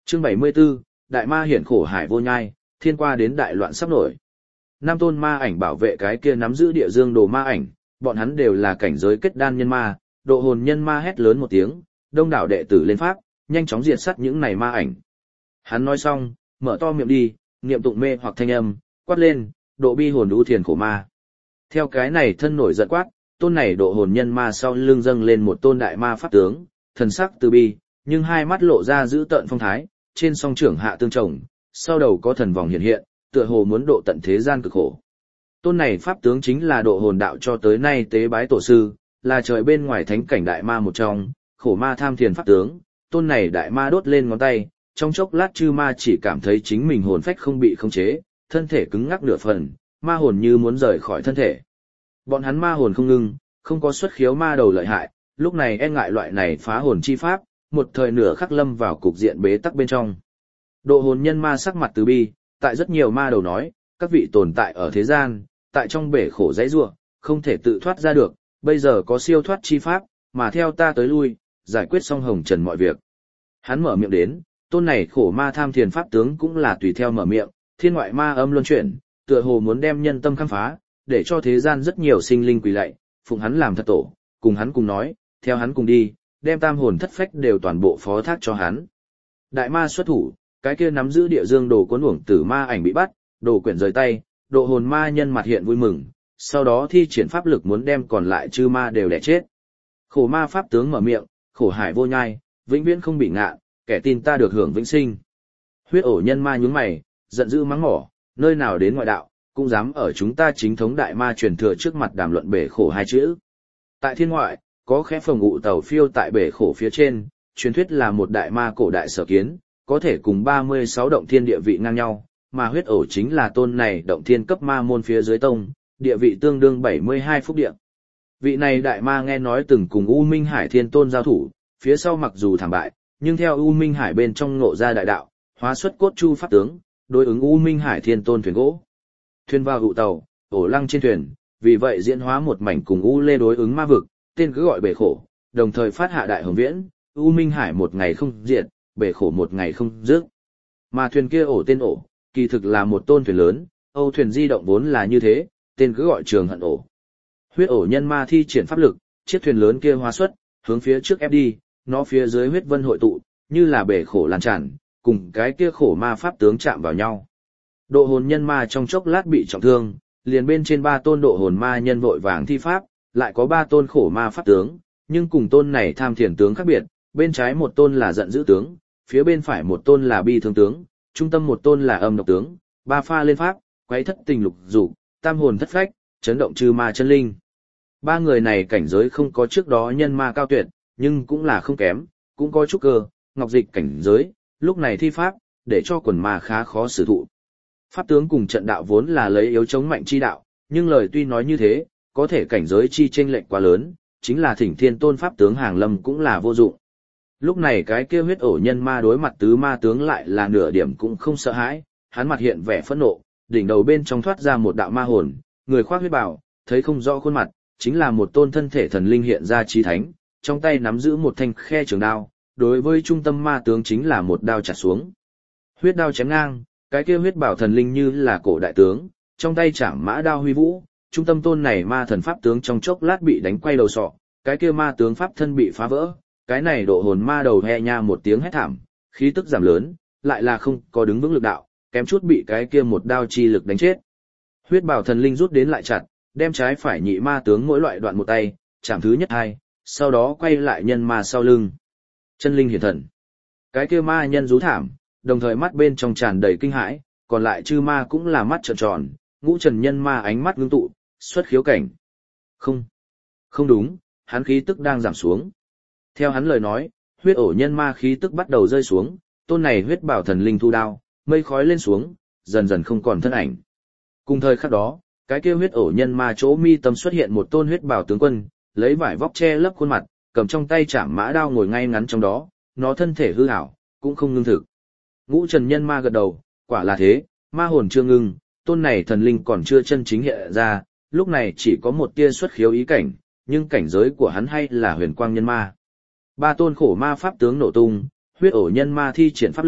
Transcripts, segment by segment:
Chương 74, Đại Ma hiển khổ hải vô nhai, thiên qua đến đại loạn sắp nổi. Năm tôn ma ảnh bảo vệ cái kia nắm giữ địa dương đồ ma ảnh, bọn hắn đều là cảnh giới kết đan nhân ma, độ hồn nhân ma hét lớn một tiếng, đông đảo đệ tử lên pháp, nhanh chóng diệt sát những này ma ảnh. Hắn nói xong, mở to miệng đi, niệm tụng mê hoặc thanh âm, quát lên, độ bi hồn ưu thiền khổ ma. Theo cái này thân nổi giận quát, tôn này độ hồn nhân ma sau lưng dâng lên một tôn đại ma pháp tướng, thần sắc từ bi, nhưng hai mắt lộ ra dữ tợn phong thái, trên song trưởng hạ tương chồng, sau đầu có thần vòng hiện hiện, tựa hồ muốn độ tận thế gian cực khổ. Tôn này pháp tướng chính là độ hồn đạo cho tới nay tế bái tổ sư, là trời bên ngoài thánh cảnh đại ma một trong, khổ ma tham thiền pháp tướng, tôn này đại ma đốt lên ngón tay, trong chốc lát chư ma chỉ cảm thấy chính mình hồn phách không bị khống chế, thân thể cứng ngắc nửa phần, ma hồn như muốn rời khỏi thân thể. Bọn hắn ma hồn không ngưng, không có xuất khiếu ma đầu lợi hại, lúc này e ngại loại này phá hồn chi pháp, một thời nửa khắc lâm vào cục diện bế tắc bên trong. Độ hồn nhân ma sắc mặt từ bi, tại rất nhiều ma đầu nói, các vị tồn tại ở thế gian, tại trong bể khổ dãy rủa, không thể tự thoát ra được, bây giờ có siêu thoát chi pháp, mà theo ta tới lui, giải quyết xong hồng trần mọi việc. Hắn mở miệng đến, tôn này khổ ma tham thiền pháp tướng cũng là tùy theo mở miệng, thiên ngoại ma âm luân chuyển, tựa hồ muốn đem nhân tâm khám phá, để cho thế gian rất nhiều sinh linh quỳ lạy, phụng hắn làm thật tổ, cùng hắn cùng nói, theo hắn cùng đi, đem tam hồn thất phách đều toàn bộ phó thác cho hắn. Đại ma xuất thủ, cái kia nắm giữ địa dương đồ cuốn uổng tử ma ảnh bị bắt, đồ quyển rời tay, độ hồn ma nhân mặt hiện vui mừng, sau đó thi triển pháp lực muốn đem còn lại chư ma đều đẻ chết. Khổ ma pháp tướng mở miệng, khổ hải vô nhai, vĩnh viễn không bị ngạ, kẻ tin ta được hưởng vĩnh sinh. Huyết ổ nhân ma nhướng mày, giận dữ mắng mỏ, nơi nào đến ngoại đạo, cũng dám ở chúng ta chính thống đại ma truyền thừa trước mặt đàm luận bể khổ hai chữ. Tại thiên ngoại, có khẽ phòng ngụ tàu phiêu tại bể khổ phía trên, truyền thuyết là một đại ma cổ đại sở kiến, có thể cùng 36 động thiên địa vị ngang nhau, mà huyết ổ chính là tôn này động thiên cấp ma môn phía dưới tông, địa vị tương đương 72 phúc địa. Vị này đại ma nghe nói từng cùng U Minh Hải Thiên Tôn giao thủ, phía sau mặc dù thảm bại, nhưng theo U Minh Hải bên trong ngộ ra đại đạo, hóa xuất cốt chu pháp tướng, đối ứng U Minh Hải Thiên Tôn thuyền gỗ. Thuyền vào hụ tàu, ổ lăng trên thuyền, vì vậy diễn hóa một mảnh cùng U Lê đối ứng ma vực, tên cứ gọi bể khổ, đồng thời phát hạ đại hồng viễn, U Minh Hải một ngày không diệt, bể khổ một ngày không dứt. Mà thuyền kia ổ tên ổ, kỳ thực là một tôn thuyền lớn, Âu thuyền di động vốn là như thế, tên cứ gọi trường hận ổ. Huyết ổ nhân ma thi triển pháp lực, chiếc thuyền lớn kia hóa xuất, hướng phía trước ép đi, nó phía dưới huyết vân hội tụ, như là bể khổ lan tràn, cùng cái kia khổ ma pháp tướng chạm vào nhau. Độ hồn nhân ma trong chốc lát bị trọng thương, liền bên trên 3 tôn độ hồn ma nhân vội vàng thi pháp, lại có 3 tôn khổ ma pháp tướng, nhưng cùng tôn này tham thiền tướng khác biệt, bên trái một tôn là giận dữ tướng, phía bên phải một tôn là bi thương tướng, trung tâm một tôn là âm độc tướng, 3 pha lên pháp, quấy thất tình lục dục, tam hồn thất phách, chấn động trừ ma chân linh. 3 người này cảnh giới không có trước đó nhân ma cao tuyệt, nhưng cũng là không kém, cũng có chút cơ, ngọc dịch cảnh giới, lúc này thi pháp, để cho quần ma khá khó sử thụ. Pháp tướng cùng trận đạo vốn là lấy yếu chống mạnh chi đạo, nhưng lời tuy nói như thế, có thể cảnh giới chi chênh lệch quá lớn, chính là Thỉnh Thiên Tôn pháp tướng hàng lâm cũng là vô dụng. Lúc này cái kia huyết ổ nhân ma đối mặt tứ ma tướng lại là nửa điểm cũng không sợ hãi, hắn mặt hiện vẻ phẫn nộ, đỉnh đầu bên trong thoát ra một đạo ma hồn, người khoác huyết bào, thấy không rõ khuôn mặt, chính là một tôn thân thể thần linh hiện ra chí thánh, trong tay nắm giữ một thanh khe trường đao, đối với trung tâm ma tướng chính là một đao chặt xuống. Huyết đao chém ngang, cái kia huyết bảo thần linh như là cổ đại tướng, trong tay chạm mã đao huy vũ, trung tâm tôn này ma thần pháp tướng trong chốc lát bị đánh quay đầu sọ, cái kia ma tướng pháp thân bị phá vỡ, cái này độ hồn ma đầu he nha một tiếng hét thảm, khí tức giảm lớn, lại là không có đứng vững lực đạo, kém chút bị cái kia một đao chi lực đánh chết. Huyết bảo thần linh rút đến lại chặt, đem trái phải nhị ma tướng mỗi loại đoạn một tay, chạm thứ nhất hai, sau đó quay lại nhân ma sau lưng. Chân linh hiển thần. Cái kia ma nhân rú thảm, đồng thời mắt bên trong tràn đầy kinh hãi, còn lại chư ma cũng là mắt trợn tròn, ngũ trần nhân ma ánh mắt ngưng tụ, xuất khiếu cảnh. Không đúng, hắn khí tức đang giảm xuống. Theo hắn lời nói, huyết ổ nhân ma khí tức bắt đầu rơi xuống, tôn này huyết bảo thần linh thu đao, mây khói lên xuống, dần dần không còn thân ảnh. Cùng thời khắc đó, cái kia huyết ổ nhân ma chỗ mi tâm xuất hiện một tôn huyết bảo tướng quân, lấy vải vóc che lấp khuôn mặt, cầm trong tay chạm mã đao ngồi ngay ngắn trong đó, nó thân thể hư ảo, cũng không ngưng thực. Ngũ trần nhân ma gật đầu, quả là thế, ma hồn chưa ngưng, tôn này thần linh còn chưa chân chính hiện ra, lúc này chỉ có một tia xuất khiếu ý cảnh, nhưng cảnh giới của hắn hay là huyền quang nhân ma. 3 tôn khổ ma pháp tướng nổ tung, huyết ổ nhân ma thi triển pháp lực,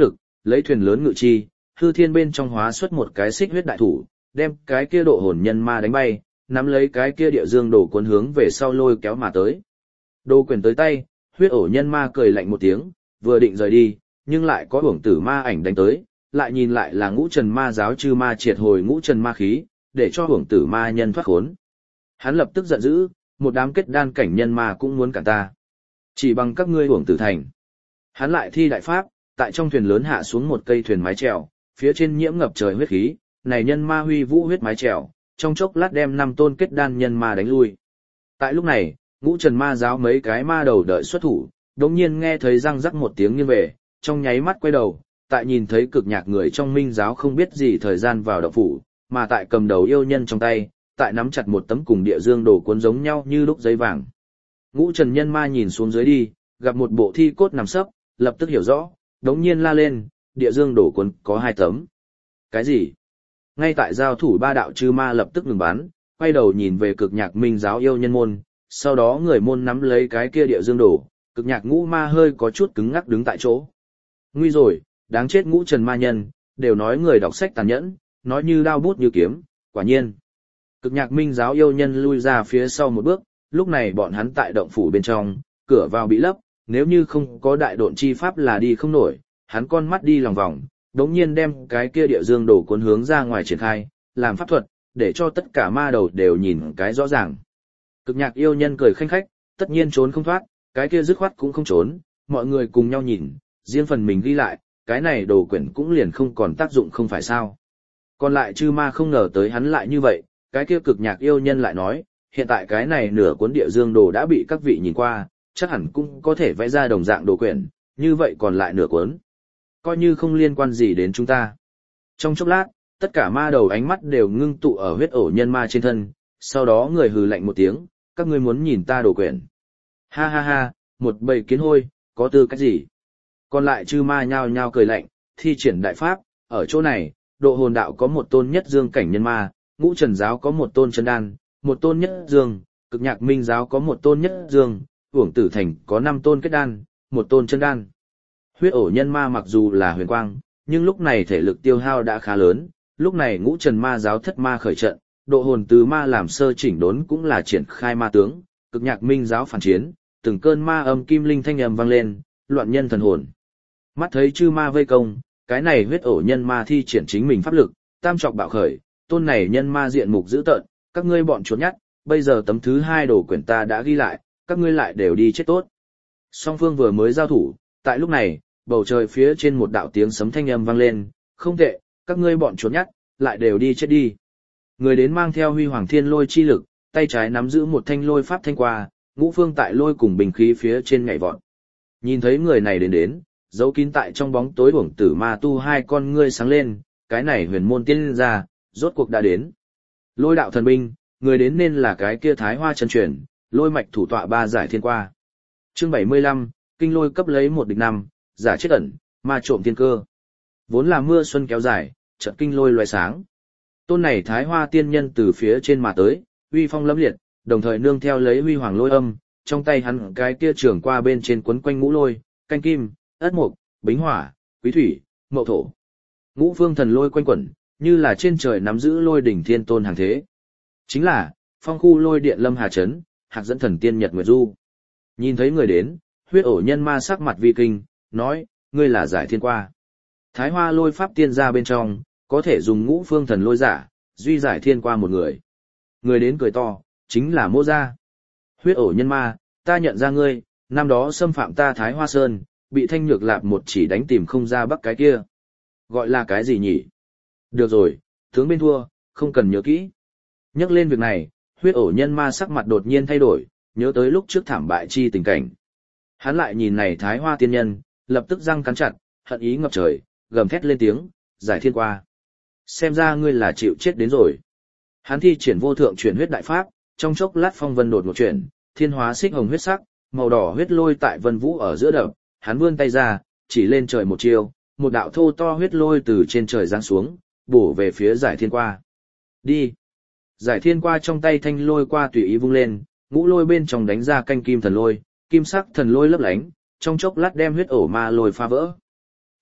lấy thuyền lớn ngự chi, hư thiên bên trong hóa xuất một cái xích huyết đại thủ, đem cái kia độ hồn nhân ma đánh bay, nắm lấy cái kia địa dương đồ cuốn hướng về sau lôi kéo mà tới. Đồ quyển tới tay, huyết ổ nhân ma cười lạnh một tiếng, vừa định rời đi, nhưng lại có uổng tử ma ảnh đánh tới, lại nhìn lại là ngũ trần ma giáo chư ma triệt hồi ngũ trần ma khí, để cho uổng tử ma nhân thoát khốn. Hắn lập tức giận dữ, một đám kết đan cảnh nhân ma cũng muốn cản ta. Chỉ bằng các ngươi uổng tử thành. Hắn lại thi đại pháp, tại trong thuyền lớn hạ xuống một cây thuyền mái chèo, phía trên nhiễm ngập trời huyết khí, này nhân ma huy vũ huyết mái chèo, trong chốc lát đem 5 tôn kết đan nhân ma đánh lui. Tại lúc này, ngũ trần ma giáo mấy cái ma đầu đợi xuất thủ, đống nhiên nghe thấy răng rắc một tiếng nghiêng về, trong nháy mắt quay đầu, tại nhìn thấy cực nhạc người trong minh giáo không biết gì thời gian vào động phủ, mà tại cầm đầu yêu nhân trong tay, tại nắm chặt một tấm cùng địa dương đồ cuốn giống nhau như lúc giấy vàng. Ngũ trần nhân ma nhìn xuống dưới đi, gặp một bộ thi cốt nằm sấp, lập tức hiểu rõ, đống nhiên la lên, địa dương đồ cuốn có 2 tấm. Cái gì? Ngay tại giao thủ ba đạo chư ma lập tức ngừng bắn, quay đầu nhìn về cực nhạc minh giáo yêu nhân môn, sau đó người môn nắm lấy cái kia địa dương đồ, cực nhạc ngũ ma hơi có chút cứng ngắc đứng tại chỗ. Nguy rồi, đáng chết ngũ trần ma nhân, đều nói người đọc sách tàn nhẫn, nói như đao bút như kiếm, quả nhiên. Cực nhạc minh giáo yêu nhân lui ra phía sau một bước, lúc này bọn hắn tại động phủ bên trong, cửa vào bị lấp, nếu như không có đại độn chi pháp là đi không nổi, hắn con mắt đi lòng vòng, đống nhiên đem cái kia địa dương đổ cuốn hướng ra ngoài triển khai, làm pháp thuật, để cho tất cả ma đầu đều nhìn cái rõ ràng. Cực nhạc yêu nhân cười khanh khách, tất nhiên trốn không thoát, cái kia dứt khoát cũng không trốn, mọi người cùng nhau nhìn, riêng phần mình ghi lại, cái này đồ quyển cũng liền không còn tác dụng không phải sao. Còn lại chư ma không ngờ tới hắn lại như vậy, cái kia cực nhạc yêu nhân lại nói, hiện tại cái này nửa cuốn địa dương đồ đã bị các vị nhìn qua, chắc hẳn cũng có thể vẽ ra đồng dạng đồ quyển, như vậy còn lại nửa cuốn. Coi như không liên quan gì đến chúng ta. Trong chốc lát, tất cả ma đầu ánh mắt đều ngưng tụ ở huyết ổ nhân ma trên thân, sau đó người hừ lạnh một tiếng, các ngươi muốn nhìn ta đồ quyển. Ha ha ha, một bầy kiến hôi, có tư cách gì? Còn lại chư ma nhao nhao cười lạnh, thi triển đại pháp, ở chỗ này, độ hồn đạo có một tôn nhất dương cảnh nhân ma, ngũ trần giáo có một tôn chân đan, một tôn nhất dương, cực nhạc minh giáo có một tôn nhất dương, uổng tử thành có 5 tôn kết đan, một tôn chân đan. Huyết ổ nhân ma mặc dù là huyền quang, nhưng lúc này thể lực tiêu hao đã khá lớn, lúc này ngũ trần ma giáo thất ma khởi trận, độ hồn tứ ma làm sơ chỉnh đốn cũng là triển khai ma tướng, cực nhạc minh giáo phản chiến, từng cơn ma âm kim linh thanh âm vang lên, loạn nhân thần hồn. Mắt thấy chư ma vây công, cái này huyết ổ nhân ma thi triển chính mình pháp lực, tam trọc bạo khởi, tôn này nhân ma diện mục dữ tợn, các ngươi bọn chuột nhắt, bây giờ tấm thứ 2 đồ quyển ta đã ghi lại, các ngươi lại đều đi chết tốt. Song phương vừa mới giao thủ, tại lúc này, bầu trời phía trên một đạo tiếng sấm thanh âm vang lên, không tệ, các ngươi bọn chuột nhắt, lại đều đi chết đi. Người đến mang theo huy hoàng thiên lôi chi lực, tay trái nắm giữ một thanh lôi pháp thanh qua, ngũ phương tại lôi cùng bình khí phía trên nhảy vọt. Nhìn thấy người này đến, giấu kín tại trong bóng tối uổng tử ma tu 2 con ngươi sáng lên, cái này huyền môn tiên gia, rốt cuộc đã đến. Lôi đạo thần binh, người đến nên là cái kia thái hoa chân truyền, lôi mạch thủ tọa 3 giải thiên qua. Chương 75, kinh lôi cấp lấy 1 địch 5, giả chết ẩn, ma trộm thiên cơ. Vốn là mưa xuân kéo dài, chợt kinh lôi loé sáng. Tôn này thái hoa tiên nhân từ phía trên mà tới, uy phong lẫm liệt, đồng thời nương theo lấy huy hoàng lôi âm, trong tay hắn cái kia trường qua bên trên quấn quanh ngũ lôi, canh kim, ất mục, bính hỏa, quý thủy, mậu thổ. Ngũ phương thần lôi quanh quẩn, như là trên trời nắm giữ lôi đỉnh thiên tôn hàng thế. Chính là, phong khu lôi điện lâm hà chấn, hạc dẫn thần tiên nhật nguyệt du. Nhìn thấy người đến, huyết ổ nhân ma sắc mặt vi kinh, nói, ngươi là giải thiên qua. Thái hoa lôi pháp tiên ra bên trong, có thể dùng ngũ phương thần lôi giả, duy giải thiên qua một người. Người đến cười to, chính là Mô Gia. Huyết ổ nhân ma, ta nhận ra ngươi, năm đó xâm phạm ta Thái Hoa Sơn, bị Thanh Nhược Lạp một chỉ đánh tìm không ra bắc cái kia. Gọi là cái gì nhỉ? Được rồi, tướng bên thua, không cần nhớ kỹ. Nhắc lên việc này, huyết ổ nhân ma sắc mặt đột nhiên thay đổi, nhớ tới lúc trước thảm bại chi tình cảnh. Hắn lại nhìn này Thái Hoa tiên nhân, lập tức răng cắn chặt, hận ý ngập trời, gầm thét lên tiếng, giải thiên qua. Xem ra ngươi là chịu chết đến rồi. Hắn thi triển vô thượng chuyển huyết đại pháp, trong chốc lát phong vân đột một chuyển, thiên hóa xích hồng huyết sắc, màu đỏ huyết lôi tại vân vũ ở giữa đập, hắn vươn tay ra, chỉ lên trời một chiêu, một đạo thô to huyết lôi từ trên trời giáng xuống, bổ về phía giải thiên qua. Đi. Giải thiên qua trong tay thanh lôi qua tùy ý vung lên, ngũ lôi bên trong đánh ra canh kim thần lôi, kim sắc thần lôi lấp lánh, trong chốc lát đem huyết ổ ma lôi phá vỡ.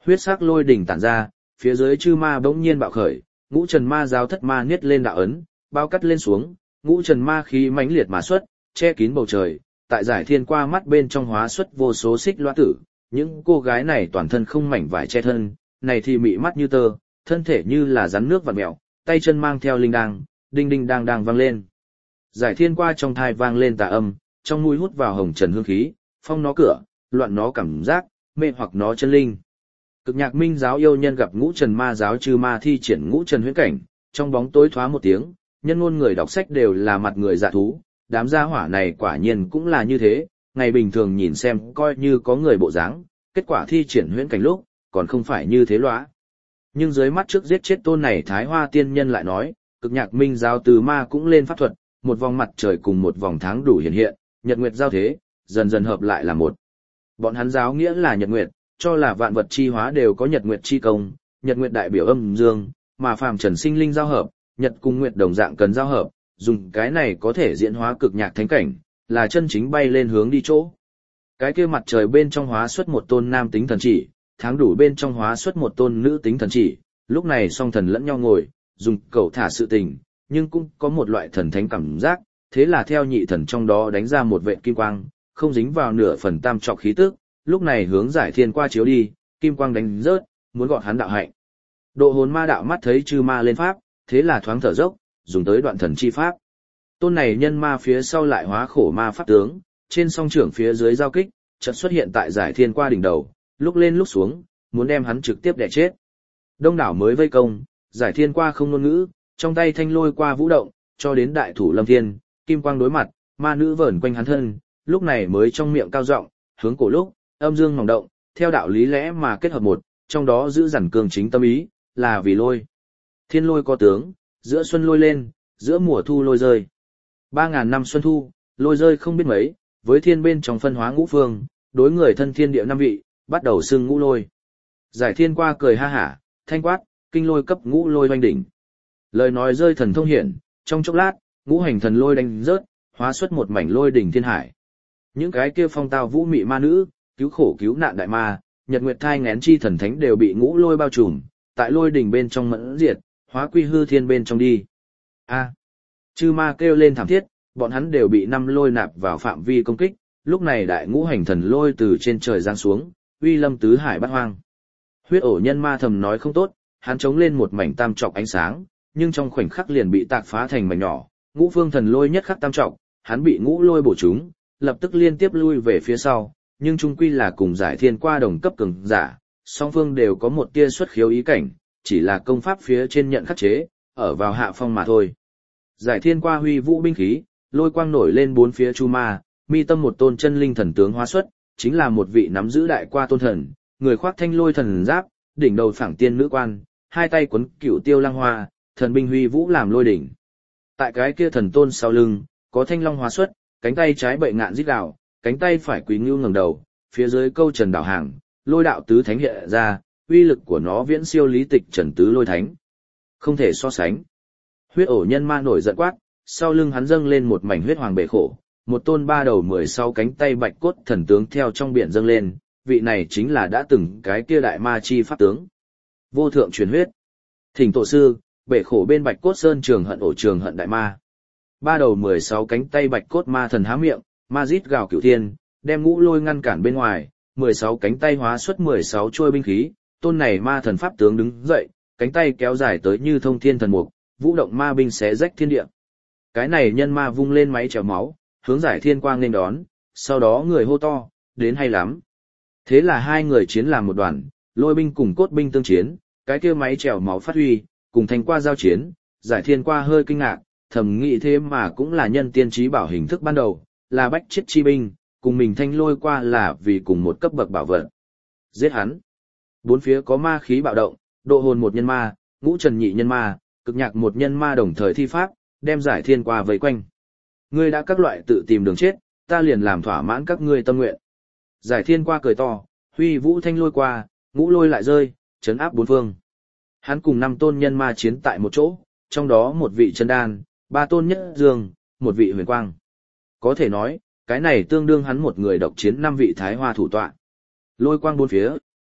Huyết sắc lôi đỉnh tản ra, phía dưới chư ma bỗng nhiên bạo khởi, ngũ trần ma giáo thất ma niết lên đạo ấn, bao cắt lên xuống, ngũ trần ma khí mãnh liệt mà xuất, che kín bầu trời, tại giải thiên qua mắt bên trong hóa xuất vô số xích loa tử, những cô gái này toàn thân không mảnh vải che thân, này thì mị mắt như tơ, thân thể như là rắn nước vặn mèo, tay chân mang theo linh đăng, đinh đinh đang đang vang lên. Giải thiên qua trong thai vang lên tà âm, trong mũi hút vào hồng trần hương khí, phong nó cửa, loạn nó cảm giác, mê hoặc nó chân linh. Cực Nhạc Minh giáo yêu nhân gặp ngũ trần ma giáo trừ ma thi triển ngũ trần huyễn cảnh, trong bóng tối thoá một tiếng, nhân ngôn người đọc sách đều là mặt người dạ thú, đám gia hỏa này quả nhiên cũng là như thế, ngày bình thường nhìn xem coi như có người bộ dáng, kết quả thi triển huyễn cảnh lúc, còn không phải như thế lõa. Nhưng dưới mắt trước giết chết tôn này Thái Hoa tiên nhân lại nói, Cực Nhạc Minh giáo từ ma cũng lên pháp thuật, một vòng mặt trời cùng một vòng tháng đủ hiện hiện, nhật nguyệt giao thế, dần dần hợp lại là một. Bọn hắn giáo nghĩa là nhật nguyệt, cho là vạn vật chi hóa đều có nhật nguyệt chi công, nhật nguyệt đại biểu âm dương, mà phàm trần sinh linh giao hợp, nhật cùng nguyệt đồng dạng cần giao hợp, dùng cái này có thể diễn hóa cực nhạc thánh cảnh, là chân chính bay lên hướng đi chỗ. Cái kia mặt trời bên trong hóa xuất một tôn nam tính thần chỉ, tháng đủ bên trong hóa xuất một tôn nữ tính thần chỉ, lúc này song thần lẫn nhau ngồi, dùng cầu thả sự tình, nhưng cũng có một loại thần thánh cảm giác, thế là theo nhị thần trong đó đánh ra một vệt kim quang, không dính vào nửa phần tam trọc khí tức, lúc này hướng giải thiên qua chiếu đi, kim quang đánh rớt, muốn gọt hắn đạo hạnh. Độ hồn ma đạo mắt thấy chư ma lên pháp, thế là thoáng thở dốc, dùng tới đoạn thần chi pháp. Tôn này nhân ma phía sau lại hóa khổ ma pháp tướng, trên song trưởng phía dưới giao kích, chợt xuất hiện tại giải thiên qua đỉnh đầu, lúc lên lúc xuống, muốn đem hắn trực tiếp đè chết. Đông đảo mới vây công, giải thiên qua không ngôn ngữ, trong tay thanh lôi qua vũ động, cho đến đại thủ lâm thiên, kim quang đối mặt, ma nữ vờn quanh hắn thân, lúc này mới trong miệng cao giọng, hướng cổ lúc, âm dương ngòng động, theo đạo lý lẽ mà kết hợp một, trong đó giữ dằn cường chính tâm ý, là vì lôi. Thiên lôi có tướng, giữa xuân lôi lên, giữa mùa thu lôi rơi. 3.000 năm xuân thu, lôi rơi không biết mấy, với thiên bên trong phân hóa ngũ phương, đối người thân thiên địa năm vị, bắt đầu xưng ngũ lôi. Giải thiên qua cười ha hả, thanh quát, kinh lôi cấp ngũ lôi oanh đỉnh. Lời nói rơi thần thông hiển, trong chốc lát, ngũ hành thần lôi đánh rớt, hóa xuất một mảnh lôi đỉnh thiên hải. Những cái kia phong tao vũ mị ma nữ, cứu khổ cứu nạn đại ma, nhật nguyệt thai ngén chi thần thánh đều bị ngũ lôi bao trùm, tại lôi đỉnh bên trong mẫn diệt, hóa quy hư thiên bên trong đi. A, chư ma kêu lên thảm thiết, bọn hắn đều bị năm lôi nạp vào phạm vi công kích, lúc này đại ngũ hành thần lôi từ trên trời giáng xuống, uy lâm tứ hải bát hoang. Huyết ổ nhân ma thầm nói không tốt, hắn chống lên một mảnh tam trọc ánh sáng, nhưng trong khoảnh khắc liền bị tạc phá thành mảnh nhỏ, ngũ phương thần lôi nhất khắc tam trọc, hắn bị ngũ lôi bổ trúng, lập tức liên tiếp lui về phía sau, nhưng chung quy là cùng giải thiên qua đồng cấp cường giả, song phương đều có một tia xuất khiếu ý cảnh, chỉ là công pháp phía trên nhận khắc chế, ở vào hạ phong mà thôi. Giải thiên qua huy vũ binh khí, lôi quang nổi lên bốn phía chu ma, mi tâm một tôn chân linh thần tướng hóa xuất, chính là một vị nắm giữ đại qua tôn thần, người khoác thanh lôi thần giáp, đỉnh đầu phảng tiên nữ quan, hai tay quấn cửu tiêu lăng hoa, thần binh huy vũ làm lôi đỉnh. Tại cái kia thần tôn sau lưng, có thanh long hóa xuất, cánh tay trái bậy ngạn rít gào, cánh tay phải quý ngưu ngẩng đầu, phía dưới câu trần đảo hàng, lôi đạo tứ thánh hiện ra, uy lực của nó viễn siêu lý tịch trần tứ lôi thánh. Không thể so sánh. Huyết ổ nhân ma nổi giận quát, sau lưng hắn dâng lên một mảnh huyết hoàng bể khổ, một tôn ba đầu 16 cánh tay bạch cốt thần tướng theo trong biển dâng lên, vị này chính là đã từng cái kia đại ma chi pháp tướng. Vô thượng truyền huyết. Thỉnh tổ sư, bể khổ bên bạch cốt sơn trường hận đại ma. Ba đầu 16 cánh tay bạch cốt ma thần há miệng, ma rít gào cửu thiên, đem ngũ lôi ngăn cản bên ngoài, 16 cánh tay hóa xuất 16 trôi binh khí, tôn này ma thần pháp tướng đứng dậy, cánh tay kéo dài tới như thông thiên thần mục, vũ động ma binh xé rách thiên địa. Cái này nhân ma vung lên máy chèo máu, hướng giải thiên quang nên đón, sau đó người hô to, đến hay lắm. Thế là hai người chiến làm một đoàn, lôi binh cùng cốt binh tương chiến, cái kia máy chèo máu phát huy, cùng thành qua giao chiến, giải thiên qua hơi kinh ngạc, thầm nghĩ thế mà cũng là nhân tiên trí bảo hình thức ban đầu, là bách chiết chi binh, cùng mình thanh lôi qua là vì cùng một cấp bậc bảo vật. Giết hắn. Bốn phía có ma khí bạo động, độ hồn một nhân ma, ngũ trần nhị nhân ma, cực nhạc một nhân ma đồng thời thi pháp, đem giải thiên qua vây quanh. Ngươi đã các loại tự tìm đường chết, ta liền làm thỏa mãn các ngươi tâm nguyện. Giải thiên qua cười to, huy vũ thanh lôi qua, ngũ lôi lại rơi, chấn áp bốn phương. Hắn cùng 5 tôn nhân ma chiến tại một chỗ, trong đó một vị chân đan, 3 tôn nhất dương, một vị huyền quang. Có thể nói, cái này tương đương hắn một người độc chiến 5 vị thái hoa thủ tọa. Lôi quang bốn phía,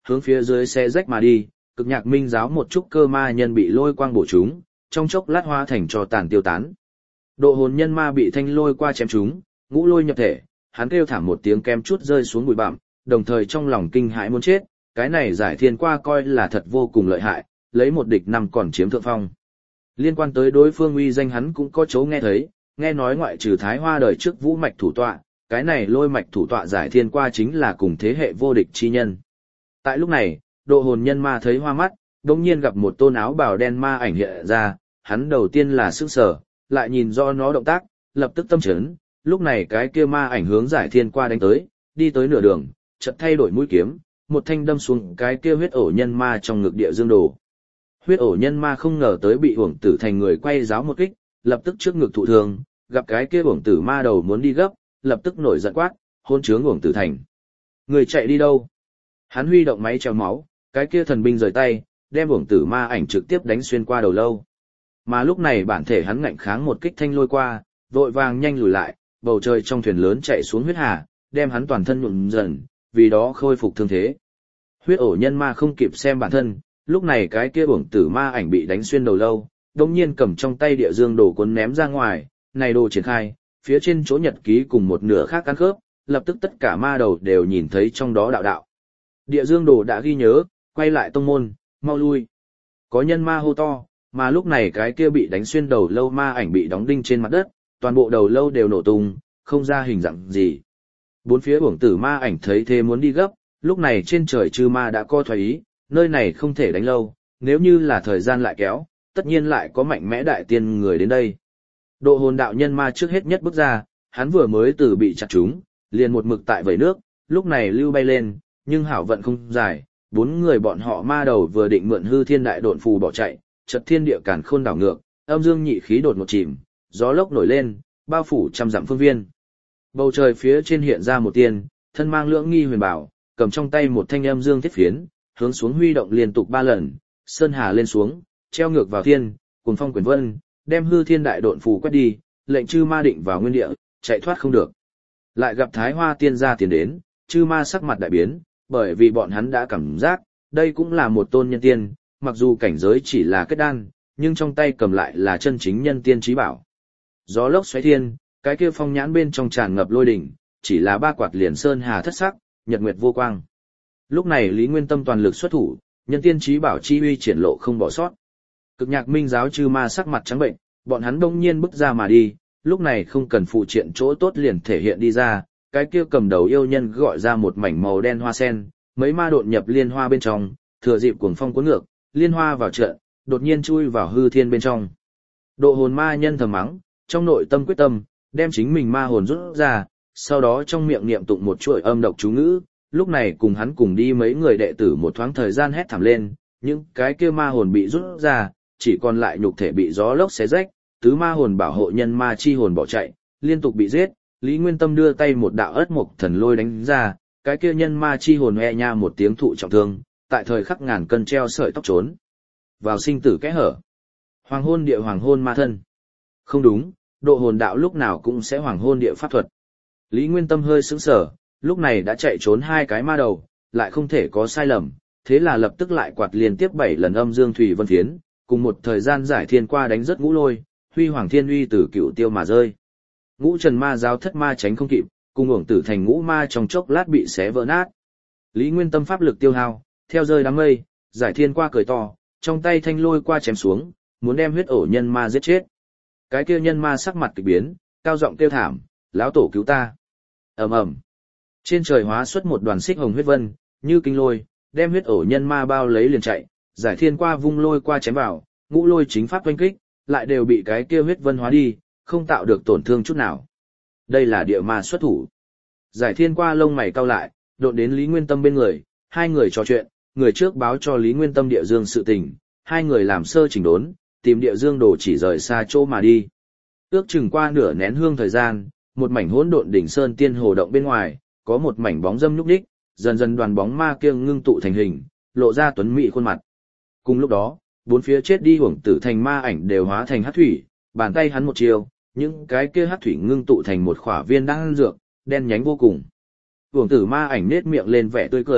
hướng phía dưới xé rách mà đi, cực nhạc minh giáo một chút cơ ma nhân bị lôi quang bổ chúng, trong chốc lát hóa thành cho tàn tiêu tán. Độ hồn nhân ma bị thanh lôi qua chém chúng, ngũ lôi nhập thể, hắn kêu thảm một tiếng kem chút rơi xuống bụi bặm, đồng thời trong lòng kinh hãi muốn chết, cái này giải thiên qua coi là thật vô cùng lợi hại, lấy một địch năm còn chiếm thượng phong. Liên quan tới đối phương uy danh hắn cũng có chỗ nghe thấy, nghe nói ngoại trừ Thái Hoa đời trước vũ mạch thủ tọa, cái này lôi mạch thủ tọa giải thiên qua chính là cùng thế hệ vô địch chi nhân. Tại lúc này, độ hồn nhân ma thấy hoa mắt, đồng nhiên gặp một tôn áo bào đen ma ảnh hiện ra, hắn đầu tiên là sững sờ, lại nhìn do nó động tác, lập tức tâm chấn, lúc này cái kia ma ảnh hướng giải thiên qua đánh tới, đi tới nửa đường, chợt thay đổi mũi kiếm, một thanh đâm xuống cái kia huyết ổ nhân ma trong ngực địa dương đồ. Huyết ổ nhân ma không ngờ tới bị uổng tử thành người quay giáo một kích, lập tức trước ngực thụ thương, gặp cái kia uổng tử ma đầu muốn đi gấp, lập tức nổi giận quát, hôn chướng uổng tử thành. Người chạy đi đâu? Hắn huy động máy treo máu, cái kia thần binh rời tay, đem uổng tử ma ảnh trực tiếp đánh xuyên qua đầu lâu. Mà lúc này bản thể hắn ngạnh kháng một kích thanh lôi qua, vội vàng nhanh lùi lại, bầu trời trong thuyền lớn chạy xuống huyết hà, đem hắn toàn thân nhuộm dần, vì đó khôi phục thương thế. Huyết ổ nhân ma không kịp xem bản thân, lúc này cái kia uổng tử ma ảnh bị đánh xuyên đầu lâu, đồng nhiên cầm trong tay địa dương đồ cuốn ném ra ngoài, này đồ triển khai, phía trên chỗ nhật ký cùng một nửa khác ăn khớp, lập tức tất cả ma đầu đều nhìn thấy trong đó đạo đạo. Địa dương đồ đã ghi nhớ, quay lại tông môn, mau lui. Có nhân ma hô to, mà lúc này cái kia bị đánh xuyên đầu lâu ma ảnh bị đóng đinh trên mặt đất, toàn bộ đầu lâu đều nổ tung, không ra hình dạng gì. Bốn phía uổng tử ma ảnh thấy thế muốn đi gấp, lúc này trên trời chư ma đã co thoái ý, nơi này không thể đánh lâu, nếu như là thời gian lại kéo, tất nhiên lại có mạnh mẽ đại tiên người đến đây. Độ hồn đạo nhân ma trước hết nhất bước ra, hắn vừa mới từ bị chặt trúng, liền một mực tại vẩy nước, lúc này lưu bay lên, nhưng hảo vận không dài, bốn người bọn họ ma đầu vừa định mượn hư thiên đại độn phù bỏ chạy, chợt thiên địa càn khôn đảo ngược, âm dương nhị khí đột ngột chìm, gió lốc nổi lên, bao phủ trăm dặm phương viên. Bầu trời phía trên hiện ra một tiên, thân mang lưỡng nghi huyền bảo, cầm trong tay một thanh âm dương thiết phiến, hướng xuống huy động liên tục 3 lần, sơn hà lên xuống, treo ngược vào thiên, cùng phong quyển vân, đem hư thiên đại độn phù quét đi, lệnh chư ma định vào nguyên địa, chạy thoát không được. Lại gặp Thái Hoa tiên gia tiến đến, chư ma sắc mặt đại biến, bởi vì bọn hắn đã cảm giác, đây cũng là một tôn nhân tiên, mặc dù cảnh giới chỉ là kết đan, nhưng trong tay cầm lại là chân chính nhân tiên trí bảo. Gió lốc xoáy thiên, cái kia phong nhãn bên trong tràn ngập lôi đỉnh, chỉ là ba quạt liền sơn hà thất sắc, nhật nguyệt vô quang. Lúc này Lý Nguyên Tâm toàn lực xuất thủ, nhân tiên trí bảo chi uy triển lộ không bỏ sót. Cực nhạc minh giáo chư ma sắc mặt trắng bệnh, bọn hắn đông nhiên bước ra mà đi, lúc này không cần phụ triện chỗ tốt liền thể hiện đi ra, cái kia cầm đầu yêu nhân gọi ra một mảnh màu đen hoa sen, mấy ma đột nhập liên hoa bên trong, thừa dịp cuồng phong cuốn ngược, liên hoa vào trận, đột nhiên chui vào hư thiên bên trong. Độ hồn ma nhân thầm mắng, trong nội tâm quyết tâm, đem chính mình ma hồn rút ra, sau đó trong miệng niệm tụng một chuỗi âm độc chú ngữ, lúc này cùng hắn cùng đi mấy người đệ tử một thoáng thời gian hét thảm lên, những cái kia ma hồn bị rút ra, chỉ còn lại nhục thể bị gió lốc xé rách, tứ ma hồn bảo hộ nhân ma chi hồn bỏ chạy, liên tục bị giết, Lý Nguyên Tâm đưa tay một đạo ớt mộc thần lôi đánh ra, cái kia nhân ma chi hồn e nha một tiếng thụ trọng thương, tại thời khắc ngàn cân treo sợi tóc trốn vào sinh tử kẽ hở. Hoàng hôn ma thân. Không đúng, độ hồn đạo lúc nào cũng sẽ hoàng hôn địa pháp thuật. Lý Nguyên Tâm hơi sững sờ, lúc này đã chạy trốn 2 cái ma đầu, lại không thể có sai lầm, thế là lập tức lại quạt liên tiếp 7 lần âm dương thủy vân phiến, cùng một thời gian giải thiên qua đánh rất ngũ lôi, huy hoàng thiên uy từ cựu tiêu mà rơi. Ngũ trần ma giáo thất ma tránh không kịp, cùng uổng tử thành ngũ ma trong chốc lát bị xé vỡ nát. Lý Nguyên Tâm pháp lực tiêu hao, theo rơi đám mây, giải thiên qua cười to, trong tay thanh lôi qua chém xuống, muốn đem huyết ổ nhân ma giết chết. Cái kia nhân ma sắc mặt kỳ biến, cao giọng kêu thảm, lão tổ cứu ta. Ầm ầm. Trên trời hóa xuất một đoàn xích hồng huyết vân, như kinh lôi, đem huyết ổ nhân ma bao lấy liền chạy, giải thiên qua vung lôi qua chém vào, ngũ lôi chính pháp oanh kích, lại đều bị cái kia huyết vân hóa đi, không tạo được tổn thương chút nào. Đây là địa ma xuất thủ. Giải thiên qua lông mày cau lại, độn đến Lý Nguyên Tâm bên người, hai người trò chuyện, người trước báo cho Lý Nguyên Tâm địa dương sự tình, hai người làm sơ chỉnh đốn, tìm địa dương đồ chỉ rời xa chỗ mà đi. Ước chừng qua nửa nén hương thời gian, một mảnh hỗn độn đỉnh sơn tiên hồ động bên ngoài, có một mảnh bóng dâm nhúc nhích, dần dần đoàn bóng ma kia ngưng tụ thành hình, lộ ra tuấn mỹ khuôn mặt. Cùng lúc đó, bốn phía chết đi uổng tử thành ma ảnh đều hóa thành hắc thủy, bàn tay hắn một chiều, những cái kia hắc thủy ngưng tụ thành một khỏa viên đan dược, đen nhánh vô cùng. Uổng tử ma ảnh nết miệng lên vẻ tươi cười,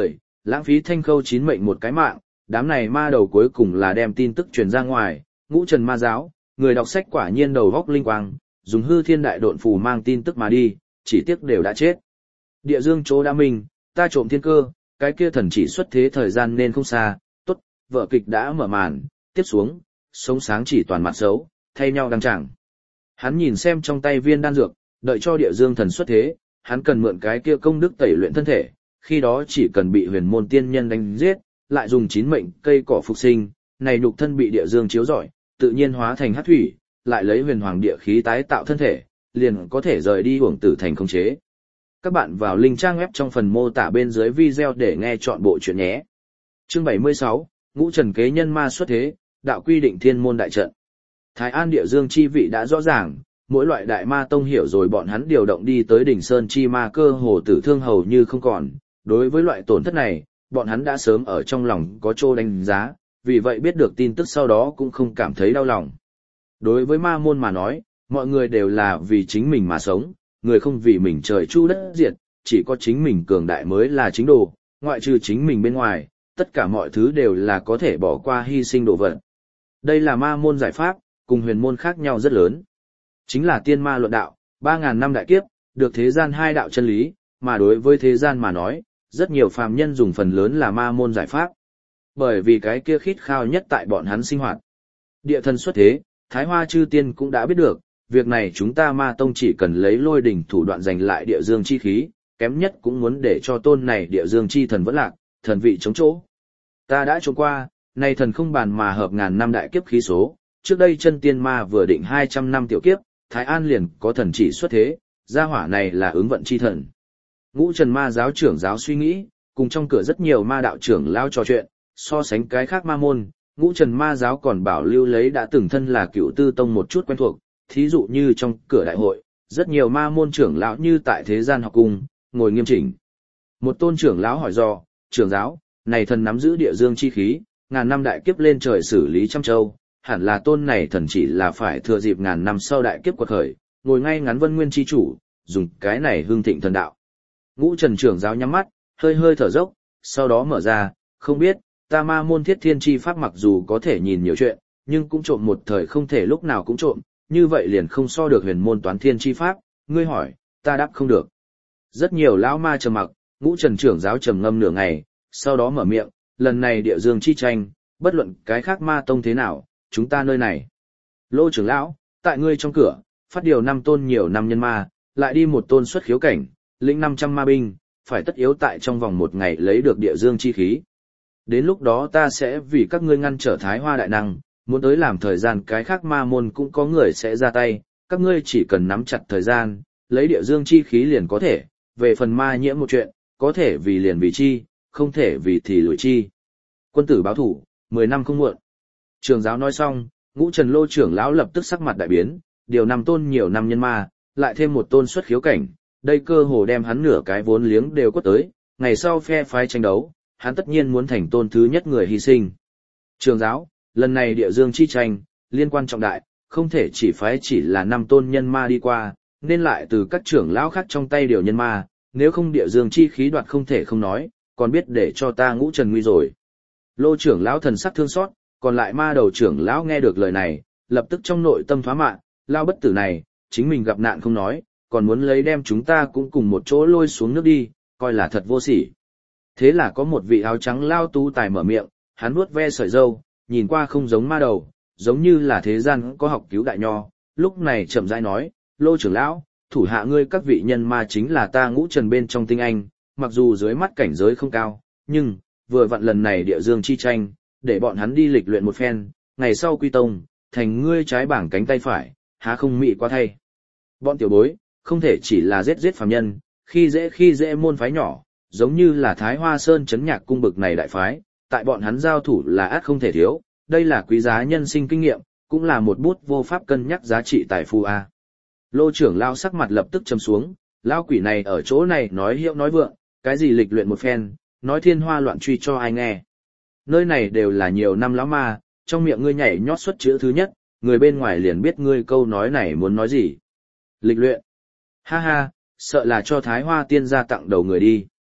lãng phí Thanh Khâu chín mệnh một cái mạng, đám này ma đầu cuối cùng là đem tin tức truyền ra ngoài, Ngũ Trần ma giáo, người đọc sách quả nhiên đầu góc linh quang, dùng hư thiên đại độn phù mang tin tức mà đi, chỉ tiếc đều đã chết. Địa dương chỗ đã minh, ta trộm thiên cơ, cái kia thần chỉ xuất thế thời gian nên không xa, tốt, vở kịch đã mở màn, tiếp xuống, sống sáng chỉ toàn mặt xấu, thay nhau đăng chẳng. Hắn nhìn xem trong tay viên đan dược, đợi cho địa dương thần xuất thế, hắn cần mượn cái kia công đức tẩy luyện thân thể, khi đó chỉ cần bị huyền môn tiên nhân đánh giết, lại dùng chín mệnh cây cỏ phục sinh, này nhục thân bị địa dương chiếu rọi, tự nhiên hóa thành hắc thủy, lại lấy huyền hoàng địa khí tái tạo thân thể, liền có thể rời đi hưởng tử thành khống chế. Các bạn vào link trang web trong phần mô tả bên dưới video để nghe chọn bộ chuyện nhé. Chương 76, Ngũ Trần kế nhân ma xuất thế, đạo quy định thiên môn đại trận. Thái An địa dương chi vị đã rõ ràng, mỗi loại đại ma tông hiểu rồi bọn hắn điều động đi tới đỉnh sơn chi ma cơ hồ tử thương hầu như không còn. Đối với loại tổn thất này, bọn hắn đã sớm ở trong lòng có chỗ đánh giá, vì vậy biết được tin tức sau đó cũng không cảm thấy đau lòng. Đối với ma môn mà nói, mọi người đều là vì chính mình mà sống, người không vì mình trời chu đất diệt, chỉ có chính mình cường đại mới là chính đồ, ngoại trừ chính mình bên ngoài, tất cả mọi thứ đều là có thể bỏ qua hy sinh đồ vật. Đây là ma môn giải pháp, cùng huyền môn khác nhau rất lớn. Chính là tiên ma luận đạo, 3.000 năm đại kiếp, được thế gian hai đạo chân lý, mà đối với thế gian mà nói, rất nhiều phàm nhân dùng phần lớn là ma môn giải pháp. Bởi vì cái kia khít khao nhất tại bọn hắn sinh hoạt. Địa thần xuất thế, Thái Hoa chư tiên cũng đã biết được, việc này chúng ta ma tông chỉ cần lấy lôi đỉnh thủ đoạn giành lại địa dương chi khí, kém nhất cũng muốn để cho tôn này địa dương chi thần vẫn lạc, thần vị chống chỗ. Ta đã trông qua, này thần không bàn mà hợp ngàn năm đại kiếp khí số, trước đây chân tiên ma vừa định 200 năm tiểu kiếp, Thái An liền có thần chỉ xuất thế, gia hỏa này là ứng vận chi thần. Ngũ Trần ma giáo trưởng giáo suy nghĩ, cùng trong cửa rất nhiều ma đạo trưởng lao trò chuyện, so sánh cái khác ma môn, Ngũ Trần ma giáo còn bảo lưu lấy đã từng thân là cựu tư tông một chút quen thuộc, thí dụ như trong cửa đại hội, rất nhiều ma môn trưởng lão như tại thế gian học cung, ngồi nghiêm chỉnh. Một tôn trưởng lão hỏi do, trưởng giáo, này thần nắm giữ địa dương chi khí, ngàn năm đại kiếp lên trời xử lý trăm châu, hẳn là tôn này thần chỉ là phải thừa dịp ngàn năm sau đại kiếp quật khởi, ngồi ngay ngắn vân nguyên chi chủ, dùng cái này hương thịnh thần đạo. Ngũ Trần trưởng giáo nhắm mắt, hơi hơi thở dốc, sau đó mở ra, không biết, ta ma môn thiết thiên chi pháp mặc dù có thể nhìn nhiều chuyện, nhưng cũng trộm một thời không thể lúc nào cũng trộm, như vậy liền không so được huyền môn toán thiên chi pháp, ngươi hỏi, ta đáp không được. Rất nhiều lão ma trầm mặc, Ngũ Trần trưởng giáo trầm ngâm nửa ngày, sau đó mở miệng, lần này địa dương chi tranh, bất luận cái khác ma tông thế nào, chúng ta nơi này. Lô trưởng lão, tại ngươi trong cửa, phát điều 5 tôn nhiều năm nhân ma, lại đi một tôn xuất khiếu cảnh, lĩnh 500 ma binh, phải tất yếu tại trong vòng 1 ngày lấy được địa dương chi khí. Đến lúc đó ta sẽ vì các ngươi ngăn trở Thái Hoa đại năng, muốn tới làm thời gian cái khác ma môn cũng có người sẽ ra tay, các ngươi chỉ cần nắm chặt thời gian, lấy địa dương chi khí liền có thể, về phần ma nhiễm một chuyện, có thể vì liền vì chi, không thể vì thì lùi chi. Quân tử báo thủ, 10 năm không muộn. Trường giáo nói xong, Ngũ Trần Lô trưởng lão lập tức sắc mặt đại biến, điều 5 tôn nhiều năm nhân ma, lại thêm một tôn xuất khiếu cảnh, đây cơ hồ đem hắn nửa cái vốn liếng đều quất tới, ngày sau phe phái tranh đấu, hắn tất nhiên muốn thành tôn thứ nhất người hy sinh. Trường giáo, lần này địa dương chi tranh, liên quan trọng đại, không thể chỉ phái chỉ là 5 tôn nhân ma đi qua, nên lại từ các trưởng lão khác trong tay điều nhân ma, nếu không địa dương chi khí đoạt không thể không nói, còn biết để cho ta Ngũ Trần nguy rồi. Lô trưởng lão thần sắc thương xót, còn lại ma đầu trưởng lão nghe được lời này, lập tức trong nội tâm thoá mạ, lao bất tử này, chính mình gặp nạn không nói, còn muốn lấy đem chúng ta cũng cùng một chỗ lôi xuống nước đi, coi là thật vô sỉ. Thế là có một vị áo trắng lao tú tài mở miệng, hắn vuốt ve sợi râu, nhìn qua không giống ma đầu, giống như là thế gian có học cứu đại nho, lúc này chậm rãi nói, Lô trưởng lão, thủ hạ ngươi các vị nhân ma chính là ta Ngũ Trần bên trong tinh anh, mặc dù dưới mắt cảnh giới không cao, nhưng, vừa vặn lần này địa dương chi tranh, để bọn hắn đi lịch luyện một phen, ngày sau quy tông, thành ngươi trái bảng cánh tay phải, há không mị quá thay. Bọn tiểu bối, không thể chỉ là giết phàm nhân, khi dễ môn phái nhỏ, giống như là Thái Hoa Sơn Trấn Nhạc cung bực này đại phái, tại bọn hắn giao thủ là át không thể thiếu, đây là quý giá nhân sinh kinh nghiệm, cũng là một bút vô pháp cân nhắc giá trị tài phú a. Lô trưởng lao sắc mặt lập tức trầm xuống, lao quỷ này ở chỗ này nói hiệu nói vượng, cái gì lịch luyện một phen, nói thiên hoa loạn truy cho ai nghe. Nơi này đều là nhiều năm lão ma, trong miệng ngươi nhảy nhót xuất chữ thứ nhất, người bên ngoài liền biết ngươi câu nói này muốn nói gì. Lịch luyện. Ha ha, sợ là cho Thái Hoa tiên gia tặng đầu người đi.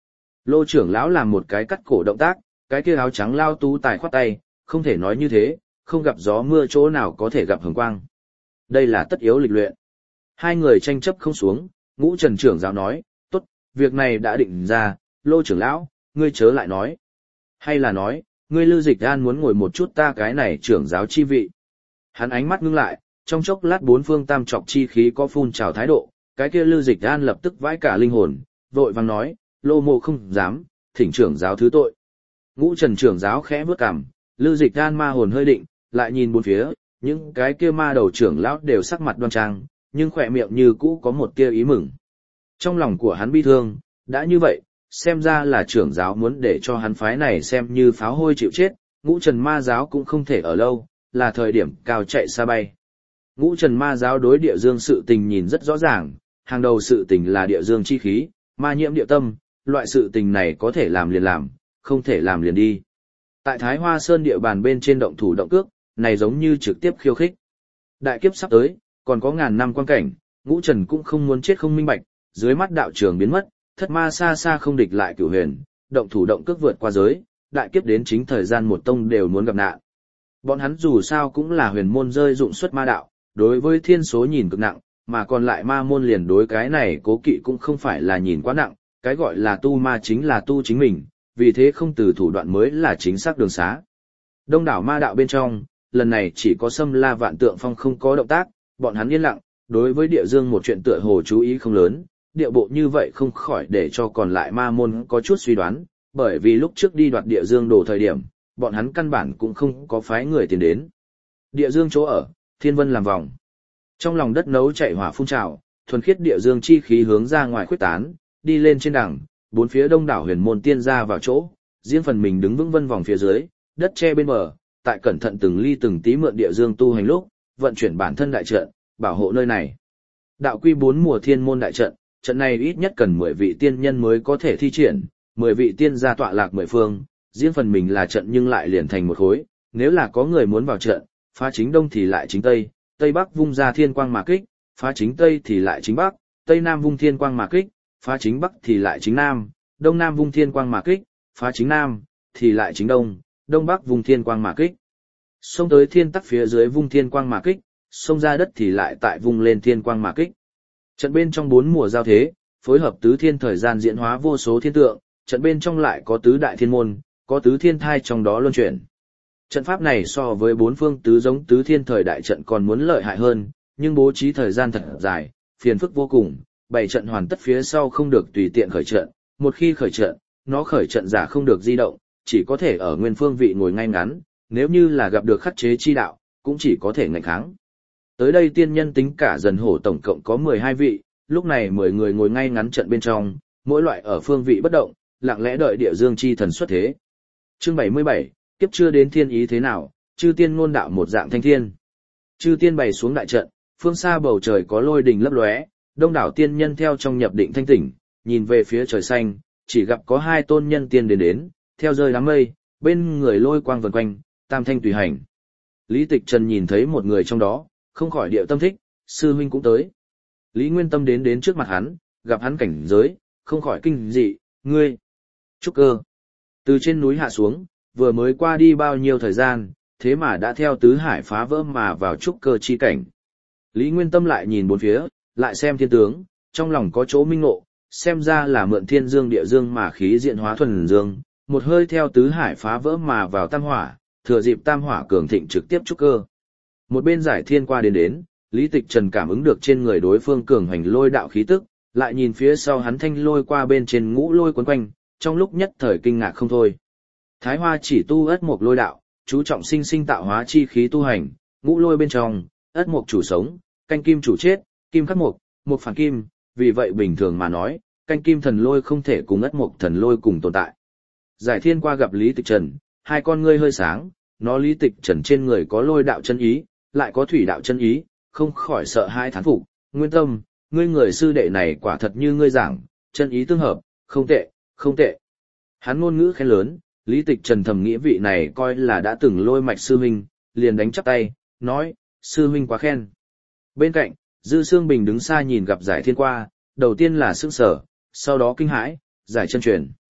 Lô trưởng lão làm một cái cắt cổ động tác, cái kia áo trắng lao tú tài khoát tay, không thể nói như thế, không gặp gió mưa chỗ nào có thể gặp hồng quang. Đây là tất yếu lịch luyện. Hai người tranh chấp không xuống, Ngũ Trần trưởng giáo nói, tốt, việc này đã định ra, Lô trưởng lão, ngươi chớ lại nói. Hay là nói, ngươi Lư Dịch An muốn ngồi một chút ta cái này trưởng giáo chi vị. Hắn ánh mắt ngưng lại, trong chốc lát bốn phương tam trọc chi khí có phun trào thái độ, cái kia Lư Dịch An lập tức vãi cả linh hồn, vội vàng nói, Lô mộ không dám, thỉnh trưởng giáo thứ tội. Ngũ Trần trưởng giáo khẽ bước cằm, Lư Dịch An ma hồn hơi định, lại nhìn bốn phía, những cái kia ma đầu trưởng lão đều sắc mặt đoan trang, nhưng khỏe miệng như cũ có một tia ý mừng. Trong lòng của hắn bi thương, đã như vậy, xem ra là trưởng giáo muốn để cho hắn phái này xem như pháo hôi chịu chết, Ngũ Trần ma giáo cũng không thể ở lâu, là thời điểm cao chạy xa bay. Ngũ Trần ma giáo đối địa dương sự tình nhìn rất rõ ràng, hàng đầu sự tình là địa dương chi khí, ma nhiễm địa tâm, loại sự tình này có thể làm liền làm, không thể làm liền đi. Tại Thái Hoa Sơn địa bàn bên trên động thủ động cước, này giống như trực tiếp khiêu khích. Đại kiếp sắp tới, còn có ngàn năm quan cảnh, Ngũ Trần cũng không muốn chết không minh bạch, dưới mắt đạo trường biến mất, thất ma xa xa không địch lại Cửu Huyền, động thủ động cước vượt qua giới, đại kiếp đến chính thời gian một tông đều muốn gặp nạn. Bọn hắn dù sao cũng là huyền môn rơi dụng xuất ma đạo, đối với thiên số nhìn cực nặng, mà còn lại ma môn liền đối cái này cố kỵ cũng không phải là nhìn quá nặng, cái gọi là tu ma chính là tu chính mình, vì thế không từ thủ đoạn mới là chính xác đường xá. Đông đảo ma đạo bên trong, lần này chỉ có Sâm La Vạn Tượng Phong không có động tác, bọn hắn yên lặng, đối với địa dương một chuyện tựa hồ chú ý không lớn, địa bộ như vậy không khỏi để cho còn lại ma môn có chút suy đoán, bởi vì lúc trước đi đoạt địa dương đồ thời điểm, bọn hắn căn bản cũng không có phái người tiến đến. Địa dương chỗ ở, thiên vân làm vòng. Trong lòng đất nấu chạy hỏa phun trào, thuần khiết địa dương chi khí hướng ra ngoài khuếch tán, đi lên trên đẳng, bốn phía đông đảo huyền môn tiên ra vào chỗ, riêng phần mình đứng vững vân vòng phía dưới, đất che bên bờ, tại cẩn thận từng ly từng tí mượn địa dương tu hành lúc, vận chuyển bản thân đại trận, bảo hộ nơi này. Đạo quy 4 mùa thiên môn đại trận, trận này ít nhất cần 10 vị tiên nhân mới có thể thi triển, 10 vị tiên gia tọa lạc 10 phương, riêng phần mình là trận nhưng lại liền thành một khối, nếu là có người muốn vào trận, phá chính đông thì lại chính tây, tây bắc vung ra thiên quang mà kích, phá chính tây thì lại chính bắc, tây nam vung thiên quang mà kích, phá chính bắc thì lại chính nam, đông nam vung thiên quang mà kích, phá chính nam thì lại chính đông, đông bắc vung thiên quang mà kích. Xông tới thiên tắc phía dưới vung thiên quang mà kích, xông ra đất thì lại tại vung lên thiên quang mà kích. Trận bên trong 4 mùa giao thế, phối hợp tứ thiên thời gian diễn hóa vô số thiên tượng, trận bên trong lại có tứ đại thiên môn, có tứ thiên thai trong đó luân chuyển. Trận pháp này so với 4 phương tứ giống tứ thiên thời đại trận còn muốn lợi hại hơn, nhưng bố trí thời gian thật dài, phiền phức vô cùng, 7 trận hoàn tất phía sau không được tùy tiện khởi trận, một khi khởi trận, nó khởi trận giả không được di động, chỉ có thể ở nguyên phương vị ngồi ngay ngắn, nếu như là gặp được khắc chế chi đạo, cũng chỉ có thể ngạnh kháng. Tới đây tiên nhân tính cả dần hổ tổng cộng có 12 vị, lúc này 10 người ngồi ngay ngắn trận bên trong, mỗi loại ở phương vị bất động, lặng lẽ đợi địa dương chi thần xuất thế. Chương 77, kiếp chưa đến thiên ý thế nào, chư tiên ngôn đạo một dạng thanh thiên. Chư tiên bày xuống đại trận, phương xa bầu trời có lôi đình lấp lóe, đông đảo tiên nhân theo trong nhập định thanh tỉnh, nhìn về phía trời xanh, chỉ gặp có 2 tôn nhân tiên đến, theo rơi đám mây, bên người lôi quang vần quanh, tam thanh tùy hành. Lý Tịch Trần nhìn thấy một người trong đó, không khỏi điệu tâm thích, sư huynh cũng tới. Lý Nguyên Tâm đến trước mặt hắn, gặp hắn cảnh giới, không khỏi kinh dị, ngươi, trúc cơ. Từ trên núi hạ xuống, vừa mới qua đi bao nhiêu thời gian, thế mà đã theo tứ hải phá vỡ mà vào trúc cơ chi cảnh. Lý Nguyên Tâm lại nhìn bốn phía, lại xem thiên tướng, trong lòng có chỗ minh ngộ, xem ra là mượn thiên dương địa dương mà khí diện hóa thuần dương, một hơi theo tứ hải phá vỡ mà vào tam hỏa, thừa dịp tam hỏa cường thịnh trực tiếp trúc cơ. Một bên giải thiên qua đến, Lý Tịch Trần cảm ứng được trên người đối phương cường hành lôi đạo khí tức, lại nhìn phía sau hắn thanh lôi qua bên trên ngũ lôi quấn quanh, trong lúc nhất thời kinh ngạc không thôi. Thái Hoa chỉ tu ất mục lôi đạo, chú trọng sinh sinh tạo hóa chi khí tu hành, ngũ lôi bên trong, ất mục chủ sống, canh kim chủ chết, kim khắc mục, mục phản kim, vì vậy bình thường mà nói, canh kim thần lôi không thể cùng ất mục thần lôi cùng tồn tại. Giải thiên qua gặp Lý Tịch Trần, hai con ngươi hơi sáng, nó Lý Tịch Trần trên người có lôi đạo chân ý, lại có thủy đạo chân ý, không khỏi sợ hai thán phục. Nguyên Tâm, ngươi người sư đệ này quả thật như ngươi giảng, chân ý tương hợp, không tệ, không tệ. Hắn ngôn ngữ khen lớn, Lý Tịch Trần thầm nghĩ vị này coi là đã từng lôi mạch sư huynh, liền đánh chắp tay, nói, sư huynh quá khen. Bên cạnh, Dư Sương Bình đứng xa nhìn gặp Giải Thiên qua, đầu tiên là sững sờ, sau đó kinh hãi, Giải chân truyền.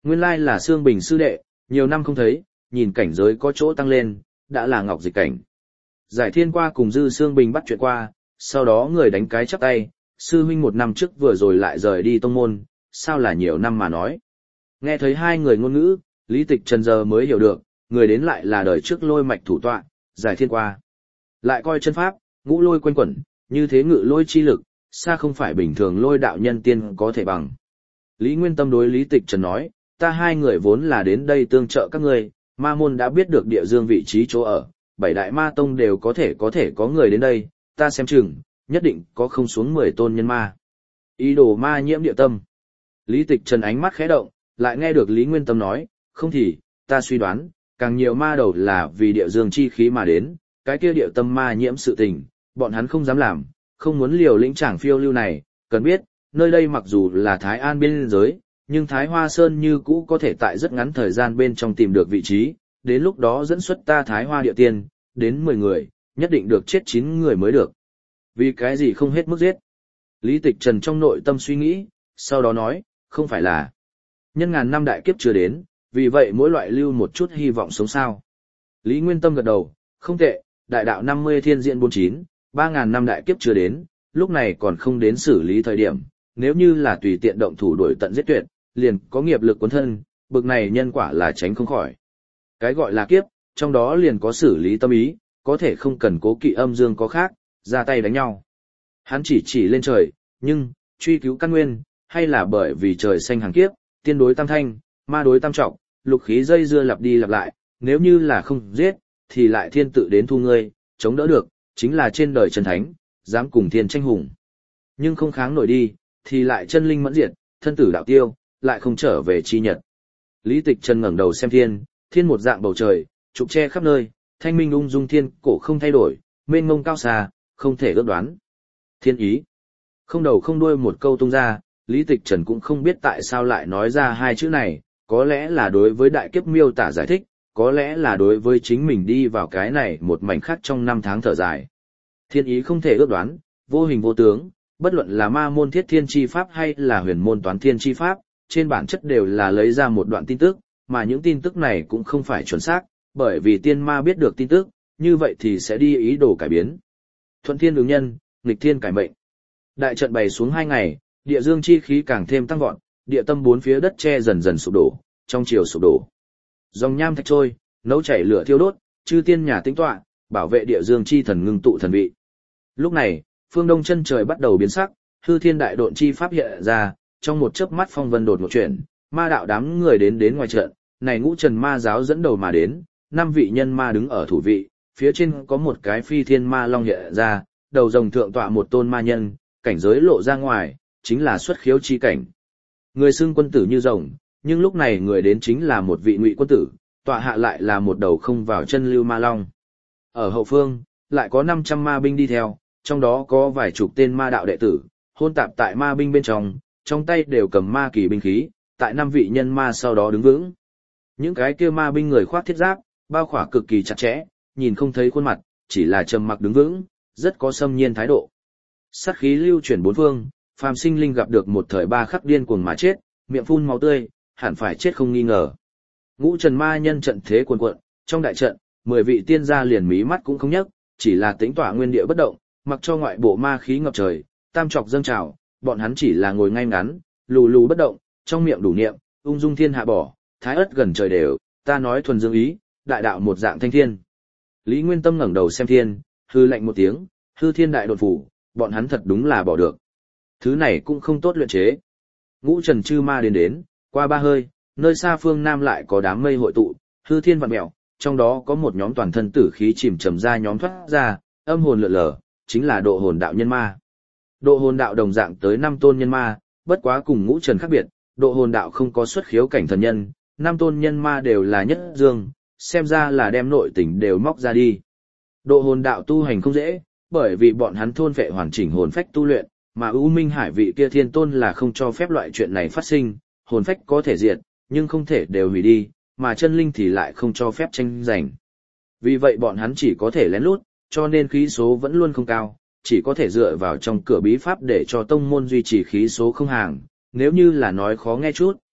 Nguyên lai là Sương Bình sư đệ, nhiều năm không thấy, nhìn cảnh giới có chỗ tăng lên, đã là ngọc dịch cảnh. Giải Thiên qua cùng Dư Sương Bình bắt chuyện qua, sau đó người đánh cái chắp tay, sư huynh 1 năm trước vừa rồi lại rời đi tông môn, sao là nhiều năm mà nói. Nghe thấy hai người ngôn ngữ, Lý Tịch Trần giờ mới hiểu được, người đến lại là đời trước lôi mạch thủ tọa, Giải Thiên qua. Lại coi chân pháp, ngũ lôi quanh quẩn, như thế ngự lôi chi lực, xa không phải bình thường lôi đạo nhân tiên có thể bằng. Lý Nguyên Tâm đối Lý Tịch Trần nói, ta hai người vốn là đến đây tương trợ các ngươi, ma môn đã biết được địa dương vị trí chỗ ở, 7 đại ma tông đều có thể có người đến đây, ta xem chừng, nhất định có không xuống 10 tôn nhân ma. Ý đồ ma nhiễm địa tâm. Lý Tịch Trần ánh mắt khẽ động, lại nghe được Lý Nguyên Tâm nói, không thì, ta suy đoán, càng nhiều ma đầu là vì địa dương chi khí mà đến, cái kia địa tâm ma nhiễm sự tình, bọn hắn không dám làm, không muốn liều lĩnh trảng phiêu lưu này, cần biết, nơi đây mặc dù là Thái An biên giới, nhưng Thái Hoa Sơn như cũ có thể tại rất ngắn thời gian bên trong tìm được vị trí, đến lúc đó dẫn xuất ta Thái Hoa địa tiên, đến 10 người, nhất định được chết 9 người mới được. Vì cái gì không hết mức giết? Lý Tịch Trần trong nội tâm suy nghĩ, sau đó nói, không phải là nhân ngàn năm đại kiếp chưa đến, vì vậy mỗi loại lưu một chút hy vọng sống sao. Lý Nguyên Tâm gật đầu, không tệ, đại đạo 50 thiên diện 49, 3.000 năm đại kiếp chưa đến, lúc này còn không đến xử lý thời điểm, nếu như là tùy tiện động thủ đuổi tận giết tuyệt, liền có nghiệp lực cuốn thân, bực này nhân quả là tránh không khỏi. Cái gọi là kiếp, trong đó liền có xử lý tâm ý, có thể không cần cố kỵ âm dương có khác, ra tay đánh nhau. Hắn chỉ lên trời, nhưng, truy cứu căn nguyên, hay là bởi vì trời xanh hàng kiếp, tiên đối tam thanh, ma đối tam trọng, lục khí dây dưa lặp đi lặp lại, nếu như là không giết, thì lại thiên tự đến thu ngươi, chống đỡ được, chính là trên đời chân thánh, dám cùng thiên tranh hùng. Nhưng không kháng nổi đi, thì lại chân linh mẫn diệt, thân tử đạo tiêu, lại không trở về chi nhật. Lý Tịch Trần ngẩng đầu xem thiên, thiên một dạng bầu trời, trục che khắp nơi, thanh minh ung dung thiên cổ không thay đổi, mênh mông cao xa, không thể ước đoán. Thiên ý. Không đầu không đuôi một câu tung ra, Lý Tịch Trần cũng không biết tại sao lại nói ra hai chữ này, có lẽ là đối với đại kiếp miêu tả giải thích, có lẽ là đối với chính mình đi vào cái này một mảnh khác trong 5 tháng thở dài. Thiên ý không thể ước đoán, vô hình vô tướng, bất luận là ma môn thiết thiên chi pháp hay là huyền môn toán thiên chi pháp, trên bản chất đều là lấy ra một đoạn tin tức, mà những tin tức này cũng không phải chuẩn xác, bởi vì tiên ma biết được tin tức, như vậy thì sẽ đi ý đồ cải biến. Thuận thiên ứng nhân, nghịch thiên cải mệnh. Đại trận bày xuống 2 ngày, địa dương chi khí càng thêm tăng vọt, địa tâm 4 phía đất che dần dần sụp đổ, trong chiều sụp đổ. Dòng nham thạch trôi, nấu chảy lửa thiêu đốt, chư tiên nhà tĩnh tọa, bảo vệ địa dương chi thần ngưng tụ thần vị. Lúc này, phương đông chân trời bắt đầu biến sắc, hư thiên đại độn chi pháp hiện ra, trong một chớp mắt phong vân đột ngột chuyển, ma đạo đám người đến ngoài trận, này ngũ trần ma giáo dẫn đầu mà đến, 5 vị nhân ma đứng ở thủ vị, phía trên có một cái phi thiên ma long hiện ra, đầu rồng thượng tọa một tôn ma nhân, cảnh giới lộ ra ngoài, chính là xuất khiếu chi cảnh. Người xưng quân tử như rồng, nhưng lúc này người đến chính là một vị ngụy quân tử, tọa hạ lại là một đầu không vào chân lưu ma long. Ở hậu phương, lại có 500 ma binh đi theo, trong đó có vài chục tên ma đạo đệ tử, hôn tạp tại ma binh bên trong tay đều cầm ma kỳ binh khí, tại 5 vị nhân ma sau đó đứng vững. Những cái kia ma binh người khoác thiết giáp, bao khỏa cực kỳ chặt chẽ, nhìn không thấy khuôn mặt, chỉ là trầm mặc đứng vững, rất có xâm nhiên thái độ. Sát khí lưu chuyển bốn phương, phàm sinh linh gặp được một thời 3 khắc điên cuồng mà chết, miệng phun máu tươi, hẳn phải chết không nghi ngờ. Ngũ trần ma nhân trận thế cuồn cuộn, trong đại trận, 10 vị tiên gia liền mí mắt cũng không nhấc, chỉ là tĩnh tọa nguyên địa bất động, mặc cho ngoại bộ ma khí ngập trời, tam trọc dâng trào, bọn hắn chỉ là ngồi ngay ngắn, lù lù bất động, trong miệng đủ niệm, ung dung thiên hạ bỏ, thái ất gần trời đều, ta nói thuần dương ý, đại đạo một dạng thanh thiên. Lý Nguyên Tâm ngẩng đầu xem thiên, hư lạnh một tiếng, hư thiên đại đột phủ, bọn hắn thật đúng là bỏ được. Thứ này cũng không tốt luyện chế. Ngũ trần chư ma đến, qua 3 hơi, nơi xa phương nam lại có đám mây hội tụ, hư thiên vạn mèo, trong đó có một nhóm toàn thân tử khí chìm trầm ra nhóm thoát ra, âm hồn lượn lờ, chính là độ hồn đạo nhân ma. Độ hồn đạo đồng dạng tới 5 tôn nhân ma, bất quá cùng ngũ trần khác biệt, độ hồn đạo không có xuất khiếu cảnh thần nhân, 5 tôn nhân ma đều là nhất dương, xem ra là đem nội tình đều móc ra đi. Độ hồn đạo tu hành không dễ, bởi vì bọn hắn thôn phệ hoàn chỉnh hồn phách tu luyện, mà U Minh Hải vị kia thiên tôn là không cho phép loại chuyện này phát sinh, hồn phách có thể diệt, nhưng không thể đều hủy đi, mà chân linh thì lại không cho phép tranh giành. Vì vậy bọn hắn chỉ có thể lén lút, cho nên khí số vẫn luôn không cao, chỉ có thể dựa vào trong cửa bí pháp để cho tông môn duy trì khí số không hàng, nếu như là nói khó nghe chút,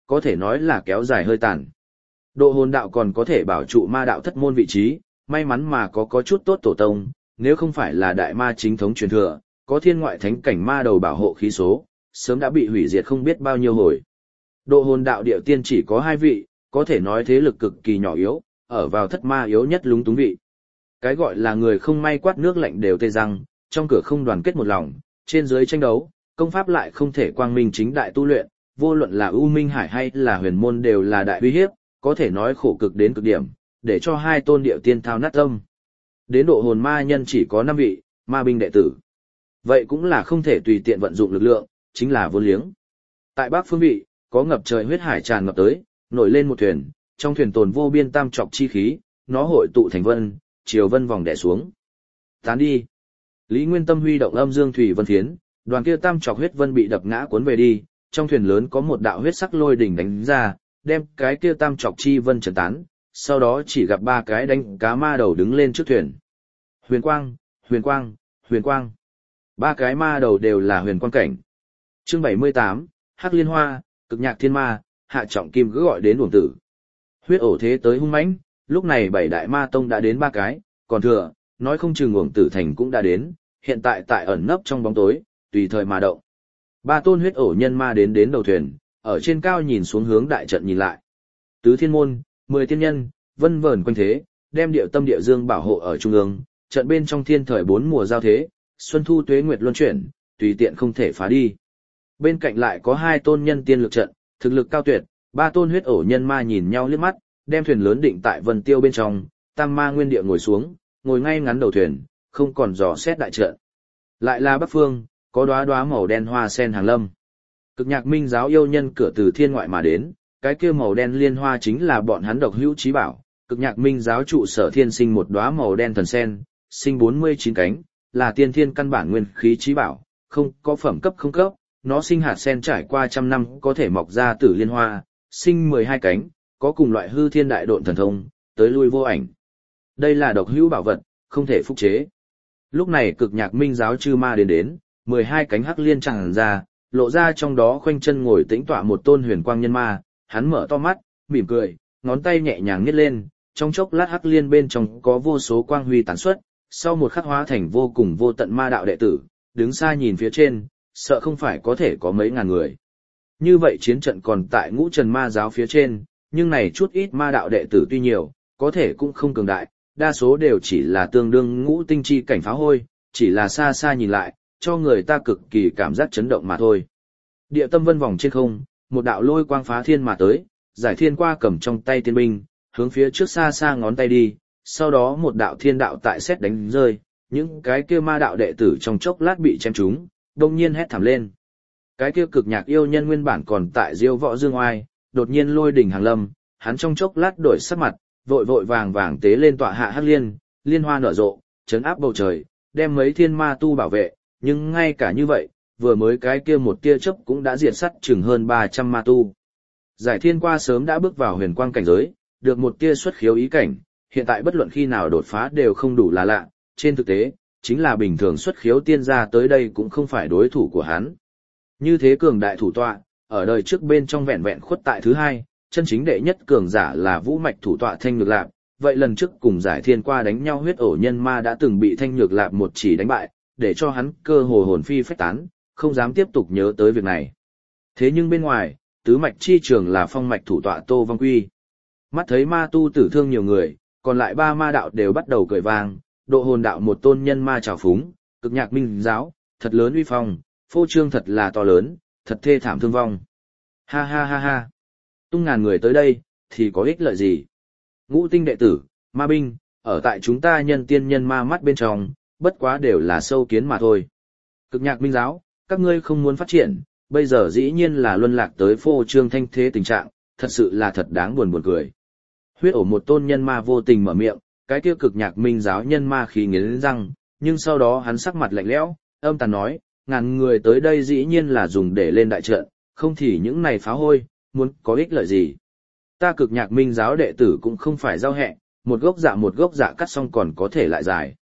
có thể nói là kéo dài hơi tàn. Độ hồn đạo còn có thể bảo trụ ma đạo thất môn vị trí, may mắn mà có chút tốt tổ tông, nếu không phải là đại ma chính thống truyền thừa, có thiên ngoại thánh cảnh ma đầu bảo hộ khí số, sớm đã bị hủy diệt không biết bao nhiêu hồi. Độ hồn đạo địa tiên chỉ có 2 vị, có thể nói thế lực cực kỳ nhỏ yếu, ở vào thất ma yếu nhất lúng túng vị. Cái gọi là người không may quát nước lạnh đều tê răng, trong cửa không đoàn kết một lòng, trên dưới tranh đấu, công pháp lại không thể quang minh chính đại tu luyện, vô luận là U Minh Hải hay là huyền môn đều là đại uy hiếp, có thể nói khổ cực đến cực điểm, để cho 2 tôn địa tiên thao nát tâm. Đến độ hồn ma nhân chỉ có 5 vị, ma binh đệ tử. Vậy cũng là không thể tùy tiện vận dụng lực lượng, chính là vô liếng. Tại Bắc phương vị, có ngập trời huyết hải tràn ngập tới, nổi lên một thuyền, trong thuyền tồn vô biên tam trọc chi khí, nó hội tụ thành vân, chiều vân vòng đè xuống. Tán đi. Lý Nguyên Tâm huy động âm dương thủy vân phiến, đoàn kia tam trọc huyết vân bị đập ngã cuốn về đi, trong thuyền lớn có một đạo huyết sắc lôi đỉnh đánh ra, đem cái kia tam trọc chi vân trấn tán, sau đó chỉ gặp 3 cái đánh cá ma đầu đứng lên trước thuyền. Huyền quang, huyền quang, huyền quang. 3 cái ma đầu đều là huyền quang cảnh. Chương 78, Hắc Liên Hoa, Cực Nhạc Thiên Ma, Hạ Trọng Kim cứ gọi đến uổng tử. Huyết ổ thế tới hung mãnh, lúc này 7 đại ma tông đã đến 3 cái, còn thừa, nói không chừng uổng tử thành cũng đã đến, hiện tại tại ẩn nấp trong bóng tối, tùy thời mà động. 3 tôn huyết ổ nhân ma đến đầu thuyền, ở trên cao nhìn xuống hướng đại trận nhìn lại. Tứ thiên môn, 10 tiên nhân, vân vờn quanh thế, đem điệu tâm địa dương bảo hộ ở trung ương, trận bên trong thiên thời 4 mùa giao thế, xuân thu tuế nguyệt luân chuyển, tùy tiện không thể phá đi. Bên cạnh lại có 2 tôn nhân tiên lực trận, thực lực cao tuyệt, 3 tôn huyết ổ nhân ma nhìn nhau liếc mắt, đem thuyền lớn định tại vân tiêu bên trong, tam ma nguyên địa ngồi xuống, ngồi ngay ngắn đầu thuyền, không còn dò xét đại trận. Lại là Bắc phương, có đóa đóa màu đen hoa sen hàng lâm. Cực Nhạc Minh giáo yêu nhân cửa từ thiên ngoại mà đến, cái kia màu đen liên hoa chính là bọn hắn độc hữu chí bảo. Cực Nhạc Minh giáo trụ sở thiên sinh một đóa màu đen thần sen, sinh 49 cánh, là tiên thiên căn bản nguyên khí chí bảo, không có phẩm cấp không cấp, nó sinh hạt sen trải qua trăm năm có thể mọc ra tử liên hoa, sinh 12 cánh, có cùng loại hư thiên đại độn thần thông, tới lui vô ảnh. Đây là độc hữu bảo vật, không thể phúc chế. Lúc này Cực Nhạc Minh giáo chư ma đến, 12 cánh hắc liên tràn ra, lộ ra trong đó khoanh chân ngồi tĩnh tọa một tôn huyền quang nhân ma, hắn mở to mắt, mỉm cười, ngón tay nhẹ nhàng nhét lên, trong chốc lát hắc liên bên trong có vô số quang huy tán xuất, sau một khắc hóa thành vô cùng vô tận ma đạo đệ tử, đứng xa nhìn phía trên, sợ không phải có thể có mấy ngàn người. Như vậy chiến trận còn tại Ngũ Trần ma giáo phía trên, nhưng này chút ít ma đạo đệ tử tuy nhiều, có thể cũng không cường đại, đa số đều chỉ là tương đương ngũ tinh chi cảnh phá hôi, chỉ là xa xa nhìn lại, cho người ta cực kỳ cảm giác chấn động mà thôi. Địa tâm vân vòng trên không, một đạo lôi quang phá thiên mà tới, Giải Thiên qua cầm trong tay tiên binh, hướng phía trước xa xa ngón tay đi, sau đó một đạo thiên đạo tại xét đánh rơi, những cái kia ma đạo đệ tử trong chốc lát bị chém trúng, đông nhiên hét thảm lên. Cái kia Cực Nhạc yêu nhân nguyên bản còn tại diêu võ dương oai, đột nhiên lôi đỉnh hàng lâm, hắn trong chốc lát đổi sắc mặt, vội vội vàng vàng tế lên tọa hạ hắc liên, liên hoa nở rộ, chấn áp bầu trời, đem mấy thiên ma tu bảo vệ, nhưng ngay cả như vậy, vừa mới cái kia một tia chớp cũng đã diệt sắt chừng hơn 300 ma tu. Giải Thiên qua sớm đã bước vào huyền quang cảnh giới, được một tia xuất khiếu ý cảnh, hiện tại bất luận khi nào đột phá đều không đủ là lạ, trên thực tế, chính là bình thường xuất khiếu tiên gia tới đây cũng không phải đối thủ của hắn. Như thế cường đại thủ tọa, ở đời trước bên trong vẹn vẹn khuất tại thứ 2, chân chính đệ nhất cường giả là Vũ Mạch thủ tọa Thanh Nhược Lạp, vậy lần trước cùng Giải Thiên qua đánh nhau huyết ổ nhân ma đã từng bị Thanh Nhược Lạp một chỉ đánh bại, để cho hắn cơ hồ hồn phi phách tán, không dám tiếp tục nhớ tới việc này. Thế nhưng bên ngoài, tứ mạch chi trường là Phong Mạch thủ tọa Tô Vong Quy. Mắt thấy ma tu tử thương nhiều người, còn lại 3 ma đạo đều bắt đầu cười vang, độ hồn đạo một tôn nhân ma trào phúng, Cực Nhạc Minh giáo, thật lớn uy phong, phô trương thật là to lớn, thật thê thảm thương vong. Ha ha ha ha. Tung ngàn người tới đây, thì có ích lợi gì? Ngũ tinh đệ tử, ma binh, ở tại chúng ta nhân tiên nhân ma mắt bên trong, bất quá đều là sâu kiến mà thôi. Cực Nhạc Minh giáo, các ngươi không muốn phát triển, bây giờ dĩ nhiên là luân lạc tới phô trương thanh thế tình trạng, thật sự là thật đáng buồn cười. Huyết ổ một tôn nhân ma vô tình mở miệng, cái kia Cực Nhạc Minh giáo nhân ma khí nghiến răng, nhưng sau đó hắn sắc mặt lạnh lẽo, âm tàn nói, ngàn người tới đây dĩ nhiên là dùng để lên đại trận, không thì những này phá hôi, muốn có ích lợi gì. Ta Cực Nhạc Minh giáo đệ tử cũng không phải giao hẹ, một gốc dạ cắt xong còn có thể lại dài.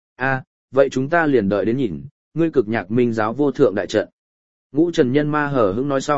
Vậy chúng ta liền đợi đến nhìn, ngươi Cực Nhạc Minh giáo vô thượng đại trận. Ngũ Trần nhân ma hờ hững nói xong,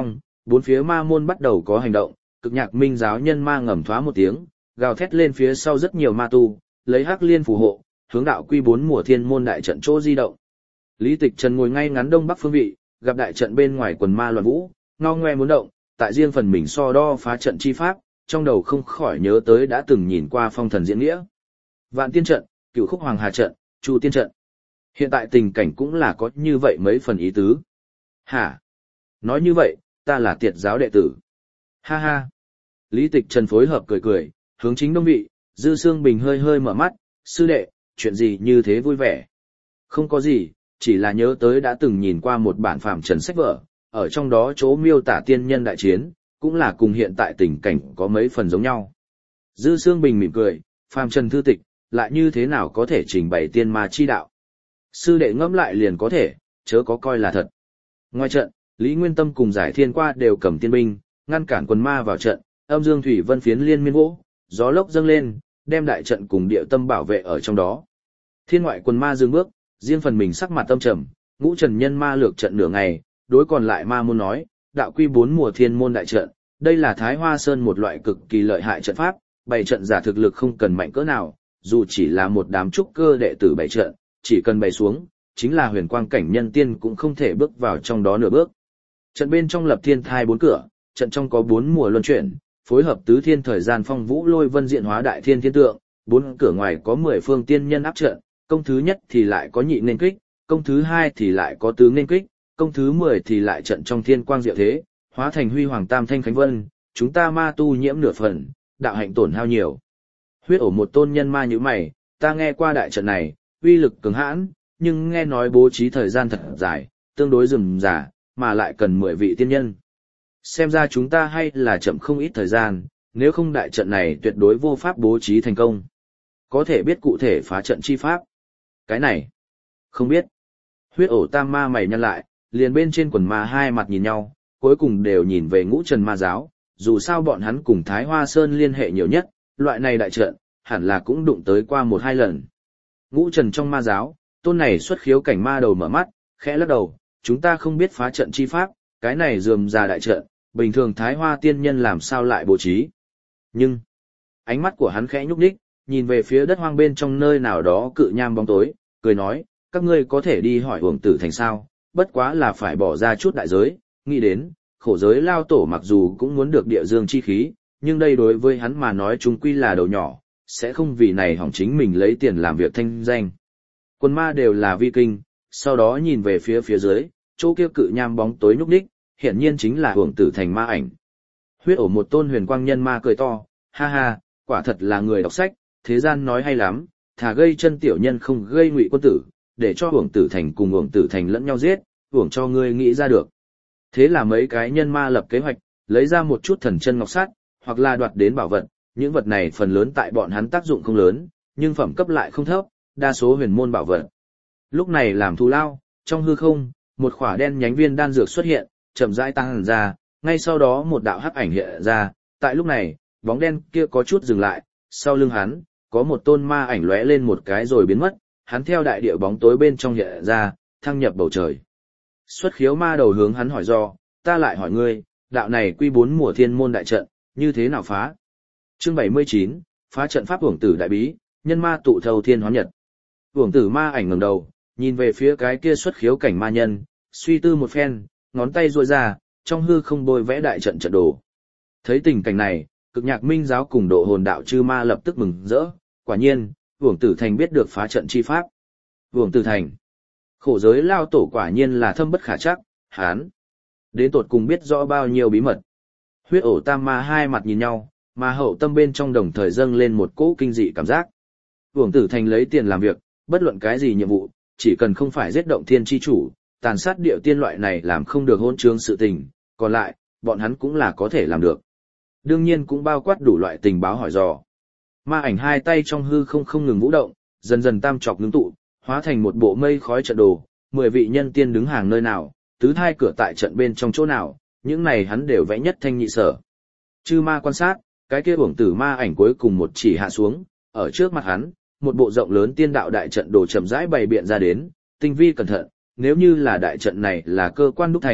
Bốn phía ma môn bắt đầu có hành động, cực nhạc minh giáo nhân ma ngầm thoá một tiếng, gào thét lên phía sau rất nhiều ma tu, lấy hắc liên phù hộ, hướng đạo quy 4 mùa thiên môn đại trận chỗ di động. Lý Tịch Trần ngồi ngay ngắn đông bắc phương vị, gặp đại trận bên ngoài quần ma loạn vũ, ngao ngoe muốn động, tại riêng phần mình so đo phá trận chi pháp, trong đầu không khỏi nhớ tới đã từng nhìn qua phong thần diễn nghĩa. Vạn tiên trận, Cửu khúc hoàng hà trận, Chu tiên trận. Hiện tại tình cảnh cũng là có như vậy mấy phần ý tứ. Hả? Nói như vậy, ta là tiệt giáo đệ tử. Ha ha. Lý Tịch Trần phối hợp cười cười, hướng chính đông vị, Dư Sương Bình hơi hơi mở mắt, sư đệ, chuyện gì như thế vui vẻ? Không có gì, chỉ là nhớ tới đã từng nhìn qua một bản phàm trần sách vở, ở trong đó chỗ miêu tả tiên nhân đại chiến, cũng là cùng hiện tại tình cảnh có mấy phần giống nhau. Dư Sương Bình mỉm cười, phàm trần thư tịch, lại như thế nào có thể trình bày tiên ma chi đạo? Sư đệ ngẫm lại liền có thể, chớ có coi là thật. Ngoài trận, Lý Nguyên Tâm cùng Giải Thiên Qua đều cầm tiên binh, ngăn cản quần ma vào trận, âm dương thủy vân phiến liên miên vỗ, gió lốc dâng lên, đem đại trận cùng địa tâm bảo vệ ở trong đó. Thiên ngoại quần ma dừng bước, riêng phần mình sắc mặt tâm trầm, Ngũ Trần nhân ma lược trận nửa ngày, đối còn lại ma môn nói, đạo quy 4 mùa thiên môn đại trận, đây là Thái Hoa Sơn một loại cực kỳ lợi hại trận pháp, bày trận giả thực lực không cần mạnh cỡ nào, dù chỉ là một đám trúc cơ đệ tử bày trận, chỉ cần bày xuống, chính là huyền quang cảnh nhân tiên cũng không thể bước vào trong đó nửa bước. Trận bên trong lập thiên thai 4 cửa, trận trong có 4 mùa luân chuyển, phối hợp tứ thiên thời gian phong vũ lôi vân diện hóa đại thiên thiên tượng, 4 cửa ngoài có 10 phương tiên nhân áp trận, công thứ nhất thì lại có nhị nên kích, công thứ hai thì lại có tứ nên kích, công thứ 10 thì lại trận trong thiên quang diệu thế, hóa thành huy hoàng tam thanh khánh vân, chúng ta ma tu nhiễm nửa phần, đạo hạnh tổn hao nhiều. Huyết ổ một tôn nhân ma như mày, ta nghe qua đại trận này, uy lực cường hãn, nhưng nghe nói bố trí thời gian thật dài, tương đối rườm rà, mà lại cần 10 vị tiên nhân. Xem ra chúng ta hay là chậm không ít thời gian, nếu không đại trận này tuyệt đối vô pháp bố trí thành công. Có thể biết cụ thể phá trận chi pháp. Cái này, không biết. Huyết ổ tam ma mày nhăn lại, liền bên trên quần ma hai mặt nhìn nhau, cuối cùng đều nhìn về Ngũ Trần ma giáo, dù sao bọn hắn cùng Thái Hoa Sơn liên hệ nhiều nhất, loại này đại trận, hẳn là cũng đụng tới qua 1-2 lần. Ngũ Trần trong ma giáo, tôn này xuất khiếu cảnh ma đầu mở mắt, khẽ lắc đầu, chúng ta không biết phá trận chi pháp, cái này rườm rà đại trận, bình thường Thái Hoa tiên nhân làm sao lại bố trí. Nhưng, ánh mắt của hắn khẽ nhúc nhích, nhìn về phía đất hoang bên trong nơi nào đó cự nham bóng tối, cười nói, các ngươi có thể đi hỏi Uổng Tử Thành sao, bất quá là phải bỏ ra chút đại giới, nghĩ đến, khổ giới lao tổ mặc dù cũng muốn được địa dương chi khí, nhưng đây đối với hắn mà nói chung quy là đầu nhỏ, sẽ không vì này hỏng chính mình lấy tiền làm việc thanh danh. Quân ma đều là vi kinh, sau đó nhìn về phía dưới, chỗ kia cự nham bóng tối nhúc nhích, hiển nhiên chính là Uổng Tử Thành ma ảnh. Huyết ổ một tôn huyền quang nhân ma cười to, ha ha, quả thật là người đọc sách, thế gian nói hay lắm, thà gây chân tiểu nhân không gây ngụy quân tử, để cho Uổng Tử Thành cùng Uổng Tử Thành lẫn nhau giết, uổng cho ngươi nghĩ ra được. Thế là mấy cái nhân ma lập kế hoạch, lấy ra một chút thần chân ngọc sắt, hoặc là đoạt đến bảo vật, những vật này phần lớn tại bọn hắn tác dụng không lớn, nhưng phẩm cấp lại không thấp, đa số huyền môn bảo vật. Lúc này làm thù lao, trong hư không, một khỏa đen nhánh viên đan dược xuất hiện, chậm rãi tăng ra, ngay sau đó một đạo hắc ảnh hiện ra, tại lúc này, bóng đen kia có chút dừng lại, sau lưng hắn, có một tôn ma ảnh lóe lên một cái rồi biến mất, hắn theo đại địa bóng tối bên trong hiện ra, thăng nhập bầu trời. Xuất khiếu ma đầu hướng hắn hỏi do, ta lại hỏi ngươi, đạo này quy 4 mùa thiên môn đại trận, như thế nào phá? Chương 79, phá trận pháp Uổng Tử đại bí, nhân ma tụ thâu thiên hóa nhật. Uổng Tử ma ảnh ngẩng đầu, nhìn về phía cái kia xuất khiếu cảnh ma nhân, suy tư một phen, ngón tay duỗi ra, trong hư không bôi vẽ đại trận trận đồ. Thấy tình cảnh này, Cực Nhạc Minh giáo cùng Độ Hồn đạo chư ma lập tức mừng rỡ, quả nhiên, Uổng Tử Thành biết được phá trận chi pháp. Uổng Tử Thành, khổ giới lao tổ quả nhiên là thâm bất khả trắc, hán đến tột cùng biết rõ bao nhiêu bí mật. Huyết ổ tam ma hai mặt nhìn nhau, mà hậu tâm bên trong đồng thời dâng lên một cỗ kinh dị cảm giác. Uổng Tử Thành lấy tiền làm việc, bất luận cái gì nhiệm vụ, chỉ cần không phải giết động thiên chi chủ, tàn sát điệu tiên loại này làm không được hôn trương sự tình, còn lại, bọn hắn cũng là có thể làm được. Đương nhiên cũng bao quát đủ loại tình báo hỏi dò. Ma ảnh hai tay trong hư không ngừng vũ động, dần dần tam trọc ngưng tụ, hóa thành một bộ mây khói trận đồ, 10 vị nhân tiên đứng hàng nơi nào, tứ thai cửa tại trận bên trong chỗ nào, những này hắn đều vẽ nhất thanh nhị sở. Chư ma quan sát, cái kia Uổng Tử ma ảnh cuối cùng một chỉ hạ xuống, ở trước mặt hắn, một bộ rộng lớn tiên đạo đại trận đồ chậm rãi bày biện ra đến, tinh vi cẩn thận, nếu như là đại trận này là cơ quan đúc thành,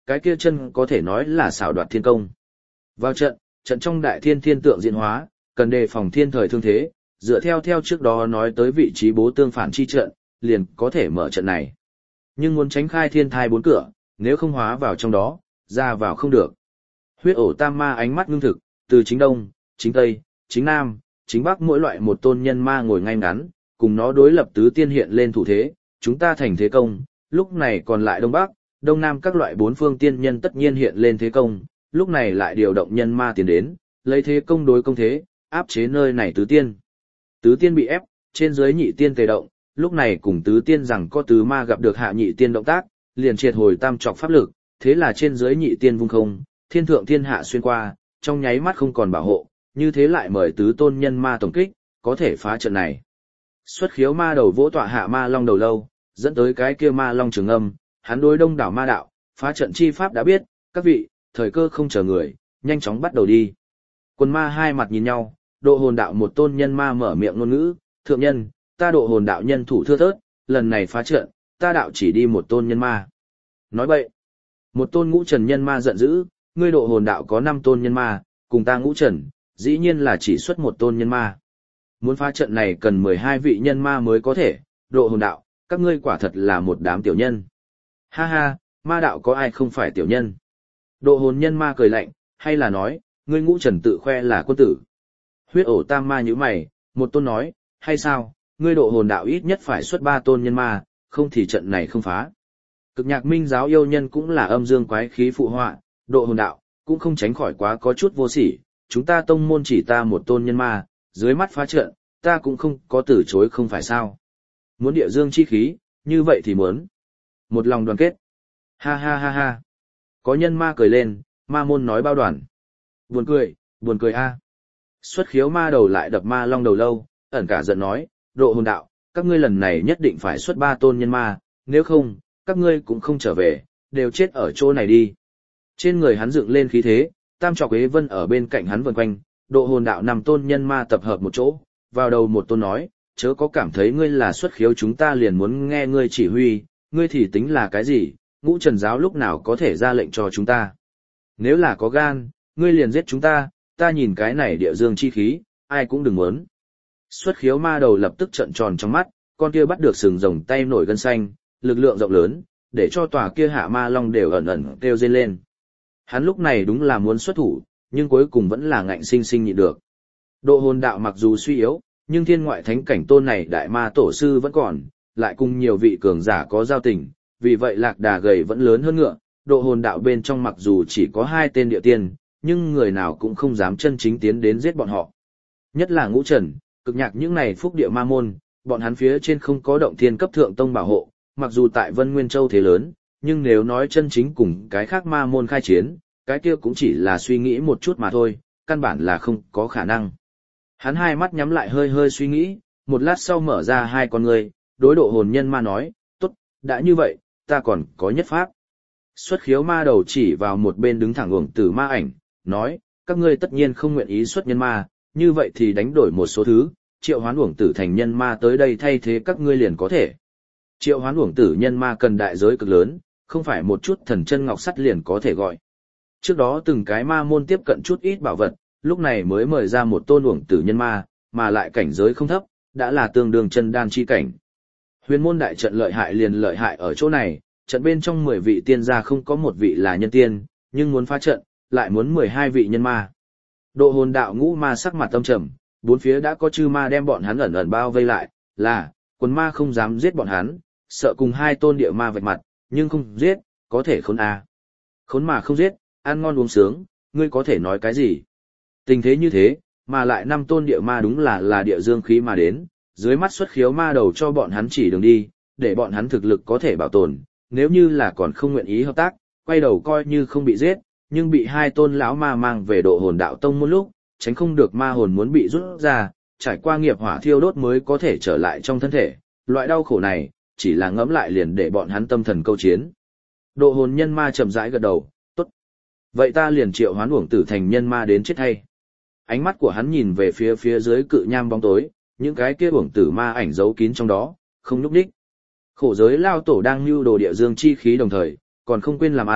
cái kia chân có thể nói là xảo đoạt thiên công. Vào trận, trận trong đại thiên thiên tượng diễn hóa, cần đề phòng thiên thời thương thế, dựa theo trước đó nói tới vị trí bố tương phản chi trận, liền có thể mở trận này. Nhưng muốn tránh khai thiên thai bốn cửa, nếu không hóa vào trong đó, ra vào không được. Huyết ổ tam ma ánh mắt ngưng thực, từ chính đông, chính tây, chính nam, chính bắc mỗi loại một tôn nhân ma ngồi ngay ngắn, cùng nó đối lập tứ tiên hiện lên thủ thế, chúng ta thành thế công, lúc này còn lại đông bắc, đông nam các loại bốn phương tiên nhân tất nhiên hiện lên thế công, lúc này lại điều động nhân ma tiến đến, lấy thế công đối công thế, áp chế nơi này tứ tiên. Tứ tiên bị ép, trên dưới nhị tiên tề động, lúc này cùng tứ tiên rằng có tứ ma gặp được hạ nhị tiên động tác, liền triệt hồi tam trọc pháp lực, thế là trên dưới nhị tiên vung không, thiên thượng thiên hạ xuyên qua, trong nháy mắt không còn bảo hộ, như thế lại mời tứ tôn nhân ma tổng kích, có thể phá trận này. Xuất khiếu ma đầu vỗ tọa hạ ma long đầu lâu, dẫn tới cái kia ma long trường âm, hắn đối đông đảo ma đạo, phá trận chi pháp đã biết, các vị, thời cơ không chờ người, nhanh chóng bắt đầu đi. Quần ma hai mặt nhìn nhau, độ hồn đạo một tôn nhân ma mở miệng ngôn ngữ, thượng nhân, ta độ hồn đạo nhân thủ thưa thớt, lần này phá trận, ta đạo chỉ đi một tôn nhân ma. Nói bậy, một tôn ngũ trần nhân ma giận dữ, ngươi độ hồn đạo có 5 tôn nhân ma, cùng ta ngũ trần, dĩ nhiên là chỉ xuất một tôn nhân ma. Muốn phá trận này cần 12 vị nhân ma mới có thể, độ hồn đạo, các ngươi quả thật là một đám tiểu nhân. Ha ha, ma đạo có ai không phải tiểu nhân? Độ hồn nhân ma cười lạnh, hay là nói, ngươi ngũ trần tự khoe là quân tử. Huyết ổ tam ma như mày, một tôn nói, hay sao, ngươi độ hồn đạo ít nhất phải xuất 3 tôn nhân ma, không thì trận này không phá. Cực nhạc minh giáo yêu nhân cũng là âm dương quái khí phụ họa, độ hồn đạo, cũng không tránh khỏi quá có chút vô sỉ, chúng ta tông môn chỉ ta một tôn nhân ma, dưới mắt phá trận, ta cũng không có từ chối không phải sao. Muốn địa dương chi khí, như vậy thì muốn. Một lòng đoàn kết. Ha ha ha ha. Có nhân ma cười lên, ma môn nói bao đoàn. Buồn cười a. Xuất khiếu ma đầu lại đập ma long đầu lâu, ẩn cả giận nói, độ hồn đạo, các ngươi lần này nhất định phải xuất 3 tôn nhân ma, nếu không, các ngươi cũng không trở về, đều chết ở chỗ này đi. Trên người hắn dựng lên khí thế, tam trọc ế vân ở bên cạnh hắn vần quanh, độ hồn đạo 5 tôn nhân ma tập hợp một chỗ, vào đầu một tôn nói, chớ có cảm thấy ngươi là xuất khiếu chúng ta liền muốn nghe ngươi chỉ huy, ngươi thì tính là cái gì, ngũ trần giáo lúc nào có thể ra lệnh cho chúng ta. Nếu là có gan, ngươi liền giết chúng ta, ta nhìn cái này địa dương chi khí, ai cũng đừng muốn. Xuất khiếu ma đầu lập tức trợn tròn trong mắt, con kia bắt được sừng rồng tay nổi gân xanh, lực lượng rộng lớn, để cho tòa kia hạ ma long đều ẩn ẩn kêu rên lên. Hắn lúc này đúng là muốn xuất thủ, nhưng cuối cùng vẫn là ngạnh sinh sinh nhịn được. Độ hồn đạo mặc dù suy yếu, nhưng thiên ngoại thánh cảnh tôn này đại ma tổ sư vẫn còn, lại cùng nhiều vị cường giả có giao tình, vì vậy lạc đà gầy vẫn lớn hơn ngựa, độ hồn đạo bên trong mặc dù chỉ có 2 tên địa tiên, nhưng người nào cũng không dám chân chính tiến đến giết bọn họ. Nhất là ngũ trần, cực nhạc những này phúc địa ma môn, bọn hắn phía trên không có động thiên cấp thượng tông bảo hộ, mặc dù tại Vân Nguyên Châu thế lớn, nhưng nếu nói chân chính cùng cái khác ma môn khai chiến, cái kia cũng chỉ là suy nghĩ một chút mà thôi, căn bản là không có khả năng. Hắn hai mắt nhắm lại hơi hơi suy nghĩ, một lát sau mở ra 2 con người, đối độ hồn nhân ma nói, tốt, đã như vậy, ta còn có nhất pháp. Xuất khiếu ma đầu chỉ vào một bên đứng thẳng uổng tử ma ảnh, nói, các ngươi tất nhiên không nguyện ý xuất nhân ma, như vậy thì đánh đổi một số thứ, triệu hoán uổng tử thành nhân ma tới đây thay thế các ngươi liền có thể. Triệu hoán uổng tử nhân ma cần đại giới cực lớn, không phải một chút thần chân ngọc sắt liền có thể gọi. Trước đó từng cái ma môn tiếp cận chút ít bảo vật, lúc này mới mời ra một tôn uổng tử nhân ma, mà lại cảnh giới không thấp, đã là tương đương chân đan chi cảnh. Huyền môn đại trận lợi hại liền lợi hại ở chỗ này, trận bên trong 10 vị tiên gia không có một vị là nhân tiên, nhưng muốn phá trận, lại muốn 12 vị nhân ma. Độ hồn đạo ngũ ma sắc mặt âm trầm, bốn phía đã có chư ma đem bọn hắn ẩn ẩn bao vây lại, là, quần ma không dám giết bọn hắn, sợ cùng 2 tôn địa ma vạch mặt, nhưng không giết, có thể khốn à. Khốn mà không giết, ăn ngon uống sướng, ngươi có thể nói cái gì? Tình thế như thế, mà lại 5 tôn địa ma đúng là địa dương khí mà đến, dưới mắt xuất khiếu ma đầu cho bọn hắn chỉ đường đi, để bọn hắn thực lực có thể bảo tồn, nếu như là còn không nguyện ý hợp tác, quay đầu coi như không bị giết, nhưng bị 2 tôn lão ma mang về độ hồn đạo tông một lúc, tránh không được ma hồn muốn bị rút ra, trải qua nghiệp hỏa thiêu đốt mới có thể trở lại trong thân thể, loại đau khổ này, chỉ là ngẫm lại liền để bọn hắn tâm thần câu chiến. Độ hồn nhân ma chậm rãi gật đầu, tốt. Vậy ta liền triệu hoán uổng tử thành nhân ma đến chết hay. Ánh mắt của hắn nhìn về phía dưới cự nham bóng tối, những cái kia uổng tử ma ảnh giấu kín trong đó, không nhúc đích. Khổ giới lao tổ đang nưu đồ địa dương chi khí đồng thời, còn không quên làm ăn,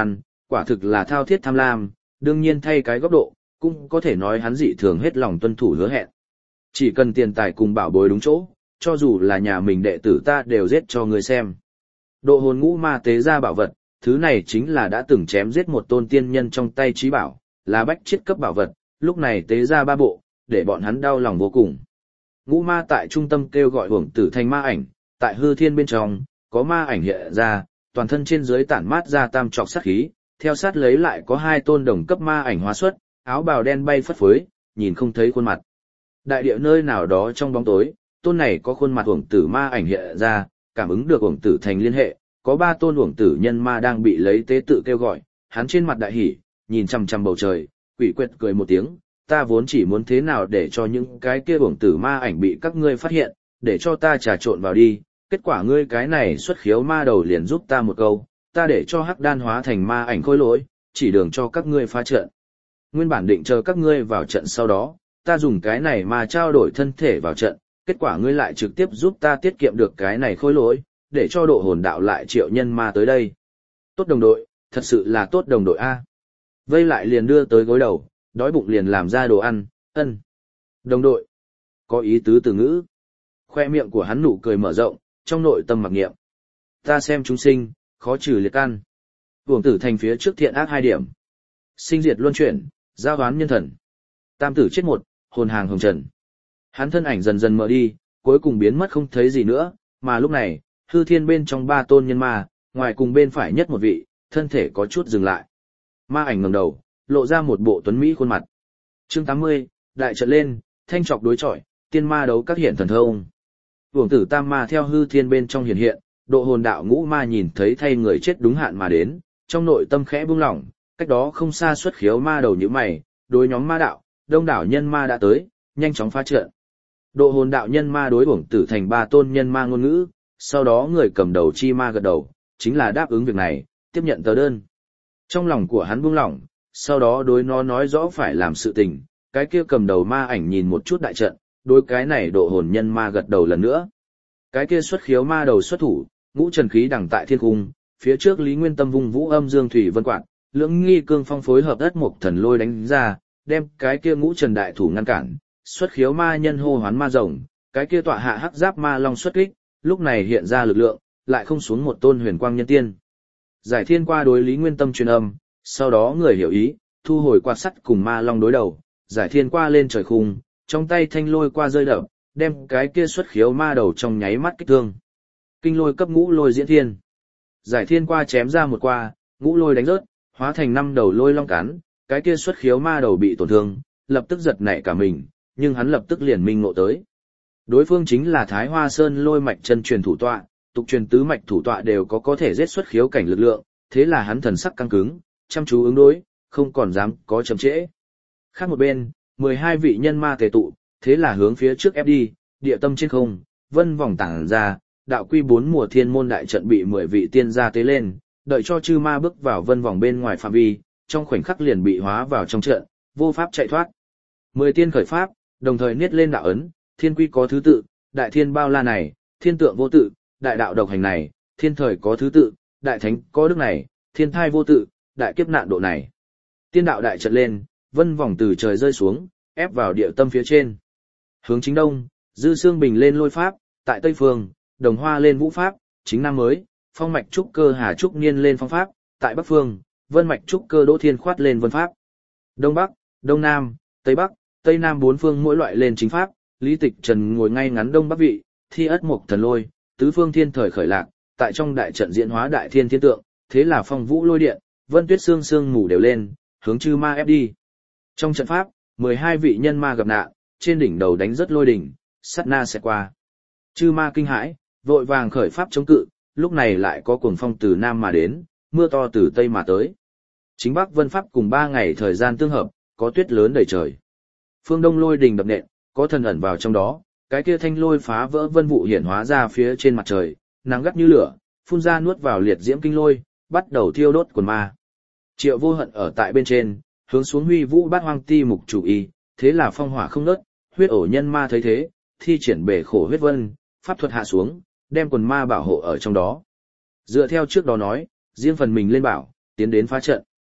quả thực là thao thiết tham lam, đương nhiên thay cái góc độ, cũng có thể nói hắn dị thường hết lòng tuân thủ hứa hẹn. Chỉ cần tiền tài cùng bảo bối đúng chỗ, cho dù là nhà mình đệ tử ta đều giết cho người xem. Độ hồn ngũ ma tế ra bảo vật, thứ này chính là đã từng chém giết một tôn tiên nhân trong tay trí bảo, là bách chiết cấp bảo vật, lúc này tế ra 3 bộ, để bọn hắn đau lòng vô cùng. Ngũ ma tại trung tâm kêu gọi hưởng tử thành ma ảnh, tại hư thiên bên trong, có ma ảnh hiện ra, toàn thân trên dưới tản mát ra tam trọc sát khí, theo sát lấy lại có 2 tôn đồng cấp ma ảnh hóa xuất, áo bào đen bay phất phới, nhìn không thấy khuôn mặt. Đại địa nơi nào đó trong bóng tối, tôn này có khuôn mặt hưởng tử ma ảnh hiện ra, cảm ứng được hưởng tử thành liên hệ, có 3 tôn hưởng tử nhân ma đang bị lấy tế tự kêu gọi, hắn trên mặt đại hỉ, nhìn chằm chằm bầu trời, quỷ quyệt cười một tiếng, ta vốn chỉ muốn thế nào để cho những cái kia hưởng tử ma ảnh bị các ngươi phát hiện, để cho ta trà trộn vào đi, kết quả ngươi cái này xuất khiếu ma đầu liền giúp ta một câu, ta để cho hắc đan hóa thành ma ảnh khôi lỗi, chỉ đường cho các ngươi phá trận. Nguyên bản định chờ các ngươi vào trận sau đó, ta dùng cái này mà trao đổi thân thể vào trận, kết quả ngươi lại trực tiếp giúp ta tiết kiệm được cái này khôi lỗi, để cho độ hồn đạo lại triệu nhân ma tới đây. Tốt đồng đội, thật sự là tốt đồng đội a. Vây lại liền đưa tới gối đầu, đói bụng liền làm ra đồ ăn, ân. Đồng đội, có ý tứ từ ngữ. Khoe miệng của hắn nụ cười mở rộng, trong nội tâm mặc niệm. Ta xem chúng sinh, khó trừ liệt căn. Uổng tử thành phía trước thiện ác 2 điểm. Sinh diệt luân chuyển, giao đoán nhân thần. Tam tử chết 1, hồn hàng hồng trần. Hắn thân ảnh dần dần mờ đi, cuối cùng biến mất không thấy gì nữa, mà lúc này, hư thiên bên trong 3 tôn nhân ma, ngoài cùng bên phải nhất một vị, thân thể có chút dừng lại. Ma ảnh ngẩng đầu, lộ ra một bộ tuấn mỹ khuôn mặt. Chương 80, đại trận lên, thanh trọc đối chọi, tiên ma đấu các hiện thần thông. Uổng tử tam ma theo hư thiên bên trong hiện hiện, độ hồn đạo ngũ ma nhìn thấy thay người chết đúng hạn mà đến, trong nội tâm khẽ buông lỏng, cách đó không xa xuất khiếu ma đầu như mày, đối nhóm ma đạo, đông đảo nhân ma đã tới, nhanh chóng phá trận. Độ hồn đạo nhân ma đối uổng tử thành 3 tôn nhân ma ngôn ngữ, sau đó người cầm đầu chi ma gật đầu, chính là đáp ứng việc này, tiếp nhận tờ đơn. Trong lòng của hắn buông lỏng, sau đó đối nó nói rõ phải làm sự tình, cái kia cầm đầu ma ảnh nhìn một chút đại trận, đối cái này độ hồn nhân ma gật đầu lần nữa. Cái kia xuất khiếu ma đầu xuất thủ, ngũ trần khí đằng tại thiên cung, phía trước Lý Nguyên Tâm vung vũ âm dương thủy vân quạt, lưỡng nghi cương phong phối hợp đất mục thần lôi đánh ra, đem cái kia ngũ trần đại thủ ngăn cản, xuất khiếu ma nhân hô hoán ma rồng, cái kia tọa hạ hắc giáp ma long xuất kích, lúc này hiện ra lực lượng, lại không xuống một tôn huyền quang nhân tiên. Giải thiên qua đối Lý Nguyên Tâm truyền âm, sau đó người hiểu ý, thu hồi quạt sắt cùng ma long đối đầu, giải thiên qua lên trời khung, trong tay thanh lôi qua rơi đập, đem cái kia xuất khiếu ma đầu trong nháy mắt kích thương. Kinh lôi cấp ngũ lôi diễn thiên. Giải thiên qua chém ra một qua, ngũ lôi đánh rớt, hóa thành 5 đầu lôi long cắn, cái kia xuất khiếu ma đầu bị tổn thương, lập tức giật nảy cả mình, nhưng hắn lập tức liền minh ngộ tới. Đối phương chính là Thái Hoa Sơn lôi mạch chân truyền thủ tọa, tục truyền tứ mạch thủ tọa đều có thể giết xuất khiếu cảnh lực lượng, thế là hắn thần sắc căng cứng, chăm chú ứng đối, không còn dám có chậm trễ. Khác một bên, 12 vị nhân ma tề tụ, thế là hướng phía trước ép đi, địa tâm trên không, vân vòng tản ra, đạo quy 4 mùa thiên môn đại trận bị 10 vị tiên gia tế lên, đợi cho chư ma bước vào vân vòng bên ngoài phạm vi, trong khoảnh khắc liền bị hóa vào trong trận, vô pháp chạy thoát. 10 tiên khởi pháp, đồng thời niết lên đạo ấn, thiên quy có thứ tự, đại thiên bao la này, thiên tượng vô tự, đại đạo độc hành này, thiên thời có thứ tự, đại thánh có đức này, thiên thai vô tự, đại kiếp nạn độ này. Tiên đạo đại trận lên, vân vòng từ trời rơi xuống, ép vào địa tâm phía trên. Hướng chính đông, dư xương bình lên lôi pháp, tại tây phương, đồng hoa lên vũ pháp, chính nam mới, phong mạch trúc cơ hà trúc niên lên phong pháp, tại bắc phương, vân mạch trúc cơ đỗ thiên khoát lên vân pháp. Đông bắc, đông nam, tây bắc, tây nam 4 phương mỗi loại lên chính pháp, Lý Tịch Trần ngồi ngay ngắn đông bắc vị, thi ất mục thần lôi, tứ phương thiên thời khởi lạc, tại trong đại trận diễn hóa đại thiên thiên tượng, thế là phong vũ lôi điện, vân tuyết sương sương mù đều lên, hướng chư ma ép đi. Trong trận pháp, 12 vị nhân ma gặp nạn, trên đỉnh đầu đánh rất lôi đỉnh, sát na sẽ qua. Chư ma kinh hãi, vội vàng khởi pháp chống cự, lúc này lại có cuồng phong từ nam mà đến, mưa to từ tây mà tới. Chính bắc vân pháp cùng 3 ngày thời gian tương hợp, có tuyết lớn đầy trời. Phương đông lôi đỉnh đập nện, có thần ẩn vào trong đó, cái kia thanh lôi phá vỡ vân vụ hiển hóa ra phía trên mặt trời, nắng gắt như lửa, phun ra nuốt vào liệt diễm kinh lôi, bắt đầu thiêu đốt quần ma. Triệu Vô Hận ở tại bên trên, hướng xuống huy vũ bát hoang ti mục chủ y, thế là phong hỏa không ngớt, huyết ổ nhân ma thấy thế, thi triển bể khổ huyết vân, pháp thuật hạ xuống, đem quần ma bảo hộ ở trong đó. Dựa theo trước đó nói, riêng phần mình lên bảo, tiến đến phá trận,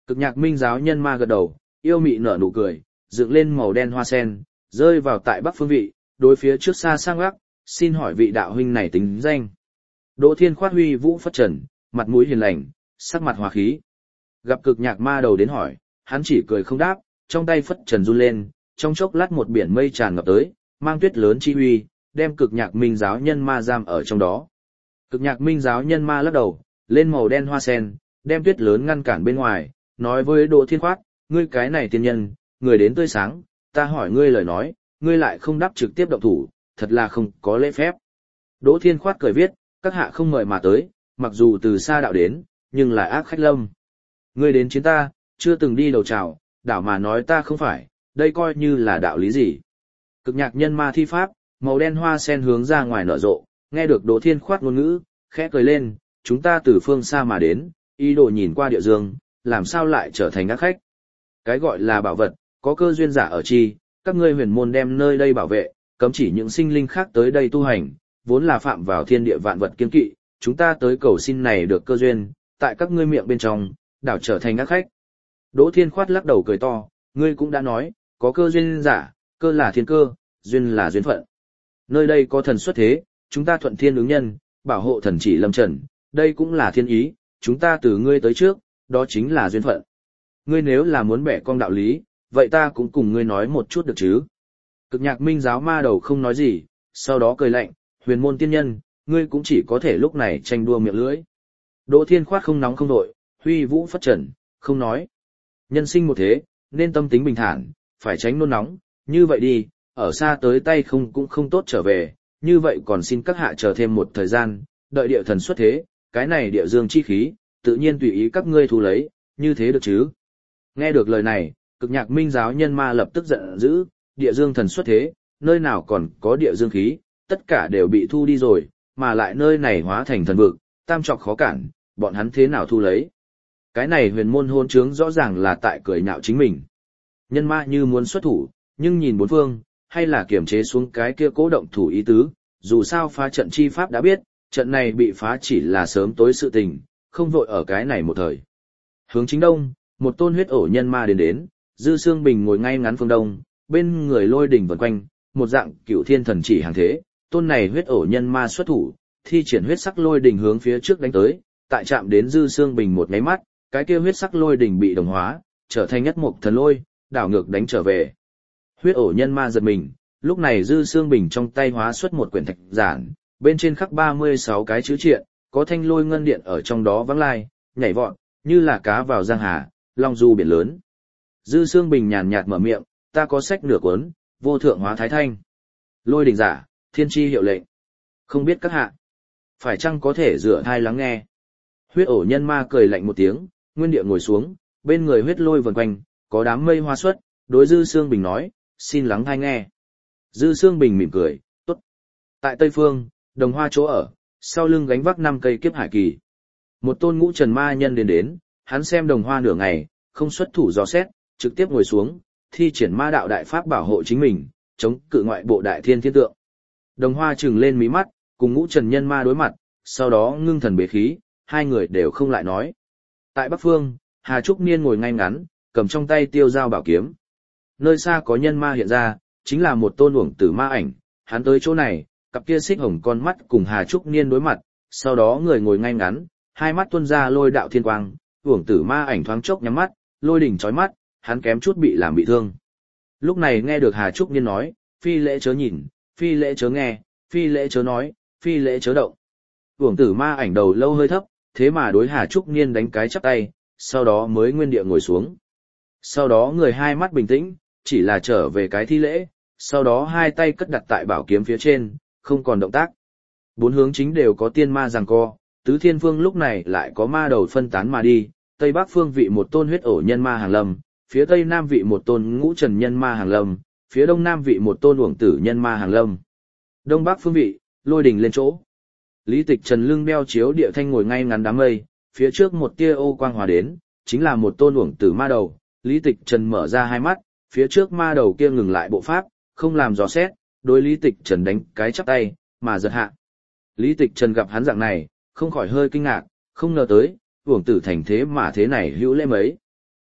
Cực nhạc minh giáo nhân ma gật đầu, yêu mị nở nụ cười, dựng lên màu đen hoa sen, rơi vào tại bắc phương vị, đối phía trước xa sang gác, xin hỏi vị đạo huynh này tính danh. Đỗ Thiên khoát huy vũ phất trần, mặt mũi hiền lành, sắc mặt hòa khí. Gặp cực nhạc ma đầu đến hỏi, hắn chỉ cười không đáp, trong tay phất trần run lên, trong chốc lát một biển mây tràn ngập tới, mang tuyết lớn chi huy, đem cực nhạc minh giáo nhân ma giam ở trong đó. Cực nhạc minh giáo nhân ma lắc đầu, lên màu đen hoa sen, đem tuyết lớn ngăn cản bên ngoài, nói với Đỗ Thiên khoát, ngươi cái này tiên nhân, người đến tươi sáng, ta hỏi ngươi lời nói, ngươi lại không đáp trực tiếp động thủ, thật là không có lễ phép. Đỗ Thiên khoát cười viết, các hạ không mời mà tới, mặc dù từ xa đạo đến, nhưng là ác khách lâm. Ngươi đến chiến ta, chưa từng đi đầu trào, đảo mà nói ta không phải, đây coi như là đạo lý gì. Cực nhạc nhân ma thi pháp, màu đen hoa sen hướng ra ngoài nở rộ, nghe được Đỗ Thiên khoát ngôn ngữ, khẽ cười lên, chúng ta từ phương xa mà đến, ý đồ nhìn qua địa dương, làm sao lại trở thành ác khách. Cái gọi là bảo vật, có cơ duyên giả ở chi, các ngươi huyền môn đem nơi đây bảo vệ, cấm chỉ những sinh linh khác tới đây tu hành, vốn là phạm vào thiên địa vạn vật kiên kỵ, chúng ta tới cầu xin này được cơ duyên, tại các ngươi miệng bên trong, đảo trở thành ác khách. Đỗ Thiên khoát lắc đầu cười to, ngươi cũng đã nói, có cơ duyên giả, cơ là thiên cơ, duyên là duyên phận. Nơi đây có thần xuất thế, chúng ta thuận thiên ứng nhân, bảo hộ thần chỉ lâm trần, đây cũng là thiên ý, chúng ta từ ngươi tới trước, đó chính là duyên phận. Ngươi nếu là muốn bẻ cong đạo lý, vậy ta cũng cùng ngươi nói một chút được chứ. Cực nhạc minh giáo ma đầu không nói gì, sau đó cười lạnh, huyền môn tiên nhân, ngươi cũng chỉ có thể lúc này tranh đua miệng lưỡi. Đỗ Thiên khoát không nóng không đội, huy vũ phất trần, không nói. Nhân sinh một thế, nên tâm tính bình thản, phải tránh nôn nóng, như vậy đi, ở xa tới tay không cũng không tốt trở về, như vậy còn xin các hạ chờ thêm một thời gian, đợi địa thần xuất thế, cái này địa dương chi khí, tự nhiên tùy ý các ngươi thu lấy, như thế được chứ. Nghe được lời này, cực nhạc minh giáo nhân ma lập tức giận dữ, địa dương thần xuất thế, nơi nào còn có địa dương khí, tất cả đều bị thu đi rồi, mà lại nơi này hóa thành thần vực, tam trọc khó cản, bọn hắn thế nào thu lấy. Cái này huyền môn hôn trướng rõ ràng là tại cười nhạo chính mình. Nhân ma như muốn xuất thủ, nhưng nhìn bốn phương, hay là kiềm chế xuống cái kia cố động thủ ý tứ, dù sao phá trận chi pháp đã biết, trận này bị phá chỉ là sớm tối sự tình, không vội ở cái này một thời. Hướng chính đông, một tôn huyết ổ nhân ma đến, Dư Xương Bình ngồi ngay ngắn phương đông, bên người lôi đỉnh vần quanh, một dạng cửu thiên thần chỉ hàng thế, tôn này huyết ổ nhân ma xuất thủ, thi triển huyết sắc lôi đỉnh hướng phía trước đánh tới, tại chạm đến Dư Xương Bình một cái mắt, cái kia huyết sắc lôi đỉnh bị đồng hóa, trở thành nhất mục thần lôi, đảo ngược đánh trở về. Huyết ổ nhân ma giật mình, lúc này Dư Xương Bình trong tay hóa xuất một quyển thạch giản, bên trên khắc 36 cái chữ triện, có thanh lôi ngân điện ở trong đó vắng lai, nhảy vọt, như là cá vào giang hà, long du biển lớn. Dư Xương Bình nhàn nhạt mở miệng, ta có sách nửa cuốn, vô thượng hóa thái thanh. Lôi đỉnh giả, thiên chi hiệu lệnh. Không biết các hạ, phải chăng có thể rửa thai lắng nghe. Huyết ổ nhân ma cười lạnh một tiếng, nguyên địa ngồi xuống, bên người huyết lôi vần quanh, có đám mây hoa xuất, đối Dư Xương Bình nói, xin lắng thai nghe. Dư Xương Bình mỉm cười, tốt. Tại Tây Phương, đồng hoa chỗ ở, sau lưng gánh vác 5 cây kiếp hải kỳ. Một tôn ngũ trần ma nhân đến, hắn xem đồng hoa nửa ngày, không xuất thủ dò xét, trực tiếp ngồi xuống, thi triển ma đạo đại pháp bảo hộ chính mình, chống cự ngoại bộ đại thiên thiên tượng. Đồng hoa trừng lên mí mắt, cùng ngũ trần nhân ma đối mặt, sau đó ngưng thần bế khí, hai người đều không lại nói. Tại Bắc Phương, Hà Trúc Niên ngồi ngay ngắn, cầm trong tay tiêu dao bảo kiếm. Nơi xa có nhân ma hiện ra, chính là một tôn uổng tử ma ảnh, hắn tới chỗ này, cặp kia xích hồng con mắt cùng Hà Trúc Niên đối mặt, sau đó người ngồi ngay ngắn, hai mắt tuôn ra lôi đạo thiên quang, uổng tử ma ảnh thoáng chốc nhắm mắt, lôi đỉnh chói mắt, hắn kém chút bị làm bị thương. Lúc này nghe được Hà Trúc Niên nói, phi lễ chớ nhìn, phi lễ chớ nghe, phi lễ chớ nói, phi lễ chớ động. Uổng tử ma ảnh đầu lâu hơi thấp, thế mà đối Hà Trúc Niên đánh cái chắp tay, sau đó mới nguyên địa ngồi xuống. Sau đó người hai mắt bình tĩnh, chỉ là trở về cái thi lễ, sau đó hai tay cất đặt tại bảo kiếm phía trên, không còn động tác. Bốn hướng chính đều có tiên ma giằng co, tứ thiên phương lúc này lại có ma đầu phân tán mà đi, tây bắc phương vị một tôn huyết ổ nhân ma hàng lâm, phía tây nam vị một tôn ngũ trần nhân ma hàng lâm, phía đông nam vị một tôn uổng tử nhân ma hàng lâm. Đông bắc phương vị, lôi đỉnh lên chỗ. Lý Tịch Trần lưng đeo chiếu địa thanh ngồi ngay ngắn đám mây, phía trước một tia ô quang hòa đến, chính là một tôn uổng tử ma đầu. Lý Tịch Trần mở ra hai mắt, phía trước ma đầu kia ngừng lại bộ pháp, không làm dò xét, đối Lý Tịch Trần đánh cái chắp tay, mà giật hạ. Lý Tịch Trần gặp hắn dạng này, không khỏi hơi kinh ngạc, không ngờ tới, uổng tử thành thế mà thế này hữu lễ mấy.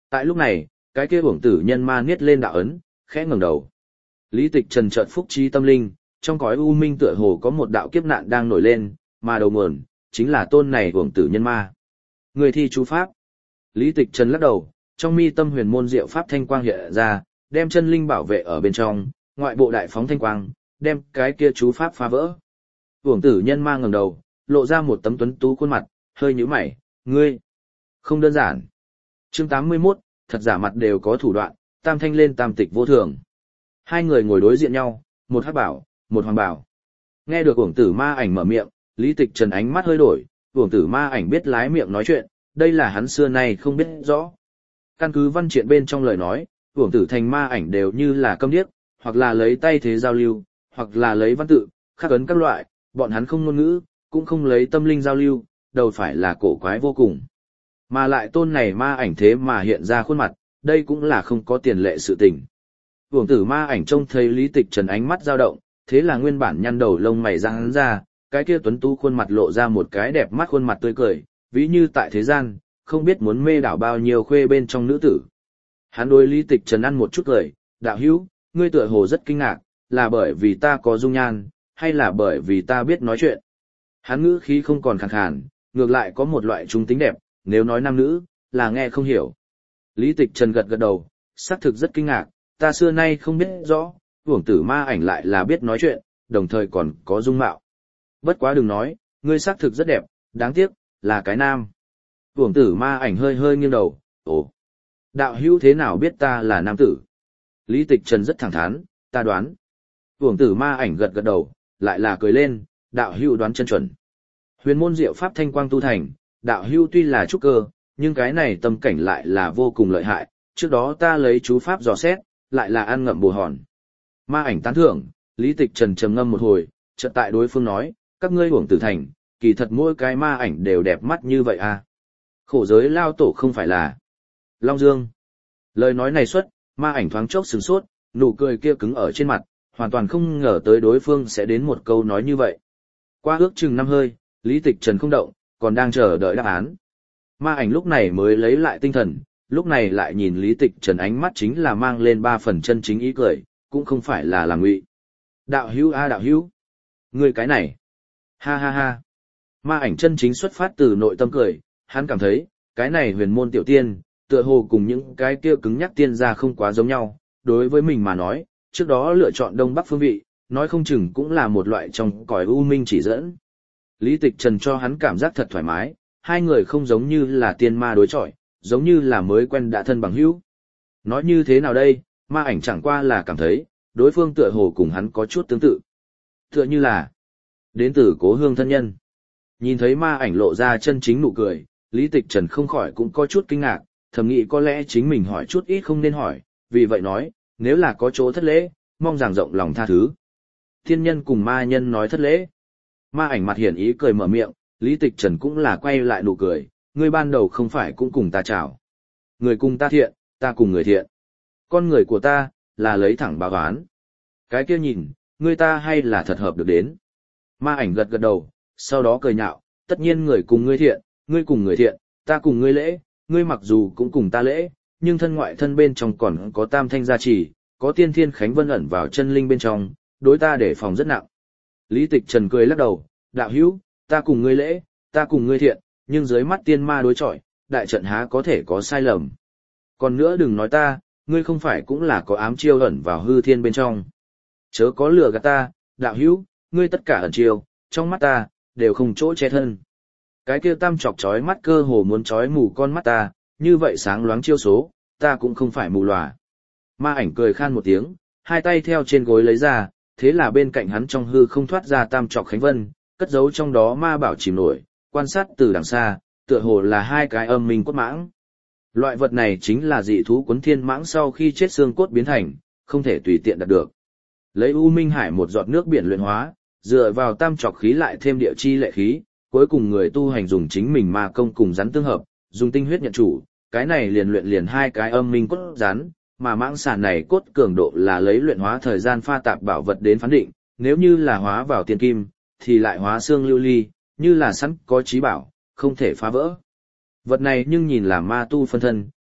Tại lúc này, cái kia uổng tử nhân ma niết lên đạo ấn, khẽ ngẩng đầu. Lý Tịch Trần chợt phúc trí tâm linh, trong cõi u minh tựa hồ có một đạo kiếp nạn đang nổi lên, mà đầu nguồn chính là tôn này uổng tử nhân ma. Người thi chú pháp. Lý Tịch Trần lắc đầu, trong mi tâm huyền môn diệu pháp thanh quang hiện ra, đem chân linh bảo vệ ở bên trong, ngoại bộ đại phóng thanh quang, đem cái kia chú pháp phá vỡ. Uổng tử nhân ma ngẩng đầu, lộ ra một tấm tuấn tú khuôn mặt, hơi nhíu mày, ngươi không đơn giản. Chương 81, thật giả mặt đều có thủ đoạn, tam thanh lên tam tịch vô thường. Hai người ngồi đối diện nhau, một hắc bảo, một hoàng bảo. Nghe được uổng tử ma ảnh mở miệng, Lý Tịch Trần ánh mắt hơi đổi, uổng tử ma ảnh biết lái miệng nói chuyện, đây là hắn xưa nay không biết rõ. Căn cứ văn triện bên trong lời nói, uổng tử thành ma ảnh đều như là câm điếc, hoặc là lấy tay thế giao lưu, hoặc là lấy văn tự, khắc ấn các loại, bọn hắn không ngôn ngữ, cũng không lấy tâm linh giao lưu, đầu phải là cổ quái vô cùng. Mà lại tôn này ma ảnh thế mà hiện ra khuôn mặt, đây cũng là không có tiền lệ sự tình. Uổng tử ma ảnh trông thấy Lý Tịch Trần ánh mắt dao động, thế là nguyên bản nhăn đầu lông mày ra hắn ra, cái kia tuấn tú khuôn mặt lộ ra một cái đẹp mắt khuôn mặt tươi cười, ví như tại thế gian, không biết muốn mê đảo bao nhiêu khuê bên trong nữ tử. Hắn đối Lý Tịch Trần ăn một chút cười, đạo hữu, ngươi tựa hồ rất kinh ngạc, là bởi vì ta có dung nhan, hay là bởi vì ta biết nói chuyện. Hắn ngữ khí không còn khàn khàn, ngược lại có một loại trung tính đẹp, nếu nói nam nữ, là nghe không hiểu. Lý Tịch Trần gật gật đầu, xác thực rất kinh ngạc, ta xưa nay không biết rõ, uổng tử ma ảnh lại là biết nói chuyện, đồng thời còn có dung mạo. Bất quá đừng nói, ngươi xác thực rất đẹp, đáng tiếc, là cái nam. Uổng tử ma ảnh hơi hơi nghiêng đầu, ồ, đạo hữu thế nào biết ta là nam tử? Lý Tịch Trần rất thẳng thắn, ta đoán. Uổng tử ma ảnh gật gật đầu, lại là cười lên, đạo hữu đoán chân chuẩn. Huyền môn diệu pháp thanh quang tu thành, đạo hữu tuy là trúc cơ, nhưng cái này tâm cảnh lại là vô cùng lợi hại, trước đó ta lấy chú pháp dò xét, lại là ăn ngậm bồ hòn. Ma ảnh tán thưởng, Lý Tịch Trần trầm ngâm một hồi, chợt tại đối phương nói, các ngươi uổng tử thành, kỳ thật mỗi cái ma ảnh đều đẹp mắt như vậy à. Khổ giới lao tổ không phải là Long Dương. Lời nói này xuất, ma ảnh thoáng chốc sửng sốt, nụ cười kia cứng ở trên mặt, hoàn toàn không ngờ tới đối phương sẽ đến một câu nói như vậy. Qua ước chừng 5 hơi, Lý Tịch Trần không động, còn đang chờ đợi đáp án. Ma ảnh lúc này mới lấy lại tinh thần, lúc này lại nhìn Lý Tịch Trần ánh mắt chính là mang lên 3 phần chân chính ý cười, cũng không phải là làm ngụy. Đạo hữu a đạo hữu, ngươi cái này, ha ha ha. Ma ảnh chân chính xuất phát từ nội tâm cười, hắn cảm thấy, cái này huyền môn tiểu tiên, tựa hồ cùng những cái kia cứng nhắc tiên gia không quá giống nhau, đối với mình mà nói, trước đó lựa chọn Đông Bắc phương vị, nói không chừng cũng là một loại trong cõi u minh chỉ dẫn. Lý Tịch Trần cho hắn cảm giác thật thoải mái, hai người không giống như là tiên ma đối chọi, giống như là mới quen đã thân bằng hữu. Nói như thế nào đây, ma ảnh chẳng qua là cảm thấy, đối phương tựa hồ cùng hắn có chút tương tự. Tựa như là đến từ cố hương thân nhân. Nhìn thấy ma ảnh lộ ra chân chính nụ cười, Lý Tịch Trần không khỏi cũng có chút kinh ngạc, thầm nghĩ có lẽ chính mình hỏi chút ít không nên hỏi, vì vậy nói, nếu là có chỗ thất lễ, mong rằng rộng lòng tha thứ. Thiên nhân cùng ma nhân nói thất lễ. Ma ảnh mặt hiển ý cười mở miệng, Lý Tịch Trần cũng là quay lại nụ cười, ngươi ban đầu không phải cũng cùng ta chào. Người cùng ta thiện, ta cùng người thiện. Con người của ta, là lấy thẳng báo oán. Cái kia nhìn, ngươi ta hay là thật hợp được đến. Ma ảnh gật gật đầu, sau đó cười nhạo, tất nhiên người cùng ngươi thiện, ngươi cùng người thiện, ta cùng ngươi lễ, ngươi mặc dù cũng cùng ta lễ, nhưng thân ngoại thân bên trong còn có tam thanh gia trì, có tiên thiên khánh vân ẩn vào chân linh bên trong, đối ta để phòng rất nặng. Lý Tịch Trần cười lắc đầu, đạo hữu, ta cùng ngươi lễ, ta cùng ngươi thiện, nhưng dưới mắt tiên ma đối chọi, đại trận há có thể có sai lầm. Còn nữa đừng nói ta, ngươi không phải cũng là có ám chiêu ẩn vào hư thiên bên trong. Chớ có lừa gạt ta, đạo hữu, ngươi tất cả ẩn chiêu, trong mắt ta, đều không chỗ che thân. Cái kia tam chọc chói mắt cơ hồ muốn chói mù con mắt ta, như vậy sáng loáng chiêu số, ta cũng không phải mù lòa. Ma ảnh cười khan một tiếng, hai tay theo trên gối lấy ra, thế là bên cạnh hắn trong hư không thoát ra tam chọc khánh vân, cất giấu trong đó ma bảo chìm nổi, quan sát từ đằng xa, tựa hồ là hai cái âm minh cốt mãng. Loại vật này chính là dị thú cuốn thiên mãng sau khi chết xương cốt biến thành, không thể tùy tiện đạt được. Lấy U Minh Hải một giọt nước biển luyện hóa, dựa vào tam trọc khí lại thêm địa chi lệ khí, cuối cùng người tu hành dùng chính mình ma công cùng rắn tương hợp, dùng tinh huyết nhận chủ, cái này liền luyện liền hai cái âm minh cốt rắn, mà mãng xà này cốt cường độ là lấy luyện hóa thời gian pha tạp bảo vật đến phán định, nếu như là hóa vào tiên kim, thì lại hóa xương lưu ly, như là sẵn có trí bảo, không thể phá vỡ. Vật này nhưng nhìn là ma tu phân thân,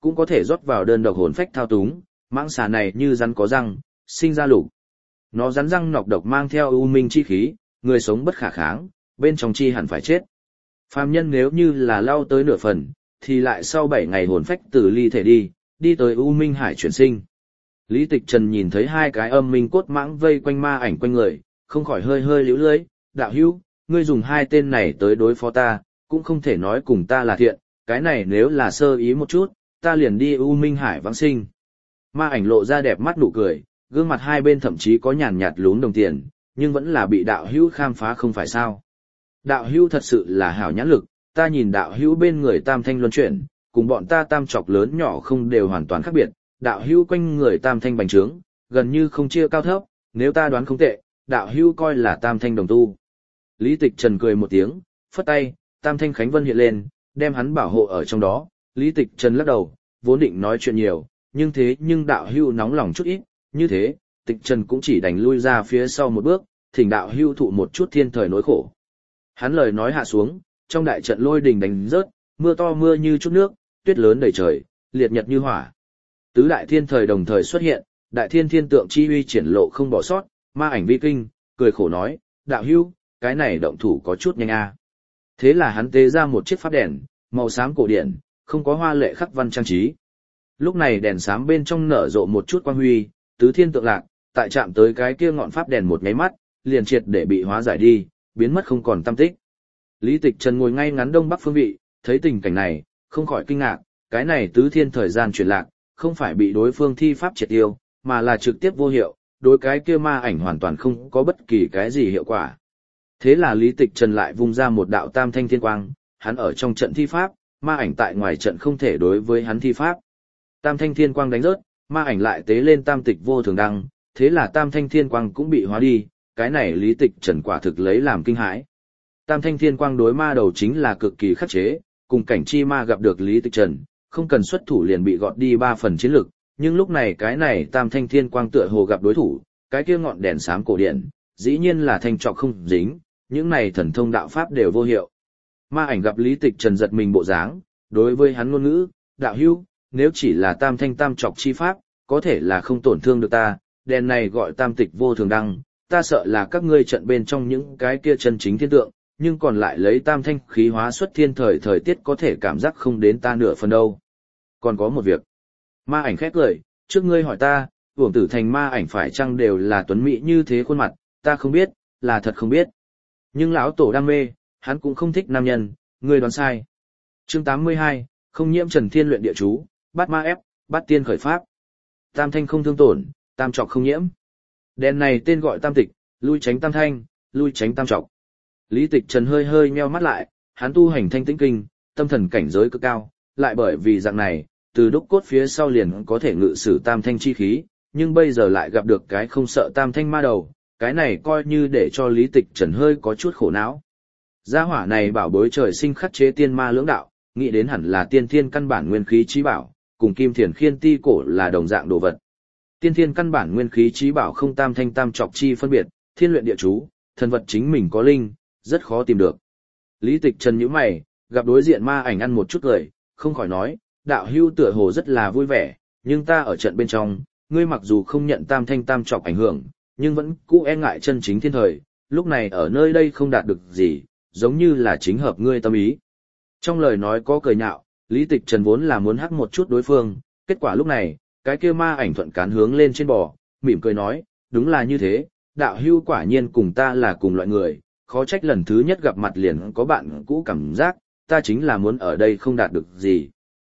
cũng có thể rót vào đơn độc hồn phách thao túng, mãng xà này như rắn có răng, sinh ra lục. Nó rắn răng nọc độc mang theo u minh chi khí, người sống bất khả kháng, bên trong chi hẳn phải chết. Phàm nhân nếu như là lao tới nửa phần, thì lại sau 7 ngày hồn phách từ ly thể đi tới u minh hải chuyển sinh. Lý Tịch Trần nhìn thấy hai cái âm minh cốt mãng vây quanh ma ảnh quanh người, không khỏi hơi hơi liễu lưỡi, đạo hữu, ngươi dùng hai tên này tới đối phó ta, cũng không thể nói cùng ta là thiện, cái này nếu là sơ ý một chút, ta liền đi U Minh Hải vãng sinh. Ma ảnh lộ ra đẹp mắt nụ cười, gương mặt hai bên thậm chí có nhàn nhạt lún đồng tiền, nhưng vẫn là bị đạo hữu khám phá không phải sao. Đạo hữu thật sự là hảo nhãn lực, ta nhìn đạo hữu bên người tam thanh luân chuyển, cùng bọn ta tam trọc lớn nhỏ không đều hoàn toàn khác biệt, đạo hữu quanh người tam thanh bành trướng, gần như không chia cao thấp, nếu ta đoán không tệ, đạo hữu coi là tam thanh đồng tu. Lý Tịch Trần cười một tiếng, phất tay, tam thanh khánh vân hiện lên, đem hắn bảo hộ ở trong đó. Lý Tịch Trần lắc đầu, vốn định nói chuyện nhiều, nhưng đạo hữu nóng lòng chút ít, như thế, Tịch Trần cũng chỉ đành lui ra phía sau một bước, thỉnh đạo hữu thụ một chút thiên thời nỗi khổ. Hắn lời nói hạ xuống, trong đại trận lôi đình đánh rớt, mưa to mưa như chút nước, tuyết lớn đầy trời, liệt nhật như hỏa. Tứ đại thiên thời đồng thời xuất hiện, đại thiên thiên tượng chi uy triển lộ không bỏ sót, ma ảnh vi kinh, cười khổ nói, đạo hữu, cái này động thủ có chút nhanh a. Thế là hắn tế ra một chiếc pháp đèn, màu xám cổ điển, không có hoa lệ khắc văn trang trí. Lúc này đèn xám bên trong nở rộ một chút quang huy, tứ thiên tượng lạc, tại chạm tới cái kia ngọn pháp đèn một nháy mắt, liền triệt để bị hóa giải đi, biến mất không còn tăm tích. Lý Tịch Trần ngồi ngay ngắn đông bắc phương vị, thấy tình cảnh này, không khỏi kinh ngạc, cái này tứ thiên thời gian chuyển lạc, không phải bị đối phương thi pháp triệt tiêu, mà là trực tiếp vô hiệu, đối cái kia ma ảnh hoàn toàn không có bất kỳ cái gì hiệu quả. Thế là Lý Tịch Trần lại vung ra một đạo tam thanh thiên quang, hắn ở trong trận thi pháp, ma ảnh tại ngoài trận không thể đối với hắn thi pháp. Tam thanh thiên quang đánh rớt, ma ảnh lại tế lên tam tịch vô thường đăng, thế là tam thanh thiên quang cũng bị hóa đi, cái này Lý Tịch Trần quả thực lấy làm kinh hãi. Tam thanh thiên quang đối ma đầu chính là cực kỳ khắc chế, cùng cảnh chi ma gặp được Lý Tịch Trần, không cần xuất thủ liền bị gọt đi 3 phần chiến lực, nhưng lúc này cái này tam thanh thiên quang tựa hồ gặp đối thủ, cái kia ngọn đèn xám cổ điển, dĩ nhiên là thanh trọc không dính, những này thần thông đạo pháp đều vô hiệu. Ma ảnh gặp Lý Tịch Trần giật mình bộ dáng, đối với hắn ngôn ngữ, đạo hữu, nếu chỉ là tam thanh tam trọc chi pháp, có thể là không tổn thương được ta, đèn này gọi tam tịch vô thường đăng, ta sợ là các ngươi trận bên trong những cái kia chân chính thiên tượng, nhưng còn lại lấy tam thanh khí hóa xuất thiên thời tiết có thể cảm giác không đến ta nửa phần đâu. Còn có một việc. Ma ảnh khét lời, trước ngươi hỏi ta, uổng tử thành ma ảnh phải chăng đều là tuấn mỹ như thế khuôn mặt, ta không biết, là thật không biết. Nhưng lão tổ đam mê, hắn cũng không thích nam nhân, ngươi đoán sai. Chương 82, không nhiễm trần thiên luyện địa chú, bát ma ép, bát tiên khởi pháp. Tam thanh không thương tổn, tam trọc không nhiễm. Đèn này tên gọi tam tịch, lui tránh tam thanh, lui tránh tam trọc. Lý Tịch Trần hơi hơi nheo mắt lại, hắn tu hành thanh tĩnh kinh, tâm thần cảnh giới cực cao, lại bởi vì dạng này, từ đúc cốt phía sau liền có thể ngự sử tam thanh chi khí, nhưng bây giờ lại gặp được cái không sợ tam thanh ma đầu, cái này coi như để cho Lý Tịch Trần hơi có chút khổ não. Gia hỏa này bảo bối trời sinh khắc chế tiên ma lưỡng đạo, nghĩ đến hẳn là tiên thiên căn bản nguyên khí trí bảo, cùng kim thiền khiên ti cổ là đồng dạng đồ vật. Tiên thiên căn bản nguyên khí trí bảo không tam thanh tam trọc chi phân biệt, thiên luyện địa chú, thần vật chính mình có linh, rất khó tìm được. Lý Tịch Trần nhíu mày, gặp đối diện ma ảnh ăn một chút cười, không khỏi nói, đạo hưu tựa hồ rất là vui vẻ, nhưng ta ở trận bên trong, ngươi mặc dù không nhận tam thanh tam trọc ảnh hưởng, nhưng vẫn cũ e ngại chân chính thiên thời, lúc này ở nơi đây không đạt được gì, giống như là chính hợp ngươi tâm ý. Trong lời nói có cười nhạo, Lý Tịch Trần vốn là muốn hắc một chút đối phương, kết quả lúc này, cái kia ma ảnh thuận cán hướng lên trên bò, mỉm cười nói, đúng là như thế, đạo hưu quả nhiên cùng ta là cùng loại người, khó trách lần thứ nhất gặp mặt liền có bạn cũ cảm giác, ta chính là muốn ở đây không đạt được gì.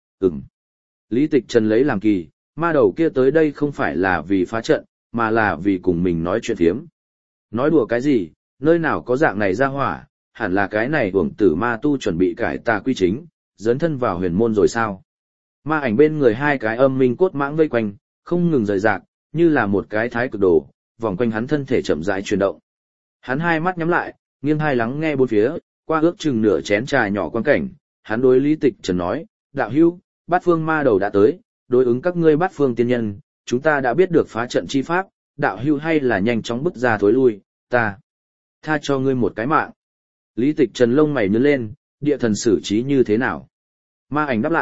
Lý Tịch Trần lấy làm kỳ, ma đầu kia tới đây không phải là vì phá trận, mà là vì cùng mình nói chuyện thiếm. Nói đùa cái gì, nơi nào có dạng này ra hỏa, hẳn là cái này uổng tử ma tu chuẩn bị cải tà quy chính, dấn thân vào huyền môn rồi sao. Ma ảnh bên người hai cái âm minh cốt mãng vây quanh, không ngừng rời rạc, như là một cái thái cực đồ, vòng quanh hắn thân thể chậm rãi chuyển động. Hắn hai mắt nhắm lại, nghiêng hai lắng nghe bốn phía, qua ước chừng nửa chén trà nhỏ quan cảnh, hắn đối Lý Tịch Trần nói, đạo hữu, bát phương ma đầu đã tới, đối ứng các ngươi bát phương tiên nhân, chúng ta đã biết được phá trận chi pháp, đạo hữu hay là nhanh chóng bước ra thối lui, ta tha cho ngươi một cái mạng. Lý Tịch Trần lông mày nhướng lên, địa thần xử trí như thế nào? Ma ảnh đáp lại,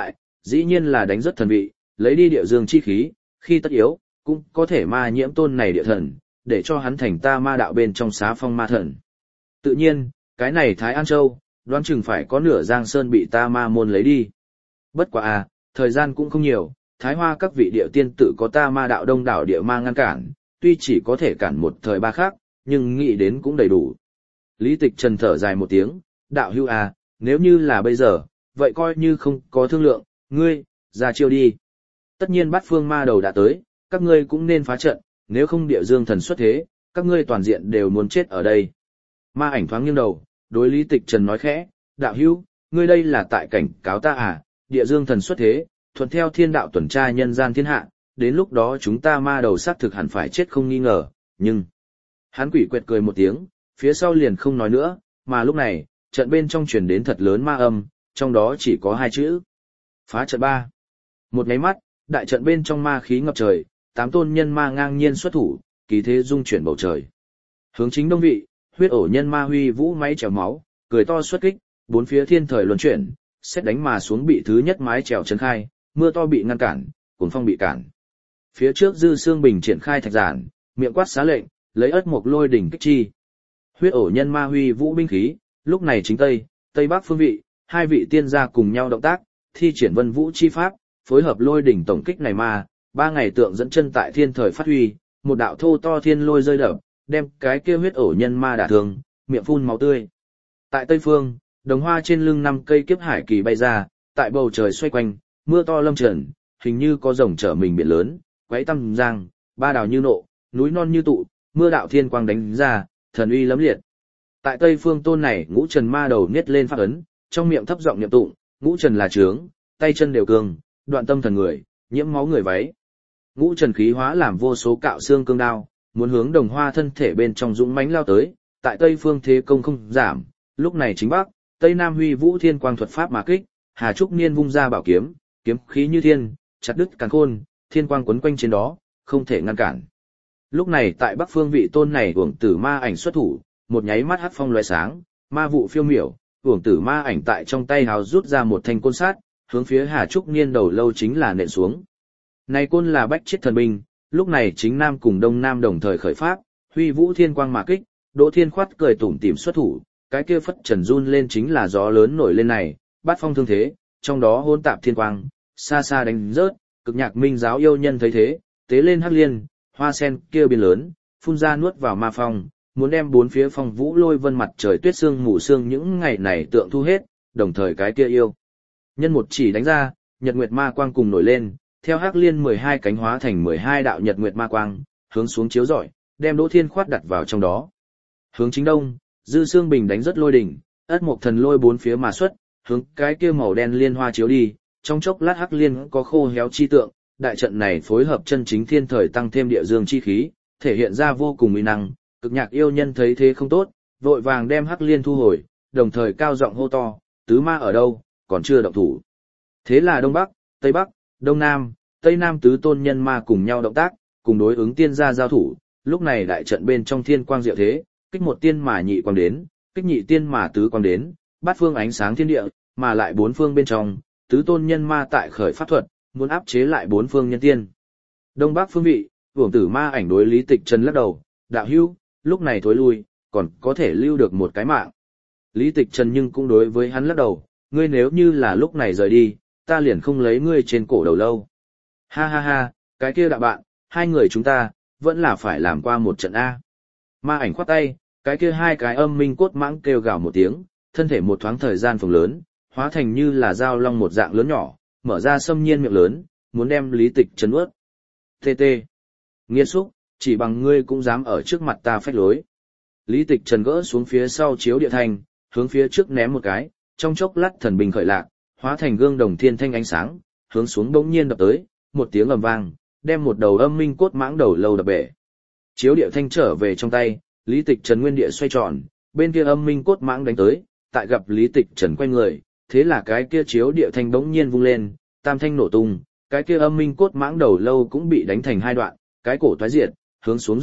dĩ nhiên là đánh rất thần vị, lấy đi địa dương chi khí, khi tất yếu, cũng có thể ma nhiễm tôn này địa thần, để cho hắn thành ta ma đạo bên trong xá phong ma thần. Tự nhiên, cái này Thái An Châu, đoán chừng phải có nửa Giang Sơn bị ta ma môn lấy đi. Bất quá à, thời gian cũng không nhiều, Thái Hoa các vị địa tiên tự có ta ma đạo đông đảo địa ma ngăn cản, tuy chỉ có thể cản một thời ba khác, nhưng nghĩ đến cũng đầy đủ. Lý Tịch Trần thở dài một tiếng, đạo hữu à, nếu như là bây giờ, vậy coi như không có thương lượng, ngươi, ra chiêu đi. Tất nhiên Bát Phương ma đầu đã tới, các ngươi cũng nên phá trận, nếu không địa dương thần xuất thế, các ngươi toàn diện đều muốn chết ở đây. Ma ảnh thoáng nghiêng đầu, đối Lý Tịch Trần nói khẽ, đạo hữu, ngươi đây là tại cảnh cáo ta à, địa dương thần xuất thế, thuận theo thiên đạo tuần tra nhân gian thiên hạ, đến lúc đó chúng ta ma đầu xác thực hẳn phải chết không nghi ngờ, nhưng... Hắn quỷ quệt cười một tiếng, phía sau liền không nói nữa, mà lúc này, trận bên trong truyền đến thật lớn ma âm, trong đó chỉ có hai chữ. Phá trận ba. Một nháy mắt, đại trận bên trong ma khí ngập trời, 8 tôn nhân ma ngang nhiên xuất thủ, kỳ thế dung chuyển bầu trời. Hướng chính đông vị, huyết ổ nhân ma huy vũ máy chèo máu, cười to xuất kích, bốn phía thiên thời luân chuyển, xét đánh mà xuống bị thứ nhất mái chèo chấn khai, mưa to bị ngăn cản, cuồng phong bị cản. Phía trước Dư Xương Bình triển khai thạch giản, miệng quát xá lệnh, lấy ất mộc lôi đỉnh kích chi. Huyết ổ nhân ma huy vũ binh khí, lúc này chính tây bắc phương vị, hai vị tiên gia cùng nhau động tác, thi triển vân vũ chi pháp, phối hợp lôi đỉnh tổng kích này ma, 3 ngày tượng dẫn chân tại thiên thời phát huy, một đạo thô to thiên lôi rơi đập, đem cái kia huyết ổ nhân ma đả thương, miệng phun máu tươi. Tại tây phương, đồng hoa trên lưng 5 cây kiếp hải kỳ bay ra, tại bầu trời xoay quanh, mưa to lâm trần, hình như có rồng trở mình biển lớn, quấy tăm giang, ba đào như nộ, núi non như tụ, mưa đạo thiên quang đánh ra, thần uy lẫm liệt. Tại tây phương tôn này, ngũ trần ma đầu niết lên pháp ấn, trong miệng thấp giọng niệm tụng, ngũ trần là trướng, tay chân đều cường, đoạn tâm thần người, nhiễm máu người váy. Ngũ trần khí hóa làm vô số cạo xương cương đao, muốn hướng đồng hoa thân thể bên trong dũng mãnh lao tới, tại tây phương thế công không giảm, lúc này chính bắc, tây nam huy vũ thiên quang thuật pháp mà kích, Hà Trúc Niên vung ra bảo kiếm, kiếm khí như thiên, chặt đứt càn khôn, thiên quang quấn quanh trên đó, không thể ngăn cản. Lúc này tại bắc phương vị tôn này uổng tử ma ảnh xuất thủ, một nháy mắt hắc phong lóe sáng, ma vụ phiêu miểu, uổng tử ma ảnh tại trong tay hào rút ra một thanh côn sát, hướng phía Hà Trúc Niên đầu lâu chính là nện xuống. Này côn là bách chiết thần binh, lúc này chính nam cùng đông nam đồng thời khởi pháp, huy vũ thiên quang mà kích, Đỗ Thiên khoát cười tủm tỉm xuất thủ, cái kia phất trần run lên chính là gió lớn nổi lên này, bát phong thương thế, trong đó hỗn tạp thiên quang, xa xa đánh rớt, cực nhạc minh giáo yêu nhân thấy thế, tế lên hắc liên, hoa sen kia biến lớn, phun ra nuốt vào ma phong, muốn đem bốn phía phong vũ lôi vân mặt trời tuyết sương mù sương những ngày này tượng thu hết, đồng thời cái kia yêu. Nhân một chỉ đánh ra, nhật nguyệt ma quang cùng nổi lên, theo hắc liên 12 cánh hóa thành 12 đạo nhật nguyệt ma quang, hướng xuống chiếu rọi, đem Đỗ Thiên khoát đặt vào trong đó. Hướng chính đông, Dư Xương Bình đánh rất lôi đỉnh, ất mộc thần lôi bốn phía mà xuất, hướng cái kia màu đen liên hoa chiếu đi, trong chốc lát hắc liên có khô héo chi tượng, đại trận này phối hợp chân chính thiên thời tăng thêm địa dương chi khí, thể hiện ra vô cùng uy năng, cực nhạc yêu nhân thấy thế không tốt, vội vàng đem hắc liên thu hồi, đồng thời cao giọng hô to, tứ ma ở đâu, còn chưa động thủ. Thế là đông bắc, đông nam, tây nam tứ tôn nhân ma cùng nhau động tác, cùng đối ứng tiên gia giao thủ, lúc này đại trận bên trong thiên quang diệu thế, kích một tiên mà nhị quang đến, kích nhị tiên mà tứ quang đến, bát phương ánh sáng thiên địa, mà lại bốn phương bên trong, tứ tôn nhân ma tại khởi pháp thuật, muốn áp chế lại bốn phương nhân tiên. Đông bắc phương vị, uổng tử ma ảnh đối Lý Tịch Trần lắc đầu, đạo hữu, lúc này thối lui, còn có thể lưu được một cái mạng. Lý Tịch Trần nhưng cũng đối với hắn lắc đầu, ngươi nếu như là lúc này rời đi, ta liền không lấy ngươi trên cổ đầu lâu. Ha ha ha, cái kia đạo bạn, hai người chúng ta, vẫn là phải làm qua một trận A. Ma ảnh khoát tay, cái kia hai cái âm minh cốt mãng kêu gào một tiếng, thân thể một thoáng thời gian phồng lớn, hóa thành như là dao long một dạng lớn nhỏ, mở ra xâm nhiên miệng lớn, muốn đem Lý Tịch Trần nuốt. TT. Nghiên xúc, chỉ bằng ngươi cũng dám ở trước mặt ta phách lối. Lý Tịch Trần gỡ xuống phía sau chiếu địa thành, hướng phía trước ném một cái, trong chốc lát thần bình khởi lạc, hóa thành gương đồng thiên thanh ánh sáng, hướng xuống bỗng nhiên đập tới, một tiếng ầm vang, đem một đầu âm minh cốt mãng đầu lâu đập bể. Chiếu địa thanh trở về trong tay, Lý Tịch Trần nguyên địa xoay tròn, bên kia âm minh cốt mãng đánh tới, tại gặp Lý Tịch Trần quay người, thế là cái kia chiếu địa thanh bỗng nhiên vung lên, tam thanh nổ tung, cái kia âm minh cốt mãng đầu lâu cũng bị đánh thành hai đoạn, cái cổ toái diệt, hướng xuống,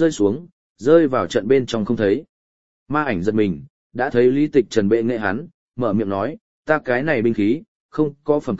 rơi vào trận bên trong không thấy. Ma ảnh giật mình, đã thấy Lý Tịch Trần bệ nghệ hắn, mở miệng nói, ta cái này binh khí, không có phẩm cấp,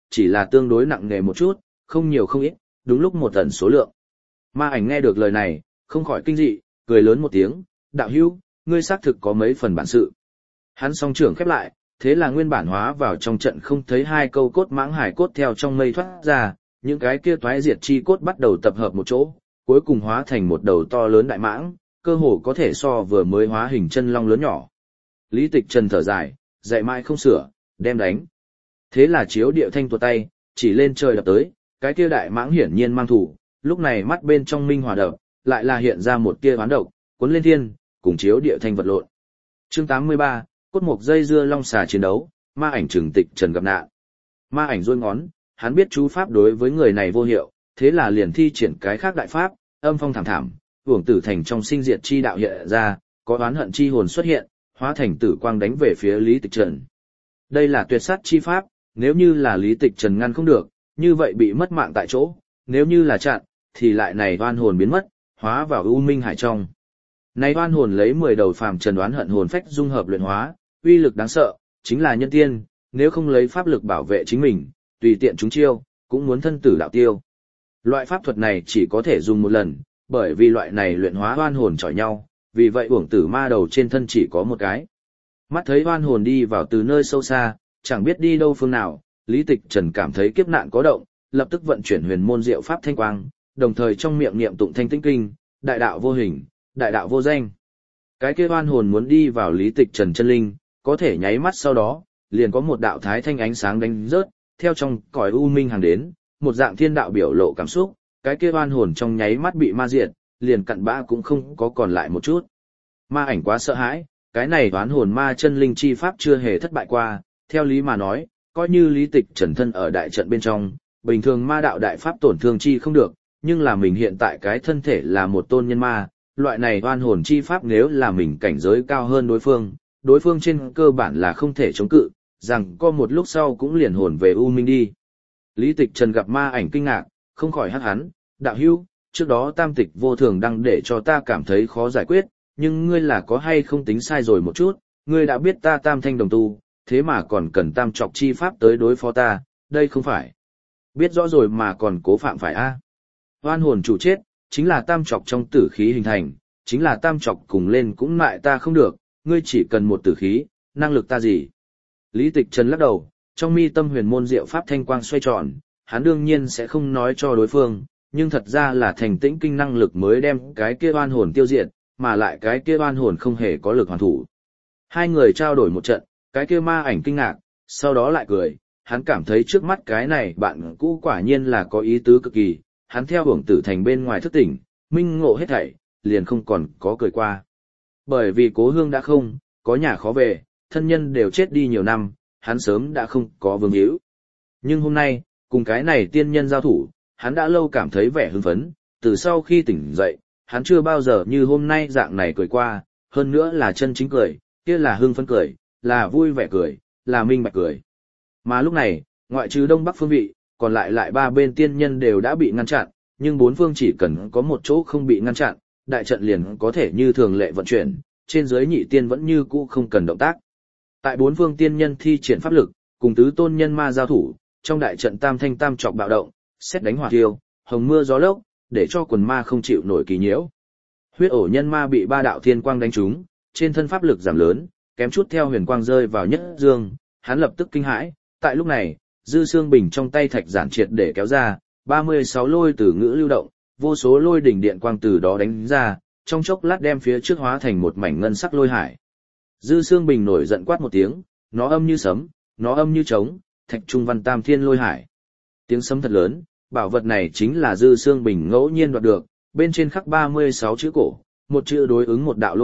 chỉ là tương đối nặng nề một chút, không nhiều không ít, đúng lúc một tần số lượng. Ma ảnh nghe được lời này, không khỏi kinh dị, cười lớn một tiếng, đạo hữu, ngươi xác thực có mấy phần bản sự. Hắn song trưởng khép lại, thế là nguyên bản hóa vào trong trận không thấy hai câu cốt mãng hải cốt theo trong mây thoát ra, những cái kia toái diệt chi cốt bắt đầu tập hợp một chỗ, cuối cùng hóa thành một đầu to lớn đại mãng, cơ hồ có thể so vừa mới hóa hình chân long lớn nhỏ. Lý Tịch Trần thở dài, dạy mãi không sửa, đem đánh. Thế là chiếu địa thanh tuột tay, chỉ lên trời đập tới, cái kia đại mãng hiển nhiên mang thủ, lúc này mắt bên trong minh hòa đập, lại là hiện ra một tia oán độc, cuốn lên thiên, cùng chiếu địa thanh vật lộn. Chương 83, cốt mục dây dưa long xà chiến đấu, ma ảnh Trừng Tịch Trần gặp nạn. Ma ảnh giơ ngón, hắn biết chú pháp đối với người này vô hiệu, thế là liền thi triển cái khác đại pháp, âm phong thảm thảm, uổng tử thành trong sinh diệt chi đạo hiện ra, có oán hận chi hồn xuất hiện, hóa thành tử quang đánh về phía Lý Tịch Trần. Đây là tuyệt sát chi pháp, nếu như là Lý Tịch Trần ngăn không được, như vậy bị mất mạng tại chỗ, nếu như là chặn, thì lại này oan hồn biến mất, hóa vào u minh hải trong. Này oan hồn lấy 10 đầu phàm trần oán hận hồn phách dung hợp luyện hóa, uy lực đáng sợ, chính là nhân tiên, nếu không lấy pháp lực bảo vệ chính mình, tùy tiện chúng chiêu, cũng muốn thân tử đạo tiêu. Loại pháp thuật này chỉ có thể dùng một lần, bởi vì loại này luyện hóa oan hồn chọi nhau, vì vậy uổng tử ma đầu trên thân chỉ có một cái. Mắt thấy oan hồn đi vào từ nơi sâu xa, chẳng biết đi đâu phương nào, Lý Tịch Trần cảm thấy kiếp nạn có động, lập tức vận chuyển huyền môn diệu pháp thanh quang, đồng thời trong miệng niệm tụng thanh tĩnh kinh, đại đạo vô hình, đại đạo vô danh. Cái kia oan hồn muốn đi vào Lý Tịch Trần chân linh, có thể nháy mắt sau đó, liền có một đạo thái thanh ánh sáng đánh rớt, theo trong cõi u minh hàng đến, một dạng thiên đạo biểu lộ cảm xúc, cái kia oan hồn trong nháy mắt bị ma diệt, liền cặn bã cũng không có còn lại một chút. Ma ảnh quá sợ hãi, cái này oán hồn ma chân linh chi pháp chưa hề thất bại qua, theo lý mà nói, coi như Lý Tịch Trần thân ở đại trận bên trong, bình thường ma đạo đại pháp tổn thương chi không được, nhưng là mình hiện tại cái thân thể là một tôn nhân ma, loại này oan hồn chi pháp nếu là mình cảnh giới cao hơn đối phương trên cơ bản là không thể chống cự, rằng có một lúc sau cũng liền hồn về u minh đi. Lý Tịch Trần gặp ma ảnh kinh ngạc, không khỏi hắc hắn, đạo hữu, trước đó tam tịch vô thường đang để cho ta cảm thấy khó giải quyết, nhưng ngươi là có hay không tính sai rồi một chút, ngươi đã biết ta tam thanh đồng tu, thế mà còn cần tam trọc chi pháp tới đối phó ta, đây không phải. Biết rõ rồi mà còn cố phạm phải a. Oan hồn chủ chết, chính là tam trọc trong tử khí hình thành, chính là tam trọc cùng lên cũng mại ta không được, ngươi chỉ cần một tử khí, năng lực ta gì. Lý Tịch Trần lắc đầu, trong mi tâm huyền môn diệu pháp thanh quang xoay tròn, hắn đương nhiên sẽ không nói cho đối phương, nhưng thật ra là thành tĩnh kinh năng lực mới đem cái kia oan hồn tiêu diệt, mà lại cái kia oan hồn không hề có lực hoàn thủ. Hai người trao đổi một trận, cái kia ma ảnh kinh ngạc, sau đó lại cười, hắn cảm thấy trước mắt cái này bạn cũ quả nhiên là có ý tứ cực kỳ, hắn theo uổng tử thành bên ngoài thức tỉnh, minh ngộ hết thảy, liền không còn có cười qua. Bởi vì cố hương đã không, có nhà khó về, thân nhân đều chết đi nhiều năm, hắn sớm đã không có vương hữu. Nhưng hôm nay, cùng cái này tiên nhân giao thủ, hắn đã lâu cảm thấy vẻ hưng phấn, từ sau khi tỉnh dậy, hắn chưa bao giờ như hôm nay dạng này cười qua, hơn nữa là chân chính cười, kia là hưng phấn cười, là vui vẻ cười, là minh bạch cười. Mà lúc này, ngoại trừ đông bắc phương vị, còn lại ba bên tiên nhân đều đã bị ngăn chặn, nhưng bốn phương chỉ cần có một chỗ không bị ngăn chặn, đại trận liền có thể như thường lệ vận chuyển, trên dưới nhị tiên vẫn như cũ không cần động tác. Tại bốn phương tiên nhân thi triển pháp lực, cùng tứ tôn nhân ma giao thủ, trong đại trận tam thanh tam trọc bạo động, xét đánh hỏa thiêu, hồng mưa gió lốc, để cho quần ma không chịu nổi kỳ nhiễu. Huyết ổ nhân ma bị ba đạo thiên quang đánh trúng, trên thân pháp lực giảm lớn, kém chút theo huyền quang rơi vào nhất dương, hắn lập tức kinh hãi, tại lúc này, dư xương bình trong tay thạch giản triệt để kéo ra, 36 lôi từ ngữ lưu động, vô số lôi đỉnh điện quang từ đó đánh ra, trong chốc lát đem phía trước hóa thành một mảnh ngân sắc lôi hải. Dư xương bình nổi giận quát một tiếng, nó âm như sấm, nó âm như trống, thạch trung văn tam thiên lôi hải. Tiếng sấm thật lớn, bảo vật này chính là dư xương bình ngẫu nhiên đoạt được, bên trên khắc 36 chữ cổ, một chữ đối ứng một đạo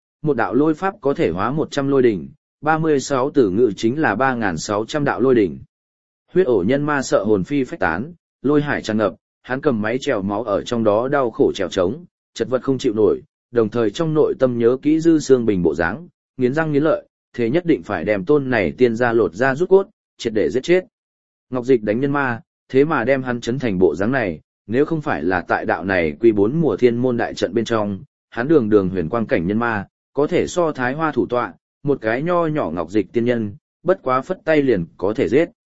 lôi pháp có thể hóa 100 lôi đỉnh, 36 tử ngữ chính là 3.600 đạo lôi đỉnh. Huyết ổ nhân ma sợ hồn phi phách tán, lôi hải tràn ngập, hắn cầm máy trèo máu ở trong đó đau khổ trèo trống, chật vật không chịu nổi, đồng thời trong nội tâm nhớ kỹ dư xương bình bộ dáng, nghiến răng nghiến lợi, thế nhất định phải đem tôn này tiên ra lột ra rút cốt, triệt để giết chết. Ngọc Dịch đánh nhân ma, thế mà đem hắn chấn thành bộ dáng này, nếu không phải là tại đạo này quy 4 mùa thiên môn đại trận bên trong, hắn đường huyền quang cảnh nhân ma, có thể so thái hoa thủ tọa, một cái nho nhỏ Ngọc Dịch tiên nhân, bất quá phất tay liền có thể giết.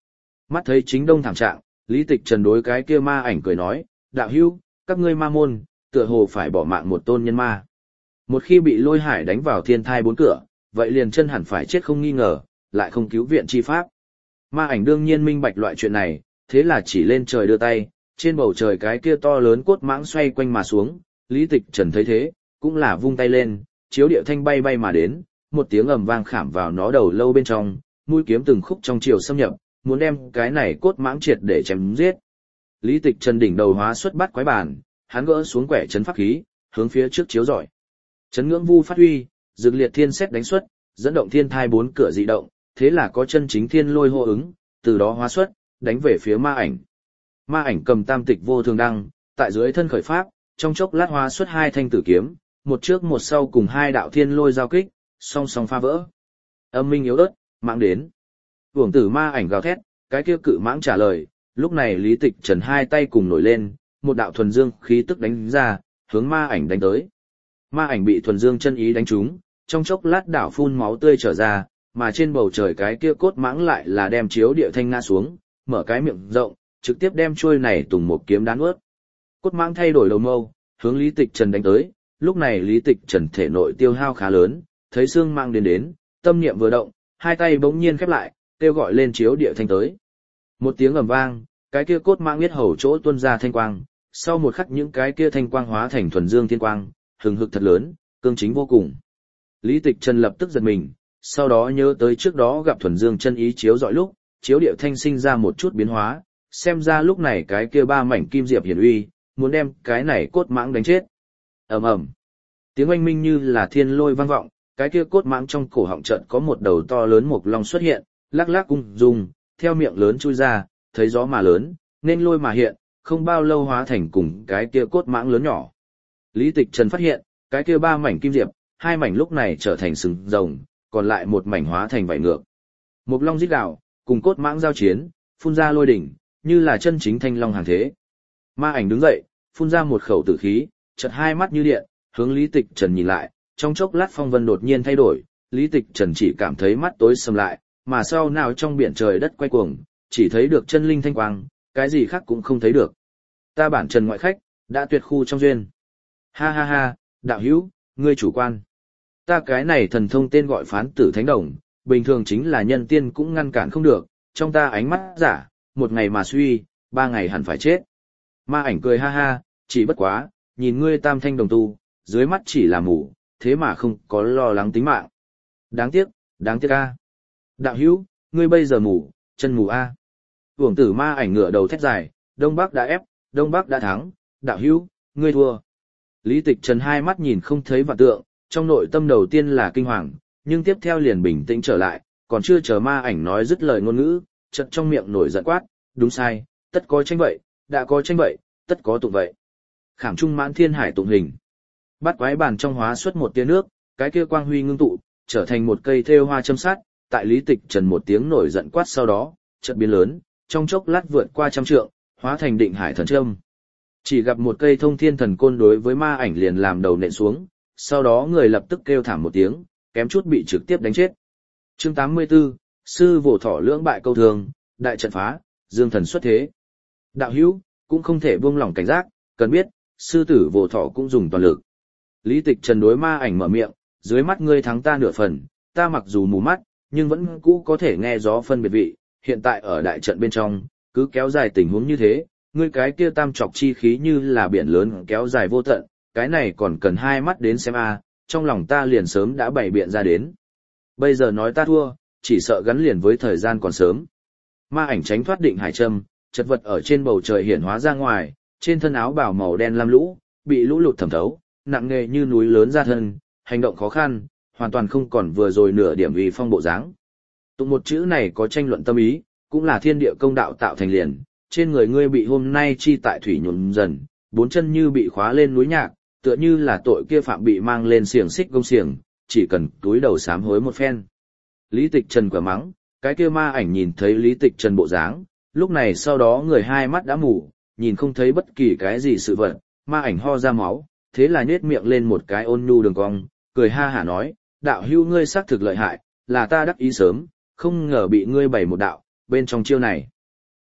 Mắt thấy chính đông thảm trạng, Lý Tịch Trần đối cái kia ma ảnh cười nói, đạo hữu, các ngươi ma môn, tựa hồ phải bỏ mạng một tôn nhân ma. Một khi bị lôi hải đánh vào thiên thai bốn cửa, vậy liền chân hẳn phải chết không nghi ngờ, lại không cứu viện chi pháp. Ma ảnh đương nhiên minh bạch loại chuyện này, thế là chỉ lên trời đưa tay, trên bầu trời cái kia to lớn cốt mãng xoay quanh mà xuống, Lý Tịch Trần thấy thế, cũng là vung tay lên, chiếu điệu thanh bay bay mà đến, một tiếng ầm vang khảm vào nó đầu lâu bên trong, mũi kiếm từng khúc trong chiều xâm nhập, muốn đem cái này cốt mãng triệt để chém giết. Lý Tịch Trần đỉnh đầu hóa xuất bát quái bản, hắn gỡ xuống quẻ chấn pháp khí, hướng phía trước chiếu rọi. Chấn ngưỡng vu phát huy, dược liệt thiên xét đánh xuất, dẫn động thiên thai bốn cửa dị động, thế là có chân chính thiên lôi hô ứng, từ đó hóa xuất, đánh về phía ma ảnh. Ma ảnh cầm tam tịch vô thường đăng, tại dưới thân khởi pháp, trong chốc lát hóa xuất hai thanh tử kiếm, một trước một sau cùng hai đạo thiên lôi giao kích, song song phá vỡ. Âm minh yếu ớt, mãng đến. Uổng tử ma ảnh gào thét, cái kia cự mãng trả lời, lúc này Lý Tịch Trần hai tay cùng nổi lên, một đạo thuần dương khí tức đánh ra, hướng ma ảnh đánh tới. Ma ảnh bị thuần dương chân ý đánh trúng, trong chốc lát đảo phun máu tươi trở ra, mà trên bầu trời cái kia cốt mãng lại là đem chiếu địa thanh ngã xuống, mở cái miệng rộng, trực tiếp đem trôi này tùng một kiếm đán ướt. Cốt mãng thay đổi đầu mâu, hướng Lý Tịch Trần đánh tới, lúc này Lý Tịch Trần thể nội tiêu hao khá lớn, thấy xương mang đến, tâm niệm vừa động, hai tay bỗng nhiên khép lại, kêu gọi lên chiếu địa thanh tới. Một tiếng ầm vang, cái kia cốt mãng biết hầu chỗ tuôn ra thanh quang, sau một khắc những cái kia thanh quang hóa thành thuần dương thiên quang, hừng hực thật lớn, cương chính vô cùng. Lý Tịch Trần lập tức giật mình, sau đó nhớ tới trước đó gặp thuần dương chân ý chiếu dọi lúc, chiếu địa thanh sinh ra một chút biến hóa, xem ra lúc này cái kia ba mảnh kim diệp hiển uy, muốn đem cái này cốt mãng đánh chết. Ầm ầm. Tiếng oanh minh như là thiên lôi vang vọng, cái kia cốt mãng trong cổ họng chợt có một đầu to lớn mộc long xuất hiện, lắc lắc cung dùng, theo miệng lớn chui ra, thấy gió mà lớn, nên lôi mà hiện, không bao lâu hóa thành cùng cái kia cốt mãng lớn nhỏ. Lý Tịch Trần phát hiện, cái kia ba mảnh kim diệp, hai mảnh lúc này trở thành sừng rồng, còn lại một mảnh hóa thành vảy ngược. Mộc long rít gào, cùng cốt mãng giao chiến, phun ra lôi đỉnh, như là chân chính thanh long hàng thế. Ma ảnh đứng dậy, phun ra một khẩu tử khí, chợt hai mắt như điện, hướng Lý Tịch Trần nhìn lại, trong chốc lát phong vân đột nhiên thay đổi, Lý Tịch Trần chỉ cảm thấy mắt tối sầm lại, mà sau nào trong biển trời đất quay cuồng, chỉ thấy được chân linh thanh quang, cái gì khác cũng không thấy được. Ta bản Trần ngoại khách, đã tuyệt khu trong duyên. Ha ha ha, đạo hữu, ngươi chủ quan. Ta cái này thần thông tên gọi Phán Tử Thánh Đồng, bình thường chính là nhân tiên cũng ngăn cản không được, trong ta ánh mắt giả, một ngày mà suy, 3 ngày hẳn phải chết. Ma ảnh cười ha ha, chỉ bất quá, nhìn ngươi tam thanh đồng tu, dưới mắt chỉ là mù, thế mà không có lo lắng tính mạng. Đáng tiếc a. Đạo hữu, ngươi bây giờ mù, chân mù a. Uổng tử ma ảnh ngửa đầu thét dài, Đông Bắc đã ép, Đông Bắc đã thắng, đạo hữu, ngươi thua. Lý Tịch Trần hai mắt nhìn không thấy vạn tượng, trong nội tâm đầu tiên là kinh hoàng, nhưng tiếp theo liền bình tĩnh trở lại, còn chưa chờ ma ảnh nói dứt lời ngôn ngữ, chợt trong miệng nổi giận quát, đúng sai, tất có tranh vậy, đã có tranh vậy, tất có tụng vậy. Khảm trung mãn thiên hải tụng hình. Bát quái bàn trong hóa xuất một tia nước, cái kia quang huy ngưng tụ, trở thành một cây thêu hoa châm sát, tại Lý Tịch Trần một tiếng nổi giận quát sau đó, chợt biến lớn, trong chốc lát vượt qua trăm trượng, hóa thành định hải thần châm. Chỉ gặp một cây thông thiên thần côn đối với ma ảnh liền làm đầu nện xuống, sau đó người lập tức kêu thảm một tiếng, kém chút bị trực tiếp đánh chết. Chương 84, sư Vô Thọ lưỡng bại câu thường, đại trận phá, dương thần xuất thế. Đạo hữu, cũng không thể buông lỏng cảnh giác, cần biết, sư tử Vô Thọ cũng dùng toàn lực. Lý Tịch Trần đối ma ảnh mở miệng, dưới mắt ngươi thắng ta nửa phần, ta mặc dù mù mắt, nhưng vẫn cũ có thể nghe gió phân biệt vị, hiện tại ở đại trận bên trong, cứ kéo dài tình huống như thế, ngươi cái kia tam trọc chi khí như là biển lớn kéo dài vô tận, cái này còn cần hai mắt đến xem a, trong lòng ta liền sớm đã bày biện ra đến. Bây giờ nói ta thua, chỉ sợ gắn liền với thời gian còn sớm. Ma ảnh tránh thoát định hải châm, chật vật ở trên bầu trời hiển hóa ra ngoài, trên thân áo bào màu đen lam lũ, bị lũ lụt thẩm thấu, nặng nề như núi lớn ra thân, hành động khó khăn, hoàn toàn không còn vừa rồi nửa điểm uy phong bộ dáng. Tụng một chữ này có tranh luận tâm ý, cũng là thiên địa công đạo tạo thành liền, trên người ngươi bị hôm nay chi tại thủy nhuộm dần, bốn chân như bị khóa lên núi nhạc, tựa như là tội kia phạm bị mang lên xiềng xích gông xiềng, chỉ cần túi đầu sám hối một phen. Lý Tịch Trần quả mắng, cái kia ma ảnh nhìn thấy Lý Tịch Trần bộ dáng, lúc này sau đó người hai mắt đã mù, nhìn không thấy bất kỳ cái gì sự vật, ma ảnh ho ra máu, thế là nhếch miệng lên một cái ôn nhu đường cong, cười ha hả nói, đạo hữu ngươi xác thực lợi hại, là ta đắc ý sớm, không ngờ bị ngươi bày một đạo, bên trong chiêu này.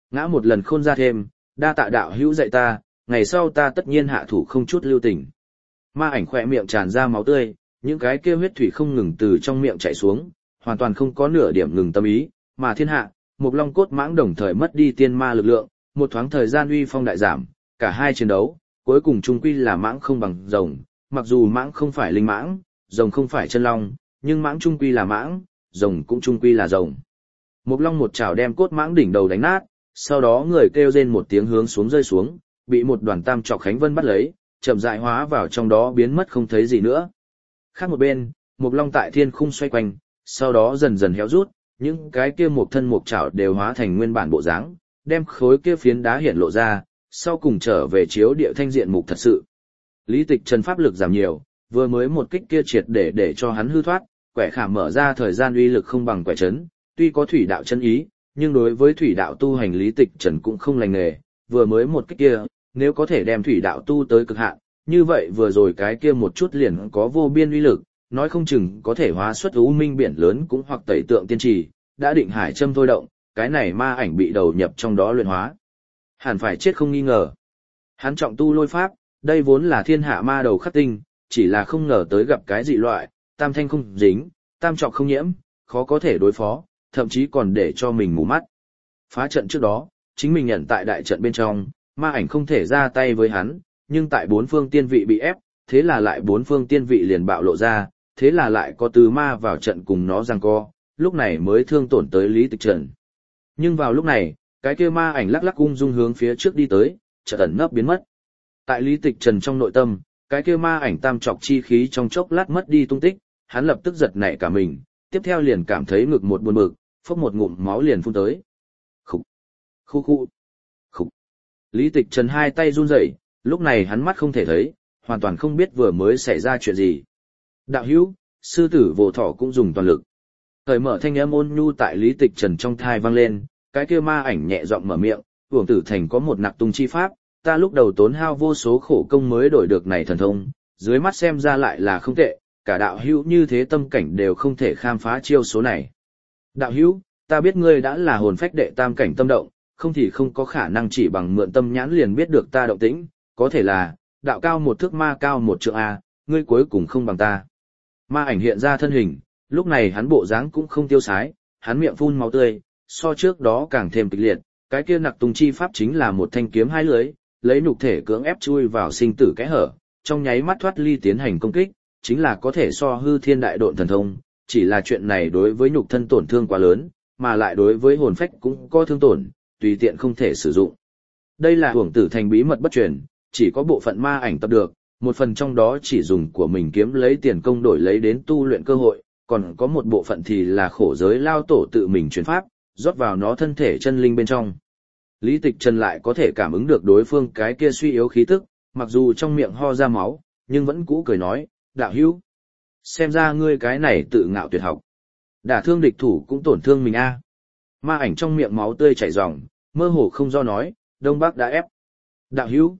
Ngã một lần khôn ra thêm, đa tạ đạo hữu dạy ta, ngày sau ta tất nhiên hạ thủ không chút lưu tình. Ma ảnh khỏe miệng tràn ra máu tươi, những cái kia huyết thủy không ngừng từ trong miệng chảy xuống, hoàn toàn không có nửa điểm ngừng tâm ý, mà thiên hạ, một long cốt mãng đồng thời mất đi tiên ma lực lượng, một thoáng thời gian uy phong đại giảm, cả hai chiến đấu, cuối cùng chung quy là mãng không bằng rồng, mặc dù mãng không phải linh mãng, rồng không phải chân long, nhưng mãng chung quy là mãng, rồng cũng chung quy là rồng. Một long một chảo đem cốt mãng đỉnh đầu đánh nát, sau đó người kêu rên một tiếng hướng xuống rơi xuống, bị một đoàn tam trọc khánh vân bắt lấy, chậm rãi hóa vào trong đó biến mất không thấy gì nữa. Khác một bên, một long tại thiên khung xoay quanh, sau đó dần dần héo rút, những cái kia một thân một chảo đều hóa thành nguyên bản bộ dáng, đem khối kia phiến đá hiện lộ ra, sau cùng trở về chiếu địa thanh diện mục thật sự. Lý Tịch Trần pháp lực giảm nhiều, vừa mới một kích kia triệt để cho hắn hư thoát, quẻ khả mở ra thời gian uy lực không bằng quẻ chấn, tuy có thủy đạo chân ý, nhưng đối với thủy đạo tu hành Lý Tịch Trần cũng không lành nghề, vừa mới một kích kia, nếu có thể đem thủy đạo tu tới cực hạn, như vậy vừa rồi cái kia một chút liền có vô biên uy lực, nói không chừng có thể hóa xuất u minh biển lớn cũng hoặc tẩy tượng tiên trì, đã định hải châm thôi động, cái này ma ảnh bị đầu nhập trong đó luyện hóa. Hẳn phải chết không nghi ngờ. Hắn trọng tu lôi pháp, đây vốn là thiên hạ ma đầu khắc tinh, chỉ là không ngờ tới gặp cái dị loại, tam thanh không dính, tam trọng không nhiễm, khó có thể đối phó, thậm chí còn để cho mình mù mắt. Phá trận trước đó, chính mình nhận tại đại trận bên trong, ma ảnh không thể ra tay với hắn, nhưng tại bốn phương tiên vị bị ép, thế là lại bốn phương tiên vị liền bạo lộ ra, thế là lại có tứ ma vào trận cùng nó giằng co, lúc này mới thương tổn tới Lý Tịch Trần. Nhưng vào lúc này, cái kia ma ảnh lắc lắc ung dung hướng phía trước đi tới, chợt ẩn nấp biến mất. Tại Lý Tịch Trần trong nội tâm, cái kia ma ảnh tam trọc chi khí trong chốc lát mất đi tung tích, hắn lập tức giật nảy cả mình, tiếp theo liền cảm thấy ngực một buồn bực, phốc một ngụm máu liền phun tới. Khục, khu khu, khục. Lý Tịch Trần hai tay run rẩy, lúc này hắn mắt không thể thấy, hoàn toàn không biết vừa mới xảy ra chuyện gì. Đạo hữu, sư tử vô thọ cũng dùng toàn lực. Thời mở thanh âm ôn nhu tại Lý Tịch Trần trong thai vang lên, cái kia ma ảnh nhẹ giọng mở miệng, Uổng Tử Thành có một nặc tung chi pháp, ta lúc đầu tốn hao vô số khổ công mới đổi được này thần thông, dưới mắt xem ra lại là không tệ, cả đạo hữu như thế tâm cảnh đều không thể khám phá chiêu số này. Đạo hữu, ta biết ngươi đã là hồn phách đệ tam cảnh tâm động, không thì không có khả năng chỉ bằng mượn tâm nhãn liền biết được ta động tĩnh, có thể là, đạo cao một thước ma cao một trượng A, ngươi cuối cùng không bằng ta. Ma ảnh hiện ra thân hình, lúc này hắn bộ dáng cũng không tiêu sái, hắn miệng phun máu tươi, so trước đó càng thêm kịch liệt, cái kia nặc tung chi pháp chính là một thanh kiếm hai lưỡi, lấy nhục thể cưỡng ép chui vào sinh tử kẽ hở, trong nháy mắt thoát ly tiến hành công kích, chính là có thể so hư thiên đại độn thần thông, chỉ là chuyện này đối với nhục thân tổn thương quá lớn, mà lại đối với hồn phách cũng có thương tổn, tùy tiện không thể sử dụng. Đây là Uổng Tử Thành bí mật bất truyền, chỉ có bộ phận ma ảnh tập được, một phần trong đó chỉ dùng của mình kiếm lấy tiền công đổi lấy đến tu luyện cơ hội, còn có một bộ phận thì là khổ giới lao tổ tự mình truyền pháp, rót vào nó thân thể chân linh bên trong. Lý Tịch Trần lại có thể cảm ứng được đối phương cái kia suy yếu khí tức, mặc dù trong miệng ho ra máu, nhưng vẫn cũ cười nói, đạo hữu, xem ra ngươi cái này tự ngạo tuyệt học. Đả thương địch thủ cũng tổn thương mình a. Ma ảnh trong miệng máu tươi chảy ròng, mơ hồ không do nói, Đông Bắc đã ép. Đạo hữu,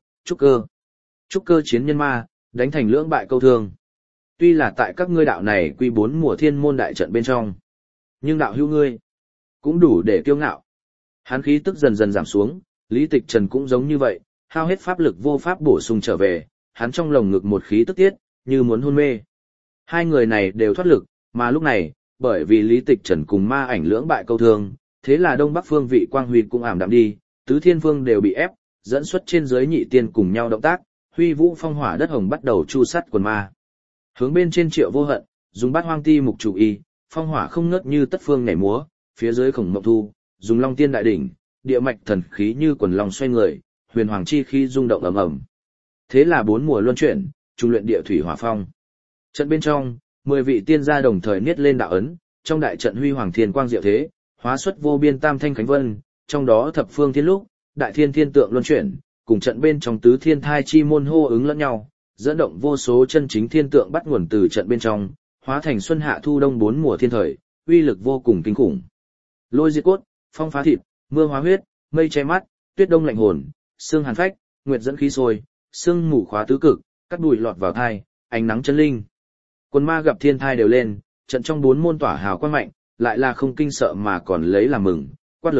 trúc cơ chiến nhân ma, đánh thành lưỡng bại câu thương. Tuy là tại các ngươi đạo này quy 4 mùa thiên môn đại trận bên trong, nhưng đạo hữu ngươi cũng đủ để kiêu ngạo. Hắn khí tức dần dần giảm xuống, Lý Tịch Trần cũng giống như vậy, hao hết pháp lực vô pháp bổ sung trở về, hắn trong lồng ngực một khí tức tiết, như muốn hôn mê. Hai người này đều thoát lực, mà lúc này, bởi vì Lý Tịch Trần cùng ma ảnh lưỡng bại câu thương, thế là Đông Bắc phương vị quang huy cũng ảm đạm đi, tứ thiên phương đều bị ép, dẫn xuất trên dưới nhị tiên cùng nhau động tác, huy vũ phong hỏa đất hồng bắt đầu chu sắt quần ma. Hướng bên trên Triệu Vô Hận, dùng bát hoang ti mục chủ y, phong hỏa không ngớt như tất phương nhảy múa, phía dưới Khổng Mộng Thu, dùng long tiên đại đỉnh, địa mạch thần khí như quần long xoay người, huyền hoàng chi khí rung động ầm ầm. Thế là 4 mùa luân chuyển, trung luyện địa thủy hỏa phong. Trận bên trong, 10 vị tiên gia đồng thời niết lên đạo ấn, trong đại trận huy hoàng thiên quang diệu thế, hóa xuất vô biên tam thanh khánh vân, trong đó thập phương thiên lúc, đại thiên thiên tượng luân chuyển, cùng trận bên trong tứ thiên thai chi môn hô ứng lẫn nhau, dẫn động vô số chân chính thiên tượng bắt nguồn từ trận bên trong, hóa thành xuân hạ thu đông 4 mùa thiên thời, uy lực vô cùng kinh khủng. Lôi diệt cốt, phong phá thịt, mưa hóa huyết, mây che mắt, tuyết đông lạnh hồn, sương hàn phách, nguyệt dẫn khí sôi, sương mù khóa tứ cực, cắt đùi lọt vào thai, ánh nắng chân linh. Quân ma gặp thiên thai đều lên, trận trong 4 môn tỏa hào quang mạnh, lại là không kinh sợ mà còn lấy làm mừng, quát lớn,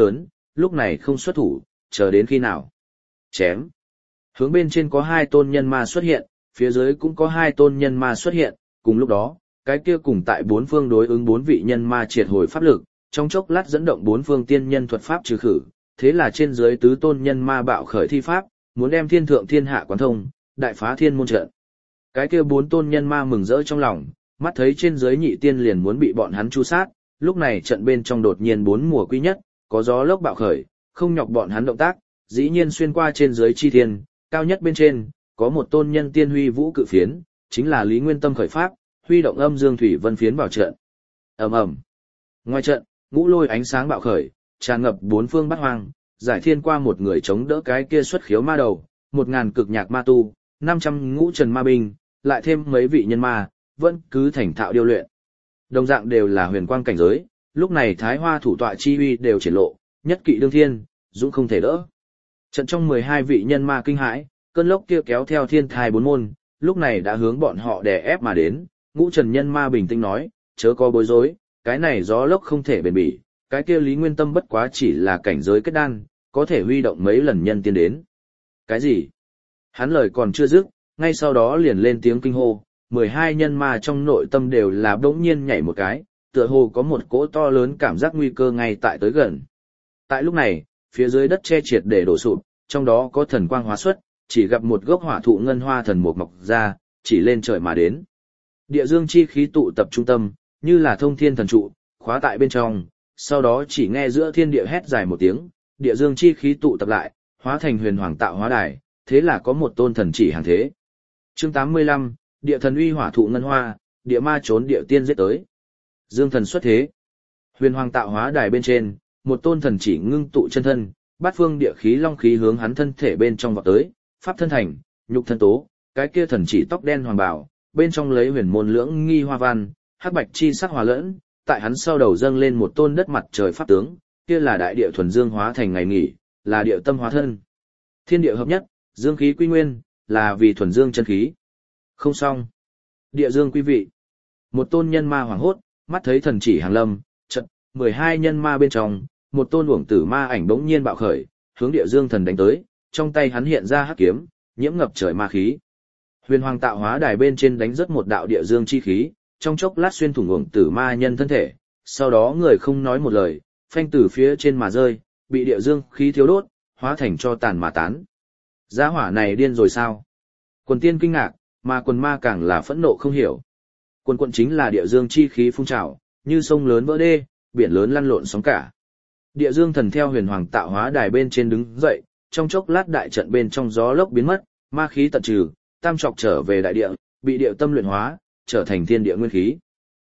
lúc này không xuất thủ, chờ đến khi nào? Chém. Hướng bên trên có 2 tôn nhân ma xuất hiện, phía dưới cũng có 2 tôn nhân ma xuất hiện, cùng lúc đó, cái kia cùng tại 4 phương đối ứng 4 vị nhân ma triệt hồi pháp lực, trong chốc lát dẫn động 4 phương tiên nhân thuật pháp trừ khử, thế là trên dưới tứ tôn nhân ma bạo khởi thi pháp, muốn đem thiên thượng thiên hạ quán thông, đại phá thiên môn trận. Cái kia 4 tôn nhân ma mừng rỡ trong lòng, mắt thấy trên dưới nhị tiên liền muốn bị bọn hắn chu sát, lúc này trận bên trong đột nhiên 4 mùa quy nhất, có gió lốc bạo khởi, không nhọc bọn hắn động tác, dĩ nhiên xuyên qua trên dưới chi thiên, cao nhất bên trên, có một tôn nhân tiên huy vũ cự phiến, chính là Lý Nguyên Tâm khởi pháp, huy động âm dương thủy vân phiến vào trận. Ầm ầm. Ngoài trận, ngũ lôi ánh sáng bạo khởi, tràn ngập 4 phương bát hoang, giải thiên qua một người chống đỡ cái kia xuất khiếu ma đầu, 1000 cực nhạc ma tu, 500 ngũ trần ma binh, lại thêm mấy vị nhân ma, vẫn cứ thành thạo điêu luyện. Đồng dạng đều là huyền quang cảnh giới, lúc này Thái Hoa thủ tọa chi uy đều triển lộ, nhất kỵ đương thiên, dũng không thể đỡ. Trận trong 12 vị nhân ma kinh hãi, cơn lốc kia kéo theo thiên thai 4 môn, lúc này đã hướng bọn họ đè ép mà đến, ngũ trần nhân ma bình tĩnh nói, chớ có bối rối, cái này gió lốc không thể bền bỉ, cái kia Lý Nguyên Tâm bất quá chỉ là cảnh giới kết đan, có thể huy động mấy lần nhân tiên đến. Cái gì? Hắn lời còn chưa dứt, ngay sau đó liền lên tiếng kinh hô, 12 nhân ma trong nội tâm đều là bỗng nhiên nhảy một cái, tựa hồ có một cỗ to lớn cảm giác nguy cơ ngay tại tới gần. Tại lúc này, phía dưới đất che triệt để đổ sụp, trong đó có thần quang hóa xuất, chỉ gặp một gốc hỏa thụ ngân hoa thần mục mọc ra, chỉ lên trời mà đến. Địa dương chi khí tụ tập trung tâm, như là thông thiên thần trụ, khóa tại bên trong, sau đó chỉ nghe giữa thiên địa hét dài một tiếng, địa dương chi khí tụ tập lại, hóa thành huyền hoàng tạo hóa đài, thế là có một tôn thần chỉ hàng thế. Chương 85, địa thần uy hỏa thụ ngân hoa, địa ma trốn địa tiên giết tới. Dương thần xuất thế. Huyền hoàng tạo hóa đài bên trên, một tôn thần chỉ ngưng tụ chân thân, bát phương địa khí long khí hướng hắn thân thể bên trong vọt tới, pháp thân thành, nhục thân tố, cái kia thần chỉ tóc đen hoàng bào, bên trong lấy huyền môn lưỡng nghi hoa văn, hắc bạch chi sắc hòa lẫn, tại hắn sau đầu dâng lên một tôn đất mặt trời pháp tướng, kia là đại địa thuần dương hóa thành ngày nghỉ, là địa tâm hóa thân. Thiên địa hợp nhất, dương khí quy nguyên, là vì thuần dương chân khí. Không xong. Địa dương quý vị. Một tôn nhân ma hoảng hốt, mắt thấy thần chỉ hàng lâm, trận, 12 nhân ma bên trong, một tôn uổng tử ma ảnh bỗng nhiên bạo khởi, hướng địa dương thần đánh tới, trong tay hắn hiện ra hắc kiếm, nhiễm ngập trời ma khí. Huyền hoàng tạo hóa đài bên trên đánh rất một đạo địa dương chi khí, trong chốc lát xuyên thủng uổng tử ma nhân thân thể, sau đó người không nói một lời, phanh từ phía trên mà rơi, bị địa dương khí thiếu đốt, hóa thành cho tàn mà tán. Gia hỏa này điên rồi sao? Quần tiên kinh ngạc, mà quần ma càng là phẫn nộ không hiểu. Quần chính là địa dương chi khí phun trào, như sông lớn vỡ đê, biển lớn lăn lộn sóng cả. Địa dương thần theo huyền hoàng tạo hóa đài bên trên đứng dậy, trong chốc lát đại trận bên trong gió lốc biến mất, ma khí tận trừ, tam trọc trở về đại địa, bị địa tâm luyện hóa, trở thành thiên địa nguyên khí.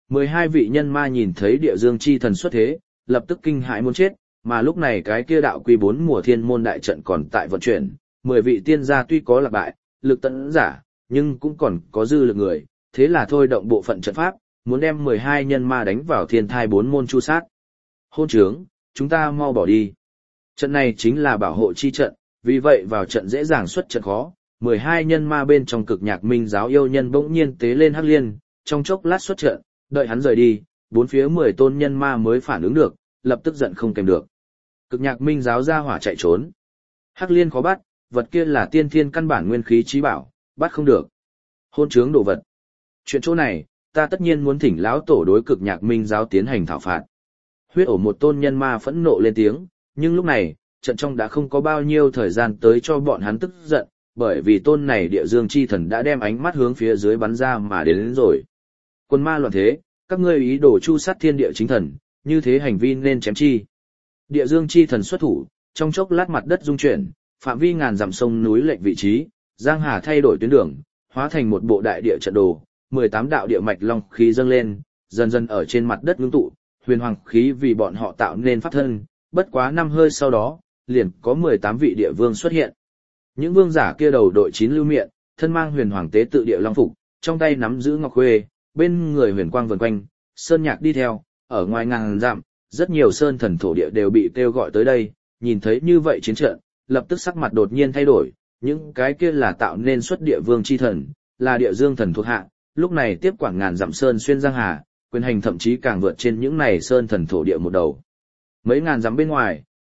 12 vị nhân ma nhìn thấy địa dương chi thần xuất thế, lập tức kinh hãi muốn chết, mà lúc này cái kia đạo quy 4 mùa thiên môn đại trận còn tại vận chuyển, 10 vị tiên gia tuy có lạc bại, lực tận giả, nhưng cũng còn có dư lực người, thế là thôi động bộ phận trận pháp, muốn đem 12 nhân ma đánh vào thiên thai 4 môn chu sát. Hôn trướng, chúng ta mau bỏ đi. Trận này chính là bảo hộ chi trận, vì vậy vào trận dễ dàng xuất trận khó. 12 nhân ma bên trong cực nhạc minh giáo yêu nhân bỗng nhiên tế lên hắc liên, trong chốc lát xuất trận, đợi hắn rời đi, bốn phía 10 tôn nhân ma mới phản ứng được, lập tức giận không kèm được. Cực nhạc minh giáo ra hỏa chạy trốn. Hắc liên khó bắt, vật kia là tiên thiên căn bản nguyên khí trí bảo, bắt không được. Hôn trướng đồ vật. Chuyện chỗ này, ta tất nhiên muốn thỉnh lão tổ đối cực nhạc minh giáo tiến hành thảo phạt. Huyết ổ một tôn nhân ma phẫn nộ lên tiếng, nhưng lúc này, trận trong đã không có bao nhiêu thời gian tới cho bọn hắn tức giận, bởi vì tôn này địa dương chi thần đã đem ánh mắt hướng phía dưới bắn ra mà đến rồi. Quân ma loạn thế, các ngươi ý đồ chu sát thiên địa chính thần, như thế hành vi nên chém chi. Địa dương chi thần xuất thủ, trong chốc lát mặt đất rung chuyển, phạm vi ngàn dặm sông núi lệch vị trí, giang hà thay đổi tuyến đường, hóa thành một bộ đại địa trận đồ, 18 đạo địa mạch long khí dâng lên, dần dần ở trên mặt đất ngưng tụ, huyền hoàng khí vì bọn họ tạo nên pháp thân, bất quá năm hơi sau đó, liền có 18 vị địa vương xuất hiện. Những vương giả kia đầu đội 9 lưu miệng, thân mang huyền hoàng tế tự địa long phục, trong tay nắm giữ ngọc khuê, bên người huyền quang vần quanh, sơn nhạc đi theo, ở ngoài ngàn dặm, rất nhiều sơn thần thổ địa đều bị kêu gọi tới đây, nhìn thấy như vậy chiến trận, lập tức sắc mặt đột nhiên thay đổi, những cái kia là tạo nên xuất địa vương chi thần, là địa dương thần thuộc hạ, lúc này tiếp quản ngàn dặm sơn xuyên giang hà, quyền hành thậm chí càng vượt trên những này sơn thần thổ địa một đầu. Mấy ngàn dặm bên ngoài,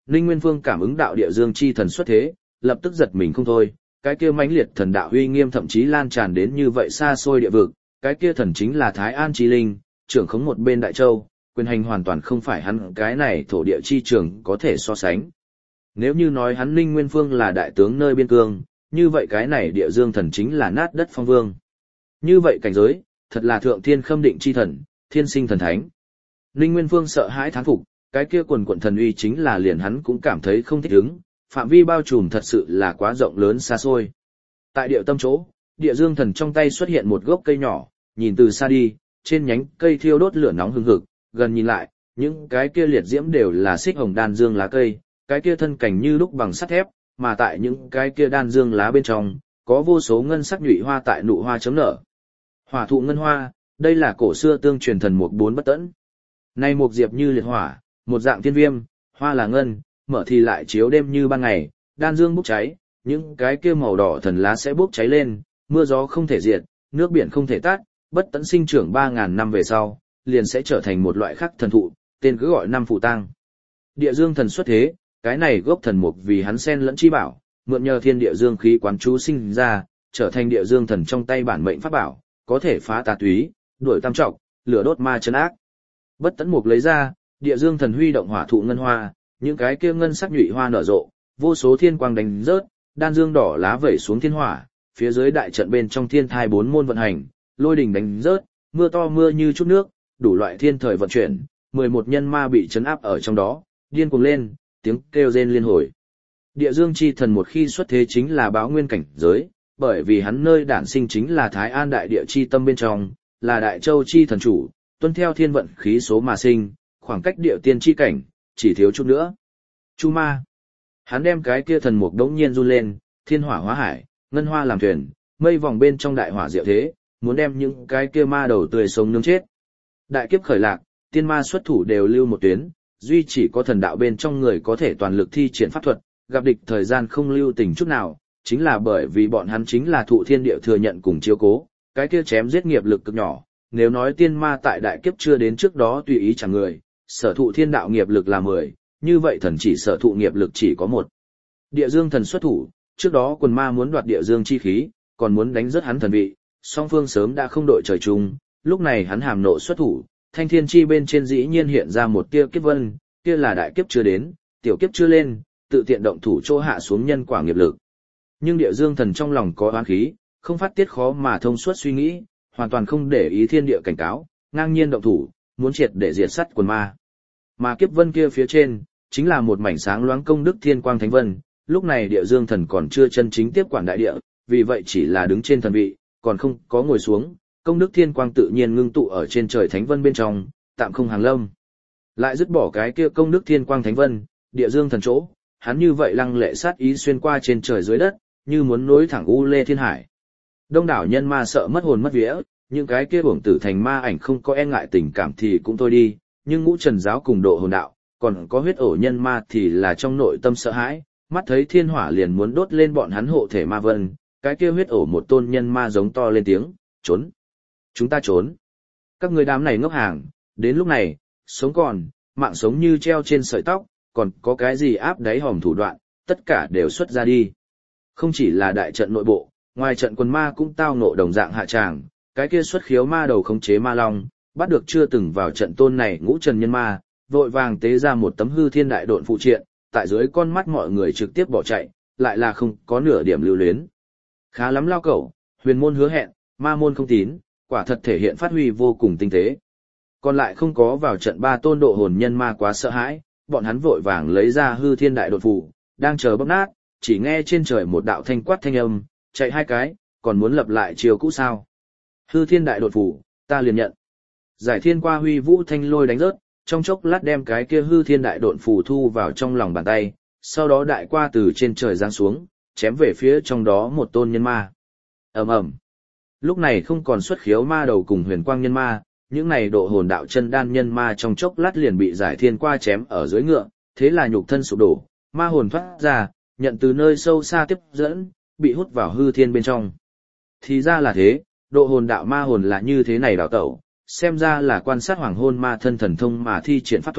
Ninh Nguyên Phương cảm ứng đạo địa dương chi thần xuất thế, lập tức giật mình không thôi, cái kia mãnh liệt thần đạo uy nghiêm thậm chí lan tràn đến như vậy xa xôi địa vực, cái kia thần chính là Thái An chi linh, trưởng khống một bên Đại Châu, quyền hành hoàn toàn không phải hắn cái này thổ địa chi trường có thể so sánh. Nếu như nói hắn Ninh Nguyên Phương là đại tướng nơi biên cương, như vậy cái này địa dương thần chính là nát đất phong vương. Như vậy cảnh giới, thật là thượng thiên khâm định chi thần, thiên sinh thần thánh. Ninh Nguyên Phương sợ hãi thán phục, cái kia quần quận thần uy chính là liền hắn cũng cảm thấy không thích ứng, phạm vi bao trùm thật sự là quá rộng lớn xa xôi. Tại địa tâm chỗ, địa dương thần trong tay xuất hiện một gốc cây nhỏ, nhìn từ xa đi, trên nhánh cây thiêu đốt lửa nóng hừng hực, gần nhìn lại, những cái kia liệt diễm đều là xích hồng đan dương lá cây, cái kia thân cảnh như lúc bằng sắt thép, mà tại những cái kia đan dương lá bên trong, có vô số ngân sắc nhụy hoa tại nụ hoa chấm nở. Hỏa thụ ngân hoa, đây là cổ xưa tương truyền thần mục bốn bất tẫn. Nay mục diệp như liệt hỏa, một dạng thiên viêm, hoa là ngân, mở thì lại chiếu đêm như ban ngày, đan dương bốc cháy, những cái kia màu đỏ thần lá sẽ bốc cháy lên, mưa gió không thể diệt, nước biển không thể tát, bất tận sinh trưởng 3.000 năm về sau, liền sẽ trở thành một loại khắc thần thụ, tên cứ gọi năm phụ tang. Địa dương thần xuất thế, cái này gốc thần mục vì hắn sen lẫn chi bảo, mượn nhờ thiên địa dương khí quán chú sinh ra, trở thành địa dương thần trong tay bản mệnh pháp bảo, có thể phá tà túy, đuổi tam trọc, lửa đốt ma chấn ác. Bất tận mục lấy ra, địa dương thần huy động hỏa thụ ngân hoa, những cái kia ngân sắc nhụy hoa nở rộ, vô số thiên quang đánh rớt, đan dương đỏ lá vẩy xuống thiên hỏa, phía dưới đại trận bên trong thiên thai 4 môn vận hành, lôi đỉnh đánh rớt, mưa to mưa như chút nước, đủ loại thiên thời vận chuyển, 11 nhân ma bị chấn áp ở trong đó, điên cuồng lên, tiếng kêu rên liên hồi. Địa dương chi thần một khi xuất thế chính là báo nguyên cảnh giới, bởi vì hắn nơi đản sinh chính là Thái An đại địa chi tâm bên trong, là Đại Châu chi thần chủ, tuân theo thiên vận khí số mà sinh, khoảng cách địa tiên chi cảnh, chỉ thiếu chút nữa. Chu ma. Hắn đem cái kia thần mục đống nhiên run lên, thiên hỏa hóa hải, ngân hoa làm thuyền, mây vòng bên trong đại hỏa diệu thế, muốn đem những cái kia ma đầu tươi sống nướng chết. Đại kiếp khởi lạc, tiên ma xuất thủ đều lưu một tuyến, duy chỉ có thần đạo bên trong người có thể toàn lực thi triển pháp thuật, gặp địch thời gian không lưu tình chút nào, chính là bởi vì bọn hắn chính là thụ thiên địa thừa nhận cùng chiếu cố, cái kia chém giết nghiệp lực cực nhỏ, nếu nói tiên ma tại đại kiếp chưa đến trước đó tùy ý chẳng người, sở thụ thiên đạo nghiệp lực là 10, như vậy thần chỉ sở thụ nghiệp lực chỉ có 1. Địa dương thần xuất thủ, trước đó quần ma muốn đoạt địa dương chi khí, còn muốn đánh rớt hắn thần vị, song phương sớm đã không đội trời chung, lúc này hắn hàm nộ xuất thủ, thanh thiên chi bên trên dĩ nhiên hiện ra một tia kiếp vân, kia là đại kiếp chưa đến, tiểu kiếp chưa lên, tự tiện động thủ chỗ hạ xuống nhân quả nghiệp lực. Nhưng địa dương thần trong lòng có oán khí, không phát tiết khó mà thông suốt suy nghĩ, hoàn toàn không để ý thiên địa cảnh cáo, ngang nhiên động thủ, muốn triệt để diệt sắt quần ma. Mà kiếp vân kia phía trên, chính là một mảnh sáng loáng công đức thiên quang thánh vân, lúc này địa dương thần còn chưa chân chính tiếp quản đại địa, vì vậy chỉ là đứng trên thần vị, còn không có ngồi xuống, công đức thiên quang tự nhiên ngưng tụ ở trên trời thánh vân bên trong, tạm không hàng lâm. Lại dứt bỏ cái kia công đức thiên quang thánh vân, địa dương thần chỗ, hắn như vậy lăng lệ sát ý xuyên qua trên trời dưới đất, như muốn nối thẳng u lê thiên hải. Đông đảo nhân ma sợ mất hồn mất vía, những cái kia uổng tử thành ma ảnh không có e ngại tình cảm thì cũng thôi đi, nhưng ngũ trần giáo cùng độ hồn đạo, còn có huyết ổ nhân ma thì là trong nội tâm sợ hãi, mắt thấy thiên hỏa liền muốn đốt lên bọn hắn hộ thể ma vân, cái kia huyết ổ một tôn nhân ma giống to lên tiếng, trốn. Chúng ta trốn. Các người đám này ngốc hàng, đến lúc này, sống còn, mạng sống như treo trên sợi tóc, còn có cái gì áp đáy hòm thủ đoạn, tất cả đều xuất ra đi. Không chỉ là đại trận nội bộ, ngoài trận quần ma cũng tao ngộ đồng dạng hạ tràng, cái kia xuất khiếu ma đầu khống chế ma long, bắt được chưa từng vào trận tôn này ngũ trần nhân ma, vội vàng tế ra một tấm hư thiên đại độn phụ triện, tại dưới con mắt mọi người trực tiếp bỏ chạy, lại là không có nửa điểm lưu luyến. Khá lắm lao cẩu, huyền môn hứa hẹn, ma môn không tín, quả thật thể hiện phát huy vô cùng tinh tế. Còn lại không có vào trận ba tôn độ hồn nhân ma quá sợ hãi, bọn hắn vội vàng lấy ra hư thiên đại đột phù, đang chờ bóp nát, chỉ nghe trên trời một đạo thanh quát thanh âm, chạy 2 cái, còn muốn lập lại chiều cũ sao. Hư thiên đại đột phù, ta liền nhận. Giải thiên qua huy vũ thanh lôi đánh rớt, trong chốc lát đem cái kia hư thiên đại độn phù thu vào trong lòng bàn tay, sau đó đại qua từ trên trời giáng xuống, chém về phía trong đó một tôn nhân ma. Ầm ầm. Lúc này không còn xuất khiếu ma đầu cùng huyền quang nhân ma, những này độ hồn đạo chân đan nhân ma trong chốc lát liền bị giải thiên qua chém ở dưới ngựa, thế là nhục thân sụp đổ, ma hồn thoát ra, nhận từ nơi sâu xa tiếp dẫn, bị hút vào hư thiên bên trong. Thì ra là thế, độ hồn đạo ma hồn là như thế này đảo tẩu, xem ra là quan sát hoàng hôn ma thân thần thông mà thi triển pháp thuật,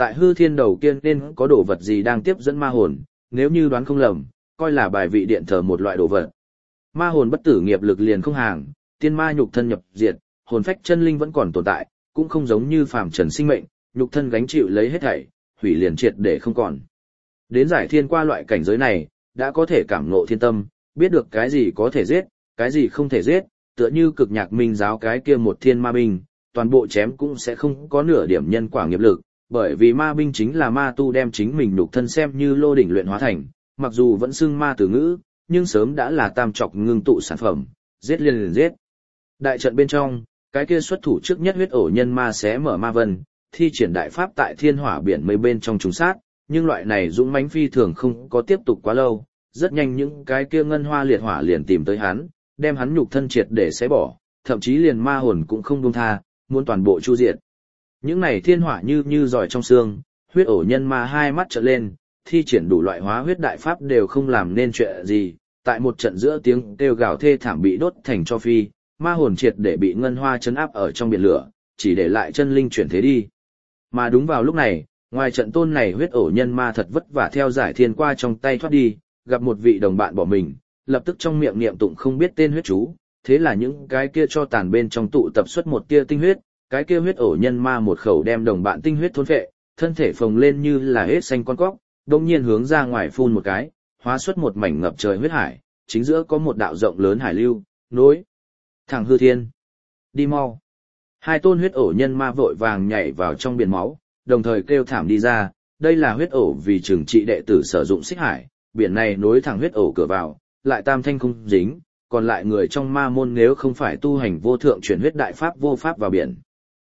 Tại hư thiên đầu kia nên có đồ vật gì đang tiếp dẫn ma hồn, nếu như đoán không lầm, coi là bài vị điện thờ một loại đồ vật. Ma hồn bất tử nghiệp lực liền không hàng, tiên ma nhục thân nhập diệt, hồn phách chân linh vẫn còn tồn tại, cũng không giống như phàm trần sinh mệnh, nhục thân gánh chịu lấy hết thảy, hủy liền triệt để không còn. Đến giải thiên qua loại cảnh giới này, đã có thể cảm ngộ thiên tâm, biết được cái gì có thể giết, cái gì không thể giết, tựa như cực nhạc minh giáo cái kia một thiên ma binh, toàn bộ chém cũng sẽ không có nửa điểm nhân quả nghiệp lực, bởi vì ma binh chính là ma tu đem chính mình nhục thân xem như lô đỉnh luyện hóa thành, mặc dù vẫn xưng ma từ ngữ, nhưng sớm đã là tam trọc ngưng tụ sản phẩm, giết liền giết. Đại trận bên trong, cái kia xuất thủ trước nhất huyết ổ nhân ma xé mở ma vân, thi triển đại pháp tại thiên hỏa biển mây bên trong trùng sát, nhưng loại này dũng mãnh phi thường không có tiếp tục quá lâu, rất nhanh những cái kia ngân hoa liệt hỏa liền tìm tới hắn, đem hắn nhục thân triệt để xé bỏ, thậm chí liền ma hồn cũng không buông tha, muốn toàn bộ chu diệt. Những này thiên hỏa như giỏi trong xương, huyết ổ nhân ma hai mắt trợn lên, thi triển đủ loại hóa huyết đại pháp đều không làm nên chuyện gì, tại một trận giữa tiếng kêu gào thê thảm bị đốt thành cho phi, ma hồn triệt để bị ngân hoa chấn áp ở trong biển lửa, chỉ để lại chân linh chuyển thế đi. Mà đúng vào lúc này, ngoài trận tôn này huyết ổ nhân ma thật vất vả theo giải thiên qua trong tay thoát đi, gặp một vị đồng bạn bỏ mình, lập tức trong miệng niệm tụng không biết tên huyết chú, thế là những cái kia cho tàn bên trong tụ tập xuất một tia tinh huyết, cái kia huyết ổ nhân ma một khẩu đem đồng bạn tinh huyết thôn phệ, thân thể phồng lên như là hết xanh con cóc, đồng nhiên hướng ra ngoài phun một cái, hóa xuất một mảnh ngập trời huyết hải, chính giữa có một đạo rộng lớn hải lưu, nối thẳng hư thiên. Đi mau. Hai tôn huyết ổ nhân ma vội vàng nhảy vào trong biển máu, đồng thời kêu thảm đi ra, đây là huyết ổ vì trừng trị đệ tử sử dụng xích hải, biển này nối thẳng huyết ổ cửa vào, lại tam thanh không dính, còn lại người trong ma môn nếu không phải tu hành vô thượng chuyển huyết đại pháp vô pháp vào biển.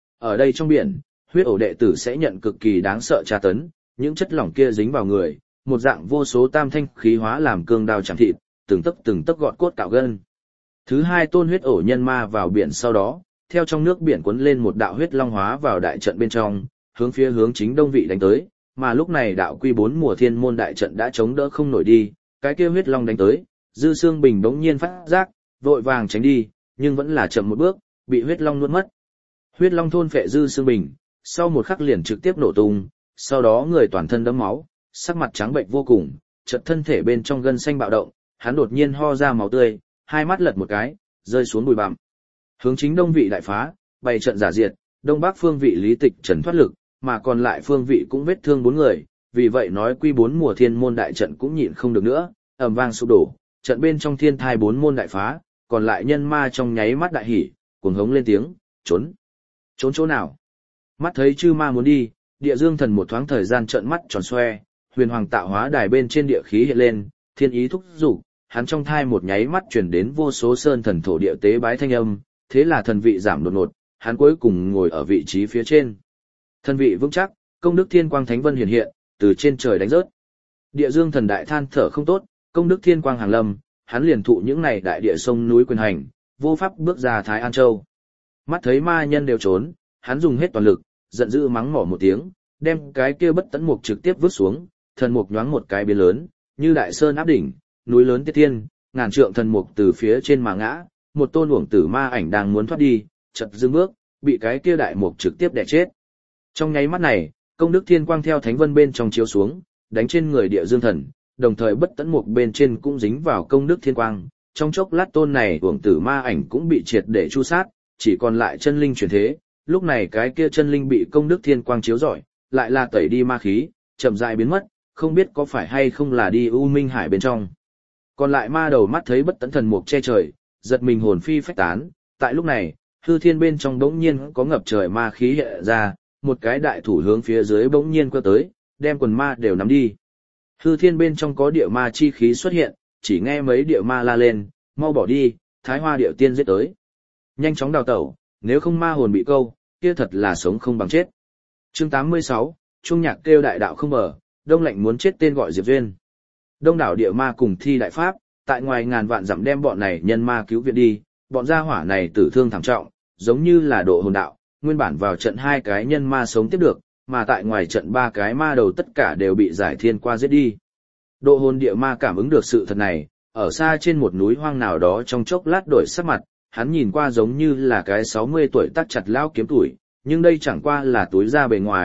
Ở đây trong biển, huyết ổ đệ tử sẽ nhận cực kỳ đáng sợ tra tấn, những chất lỏng kia dính vào người, một dạng vô số tam thanh khí hóa làm cương đao chạm thịt, từng tấc gọt cốt cạo gân. Thứ hai tôn huyết ổ nhân ma vào biển sau đó, theo trong nước biển cuốn lên một đạo huyết long hóa vào đại trận bên trong, hướng chính đông vị đánh tới, mà lúc này đạo quy 4 mùa thiên môn đại trận đã chống đỡ không nổi đi, cái kia huyết long đánh tới, Dư Xương Bình bỗng nhiên phát giác, vội vàng tránh đi, nhưng vẫn là chậm một bước, bị huyết long nuốt mất. Huyết long thôn phệ Dư Xương Bình, sau một khắc liền trực tiếp nổ tung, sau đó người toàn thân đẫm máu, sắc mặt trắng bệnh vô cùng, chợt thân thể bên trong gân xanh bạo động, hắn đột nhiên ho ra máu tươi, hai mắt lật một cái, rơi xuống bụi bặm. Hướng chính đông vị đại phá, bày trận giả diệt, đông bắc phương vị Lý Tịch trần thoát lực, mà còn lại phương vị cũng vết thương 4 người, vì vậy nói quy 4 mùa thiên môn đại trận cũng nhịn không được nữa, ầm vang sụp đổ, trận bên trong thiên thai 4 môn đại phá, còn lại nhân ma trong nháy mắt đại hỉ, cuồng hống lên tiếng, trốn. Trốn chỗ nào? Mắt thấy chư ma muốn đi, Địa Dương Thần một thoáng thời gian trợn mắt tròn xoe, huyền hoàng tạo hóa đài bên trên địa khí hiện lên, thiên ý thúc dục, hắn trong thai một nháy mắt truyền đến vô số sơn thần thổ địa tế bái thanh âm, thế là thần vị giảm đột ngột, hắn cuối cùng ngồi ở vị trí phía trên. Thần vị vững chắc, công đức thiên quang thánh vân hiện hiện, từ trên trời đánh rớt. Địa Dương Thần đại than thở không tốt, công đức thiên quang hàng lâm, hắn liền thụ những này đại địa sông núi quyền hành, vô pháp bước ra Thái An Châu. Mắt thấy ma nhân đều trốn, hắn dùng hết toàn lực, giận dữ mắng mỏ một tiếng, đem cái kia bất tấn mục trực tiếp vứt xuống, thần mục nhoáng một cái biến lớn, như đại sơn áp đỉnh, núi lớn tiết thiên, ngàn trượng thần mục từ phía trên mà ngã, một tôn uổng tử ma ảnh đang muốn thoát đi, chợt dừng bước, bị cái kia đại mục trực tiếp đè chết. Trong nháy mắt này, công đức thiên quang theo thánh vân bên trong chiếu xuống, đánh trên người Địa Dương Thần, đồng thời bất tấn mục bên trên cũng dính vào công đức thiên quang, trong chốc lát tôn này uổng tử ma ảnh cũng bị triệt để chu sát, chỉ còn lại chân linh chuyển thế. Lúc này cái kia chân linh bị công đức thiên quang chiếu rọi, lại là tẩy đi ma khí, chậm rãi biến mất, không biết có phải hay không là đi U Minh Hải bên trong. Còn lại ma đầu mắt thấy bất tấn thần mục che trời, giật mình hồn phi phách tán, tại lúc này, hư thiên bên trong bỗng nhiên có ngập trời ma khí hiện ra, một cái đại thủ hướng phía dưới bỗng nhiên quơ tới, đem quần ma đều nắm đi. Hư thiên bên trong có địa ma chi khí xuất hiện, chỉ nghe mấy địa ma la lên, mau bỏ đi, Thái Hoa Điệu Tiên giết tới. Nhanh chóng đào tẩu, nếu không ma hồn bị câu, kia thật là sống không bằng chết. Chương 86, Trung Nhạc kêu đại đạo không mở, Đông Lạnh muốn chết tên gọi Diệp Duyên. Đông đảo địa ma cùng thi đại pháp, tại ngoài ngàn vạn dặm đem bọn này nhân ma cứu viện đi, bọn gia hỏa này tử thương thảm trọng, giống như là độ hồn đạo, nguyên bản vào trận 2 cái nhân ma sống tiếp được, mà tại ngoài trận 3 cái ma đầu tất cả đều bị giải thiên qua giết đi. Độ hồn địa ma cảm ứng được sự thật này, ở xa trên một núi hoang nào đó trong chốc lát đổi sắc mặt, hắn nhìn qua giống như là cái 60 tuổi tắc chặt lao kiếm tuổi, nhưng đây chẳng qua là túi da bề ngoài,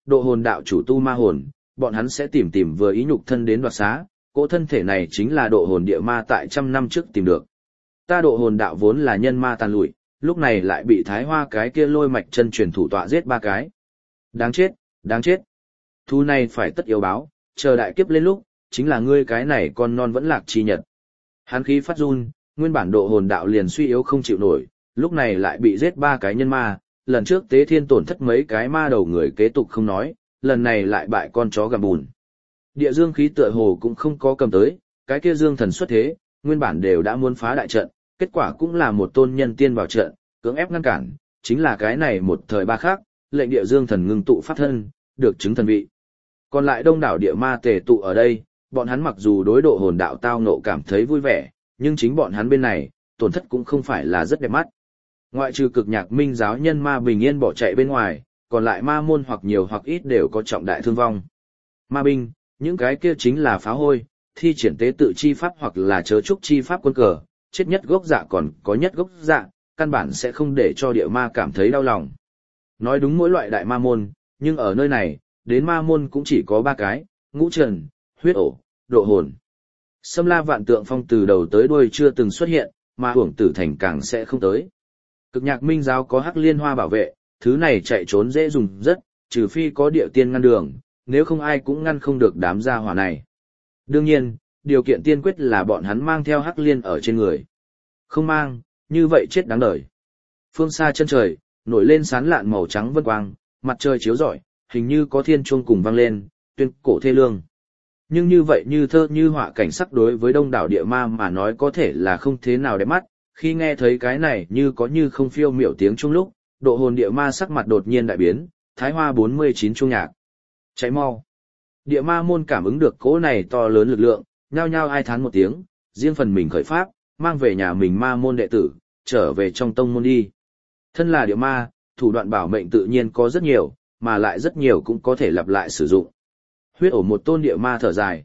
độ hồn đạo chủ tu ma hồn, bọn hắn sẽ tìm vừa ý nhục thân đến đoạt xá, cỗ thân thể này chính là độ hồn địa ma tại trăm năm trước tìm được. Ta độ hồn đạo vốn là nhân ma tàn lụi, lúc này lại bị Thái Hoa cái kia lôi mạch chân truyền thủ tọa giết 3 cái. Đáng chết, đáng chết. Thu này phải tất yếu báo, chờ đại kiếp lên lúc, chính là ngươi cái này con non vẫn lạc chi nhật. Hắn khí phát run, nguyên bản độ hồn đạo liền suy yếu không chịu nổi, lúc này lại bị giết 3 cái nhân ma, lần trước Tế Thiên tổn thất mấy cái ma đầu người kế tục không nói, lần này lại bại con chó gặm bùn. Địa dương khí tựa hồ cũng không có cầm tới, cái kia dương thần xuất thế, nguyên bản đều đã muốn phá đại trận, kết quả cũng là một tôn nhân tiên vào trận, cưỡng ép ngăn cản, chính là cái này một thời ba khác, lệnh địa dương thần ngưng tụ pháp thân, được chứng thần vị. Còn lại đông đảo địa ma tề tụ ở đây, bọn hắn mặc dù đối độ hồn đạo tao nộ cảm thấy vui vẻ, nhưng chính bọn hắn bên này, tổn thất cũng không phải là rất đẹp mắt. Ngoại trừ cực nhạc minh giáo nhân ma bình yên bỏ chạy bên ngoài, còn lại ma môn hoặc nhiều hoặc ít đều có trọng đại thương vong. Ma binh, những cái kia chính là phá hôi, thi triển tế tự chi pháp hoặc là chớ trúc chi pháp quân cờ, chết nhất gốc dạ còn có nhất gốc dạ, căn bản sẽ không để cho địa ma cảm thấy đau lòng. Nói đúng mỗi loại đại ma môn, nhưng ở nơi này, đến ma môn cũng chỉ có 3 cái, ngũ trần, huyết ổ, độ hồn. Xâm La Vạn Tượng Phong từ đầu tới đuôi chưa từng xuất hiện, mà Hưởng Tử Thành càng sẽ không tới. Cực nhạc minh giáo có hắc liên hoa bảo vệ, thứ này chạy trốn dễ dùng rất, trừ phi có địa tiên ngăn đường, nếu không ai cũng ngăn không được đám gia hỏa này. Đương nhiên, điều kiện tiên quyết là bọn hắn mang theo hắc liên ở trên người. Không mang, như vậy chết đáng đời. Phương xa chân trời, nổi lên sán lạn màu trắng vân quang, mặt trời chiếu rọi, hình như có thiên chuông cùng vang lên, tuyên cổ thê lương. Nhưng như vậy như thơ như họa cảnh sắc đối với đông đảo địa ma mà nói có thể là không thế nào đẹp mắt, khi nghe thấy cái này như có như không phiêu miểu tiếng chung lúc, độ hồn địa ma sắc mặt đột nhiên đại biến, Thái Hoa 49 chuông nhạc. Cháy mau. Địa ma môn cảm ứng được cỗ này to lớn lực lượng, nhao nhao ai thán một tiếng, riêng phần mình khởi pháp, mang về nhà mình ma môn đệ tử, trở về trong tông môn đi. Thân là địa ma, thủ đoạn bảo mệnh tự nhiên có rất nhiều, mà lại rất nhiều cũng có thể lặp lại sử dụng. Huyết ổ một tôn địa ma thở dài,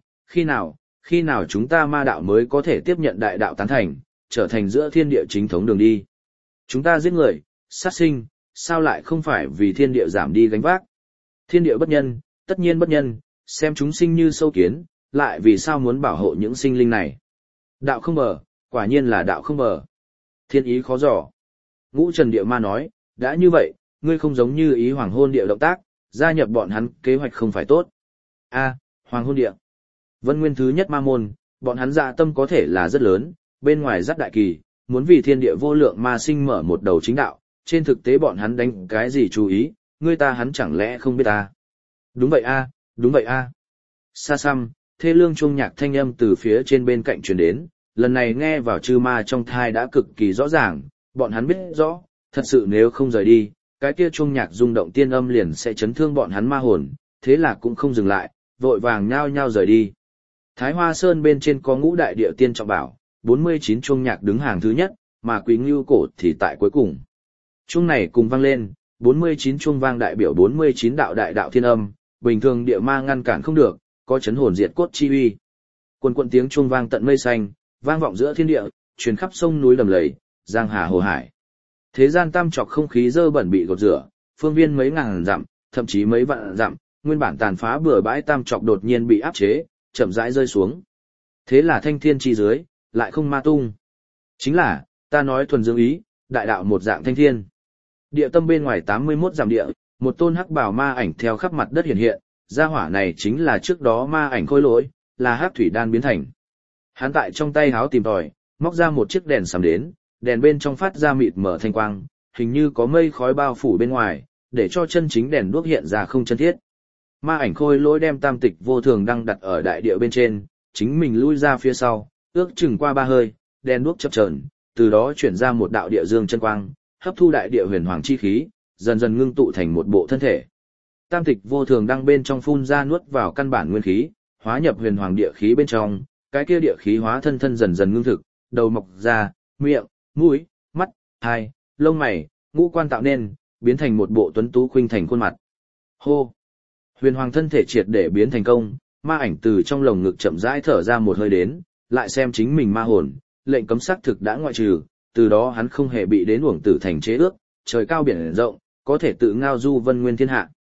khi nào chúng ta ma đạo mới có thể tiếp nhận đại đạo tán thành, trở thành giữa thiên địa chính thống đường đi. Chúng ta giết người, sát sinh, sao lại không phải vì thiên địa giảm đi gánh vác. Thiên địa bất nhân, tất nhiên bất nhân, xem chúng sinh như sâu kiến, lại vì sao muốn bảo hộ những sinh linh này. Đạo không bờ, quả nhiên là đạo không bờ. Thiên ý khó dò. Ngũ Trần địa ma nói, đã như vậy, ngươi không giống như ý hoàng hôn địa động tác, gia nhập bọn hắn kế hoạch không phải tốt. Hoàng hôn địa. Vân Nguyên thứ nhất ma môn, bọn hắn dạ tâm có thể là rất lớn, bên ngoài rất đại kỳ, muốn vì thiên địa vô lượng ma sinh mở một đầu chính đạo, trên thực tế bọn hắn đánh cái gì chú ý, ngươi ta hắn chẳng lẽ không biết ta. Đúng vậy đúng vậy Xa xăm, thê lương chuông nhạc thanh âm từ phía trên bên cạnh truyền đến, lần này nghe vào chư ma trong thai đã cực kỳ rõ ràng, bọn hắn biết rõ, thật sự nếu không rời đi, cái kia chuông nhạc rung động tiên âm liền sẽ chấn thương bọn hắn ma hồn, thế là cũng không dừng lại, vội vàng nhao nhao rời đi. Thái Hoa Sơn bên trên có ngũ đại địa tiên trọng bảo, 49 chuông nhạc đứng hàng thứ nhất, mà Quý Ngưu cổ thì tại cuối cùng. Chuông này cùng vang lên, 49 chuông vang đại biểu 49 đạo đại đạo thiên âm, bình thường địa ma ngăn cản không được, có chấn hồn diệt cốt chi uy. Quần quần tiếng chuông vang tận mây xanh, vang vọng giữa thiên địa, truyền khắp sông núi đầm lầy, giang hà hồ hải. Thế gian tam trọc không khí dơ bẩn bị gột rửa, phương viên mấy ngàn dặm, thậm chí mấy vạn dặm, nguyên bản tàn phá bừa bãi tam trọc đột nhiên bị áp chế, chậm rãi rơi xuống. Thế là thanh thiên chi dưới, lại không ma tung. Chính là, ta nói thuần dương ý, đại đạo một dạng thanh thiên. Địa tâm bên ngoài 81 dặm địa, một tôn hắc bào ma ảnh theo khắp mặt đất hiện hiện, gia hỏa này chính là trước đó ma ảnh khôi lỗi, là hắc thủy đan biến thành. Hắn tại trong tay háo tìm tòi, móc ra một chiếc đèn sắm đến, đèn bên trong phát ra mịt mở thanh quang, hình như có mây khói bao phủ bên ngoài, để cho chân chính đèn đuốc hiện ra không chân thiết. Ma ảnh khôi lỗi đem tam tịch vô thường đăng đặt ở đại địa bên trên, chính mình lui ra phía sau, ước chừng qua 3 hơi, đèn đuốc chập chờn, từ đó chuyển ra một đạo địa dương chân quang, hấp thu đại địa huyền hoàng chi khí, dần dần ngưng tụ thành một bộ thân thể. Tam tịch vô thường đăng bên trong phun ra nuốt vào căn bản nguyên khí, hóa nhập huyền hoàng địa khí bên trong, cái kia địa khí hóa thân thân dần dần ngưng thực, đầu mọc ra, miệng, mũi, mắt, tai, lông mày, ngũ quan tạo nên, biến thành một bộ tuấn tú khuynh thành khuôn mặt. Hô! Huyền hoàng thân thể triệt để biến thành công, ma ảnh từ trong lồng ngực chậm rãi thở ra một hơi đến, lại xem chính mình ma hồn, lệnh cấm xác thực đã ngoại trừ, từ đó hắn không hề bị đến Uổng Tử Thành chế ước, trời cao biển rộng, có thể tự ngao du vân nguyên thiên hạ.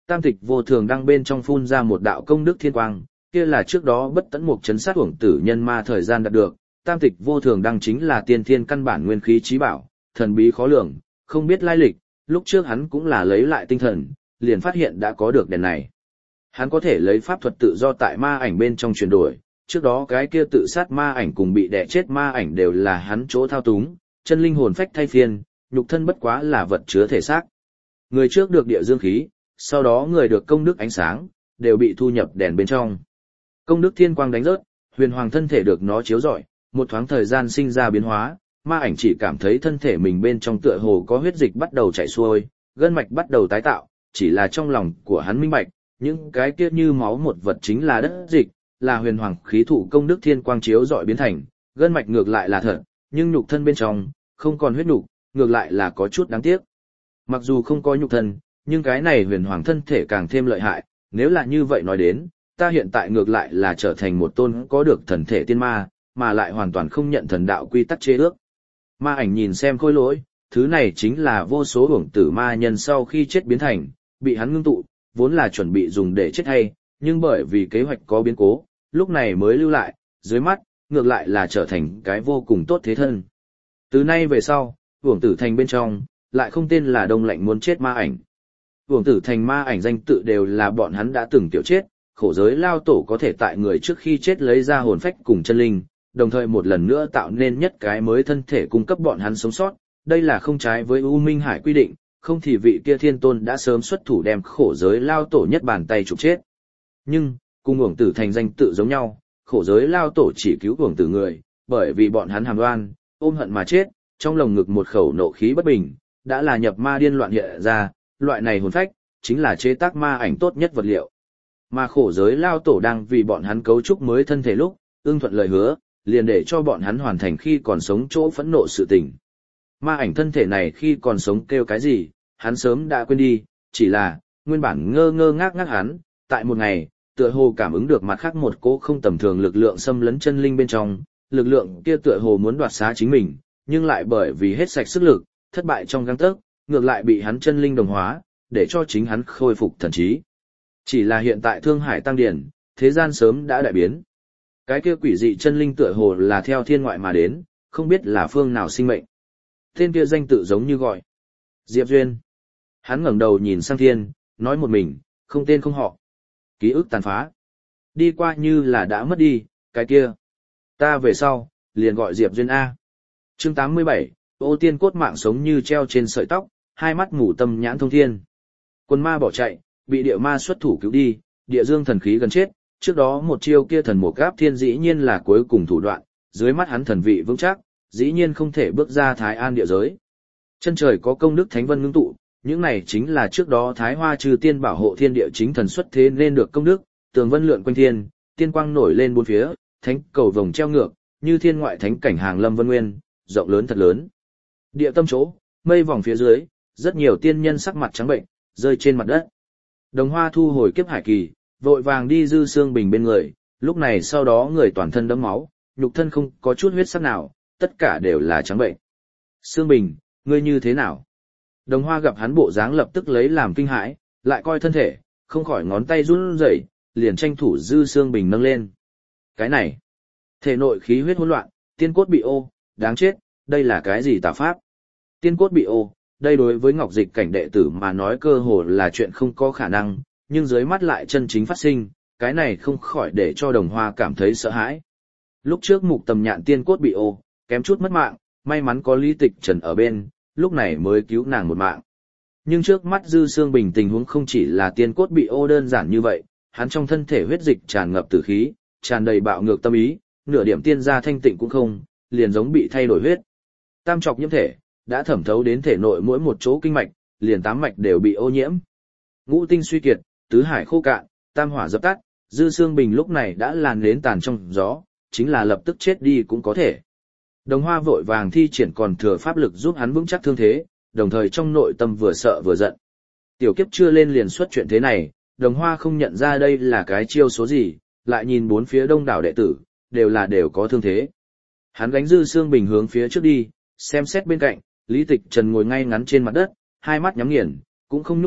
Tam tịch vô thường đăng bên trong phun ra một đạo công đức thiên quang, kia là trước đó bất tấn mục chấn sát uổng tử nhân ma thời gian đạt được. Tam tịch vô thường đăng chính là tiên thiên căn bản nguyên khí trí bảo, thần bí khó lường, không biết lai lịch, lúc trước hắn cũng là lấy lại tinh thần, liền phát hiện đã có được đèn này. Hắn có thể lấy pháp thuật tự do tại ma ảnh bên trong chuyển đổi, trước đó cái kia tự sát ma ảnh cùng bị đè chết ma ảnh đều là hắn chỗ thao túng, chân linh hồn phách thay phiên, nhục thân bất quá là vật chứa thể xác. Người trước được địa dương khí, sau đó người được công đức ánh sáng, đều bị thu nhập đèn bên trong. Công đức thiên quang đánh rớt, huyền hoàng thân thể được nó chiếu rọi, một thoáng thời gian sinh ra biến hóa, ma ảnh chỉ cảm thấy thân thể mình bên trong tựa hồ có huyết dịch bắt đầu chảy xuôi, gân mạch bắt đầu tái tạo, chỉ là trong lòng của hắn minh bạch, những cái kia như máu một vật chính là đất dịch, là huyền hoàng khí thụ công đức thiên quang chiếu rọi biến thành, gân mạch ngược lại là thật, nhưng nhục thân bên trong không còn huyết nhục, ngược lại là có chút đáng tiếc. Mặc dù không có nhục thân, nhưng cái này huyền hoàng thân thể càng thêm lợi hại, nếu là như vậy nói đến, ta hiện tại ngược lại là trở thành một tôn có được thần thể tiên ma, mà lại hoàn toàn không nhận thần đạo quy tắc chế ước. Ma ảnh nhìn xem khôi lỗi, thứ này chính là vô số uổng tử ma nhân sau khi chết biến thành, bị hắn ngưng tụ, vốn là chuẩn bị dùng để chết hay, nhưng bởi vì kế hoạch có biến cố, lúc này mới lưu lại, dưới mắt, ngược lại là trở thành cái vô cùng tốt thế thân. Từ nay về sau, uổng tử thành bên trong, lại không tên là đông lạnh muốn chết ma ảnh. Uổng tử thành ma ảnh danh tự đều là bọn hắn đã từng tiểu chết, khổ giới lao tổ có thể tại người trước khi chết lấy ra hồn phách cùng chân linh, đồng thời một lần nữa tạo nên nhất cái mới thân thể cung cấp bọn hắn sống sót, đây là không trái với U Minh Hải quy định, không thì vị kia thiên tôn đã sớm xuất thủ đem khổ giới lao tổ nhất bàn tay trục chết. Nhưng, cùng uổng tử thành danh tự giống nhau, khổ giới lao tổ chỉ cứu uổng tử người, bởi vì bọn hắn hàm oan, ôm hận mà chết, trong lồng ngực một khẩu nộ khí bất bình, đã là nhập ma điên loạn hiện ra, loại này hồn phách, chính là chế tác ma ảnh tốt nhất vật liệu. Mà khổ giới lao tổ đang vì bọn hắn cấu trúc mới thân thể lúc, ưng thuận lời hứa, liền để cho bọn hắn hoàn thành khi còn sống chỗ phẫn nộ sự tình. Ma ảnh thân thể này khi còn sống kêu cái gì, hắn sớm đã quên đi, chỉ là, nguyên bản ngơ ngơ ngác ngác hắn, tại một ngày, tựa hồ cảm ứng được mặt khác một cỗ không tầm thường lực lượng xâm lấn chân linh bên trong, lực lượng kia tựa hồ muốn đoạt xá chính mình, nhưng lại bởi vì hết sạch sức lực, thất bại trong gang tấc, ngược lại bị hắn chân linh đồng hóa, để cho chính hắn khôi phục thần trí. Chỉ là hiện tại Thương Hải tăng điển, thế gian sớm đã đại biến. Cái kia quỷ dị chân linh tựa hồ là theo thiên ngoại mà đến, không biết là phương nào sinh mệnh. Tên kia danh tự giống như gọi Diệp Duyên. Hắn ngẩng đầu nhìn sang thiên, nói một mình, không tên không họ. Ký ức tàn phá. Đi qua như là đã mất đi, cái kia. Ta về sau, liền gọi Diệp Duyên A. Chương 87, Ô Tiên cốt mạng sống như treo trên sợi tóc, hai mắt mù tâm nhãn thông thiên. Quân ma bỏ chạy, bị địa ma xuất thủ cứu đi, địa dương thần khí gần chết, trước đó một chiêu kia thần mục gáp thiên dĩ nhiên là cuối cùng thủ đoạn, dưới mắt hắn thần vị vững chắc, dĩ nhiên không thể bước ra Thái An địa giới. Chân trời có công đức thánh vân ngưng tụ, những này chính là trước đó Thái Hoa Trừ Tiên bảo hộ thiên địa chính thần xuất thế nên được công đức, tường vân lượn quanh thiên, tiên quang nổi lên bốn phía, thánh cầu vồng treo ngược, như thiên ngoại thánh cảnh hàng lâm vân nguyên, rộng lớn thật lớn. Địa tâm chỗ, mây vòng phía dưới, rất nhiều tiên nhân sắc mặt trắng bệnh, rơi trên mặt đất. Đồng Hoa thu hồi kiếp hải kỳ, vội vàng đi Dư Xương Bình bên người, lúc này sau đó người toàn thân đẫm máu, nhục thân không có chút huyết sắc nào, tất cả đều là trắng bệnh. Xương Bình, ngươi như thế nào? Đồng Hoa gặp hắn bộ dáng lập tức lấy làm kinh hãi, lại coi thân thể, không khỏi ngón tay run rẩy, liền tranh thủ Dư Xương Bình nâng lên. Cái này, thể nội khí huyết hỗn loạn, tiên cốt bị ô, đáng chết, đây là cái gì tà pháp? Tiên cốt bị ô, đây đối với Ngọc Dịch cảnh đệ tử mà nói cơ hồ là chuyện không có khả năng, nhưng dưới mắt lại chân chính phát sinh, cái này không khỏi để cho Đồng Hoa cảm thấy sợ hãi. Lúc trước Mục Tầm Nhạn tiên cốt bị ô, kém chút mất mạng, may mắn có Lý Tịch Trần ở bên, lúc này mới cứu nàng một mạng. Nhưng trước mắt Dư Xương Bình tình huống không chỉ là tiên cốt bị ô đơn giản như vậy, hắn trong thân thể huyết dịch tràn ngập tử khí, tràn đầy bạo ngược tâm ý, nửa điểm tiên gia thanh tịnh cũng không, liền giống bị thay đổi huyết. Tam trọc nhiễm thể, đã thẩm thấu đến thể nội mỗi một chỗ kinh mạch, liền tám mạch đều bị ô nhiễm. Ngũ tinh suy kiệt, tứ hải khô cạn, tam hỏa dập tắt, Dư Xương Bình lúc này đã làn đến tàn trong gió, chính là lập tức chết đi cũng có thể. Đồng Hoa vội vàng thi triển còn thừa pháp lực giúp hắn vững chắc thương thế, đồng thời trong nội tâm vừa sợ vừa giận. Tiểu kiếp chưa lên liền xuất chuyện thế này, Đồng Hoa không nhận ra đây là cái chiêu số gì, lại nhìn bốn phía đông đảo đệ tử, đều có thương thế. Hắn gánh Dư Xương Bình hướng phía trước đi, xem xét bên cạnh, Lý Tịch Trần ngồi ngay ngắn trên mặt đất, hai mắt nhắm nghiền, cũng không nhúc nhích,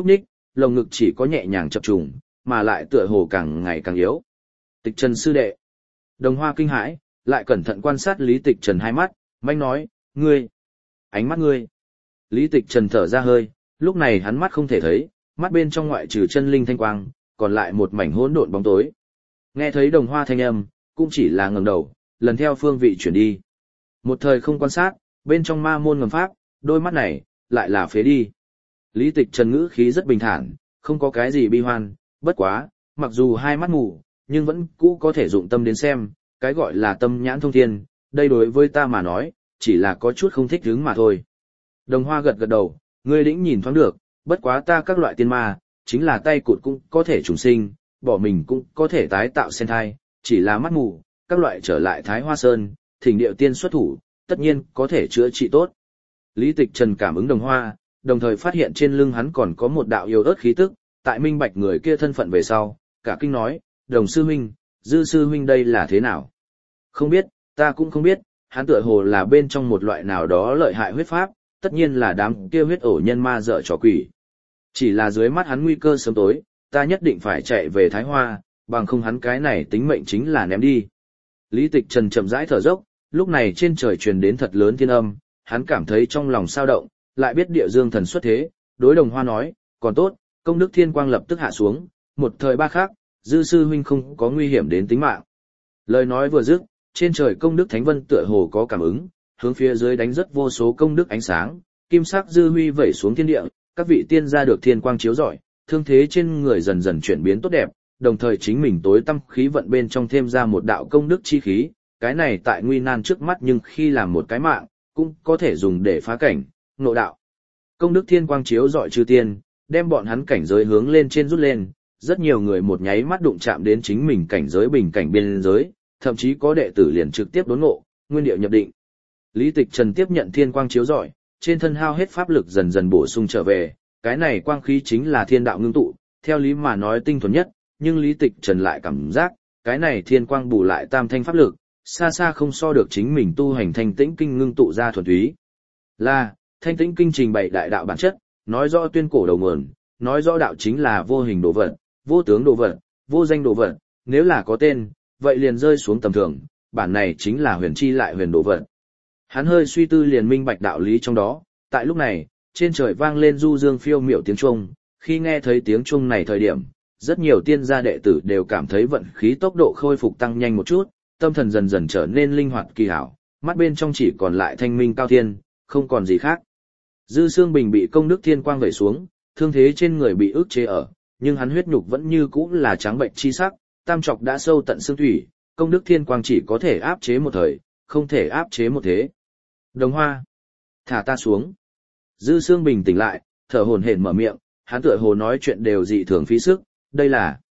lồng ngực chỉ có nhẹ nhàng chập trùng, mà lại tựa hồ càng ngày càng yếu. Tịch Trần sư đệ. Đồng Hoa kinh hãi, lại cẩn thận quan sát Lý Tịch Trần hai mắt, manh nói, ngươi, ánh mắt ngươi. Lý Tịch Trần thở ra hơi, lúc này hắn mắt không thể thấy, mắt bên trong ngoại trừ chân linh thanh quang, còn lại một mảnh hỗn độn bóng tối. Nghe thấy Đồng Hoa thanh âm, cũng chỉ là ngẩng đầu, lần theo phương vị chuyển đi. Một thời không quan sát, bên trong ma môn ngầm pháp, đôi mắt này, lại là phế đi. Lý Tịch Trần ngữ khí rất bình thản, không có cái gì bi hoan, bất quá, mặc dù hai mắt mù, nhưng vẫn cũ có thể dụng tâm đến xem, cái gọi là tâm nhãn thông thiên, đây đối với ta mà nói, chỉ là có chút không thích hứng mà thôi. Đồng Hoa gật gật đầu, ngươi đĩnh nhìn thoáng được, bất quá ta các loại tiên ma, chính là tay cụt cũng có thể trùng sinh, bỏ mình cũng có thể tái tạo sen thai, chỉ là mắt mù, các loại trở lại Thái Hoa Sơn, thỉnh điệu tiên xuất thủ, tất nhiên có thể chữa trị tốt. Lý Tịch Trần cảm ứng Đồng Hoa, đồng thời phát hiện trên lưng hắn còn có một đạo yêu ớt khí tức, tại minh bạch người kia thân phận về sau, cả kinh nói, Đồng sư huynh, Dư sư huynh đây là thế nào? Không biết, ta cũng không biết, hắn tựa hồ là bên trong một loại nào đó lợi hại huyết pháp, tất nhiên là đám kia huyết ổ nhân ma dở trò quỷ. Chỉ là dưới mắt hắn nguy cơ sớm tối, ta nhất định phải chạy về Thái Hoa, bằng không hắn cái này tính mệnh chính là ném đi. Lý Tịch Trần chậm rãi thở dốc, lúc này trên trời truyền đến thật lớn thiên âm, hắn cảm thấy trong lòng sao động, lại biết địa dương thần xuất thế, đối Đồng Hoa nói, còn tốt, công đức thiên quang lập tức hạ xuống, một thời ba khác, Dư sư huynh không có nguy hiểm đến tính mạng. Lời nói vừa dứt, trên trời công đức thánh vân tựa hồ có cảm ứng, hướng phía dưới đánh rất vô số công đức ánh sáng, kim sắc dư huy vẩy xuống thiên địa, các vị tiên gia được thiên quang chiếu rọi, thương thế trên người dần dần chuyển biến tốt đẹp, đồng thời chính mình tối tâm khí vận bên trong thêm ra một đạo công đức chi khí, cái này tại nguy nan trước mắt nhưng khi làm một cái mạng, cũng có thể dùng để phá cảnh, ngộ đạo. Công đức thiên quang chiếu rọi chư tiên, đem bọn hắn cảnh giới hướng lên trên rút lên, rất nhiều người một nháy mắt đụng chạm đến chính mình cảnh giới bình cảnh biên giới, thậm chí có đệ tử liền trực tiếp đốn ngộ, nguyên điệu nhập định. Lý Tịch Trần tiếp nhận thiên quang chiếu rọi, trên thân hao hết pháp lực dần dần bổ sung trở về, cái này quang khí chính là thiên đạo ngưng tụ, theo lý mà nói tinh thuần nhất, nhưng Lý Tịch Trần lại cảm giác, cái này thiên quang bù lại tam thanh pháp lực, xa xa không so được chính mình tu hành thanh tĩnh kinh ngưng tụ ra thuần túy. Là, thanh tĩnh kinh trình bày đại đạo bản chất, nói rõ tuyên cổ đầu nguồn, nói rõ đạo chính là vô hình đồ vật, vô tướng đồ vật, vô danh đồ vật, nếu là có tên, vậy liền rơi xuống tầm thường, bản này chính là huyền chi lại huyền đồ vật. Hắn hơi suy tư liền minh bạch đạo lý trong đó, tại lúc này, trên trời vang lên du dương phiêu miểu tiếng chuông, khi nghe thấy tiếng chuông này thời điểm, rất nhiều tiên gia đệ tử đều cảm thấy vận khí tốc độ khôi phục tăng nhanh một chút, tâm thần dần dần trở nên linh hoạt kỳ hảo, mắt bên trong chỉ còn lại thanh minh cao thiên, không còn gì khác. Dư Xương Bình bị công đức thiên quang vẩy xuống, thương thế trên người bị ức chế ở, nhưng hắn huyết nhục vẫn như cũ là trắng bệnh chi sắc, tam trọc đã sâu tận xương thủy, công đức thiên quang chỉ có thể áp chế một thời, không thể áp chế một thế. Đồng Hoa, thả ta xuống. Dư Xương Bình tỉnh lại, thở hổn hển mở miệng, hắn tựa hồ nói chuyện đều dị thường phí sức, đây là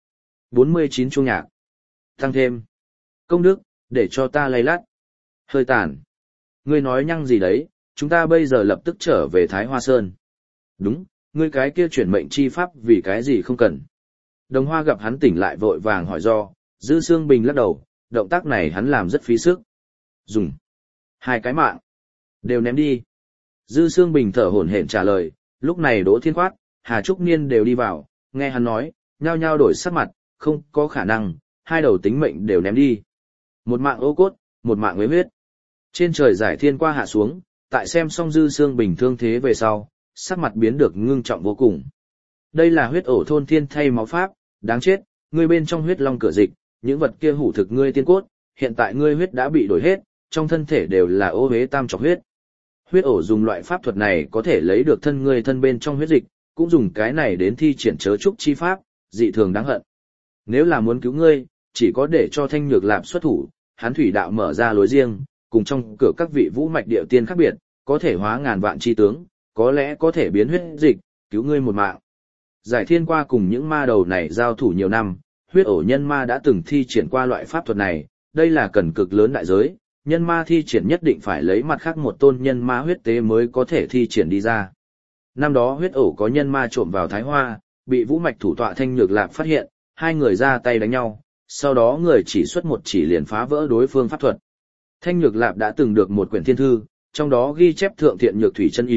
49 chuông nhạc. Tăng thêm công đức, để cho ta lay lắt. Hơi tàn. Ngươi nói nhăng gì đấy, chúng ta bây giờ lập tức trở về Thái Hoa Sơn. Đúng, ngươi cái kia chuyển mệnh chi pháp vì cái gì không cần. Đồng Hoa gặp hắn tỉnh lại vội vàng hỏi do, Dư Xương Bình lắc đầu, động tác này hắn làm rất phí sức. Dùng 2 cái mạng, đều ném đi. Dư Xương Bình thở hổn hển trả lời, lúc này Đỗ Thiên Khoát, Hà Trúc Niên đều đi vào, nghe hắn nói, nhao nhao đổi sắc mặt, không có khả năng, 2 đầu tính mệnh đều ném đi. Một mạng ô cốt, một mạng với huyết. Trên trời giải thiên qua hạ xuống, tại xem xong Dư Xương Bình thương thế về sau, sắc mặt biến được ngưng trọng vô cùng. Đây là huyết ổ thôn thiên thay máu pháp, đáng chết, ngươi bên trong huyết long cửa dịch, những vật kia hủ thực ngươi tiên cốt, hiện tại ngươi huyết đã bị đổi hết, trong thân thể đều là ô hế tam trọc huyết. Huyết ổ dùng loại pháp thuật này có thể lấy được thân ngươi thân bên trong huyết dịch, cũng dùng cái này đến thi triển chớ trúc chi pháp, dị thường đáng hận. Nếu là muốn cứu ngươi, chỉ có để cho Thanh Nhược Lạp xuất thủ, hắn thủy đạo mở ra lối riêng, cùng trong cửa các vị vũ mạch điệu tiên khác biệt, có thể hóa ngàn vạn chi tướng, có lẽ có thể biến huyết dịch, cứu ngươi một mạng. Giải thiên qua cùng những ma đầu này giao thủ nhiều năm, huyết ổ nhân ma đã từng thi triển qua loại pháp thuật này, đây là cần cực lớn đại giới, nhân ma thi triển nhất định phải lấy mặt khác một tôn nhân ma huyết tế mới có thể thi triển đi ra. Năm đó huyết ổ có nhân ma trộm vào Thái Hoa, bị vũ mạch thủ tọa Thanh Nhược Lạp phát hiện, 2 người ra tay đánh nhau, sau đó người chỉ xuất một chỉ liền phá vỡ đối phương pháp thuật. Thanh Nhược Lạp đã từng được một quyển thiên thư, trong đó ghi chép thượng thiện nhược thủy chân ý,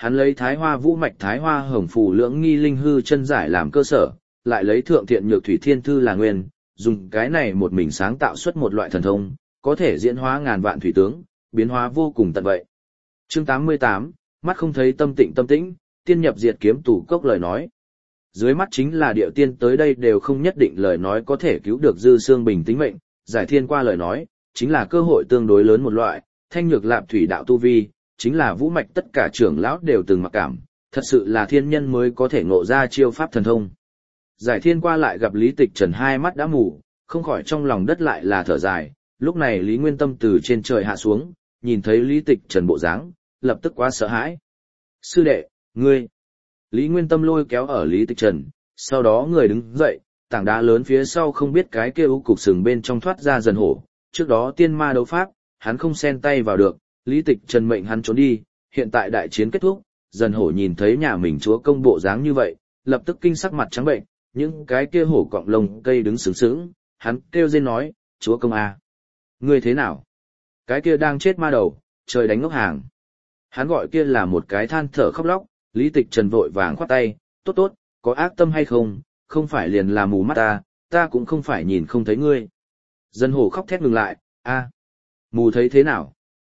Hắn lấy Thái Hoa Vũ Mạch Thái Hoa Hồng Phù Lưỡng Nghi Linh Hư Chân Giải làm cơ sở, lại lấy Thượng Thiện Nhược Thủy Thiên Thư là nguyên, dùng cái này một mình sáng tạo xuất một loại thần thông, có thể diễn hóa ngàn vạn thủy tướng, biến hóa vô cùng tận vậy. Chương 88, mắt không thấy tâm tĩnh, tiên nhập diệt kiếm tủ cốc lời nói. Dưới mắt chính là điệu tiên tới đây đều không nhất định lời nói có thể cứu được Dư Xương Bình tính mệnh, Giải Thiên qua lời nói, chính là cơ hội tương đối lớn một loại, thanh nhược lạp thủy đạo tu vi, chính là vũ mạch tất cả trưởng lão đều từng mặc cảm, thật sự là thiên nhân mới có thể ngộ ra chiêu pháp thần thông. Giải Thiên qua lại gặp Lý Tịch Trần hai mắt đã mù, không khỏi trong lòng đất lại là thở dài, lúc này Lý Nguyên Tâm từ trên trời hạ xuống, nhìn thấy Lý Tịch Trần bộ dáng, lập tức quá sợ hãi. Sư đệ, ngươi! Lý Nguyên Tâm lôi kéo ở Lý Tịch Trần, sau đó người đứng dậy, tảng đá lớn phía sau không biết cái kia u cục sừng bên trong thoát ra dần hổ, trước đó tiên ma đấu pháp, hắn không xen tay vào được, Lý Tịch Trần mệnh hắn trốn đi, hiện tại đại chiến kết thúc, dần hổ nhìn thấy nhà mình chúa công bộ dáng như vậy, lập tức kinh sắc mặt trắng bệnh, những cái kia hổ cọng lông cây đứng sướng sướng, hắn kêu rên nói, chúa công à, ngươi thế nào? Cái kia đang chết ma đầu, trời đánh ngốc hàng. Hắn gọi kia là một cái than thở khóc lóc, Lý Tịch Trần vội vàng khoát tay, tốt tốt, có ác tâm hay không, không phải liền là mù mắt ta cũng không phải nhìn không thấy ngươi. Dân hổ khóc thét ngừng lại, mù thấy thế nào?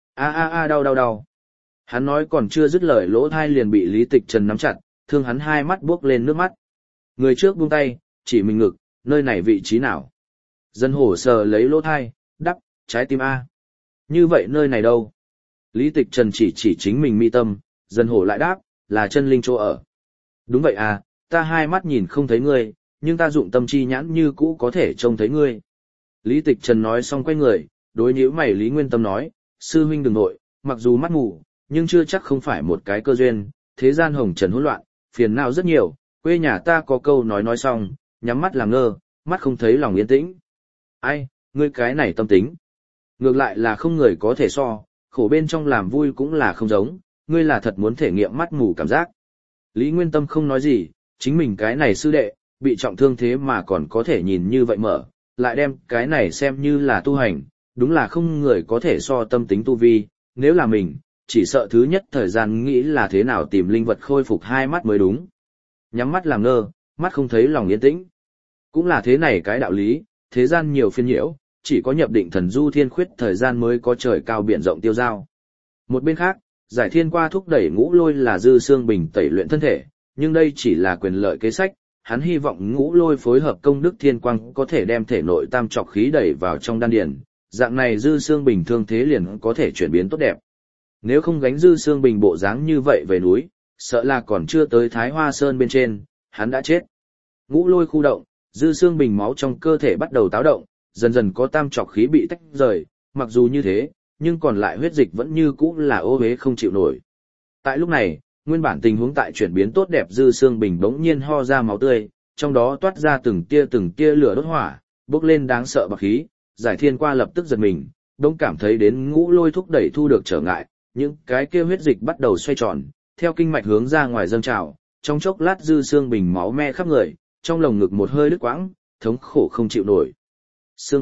Đau. Hắn nói còn chưa dứt lời lỗ thai liền bị Lý Tịch Trần nắm chặt, thương hắn hai mắt buốc lên nước mắt. Người trước buông tay, chỉ mình ngực, nơi này vị trí nào? Dân hổ sờ lấy lỗ thai, đắp, trái tim A. Như vậy nơi này đâu? Lý Tịch Trần chỉ chính mình mi tâm, dân hổ lại đáp, là chân linh chỗ ở. Đúng vậy à, ta hai mắt nhìn không thấy ngươi, nhưng ta dụng tâm chi nhãn như cũ có thể trông thấy ngươi. Lý Tịch Trần nói xong quay người, đối nhíu mày Lý Nguyên Tâm nói, sư huynh đừng nội, mặc dù mắt mù, nhưng chưa chắc không phải một cái cơ duyên, thế gian hồng trần hỗn loạn, phiền não rất nhiều, quê nhà ta có câu nói xong, nhắm mắt làm ngơ, mắt không thấy lòng yên tĩnh. Ai, ngươi cái này tâm tính. Ngược lại là không người có thể so, khổ bên trong làm vui cũng là không giống, ngươi là thật muốn thể nghiệm mắt mù cảm giác. Lý Nguyên Tâm không nói gì, chính mình cái này sư đệ, bị trọng thương thế mà còn có thể nhìn như vậy mở, lại đem cái này xem như là tu hành, đúng là không người có thể so tâm tính tu vi, nếu là mình, chỉ sợ thứ nhất thời gian nghĩ là thế nào tìm linh vật khôi phục hai mắt mới đúng. Nhắm mắt làm ngơ, mắt không thấy lòng yên tĩnh. Cũng là thế này cái đạo lý, thế gian nhiều phiên nhiễu, chỉ có nhập định thần du thiên khuyết thời gian mới có trời cao biển rộng tiêu giao. Một bên khác, Giải Thiên qua thúc đẩy Ngũ Lôi là Dư Xương Bình tẩy luyện thân thể, nhưng đây chỉ là quyền lợi kế sách, hắn hy vọng Ngũ Lôi phối hợp công đức thiên quang có thể đem thể nội tam trọc khí đẩy vào trong đan điền, dạng này Dư Xương Bình thương thế liền có thể chuyển biến tốt đẹp. Nếu không gánh Dư Xương Bình bộ dáng như vậy về núi, sợ là còn chưa tới Thái Hoa Sơn bên trên, hắn đã chết. Ngũ Lôi khu động, Dư Xương Bình máu trong cơ thể bắt đầu táo động, dần dần có tam trọc khí bị tách rời, mặc dù như thế, nhưng còn lại huyết dịch vẫn như cũ là ô uế không chịu nổi. Tại lúc này, nguyên bản tình huống tại chuyển biến tốt đẹp Dư Xương Bình bỗng nhiên ho ra máu tươi, trong đó toát ra từng tia lửa đốt hỏa, bốc lên đáng sợ bạc khí, Giải Thiên qua lập tức giật mình, bỗng cảm thấy đến Ngũ Lôi thúc đẩy thu được trở ngại, những cái kia huyết dịch bắt đầu xoay tròn, theo kinh mạch hướng ra ngoài dâng trào, trong chốc lát Dư Xương Bình máu me khắp người, trong lồng ngực một hơi đứt quãng, thống khổ không chịu nổi. Xương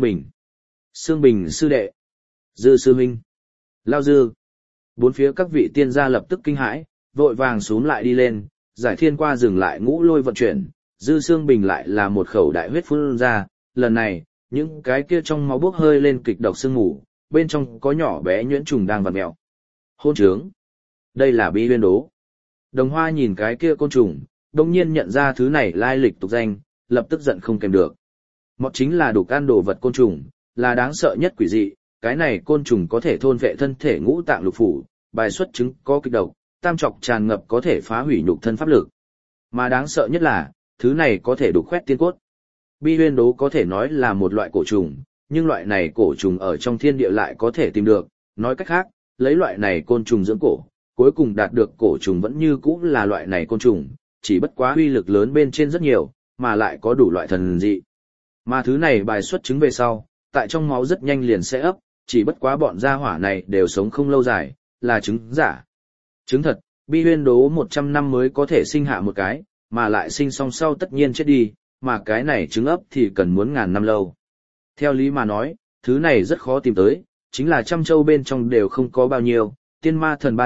Bình sư đệ, Dư sư huynh, Lao Dư. Bốn phía các vị tiên gia lập tức kinh hãi, vội vàng xúm lại đi lên, Giải Thiên qua dừng lại Ngũ Lôi vận chuyển, Dư Xương Bình lại là một khẩu đại huyết phun ra, lần này, những cái kia trong máu bốc hơi lên kịch độc sương mù, bên trong có nhỏ bé nhuyễn trùng đang vặn mèo. Hôn trướng, đây là Bi Huyên Đố. Đồng Hoa nhìn cái kia côn trùng, đông nhiên nhận ra thứ này lai lịch tục danh, lập tức giận không kèm được. Mọt chính là đục ăn đồ vật côn trùng, là đáng sợ nhất quỷ dị, cái này côn trùng có thể thôn vệ thân thể ngũ tạng lục phủ, bài xuất chứng có kịch độc, tam trọc tràn ngập có thể phá hủy nhục thân pháp lực. Mà đáng sợ nhất là, thứ này có thể đục khoét tiên cốt. Bi Huyên Đố có thể nói là một loại cổ trùng, nhưng loại này cổ trùng ở trong thiên địa lại có thể tìm được, nói cách khác, lấy loại này côn trùng dưỡng cổ, cuối cùng đạt được cổ trùng vẫn như cũ là loại này côn trùng, chỉ bất quá uy lực lớn bên trên rất nhiều, mà lại có đủ loại thần dị. Mà thứ này bài xuất trứng về sau, tại trong máu rất nhanh liền sẽ ấp, chỉ bất quá bọn gia hỏa này đều sống không lâu dài, là trứng giả. Trứng thật, Bi Huyên Đố 100 năm mới có thể sinh hạ một cái, mà lại sinh xong sau tất nhiên chết đi, mà cái này trứng ấp thì cần muốn ngàn năm lâu. Theo lý mà nói, thứ này rất khó tìm tới, chính là trăm châu bên trong đều không có bao nhiêu, tiên ma thần ba đạo,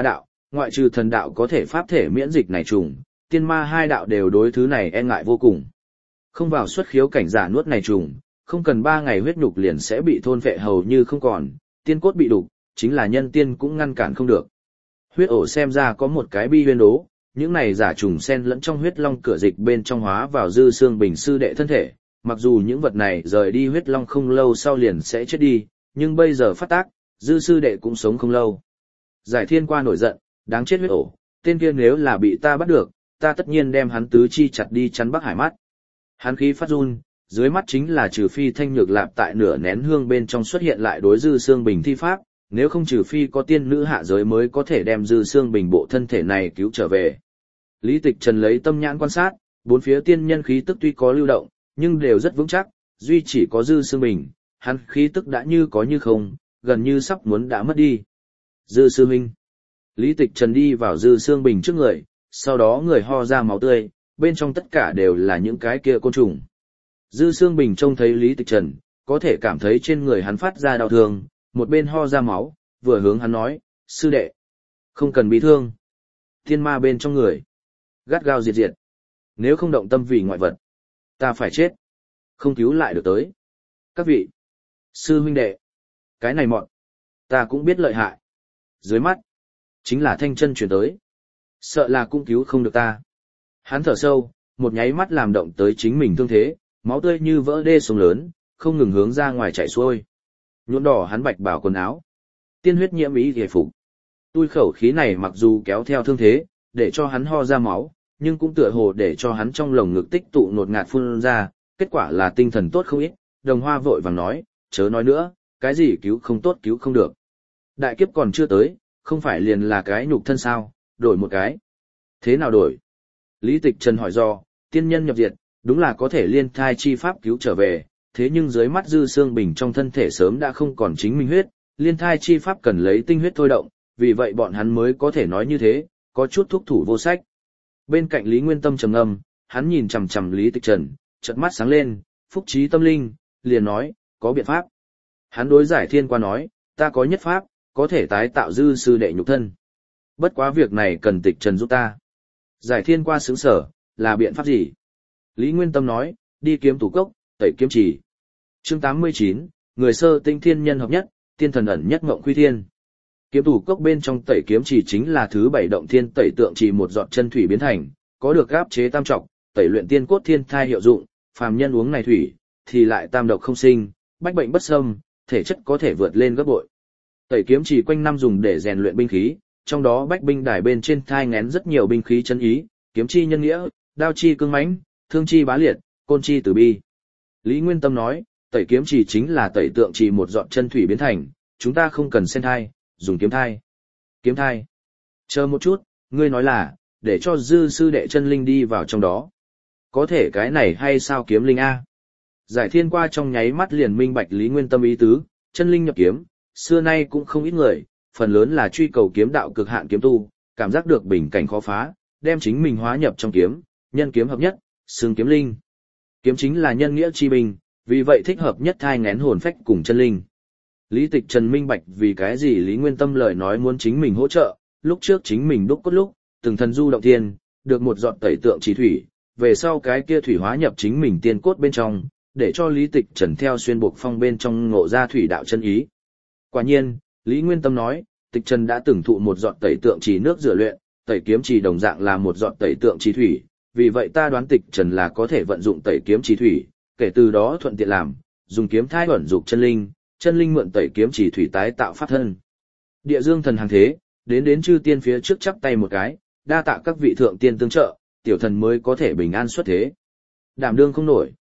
ngoại trừ thần đạo có thể pháp thể miễn dịch này trùng, tiên ma hai đạo đều đối thứ này e ngại vô cùng. Không vào xuất khiếu cảnh giả nuốt này trùng, không cần 3 ngày huyết nhục liền sẽ bị thôn phệ hầu như không còn, tiên cốt bị đục, chính là nhân tiên cũng ngăn cản không được. Huyết ổ xem ra có một cái bi huyên đố, những này giả trùng xen lẫn trong huyết long cửa dịch bên trong hóa vào Dư Xương Bình sư đệ thân thể, mặc dù những vật này rời đi huyết long không lâu sau liền sẽ chết đi, nhưng bây giờ phát tác, Dư sư đệ cũng sống không lâu. Giải Thiên qua nổi giận, đáng chết huyết ổ, tên kia nếu là bị ta bắt được, ta tất nhiên đem hắn tứ chi chặt đi chắn Bắc Hải mắt. Hắn khí phát run, dưới mắt chính là trừ phi Thanh Nhược Lạp tại nửa nén hương bên trong xuất hiện lại đối Dư Xương Bình thi pháp, nếu không trừ phi có tiên nữ hạ giới mới có thể đem Dư Xương Bình bộ thân thể này cứu trở về. Lý Tịch Trần lấy tâm nhãn quan sát, bốn phía tiên nhân khí tức tuy có lưu động, nhưng đều rất vững chắc, duy chỉ có Dư Xương Bình, hắn khí tức đã như có như không, gần như sắp muốn đã mất đi. Dư sư huynh. Lý Tịch Trần đi vào Dư Xương Bình trước người, sau đó người ho ra máu tươi, bên trong tất cả đều là những cái kia côn trùng. Dư Xương Bình trông thấy Lý Tịch Trần, có thể cảm thấy trên người hắn phát ra đau thương, một bên ho ra máu, vừa hướng hắn nói, sư đệ, không cần bị thương. Thiên ma bên trong người, gắt gao diệt diệt. Nếu không động tâm vì ngoại vật, ta phải chết. Không cứu lại được tới. Các vị, sư huynh đệ, cái này mọn, ta cũng biết lợi hại. Dưới mắt, chính là thanh chân chuyển tới. Sợ là cũng cứu không được ta. Hắn thở sâu, một nháy mắt làm động tới chính mình thương thế, máu tươi như vỡ đê sông lớn, không ngừng hướng ra ngoài chảy xuôi. Nhuộm đỏ hắn bạch bảo quần áo. Tiên huyết nhiễm ý hề phục. Tui khẩu khí này mặc dù kéo theo thương thế, để cho hắn ho ra máu, nhưng cũng tựa hồ để cho hắn trong lồng ngực tích tụ nột ngạt phun ra, kết quả là tinh thần tốt không ít. Đồng Hoa vội vàng nói, chớ nói nữa, cái gì cứu không tốt cứu không được. Đại kiếp còn chưa tới, không phải liền là cái nhục thân sao, đổi một cái. Thế nào đổi? Lý Tịch Trần hỏi do, tiên nhân nhập diệt, đúng là có thể liên thai chi pháp cứu trở về, thế nhưng dưới mắt Dư Xương Bình trong thân thể sớm đã không còn chính mình huyết, liên thai chi pháp cần lấy tinh huyết thôi động, vì vậy bọn hắn mới có thể nói như thế, có chút thúc thủ vô sách. Bên cạnh Lý Nguyên Tâm trầm ngâm, hắn nhìn chằm chằm Lý Tịch Trần, chợt mắt sáng lên, phúc trí tâm linh, liền nói, có biện pháp. Hắn đối Giải Thiên qua nói, ta có nhất pháp, có thể tái tạo Dư sư đệ nhục thân. Bất quá việc này cần Tịch Trần giúp ta. Giải Thiên qua sướng sở, là biện pháp gì? Lý Nguyên Tâm nói, đi kiếm tủ cốc, tẩy kiếm chỉ. Chương 89, người sơ tinh thiên nhân hợp nhất, tiên thần ẩn nhất ngộng khuy thiên. Kiếm tủ cốc bên trong tẩy kiếm chỉ chính là thứ 7 động thiên tẩy tượng chỉ một giọt chân thủy biến thành, có được áp chế tam trọc, tẩy luyện tiên cốt thiên thai hiệu dụng, phàm nhân uống này thủy thì lại tam độc không sinh, bách bệnh bất xâm, thể chất có thể vượt lên gấp bội. Tẩy kiếm chỉ quanh năm dùng để rèn luyện binh khí, trong đó bách binh đài bên trên thai ngén rất nhiều binh khí chân ý, kiếm chi nhân nghĩa, đao chi cương mãnh, thương chi bá liệt, côn chi tử bi. Lý Nguyên Tâm nói, tẩy kiếm chỉ chính là tẩy tượng chỉ một giọt chân thủy biến thành, chúng ta không cần sen thai, dùng kiếm thai. Kiếm thai. Chờ một chút, ngươi nói là, để cho Dư sư đệ chân linh đi vào trong đó. Có thể cái này hay sao kiếm linh A? Giải Thiên qua trong nháy mắt liền minh bạch Lý Nguyên Tâm ý tứ, chân linh nhập kiếm, xưa nay cũng không ít người, phần lớn là truy cầu kiếm đạo cực hạn kiếm tu, cảm giác được bình cảnh khó phá, đem chính mình hóa nhập trong kiếm, nhân kiếm hợp nhất, xưng kiếm linh. Kiếm chính là nhân nghĩa chi bình, vì vậy thích hợp nhất thai ngén hồn phách cùng chân linh. Lý Tịch Trần minh bạch vì cái gì Lý Nguyên Tâm lời nói muốn chính mình hỗ trợ, lúc trước chính mình đúc cốt lúc, từng thần du động thiên, được một giọt tẩy tượng chỉ thủy, về sau cái kia thủy hóa nhập chính mình tiên cốt bên trong, để cho Lý Tịch Trần theo xuyên buộc phong bên trong ngộ ra thủy đạo chân ý. Quả nhiên, Lý Nguyên Tâm nói, Tịch Trần đã từng thụ một giọt tẩy tượng chỉ nước rửa luyện, tẩy kiếm chỉ đồng dạng là một giọt tẩy tượng chỉ thủy, vì vậy ta đoán Tịch Trần là có thể vận dụng tẩy kiếm chỉ thủy, kể từ đó thuận tiện làm, dùng kiếm thai ẩn dục chân linh mượn tẩy kiếm chỉ thủy tái tạo pháp thân. Địa Dương thần hàng thế, đến chư tiên phía trước chắp tay một cái, đa tạ các vị thượng tiên tương trợ, tiểu thần mới có thể bình an xuất thế. Đảm đương không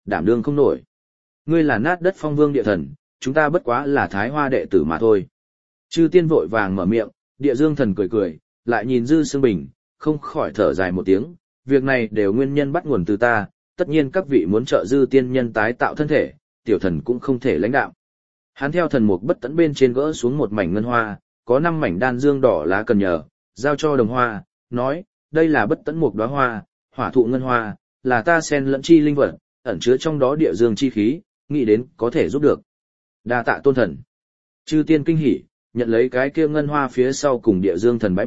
nổi. Ngươi là nát đất phong vương địa thần, chúng ta bất quá là Thái Hoa đệ tử mà thôi. Chư tiên vội vàng mở miệng, Địa Dương thần cười, lại nhìn Dư Xương Bình, không khỏi thở dài một tiếng, việc này đều nguyên nhân bắt nguồn từ ta, tất nhiên các vị muốn trợ Dư tiên nhân tái tạo thân thể, tiểu thần cũng không thể lãnh đạo. Hắn theo thần mục bất tẫn bên trên gỡ xuống một mảnh ngân hoa, có 5 mảnh đan dương đỏ lá cần nhờ, giao cho Đồng Hoa, nói, đây là bất tẫn mục đóa hoa, hỏa thụ ngân hoa, là ta sen lẫn chi linh vật, ẩn chứa trong đó địa dương chi khí, nghĩ đến có thể giúp được. Đa tạ tôn thần. Chư tiên kinh hỉ, nhận lấy cái kia ngân hoa phía sau cùng địa dương thần bái biệt,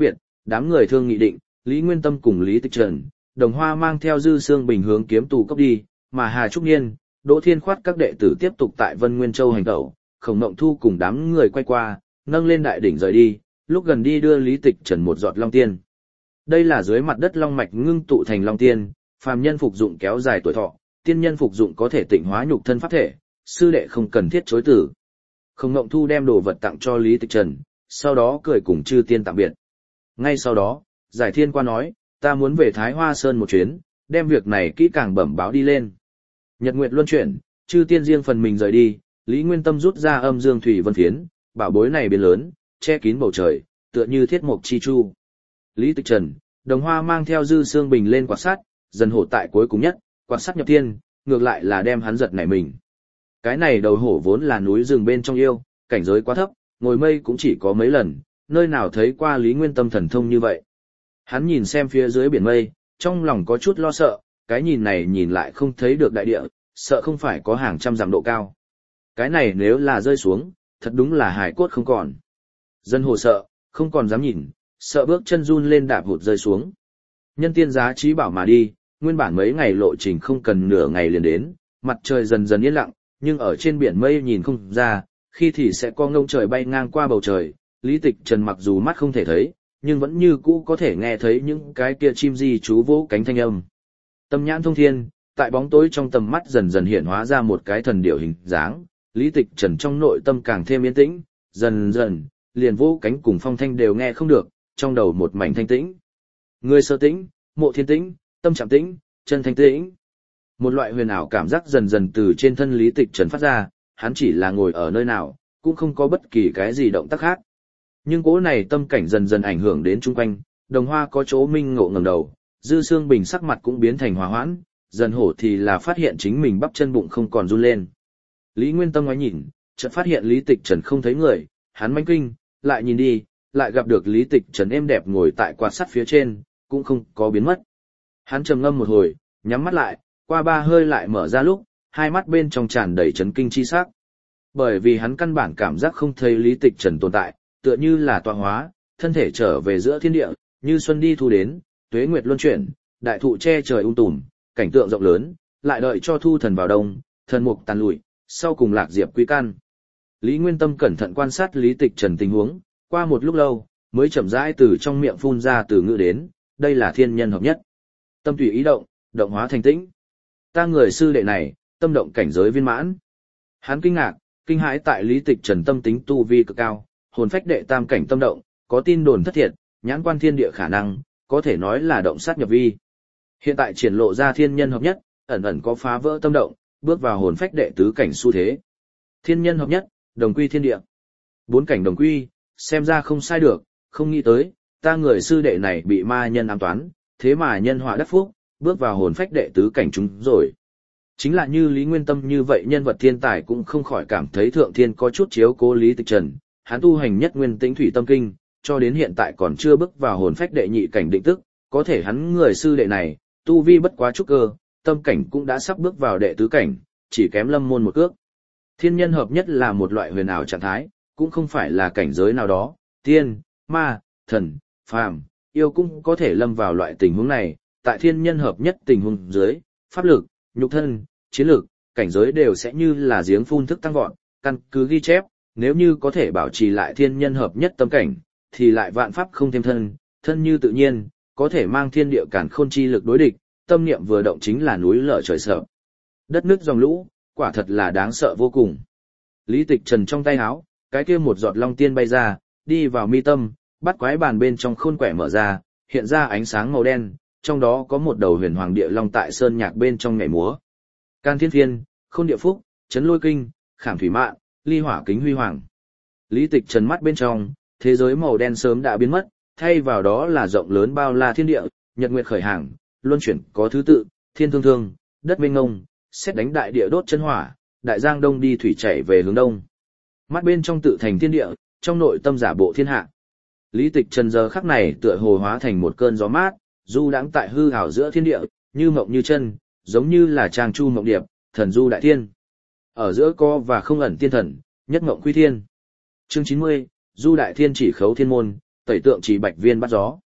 đám người thương nghị định, Lý Nguyên Tâm cùng Lý Tịch Trần, Đồng Hoa mang theo Dư Sương Bình hướng kiếm tù cốc đi, mà Hà Trúc Niên, Đỗ Thiên Khoát các đệ tử tiếp tục tại Vân Nguyên Châu hành tẩu, Khổng Ngộng Thu cùng đám người quay qua, nâng lên đại đỉnh rời đi, lúc gần đi đưa Lý Tịch Trần một giọt long tiên. Đây là dưới mặt đất long mạch ngưng tụ thành long tiên, phàm nhân phục dụng kéo dài tuổi thọ, tiên nhân phục dụng có thể tịnh hóa nhục thân pháp thể, sư đệ không cần thiết chối từ. Khổng Ngộng Thu đem đồ vật tặng cho Lý Tịch Trần, sau đó cười cùng chư tiên tạm biệt. Ngay sau đó, Giải Thiên qua nói, ta muốn về Thái Hoa Sơn một chuyến, đem việc này kỹ càng bẩm báo đi lên. Nhật Nguyệt luân chuyển, chư tiên riêng phần mình rời đi, Lý Nguyên Tâm rút ra âm dương thủy vân phiến, bảo bối này biến lớn, che kín bầu trời, tựa như thiết mộc chi chu. Lý Tịch Trần, Đồng Hoa mang theo Dư Sương Bình lên quạt sắt, dần hổ tại cuối cùng nhất, quạt sắt nhập thiên, ngược lại là đem hắn giật nảy mình. Cái này đầu hổ vốn là núi rừng bên trong yêu, cảnh giới quá thấp, ngồi mây cũng chỉ có mấy lần, nơi nào thấy qua Lý Nguyên Tâm thần thông như vậy. Hắn nhìn xem phía dưới biển mây, trong lòng có chút lo sợ, cái nhìn này nhìn lại không thấy được đại địa, sợ không phải có hàng trăm dặm độ cao. Cái này nếu là rơi xuống, thật đúng là hải cốt không còn. Dân hồ sợ, không còn dám nhìn, sợ bước chân run lên đạp hụt rơi xuống. Nhân tiên giá trí bảo mà đi, nguyên bản mấy ngày lộ trình không cần nửa ngày liền đến, mặt trời dần dần yên lặng, nhưng ở trên biển mây nhìn không ra, khi thì sẽ có ngông trời bay ngang qua bầu trời. Lý Tịch Trần mặc dù mắt không thể thấy, nhưng vẫn như cũ có thể nghe thấy những cái kia chim di trú vỗ cánh thanh âm. Tâm nhãn thông thiên, tại bóng tối trong tầm mắt dần dần hiện hóa ra một cái thần điểu hình dáng, Lý Tịch Trần trong nội tâm càng thêm yên tĩnh, dần dần, liền vỗ cánh cùng phong thanh đều nghe không được, trong đầu một mảnh thanh tĩnh. Người sơ tĩnh, mộ thiên tĩnh, tâm trạm tĩnh, chân thanh tĩnh. Một loại huyền ảo cảm giác dần dần từ trên thân Lý Tịch Trần phát ra, hắn chỉ là ngồi ở nơi nào, cũng không có bất kỳ cái gì động tác khác. Nhưng cỗ này tâm cảnh dần dần ảnh hưởng đến chung quanh, Đồng Hoa có chỗ minh ngộ ngẩng đầu, Dư Sương Bình sắc mặt cũng biến thành hòa hoãn, dần hổ thì là phát hiện chính mình bắp chân bụng không còn run lên. Lý Nguyên Tâm ngoái nhìn, chợt phát hiện Lý Tịch Trần không thấy người, hắn manh kinh, lại nhìn đi, lại gặp được Lý Tịch Trần êm đẹp ngồi tại quạt sắt phía trên, cũng không có biến mất. Hắn trầm ngâm một hồi, nhắm mắt lại, qua ba hơi lại mở ra lúc, hai mắt bên trong tràn đầy chấn kinh chi sắc. Bởi vì hắn căn bản cảm giác không thấy Lý Tịch Trần tồn tại, tựa như là tọa hóa, thân thể trở về giữa thiên địa, như xuân đi thu đến, tuế nguyệt luân chuyển, đại thụ che trời tùm, cảnh tượng rộng lớn, lại đợi cho thu thần vào đông, thần mục tàn lụi, sau cùng lạc diệp quý căn. Lý Nguyên Tâm cẩn thận quan sát Lý Tịch Trần tình huống, qua một lúc lâu, mới chậm rãi từ trong miệng phun ra từ ngữ đến, đây là thiên nhân hợp nhất. Tâm tùy ý động, động hóa thành tĩnh. Ta người sư đệ này, tâm động cảnh giới viên mãn. Hắn kinh ngạc, kinh hãi tại Lý Tịch Trần tâm tính tu vi cực cao, hồn phách đệ tam cảnh tâm động, có tin đồn thất thiệt, nhãn quan thiên địa khả năng, có thể nói là động sát nhập vi. Hiện tại triển lộ ra thiên nhân hợp nhất, ẩn ẩn có phá vỡ tâm động, bước vào hồn phách đệ tứ cảnh xu thế. Thiên nhân hợp nhất, đồng quy thiên địa. Bốn cảnh đồng quy, xem ra không sai được, không nghĩ tới, ta người sư đệ này bị ma nhân ám toán, thế mà nhân họa đắc phúc, bước vào hồn phách đệ tứ cảnh chúng rồi. Chính là như Lý Nguyên Tâm như vậy nhân vật thiên tài cũng không khỏi cảm thấy thượng thiên có chút chiếu cố Lý Tịch Trần, hắn tu hành nhất nguyên tĩnh thủy tâm kinh, cho đến hiện tại còn chưa bước vào hồn phách đệ nhị cảnh định tức, có thể hắn người sư đệ này, tu vi bất quá trúc cơ, tâm cảnh cũng đã sắp bước vào đệ tứ cảnh, chỉ kém lâm môn một cước. Thiên nhân hợp nhất là một loại huyền ảo trạng thái, cũng không phải là cảnh giới nào đó, tiên, ma, thần, phàm, yêu cũng có thể lâm vào loại tình huống này, tại thiên nhân hợp nhất tình huống dưới, pháp lực, nhục thân, chiến lực, cảnh giới đều sẽ như là giếng phun thức tăng vọt, căn cứ ghi chép, nếu như có thể bảo trì lại thiên nhân hợp nhất tâm cảnh, thì lại vạn pháp không thêm thân, thân như tự nhiên, có thể mang thiên địa càn khôn chi lực đối địch, tâm niệm vừa động chính là núi lở trời sợ. Đất nước dòng lũ, quả thật là đáng sợ vô cùng. Lý Tịch Trần trong tay áo, cái kia một giọt long tiên bay ra, đi vào mi tâm, bắt quái bàn bên trong khôn quẻ mở ra, hiện ra ánh sáng màu đen, trong đó có một đầu huyền hoàng địa long tại sơn nhạc bên trong nhảy múa. Can Thiên Phiên, Khôn Địa Phúc, Chấn Lôi Kinh, Khảm Thủy Mạn, Ly Hỏa Kính Huy Hoàng. Lý Tịch Trần mắt bên trong, thế giới màu đen sớm đã biến mất, thay vào đó là rộng lớn bao la thiên địa, nhật nguyệt khởi hàng, luân chuyển có thứ tự, thiên thương thương, đất mênh ngông, xét đánh đại địa đốt chân hỏa, đại giang đông đi thủy chảy về hướng đông. Mắt bên trong tự thành thiên địa, trong nội tâm giả bộ thiên hạ. Lý Tịch Trần giờ khắc này tựa hồ hóa thành một cơn gió mát, du đãng tại hư ảo giữa thiên địa, như mộng như chân, giống như là trang chu mộng điệp, thần du đại thiên. Ở giữa co và không ẩn tiên thần, nhất mộng quy thiên. Chương 90, du đại thiên chỉ khấu thiên môn, tẩy tượng chỉ bạch viên bắt gió.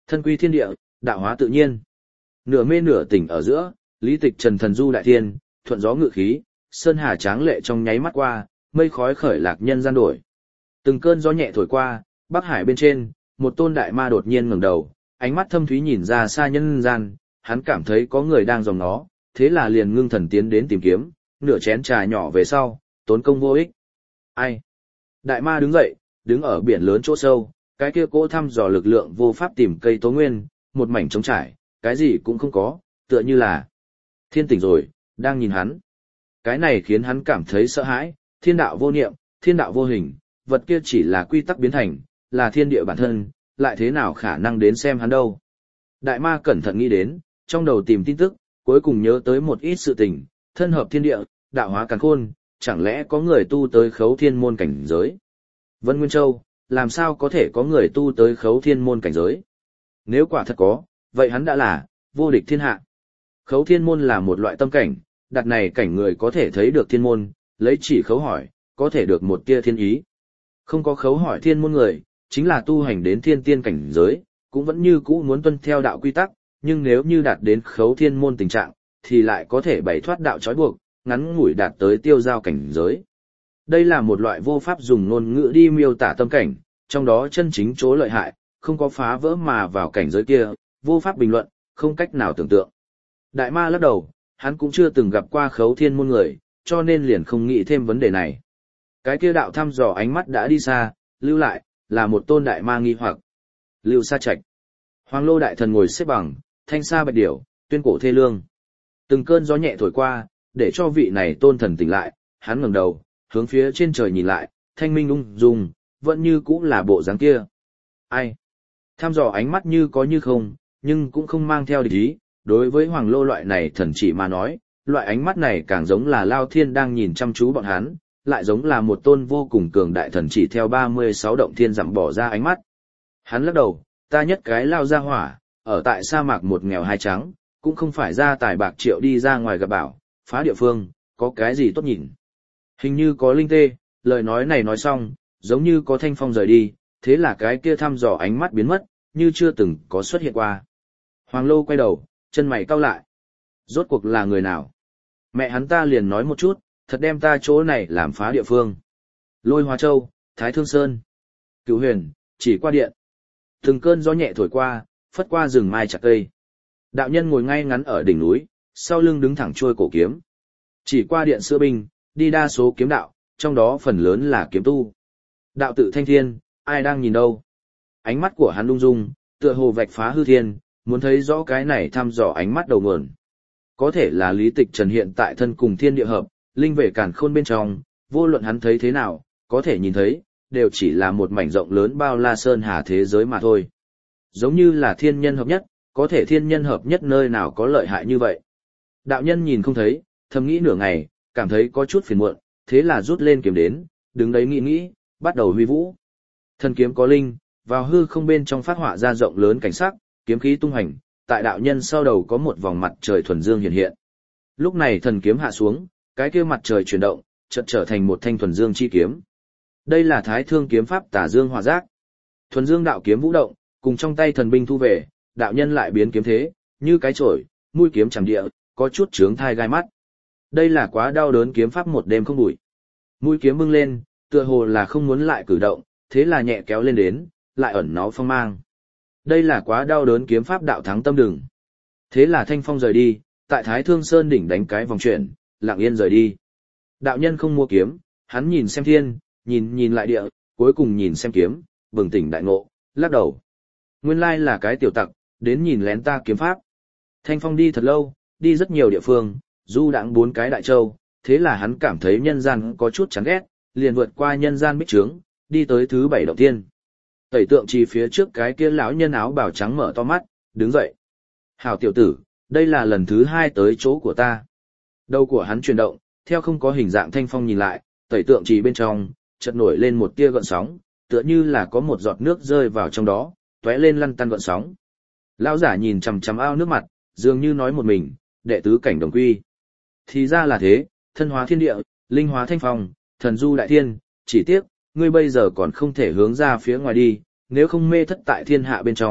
Thân quy thiên địa, đạo hóa tự nhiên. Nửa mê nửa tỉnh ở giữa, lý tịch trần thần du đại thiên, thuận gió ngự khí, sơn hà tráng lệ trong nháy mắt qua, mây khói khởi lạc nhân gian đổi. Từng cơn gió nhẹ thổi qua, Bắc Hải bên trên, một tôn đại ma đột nhiên ngẩng đầu, ánh mắt thâm thúy nhìn ra xa nhân gian, hắn cảm thấy có người đang dòm nó, thế là liền ngưng thần tiến đến tìm kiếm, nửa chén trà nhỏ về sau, tốn công vô ích. Ai? Đại ma đứng dậy, đứng ở biển lớn chỗ sâu, cái kia cỗ thăm dò lực lượng vô pháp tìm cây tố nguyên, một mảnh trống trải, cái gì cũng không có, tựa như là thiên tỉnh rồi, đang nhìn hắn. Cái này khiến hắn cảm thấy sợ hãi, thiên đạo vô niệm, thiên đạo vô hình, vật kia chỉ là quy tắc biến thành, là thiên địa bản thân, lại thế nào khả năng đến xem hắn đâu. Đại ma cẩn thận nghĩ đến, trong đầu tìm tin tức, cuối cùng nhớ tới một ít sự tình, thân hợp thiên địa, đạo hóa càn khôn, chẳng lẽ có người tu tới khấu thiên môn cảnh giới. Vân Nguyên Châu, làm sao có thể có người tu tới khấu thiên môn cảnh giới? Nếu quả thật có, vậy hắn đã là vô địch thiên hạ. Khấu thiên môn là một loại tâm cảnh, đặt này cảnh người có thể thấy được thiên môn, lấy chỉ khấu hỏi, có thể được một tia thiên ý. Không có khấu hỏi thiên môn người, chính là tu hành đến thiên tiên cảnh giới, cũng vẫn như cũ muốn tuân theo đạo quy tắc, nhưng nếu như đạt đến khấu thiên môn tình trạng, thì lại có thể bày thoát đạo trói buộc, ngắn ngủi đạt tới tiêu giao cảnh giới. Đây là một loại vô pháp dùng ngôn ngữ đi miêu tả tâm cảnh, trong đó chân chính chỗ lợi hại, không có phá vỡ mà vào cảnh giới kia, vô pháp bình luận, không cách nào tưởng tượng. Đại ma lắc đầu, hắn cũng chưa từng gặp qua khấu thiên môn người, cho nên liền không nghĩ thêm vấn đề này. Cái kia đạo thăm dò ánh mắt đã đi xa, lưu lại, là một tôn đại ma nghi hoặc. Lưu Sa Trạch. Hoàng Lô đại thần ngồi xếp bằng, thanh sa bạch điểu, tuyên cổ thê lương. Từng cơn gió nhẹ thổi qua, để cho vị này tôn thần tỉnh lại, hắn ngẩng đầu, hướng phía trên trời nhìn lại, thanh minh ung dung, vẫn như cũ là bộ dáng kia. Ai? Thăm dò ánh mắt như có như không, nhưng cũng không mang theo địch ý, đối với Hoàng Lô loại này thần chỉ mà nói, loại ánh mắt này càng giống là Lao Thiên đang nhìn chăm chú bọn hắn, lại giống là một tôn vô cùng cường đại thần chỉ theo 36 động thiên dặm bỏ ra ánh mắt. Hắn lắc đầu, ta nhất cái lao ra hỏa, ở tại sa mạc một nghèo hai trắng, cũng không phải ra tài bạc triệu đi ra ngoài gặp bảo, phá địa phương, có cái gì tốt nhìn. Hình như có linh tê, lời nói này nói xong, giống như có thanh phong rời đi, thế là cái kia thăm dò ánh mắt biến mất, như chưa từng có xuất hiện qua. Hoàng Lô quay đầu, chân mày cau lại. Rốt cuộc là người nào? Mẹ hắn ta liền nói một chút, thật đem ta chỗ này làm phá địa phương. Lôi Hóa Châu, Thái Thương Sơn, Cửu Huyền, chỉ qua điện. Từng cơn gió nhẹ thổi qua, phất qua rừng mai chặt cây. Đạo nhân ngồi ngay ngắn ở đỉnh núi, sau lưng đứng thẳng trôi cổ kiếm. Chỉ qua điện sữa binh, đi đa số kiếm đạo, trong đó phần lớn là kiếm tu. Đạo tự thanh thiên, ai đang nhìn đâu? Ánh mắt của hắn lung dung, tựa hồ vạch phá hư thiên, muốn thấy rõ cái này thăm dò ánh mắt đầu nguồn. Có thể là lý tịch trần hiện tại thân cùng thiên địa hợp, linh về càn khôn bên trong, vô luận hắn thấy thế nào, có thể nhìn thấy, đều chỉ là một mảnh rộng lớn bao la sơn hà thế giới mà thôi. Giống như là thiên nhân hợp nhất, có thể thiên nhân hợp nhất nơi nào có lợi hại như vậy. Đạo nhân nhìn không thấy, thầm nghĩ nửa ngày, cảm thấy có chút phiền muộn, thế là rút lên kiếm đến, đứng đấy nghĩ, bắt đầu huy vũ. Thần kiếm có linh, vào hư không bên trong phát họa ra rộng lớn cảnh sắc, kiếm khí tung hành, tại đạo nhân sau đầu có một vòng mặt trời thuần dương hiện hiện. Lúc này thần kiếm hạ xuống, cái kia mặt trời chuyển động, chợt trở thành một thanh thuần dương chi kiếm. Đây là Thái Thương kiếm pháp Tả Dương Hỏa Giác. Thuần dương đạo kiếm vũ động, cùng trong tay thần binh thu về, đạo nhân lại biến kiếm thế, như cái chổi, mũi kiếm chằm địa, có chút chướng thai gai mắt. Đây là quá đau đớn kiếm pháp một đêm không đuổi. Mũi kiếm bưng lên, tựa hồ là không muốn lại cử động, thế là nhẹ kéo lên đến, lại ẩn nó phong mang. Đây là quá đau đớn kiếm pháp đạo thắng tâm đừng. Thế là thanh phong rời đi, tại Thái Thương Sơn đỉnh đánh cái vòng chuyển, lặng yên rời đi. Đạo nhân không mua kiếm, hắn nhìn xem thiên, nhìn lại địa, cuối cùng nhìn xem kiếm, bừng tỉnh đại ngộ, lắc đầu. Nguyên lai là cái tiểu tặc, đến nhìn lén ta kiếm pháp. Thanh phong đi thật lâu, đi rất nhiều địa phương, du đãng 4 cái đại châu, thế là hắn cảm thấy nhân gian có chút chán ghét, liền vượt qua nhân gian bích trướng, đi tới thứ 7 động thiên. Tẩy tượng trì phía trước cái kia lão nhân áo bào trắng mở to mắt, đứng dậy. Hảo tiểu tử, đây là lần thứ 2 tới chỗ của ta. Đầu của hắn chuyển động, theo không có hình dạng thanh phong nhìn lại, tẩy tượng trì bên trong, chợt nổi lên một tia gợn sóng, tựa như là có một giọt nước rơi vào trong đó, tóe lên lăn tăn gợn sóng. Lão giả nhìn chằm chằm ao nước mặt, dường như nói một mình, đệ tứ cảnh đồng quy. Thì ra là thế, thân hóa thiên địa, linh hóa thanh phong, thần du đại thiên, chỉ tiếc, ngươi bây giờ còn không thể hướng ra phía ngoài đi, nếu không mê thất tại thiên hạ bên trong,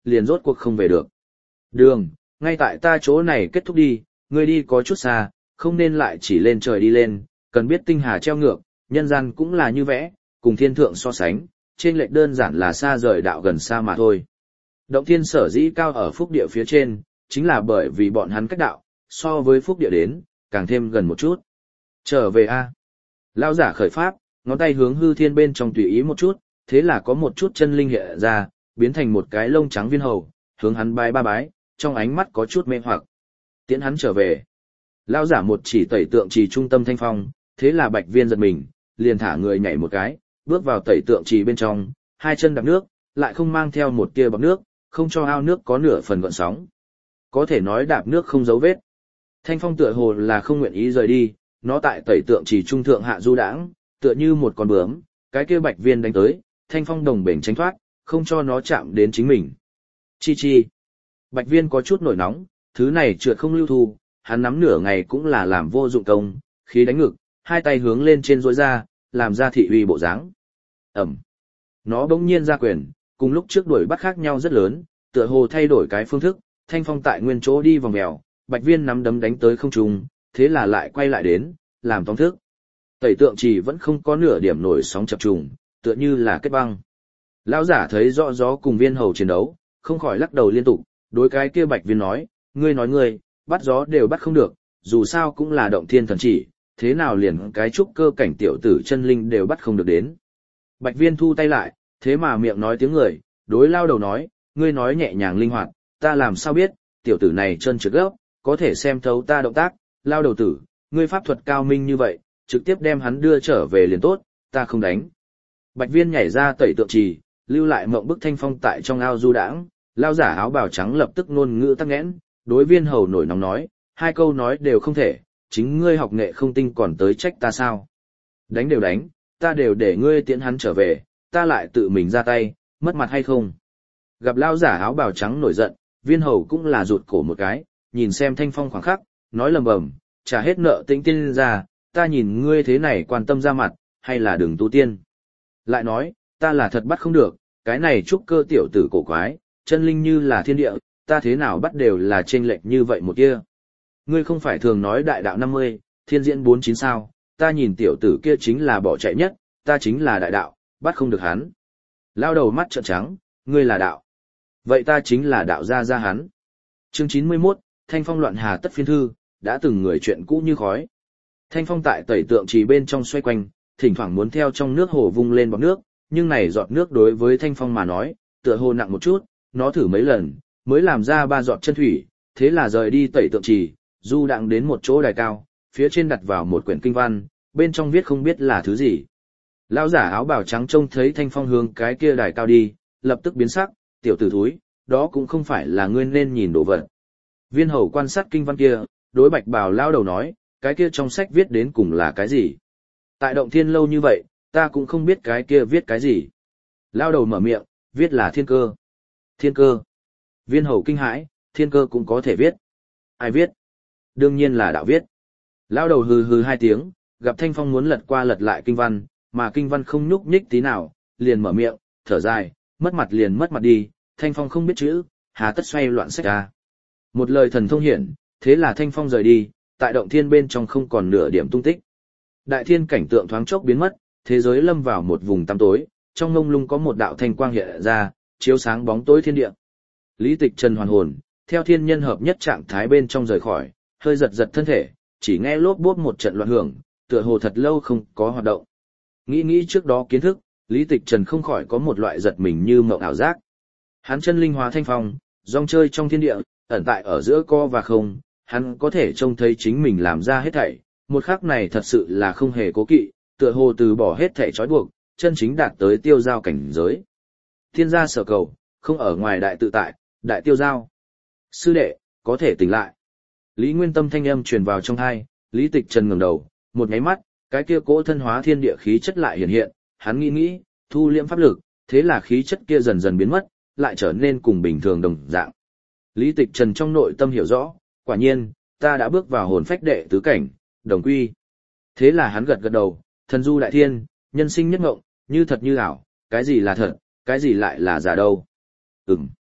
liền rốt cuộc không về được. Đường, ngay tại ta chỗ này kết thúc đi, ngươi đi có chút xa, không nên lại chỉ lên trời đi lên, cần biết tinh hà treo ngược, nhân gian cũng là như vẽ, cùng thiên thượng so sánh, trên lệch đơn giản là xa rời đạo gần xa mà thôi. Động thiên sở dĩ cao ở phúc địa phía trên, chính là bởi vì bọn hắn cách đạo, so với phúc địa đến, càng thêm gần một chút. Trở về a. Lão giả khởi pháp, ngón tay hướng hư thiên bên trong tùy ý một chút, thế là có một chút chân linh hiện ra, biến thành một cái lông trắng viên hầu, hướng hắn bái ba bái, trong ánh mắt có chút mê hoặc. Tiễn hắn trở về. Lão giả một chỉ tẩy tượng trì trung tâm thanh phong, thế là Bạch Viên giật mình, liền thả người nhảy một cái, bước vào tẩy tượng trì bên trong, hai chân đạp nước, lại không mang theo một tia bọt nước, không cho ao nước có nửa phần gợn sóng. Có thể nói đạp nước không dấu vết. Thanh phong tựa hồ là không nguyện ý rời đi, nó tại tẩy tượng trì trung thượng hạ du đãng, tựa như một con bướm, cái kia Bạch Viên đánh tới, Thanh phong đồng bền tránh thoát, không cho nó chạm đến chính mình. Chi chi. Bạch Viên có chút nổi nóng, thứ này trượt không lưu thu, hắn nắm nửa ngày cũng là làm vô dụng công, khí đánh ngực, hai tay hướng lên trên rối ra, làm ra thị uy bộ dáng. Ẩm. Nó bỗng nhiên ra quyền, cùng lúc trước đuổi bắt khác nhau rất lớn, tựa hồ thay đổi cái phương thức, Thanh phong tại nguyên chỗ đi vòng mèo, Bạch Viên nắm đấm đánh tới không trung, thế là lại quay lại đến, làm tóm thức. Tẩy tượng trì vẫn không có nửa điểm nổi sóng chập trùng, tựa như là kết băng. Lão giả thấy rõ gió cùng viên hầu chiến đấu, không khỏi lắc đầu liên tục, đối cái kia Bạch Viên nói, ngươi, bắt gió đều bắt không được, dù sao cũng là động thiên thần chỉ, thế nào liền cái trúc cơ cảnh tiểu tử chân linh đều bắt không được đến. Bạch Viên thu tay lại, thế mà miệng nói tiếng người, đối lao đầu nói, ngươi nói nhẹ nhàng linh hoạt, ta làm sao biết, tiểu tử này chân trượt gốc, có thể xem thấu ta động tác, lao đầu tử, ngươi pháp thuật cao minh như vậy, trực tiếp đem hắn đưa trở về liền tốt, ta không đánh. Bạch Viên nhảy ra tẩy tượng trì, lưu lại mộng bức Thanh phong tại trong ao du đãng, lao giả áo bào trắng lập tức ngôn ngữ tắc nghẽn, đối viên hầu nổi nóng nói, hai câu nói đều không thể, chính ngươi học nghệ không tinh còn tới trách ta sao. Đánh đều đánh, ta đều để ngươi tiễn hắn trở về, ta lại tự mình ra tay, mất mặt hay không. Gặp lao giả áo bào trắng nổi giận, viên hầu cũng là rụt cổ một cái, nhìn xem Thanh phong khoảng khắc, nói lầm bầm, trả hết nợ tĩnh tiên ra, ta nhìn ngươi thế này quan tâm ra mặt, hay là đừng tu tiên. Lại nói, ta là thật bắt không được, cái này trúc cơ tiểu tử cổ quái, chân linh như là thiên địa, ta thế nào bắt đều là chênh lệch như vậy một kia. Ngươi không phải thường nói đại đạo 50, thiên diễn 49 sao, ta nhìn tiểu tử kia chính là bỏ chạy nhất, ta chính là đại đạo, bắt không được hắn. Lao đầu mắt trợn trắng, ngươi là đạo. Vậy ta chính là đạo gia hắn. Chương 91, Thanh phong loạn hà tất phiên thư, đã từng người chuyện cũ như khói. Thanh phong tại tẩy tượng trì bên trong xoay quanh, thỉnh thoảng muốn theo trong nước hồ vung lên bọt nước, nhưng này giọt nước đối với Thanh phong mà nói, tựa hồ nặng một chút, nó thử mấy lần, mới làm ra 3 giọt chân thủy, thế là rời đi tẩy tượng trì, du đặng đến một chỗ đài cao, phía trên đặt vào một quyển kinh văn, bên trong viết không biết là thứ gì. Lão giả áo bào trắng trông thấy Thanh phong hướng cái kia đài cao đi, lập tức biến sắc, tiểu tử thúi, đó cũng không phải là ngươi nên nhìn đồ vật. Viên hầu quan sát kinh văn kia, đối bạch bào lao đầu nói, cái kia trong sách viết đến cùng là cái gì? Tại động thiên lâu như vậy, ta cũng không biết cái kia viết cái gì. Lao đầu mở miệng, viết là thiên cơ. Thiên cơ. Viên hầu kinh hãi, thiên cơ cũng có thể viết. Ai viết? Đương nhiên là đạo viết. Lao đầu hừ hừ 2 tiếng, gặp Thanh phong muốn lật qua lật lại kinh văn, mà kinh văn không nhúc nhích tí nào, liền mở miệng, thở dài, mất mặt liền mất mặt đi, Thanh phong không biết chữ, hà tất xoay loạn sách ra. Một lời thần thông hiển, thế là Thanh phong rời đi, tại động thiên bên trong không còn nửa điểm tung tích. Đại thiên cảnh tượng thoáng chốc biến mất, thế giới lâm vào một vùng tăm tối, trong ngông lung có một đạo thanh quang hiện ra, chiếu sáng bóng tối thiên địa. Lý Tịch Trần hoàn hồn, theo thiên nhân hợp nhất trạng thái bên trong rời khỏi, hơi giật giật thân thể, chỉ nghe lốp bốp một trận loạn hưởng, tựa hồ thật lâu không có hoạt động. Nghĩ trước đó kiến thức, Lý Tịch Trần không khỏi có một loại giật mình như mộng ảo giác. Hắn chân linh hóa thanh phong, rong chơi trong thiên địa, ẩn tại ở giữa co và không, hắn có thể trông thấy chính mình làm ra hết thảy, một khắc này thật sự là không hề cố kỵ, tựa hồ từ bỏ hết thảy trói buộc, chân chính đạt tới tiêu giao cảnh giới. Thiên gia sở cầu, không ở ngoài đại tự tại, đại tiêu giao. Sư đệ, có thể tỉnh lại. Lý Nguyên Tâm thanh âm truyền vào trong tai, Lý Tịch Trần ngẩng đầu, một nháy mắt, cái kia cỗ thân hóa thiên địa khí chất lại hiện hiện, hắn nghĩ, thu liễm pháp lực, thế là khí chất kia dần dần biến mất, lại trở nên cùng bình thường đồng dạng. Lý Tịch Trần trong nội tâm hiểu rõ, quả nhiên, ta đã bước vào hồn phách đệ tứ cảnh, đồng quy. Thế là hắn gật đầu, thần du đại thiên, nhân sinh nhất ngộng, như thật như ảo, cái gì là thật, cái gì lại là giả đâu.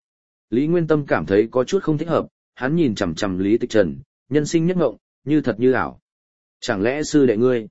Lý Nguyên Tâm cảm thấy có chút không thích hợp, hắn nhìn chằm chằm Lý Tịch Trần, nhân sinh nhất ngộng, như thật như ảo. Chẳng lẽ sư đệ ngươi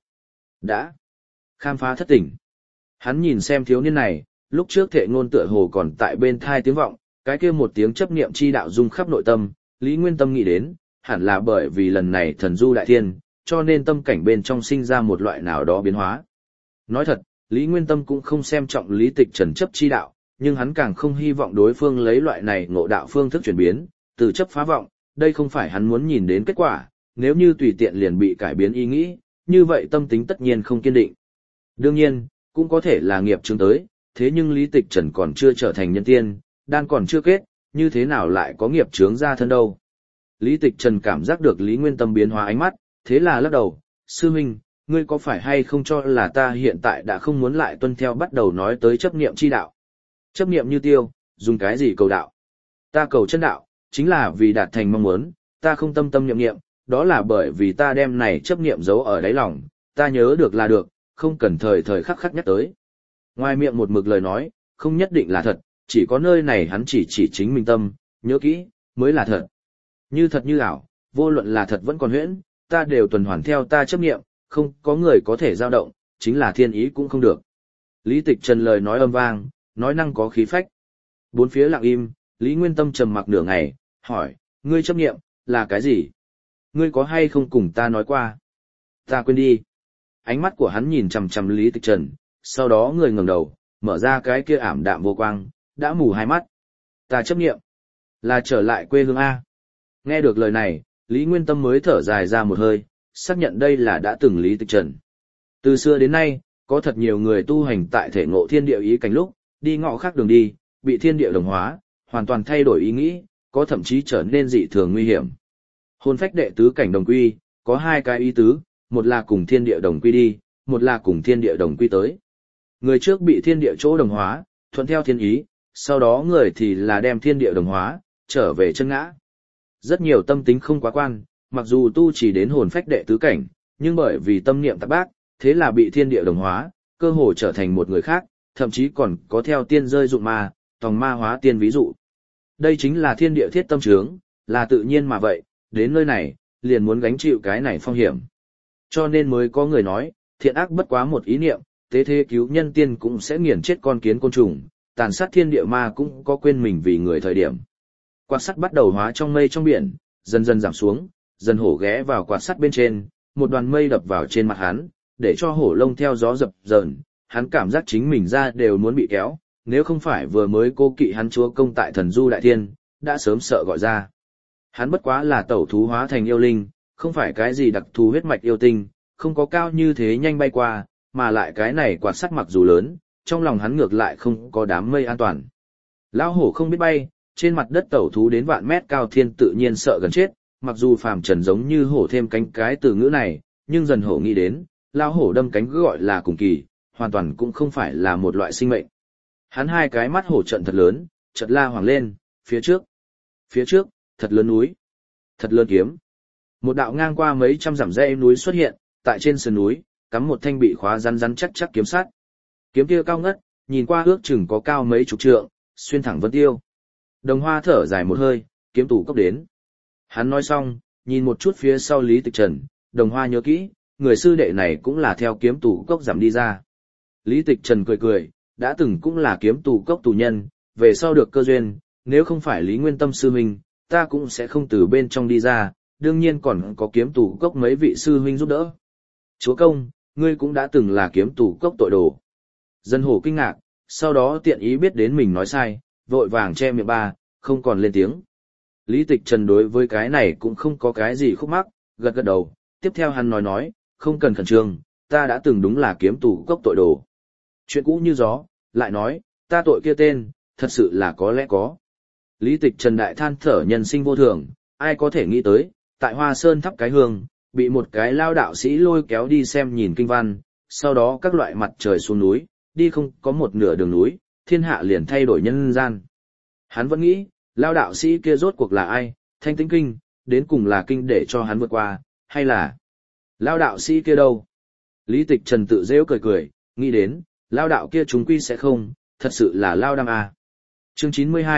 đã khám phá thất tỉnh? Hắn nhìn xem thiếu niên này, lúc trước thệ ngôn tựa hồ còn tại bên thai tiếng vọng, cái kia một tiếng chấp niệm chi đạo rung khắp nội tâm, Lý Nguyên Tâm nghĩ đến, hẳn là bởi vì lần này thần du đại thiên, cho nên tâm cảnh bên trong sinh ra một loại nào đó biến hóa. Nói thật, Lý Nguyên Tâm cũng không xem trọng Lý Tịch Trần chấp chi đạo, nhưng hắn càng không hy vọng đối phương lấy loại này ngộ đạo phương thức chuyển biến, từ chấp phá vọng, đây không phải hắn muốn nhìn đến kết quả, nếu như tùy tiện liền bị cải biến ý nghĩ, như vậy tâm tính tất nhiên không kiên định. Đương nhiên, cũng có thể là nghiệp chứng tới, thế nhưng Lý Tịch Trần còn chưa trở thành nhân tiên, đan còn chưa kết, như thế nào lại có nghiệp chướng ra thân đâu. Lý Tịch Trần cảm giác được Lý Nguyên Tâm biến hóa ánh mắt, thế là lắc đầu, sư huynh, ngươi có phải hay không cho là ta hiện tại đã không muốn lại tuân theo bắt đầu nói tới chấp niệm chi đạo. Chấp niệm như tiêu, dùng cái gì cầu đạo? Ta cầu chân đạo, chính là vì đạt thành mong muốn, ta không tâm tâm niệm niệm, đó là bởi vì ta đem này chấp niệm giấu ở đáy lòng, ta nhớ được là được, không cần thời thời khắc khắc nhắc tới. Ngoài miệng một mực lời nói, không nhất định là thật, chỉ có nơi này hắn chỉ chính mình tâm, nhớ kỹ, mới là thật. Như thật như ảo, vô luận là thật vẫn còn huyễn, ta đều tuần hoàn theo ta chấp niệm, không có người có thể dao động, chính là thiên ý cũng không được. Lý Tịch Trần lời nói âm vang, nói năng có khí phách. Bốn phía lặng im, Lý Nguyên Tâm trầm mặc nửa ngày, hỏi, ngươi chấp niệm, là cái gì? Ngươi có hay không cùng ta nói qua? Ta quên đi. Ánh mắt của hắn nhìn chằm chằm Lý Tịch Trần, sau đó người ngẩng đầu, mở ra cái kia ảm đạm vô quang, đã mù hai mắt. Ta chấp niệm, là trở lại quê hương A. Nghe được lời này, Lý Nguyên Tâm mới thở dài ra một hơi, xác nhận đây là đã từng Lý Tịch Trần. Từ xưa đến nay, có thật nhiều người tu hành tại thể ngộ thiên địa ý cảnh lúc, đi ngõ khác đường đi, bị thiên địa đồng hóa, hoàn toàn thay đổi ý nghĩ, có thậm chí trở nên dị thường nguy hiểm. Hồn phách đệ tứ cảnh đồng quy, có hai cái ý tứ, một là cùng thiên địa đồng quy đi, một là cùng thiên địa đồng quy tới. Người trước bị thiên địa chỗ đồng hóa, thuận theo thiên ý, sau đó người thì là đem thiên địa đồng hóa, trở về chân ngã. Rất nhiều tâm tính không quá quan, mặc dù tu chỉ đến hồn phách đệ tứ cảnh, nhưng bởi vì tâm niệm tạp bác, thế là bị thiên địa đồng hóa, cơ hồ trở thành một người khác, thậm chí còn có theo tiên rơi dụng ma, tòng ma hóa tiên ví dụ. Đây chính là thiên địa thiết tâm trướng, là tự nhiên mà vậy, đến nơi này, liền muốn gánh chịu cái này phong hiểm. Cho nên mới có người nói, thiện ác bất quá một ý niệm, tế thế cứu nhân tiên cũng sẽ nghiền chết con kiến côn trùng, tàn sát thiên địa ma cũng có quên mình vì người thời điểm. Quạt sắt bắt đầu hóa trong mây trong biển, dần dần giảm xuống, dần hổ ghé vào quạt sắt bên trên, một đoàn mây đập vào trên mặt hắn, để cho hổ lông theo gió dập dờn, hắn cảm giác chính mình ra đều muốn bị kéo, nếu không phải vừa mới cô kỵ hắn chúa công tại thần du đại thiên, đã sớm sợ gọi ra. Hắn bất quá là tẩu thú hóa thành yêu linh, không phải cái gì đặc thù huyết mạch yêu tinh, không có cao như thế nhanh bay qua, mà lại cái này quạt sắt mặc dù lớn, trong lòng hắn ngược lại không có đám mây an toàn. Lão hổ không biết bay, trên mặt đất tẩu thú đến vạn mét cao thiên tự nhiên sợ gần chết, mặc dù phàm trần giống như hổ thêm cánh cái từ ngữ này, nhưng dần hổ nghĩ đến, lão hổ đâm cánh cứ gọi là cùng kỳ, hoàn toàn cũng không phải là một loại sinh mệnh. Hắn hai cái mắt hổ trận thật lớn, chợt la hoàng lên, phía trước, thật lớn núi, thật lớn kiếm. Một đạo ngang qua mấy trăm dặm dãy núi xuất hiện, tại trên sườn núi, cắm một thanh bị khóa rắn rắn chắc chắc kiếm sắt. Kiếm kia cao ngất, nhìn qua ước chừng có cao mấy chục trượng, xuyên thẳng vân tiêu. Đồng Hoa thở dài một hơi, kiếm tủ cốc đến. Hắn nói xong, nhìn một chút phía sau Lý Tịch Trần, Đồng Hoa nhớ kỹ, người sư đệ này cũng là theo kiếm tủ cốc giảm đi ra. Lý Tịch Trần cười cười, đã từng cũng là kiếm tù cốc tù nhân, về sau được cơ duyên, nếu không phải Lý Nguyên Tâm sư huynh, ta cũng sẽ không từ bên trong đi ra, đương nhiên còn có kiếm tù cốc mấy vị sư huynh giúp đỡ. Chúa công, ngươi cũng đã từng là kiếm tù cốc tội đồ. Dân hổ kinh ngạc, sau đó tiện ý biết đến mình nói sai, vội vàng che miệng ba, không còn lên tiếng. Lý Tịch Trần đối với cái này cũng không có cái gì khúc mắc, gật gật đầu, tiếp theo hắn nói, không cần khẩn trương, ta đã từng đúng là kiếm tù cốc tội đồ. Chuyện cũ như gió, lại nói, ta tội kia tên, thật sự là có lẽ có. Lý Tịch Trần đại than thở nhân sinh vô thường, ai có thể nghĩ tới, tại Hoa Sơn thắp cái hương, bị một cái lao đạo sĩ lôi kéo đi xem nhìn kinh văn, sau đó các loại mặt trời xuống núi, đi không có một nửa đường núi, thiên hạ liền thay đổi nhân gian. Hắn vẫn nghĩ, lao đạo sĩ kia rốt cuộc là ai, thanh tĩnh kinh, đến cùng là kinh để cho hắn vượt qua, hay là lao đạo sĩ kia đâu? Lý Tịch Trần tự rêu cười cười, nghĩ đến, lao đạo kia chúng quy sẽ không, thật sự là lao đam à. Chương 92,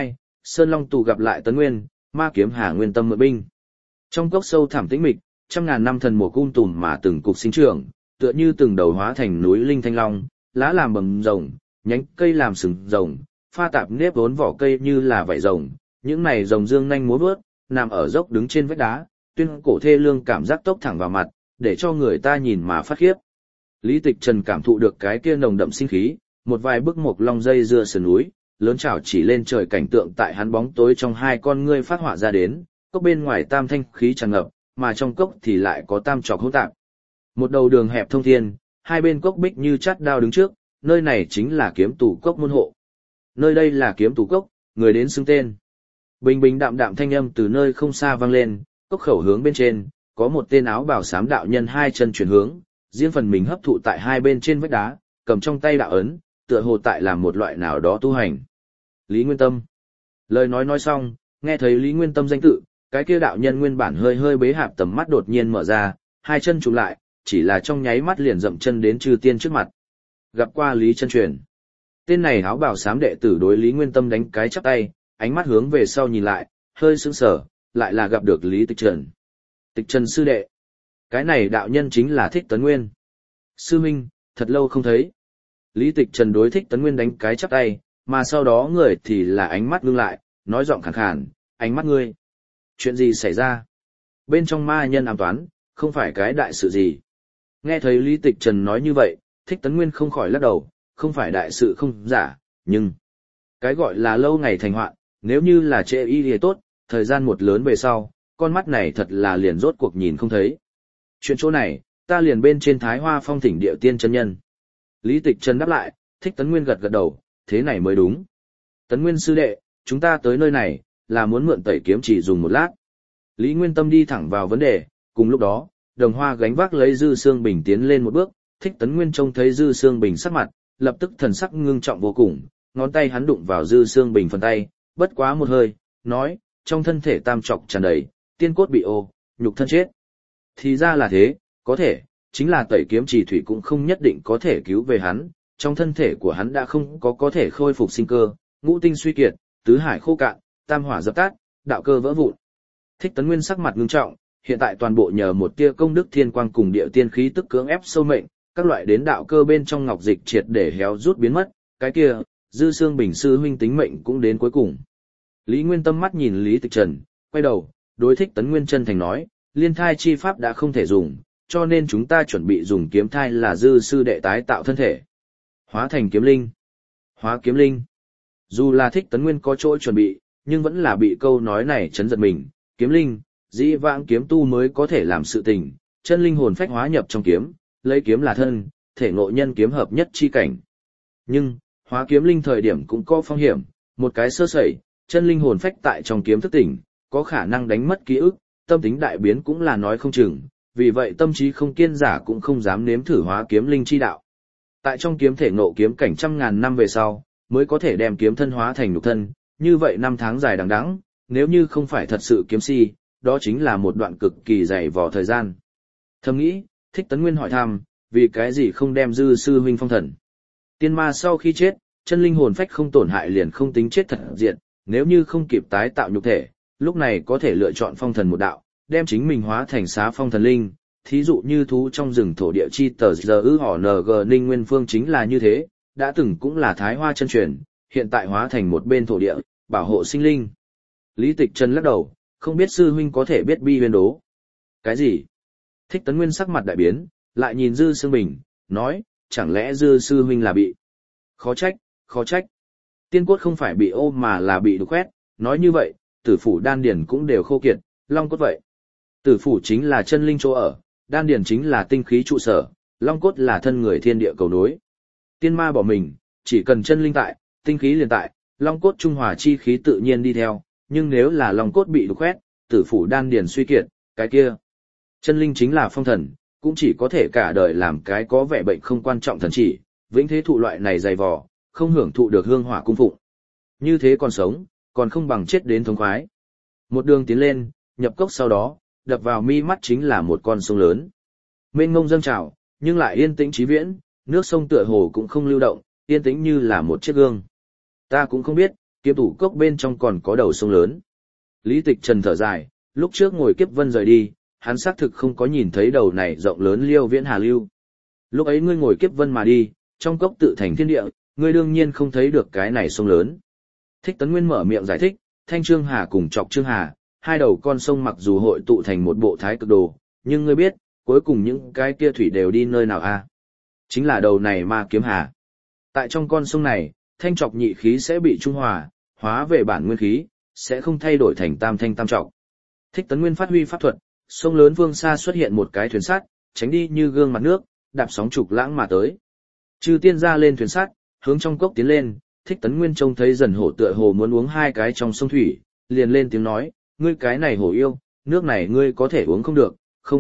Sơn Long tù gặp lại Tấn Nguyên, ma kiếm Hà Nguyên Tâm mượn binh. Trong cốc sâu thẳm tĩnh mịch, trăm ngàn năm thần mùa cung tùm mà từng cục sinh trưởng, tựa như từng đầu hóa thành núi linh thanh long, lá làm bầm rồng, nhánh cây làm sừng rồng, pha tạp nếp vốn vỏ cây như là vảy rồng, những này rồng dương nhanh múa vớt, nằm ở dốc đứng trên vách đá, tuyên cổ thê lương cảm giác tốc thẳng vào mặt, để cho người ta nhìn mà phát khiếp. Lý Tịch Trần cảm thụ được cái kia nồng đậm sinh khí, một vài bức mộc long dây dưa sườn núi, lớn chảo chỉ lên trời cảnh tượng tại hắn bóng tối trong hai con ngươi phát họa ra đến, cốc bên ngoài tam thanh khí tràn ngập, mà trong cốc thì lại có tam trọc hỗn tạp. Một đầu đường hẹp thông thiên, hai bên cốc bích như chát đao đứng trước, nơi này chính là kiếm tù cốc môn hộ. Nơi đây là kiếm tù cốc, người đến xưng tên. Bình bình đạm đạm thanh âm từ nơi không xa vang lên, cốc khẩu hướng bên trên, có một tên áo bào xám đạo nhân hai chân chuyển hướng, riêng phần mình hấp thụ tại hai bên trên vách đá, cầm trong tay đạo ấn, tựa hồ tại làm một loại nào đó tu hành. Lý Nguyên Tâm. Lời nói xong, nghe thấy Lý Nguyên Tâm danh tự, cái kia đạo nhân nguyên bản hơi hơi bế hạp tầm mắt đột nhiên mở ra, hai chân chụm lại, chỉ là trong nháy mắt liền dậm chân đến Chư Tiên trước mặt. Gặp qua Lý Chân Truyền. Tên này áo bào xám đệ tử đối Lý Nguyên Tâm đánh cái chắp tay, ánh mắt hướng về sau nhìn lại, hơi sững sờ, lại là gặp được Lý Tịch Trần. Tịch Trần sư đệ. Cái này đạo nhân chính là Thích Tấn Nguyên. Sư huynh, thật lâu không thấy. Lý Tịch Trần đối Thích Tấn Nguyên đánh cái chắp tay, mà sau đó người thì là ánh mắt ngưng lại, nói giọng khàn khàn, ánh mắt ngươi. Chuyện gì xảy ra? Bên trong ma nhân ám toán, không phải cái đại sự gì. Nghe thấy Lý Tịch Trần nói như vậy, Thích Tấn Nguyên không khỏi lắc đầu, không phải đại sự không giả, nhưng cái gọi là lâu ngày thành hoạn, nếu như là trễ y thì tốt, thời gian một lớn về sau, con mắt này thật là liền rốt cuộc nhìn không thấy. Chuyện chỗ này, ta liền bên trên Thái Hoa Phong thỉnh Điệu Tiên chân nhân. Lý Tịch Trần đáp lại, Thích Tấn Nguyên gật gật đầu, thế này mới đúng. Tấn Nguyên sư đệ, chúng ta tới nơi này, là muốn mượn tẩy kiếm chỉ dùng một lát. Lý Nguyên Tâm đi thẳng vào vấn đề, cùng lúc đó, Đồng Hoa gánh vác lấy Dư Sương Bình tiến lên một bước, Thích Tấn Nguyên trông thấy Dư Sương Bình sắc mặt, lập tức thần sắc ngưng trọng vô cùng, ngón tay hắn đụng vào Dư Sương Bình phần tay, bất quá một hơi, nói, trong thân thể tam trọc tràn đầy, tiên cốt bị ô, nhục thân chết. Thì ra là thế, có thể, chính là tẩy kiếm chỉ thủy cũng không nhất định có thể cứu về hắn, trong thân thể của hắn đã không có thể khôi phục sinh cơ, ngũ tinh suy kiệt, tứ hải khô cạn, tam hỏa dập tắt, đạo cơ vỡ vụn. Thích Tấn Nguyên sắc mặt ngưng trọng, hiện tại toàn bộ nhờ một tia công đức thiên quang cùng địa tiên khí tức cưỡng ép sâu mệnh, các loại đến đạo cơ bên trong ngọc dịch triệt để héo rút biến mất, cái kia, Dư Sương Bình sư huynh tính mệnh cũng đến cuối cùng. Lý Nguyên Tâm mắt nhìn Lý Tịch Trần, quay đầu, đối Thích Tấn Nguyên chân thành nói, liên thai chi pháp đã không thể dùng, cho nên chúng ta chuẩn bị dùng kiếm thai là Dư sư đệ tái tạo thân thể. Hóa thành kiếm linh. Hóa kiếm linh. Dù là Thích Tấn Nguyên có chỗ chuẩn bị, nhưng vẫn là bị câu nói này chấn giật mình, kiếm linh, dĩ vãng kiếm tu mới có thể làm sự tình, chân linh hồn phách hóa nhập trong kiếm, lấy kiếm là thân, thể ngộ nhân kiếm hợp nhất chi cảnh. Nhưng, hóa kiếm linh thời điểm cũng có phong hiểm, một cái sơ sẩy, chân linh hồn phách tại trong kiếm thức tỉnh, có khả năng đánh mất ký ức, tâm tính đại biến cũng là nói không chừng, vì vậy tâm trí không kiên giả cũng không dám nếm thử hóa kiếm linh chi đạo. Tại trong kiếm thể ngộ kiếm cảnh trăm ngàn năm về sau, mới có thể đem kiếm thân hóa thành nhục thân, như vậy năm tháng dài đằng đẵng, nếu như không phải thật sự kiếm si, đó chính là một đoạn cực kỳ dày vò thời gian. Thầm nghĩ, Thích Tấn Nguyên hỏi thăm, vì cái gì không đem Dư sư huynh phong thần? Tiên ma sau khi chết, chân linh hồn phách không tổn hại liền không tính chết thật diệt, nếu như không kịp tái tạo nhục thể, lúc này có thể lựa chọn phong thần một đạo, đem chính mình hóa thành xá phong thần linh. Thí dụ như thú trong rừng thổ địa chi tờ giờ ư họ NG Ninh Nguyên Phương chính là như thế, đã từng cũng là Thái Hoa chân truyền, hiện tại hóa thành một bên thổ địa, bảo hộ sinh linh. Lý Tịch Trần lắc đầu, không biết sư huynh có thể biết bi huyền đố. Cái gì? Thích Tấn Nguyên sắc mặt đại biến, lại nhìn Dư Sương Bình, nói, chẳng lẽ Dư sư huynh là bị... Khó trách, khó trách. Tiên cốt không phải bị ô mà là bị đục khoét, nói như vậy, tử phủ đan điển cũng đều khô kiệt, long cốt vậy. Tử phủ chính là chân linh chỗ ở, đan điển chính là tinh khí trụ sở, long cốt là thân người thiên địa cầu nối. Tiên ma bỏ mình, chỉ cần chân linh tại, tinh khí liền tại, long cốt trung hòa chi khí tự nhiên đi theo, nhưng nếu là long cốt bị đục khoét, tử phủ đan điển suy kiệt, cái kia. Chân linh chính là phong thần, cũng chỉ có thể cả đời làm cái có vẻ bệnh không quan trọng thần chỉ, vĩnh thế thụ loại này dày vò, không hưởng thụ được hương hỏa cung phụng. Như thế còn sống, còn không bằng chết đến thống khoái. Một đường tiến lên, nhập cốc sau đó, đập vào mi mắt chính là một con sông lớn. Mênh mông dâng trào, nhưng lại yên tĩnh trí viễn, nước sông tựa hồ cũng không lưu động, yên tĩnh như là một chiếc gương. Ta cũng không biết, Kiếm thủ cốc bên trong còn có đầu sông lớn. Lý Tịch Trần thở dài, lúc trước ngồi kiếp vân rời đi, hắn xác thực không có nhìn thấy đầu này rộng lớn liêu viễn hà lưu. Lúc ấy ngươi ngồi kiếp vân mà đi, trong cốc tự thành thiên địa, ngươi đương nhiên không thấy được cái này sông lớn. Thích Tấn Nguyên mở miệng giải thích, Thanh Trương Hà cùng Trọc Trương Hà, hai đầu con sông mặc dù hội tụ thành một bộ thái cực đồ, nhưng ngươi biết, cuối cùng những cái kia thủy đều đi nơi nào a? Chính là đầu này ma kiếm hà. Tại trong con sông này, thanh trọc nhị khí sẽ bị trung hòa, hóa về bản nguyên khí, sẽ không thay đổi thành tam thanh tam trọc. Thích Tấn Nguyên phát huy pháp thuật, sông lớn phương xa xuất hiện một cái thuyền sắt, tránh đi như gương mặt nước, đạp sóng trục lãng mà tới. Chư tiên ra lên thuyền sắt, hướng trong cốc tiến lên, Thích Tấn Nguyên trông thấy dần hổ tựa hồ muốn uống hai cái trong sông thủy, liền lên tiếng nói, ngươi cái này hổ yêu, nước này ngươi có thể uống không được,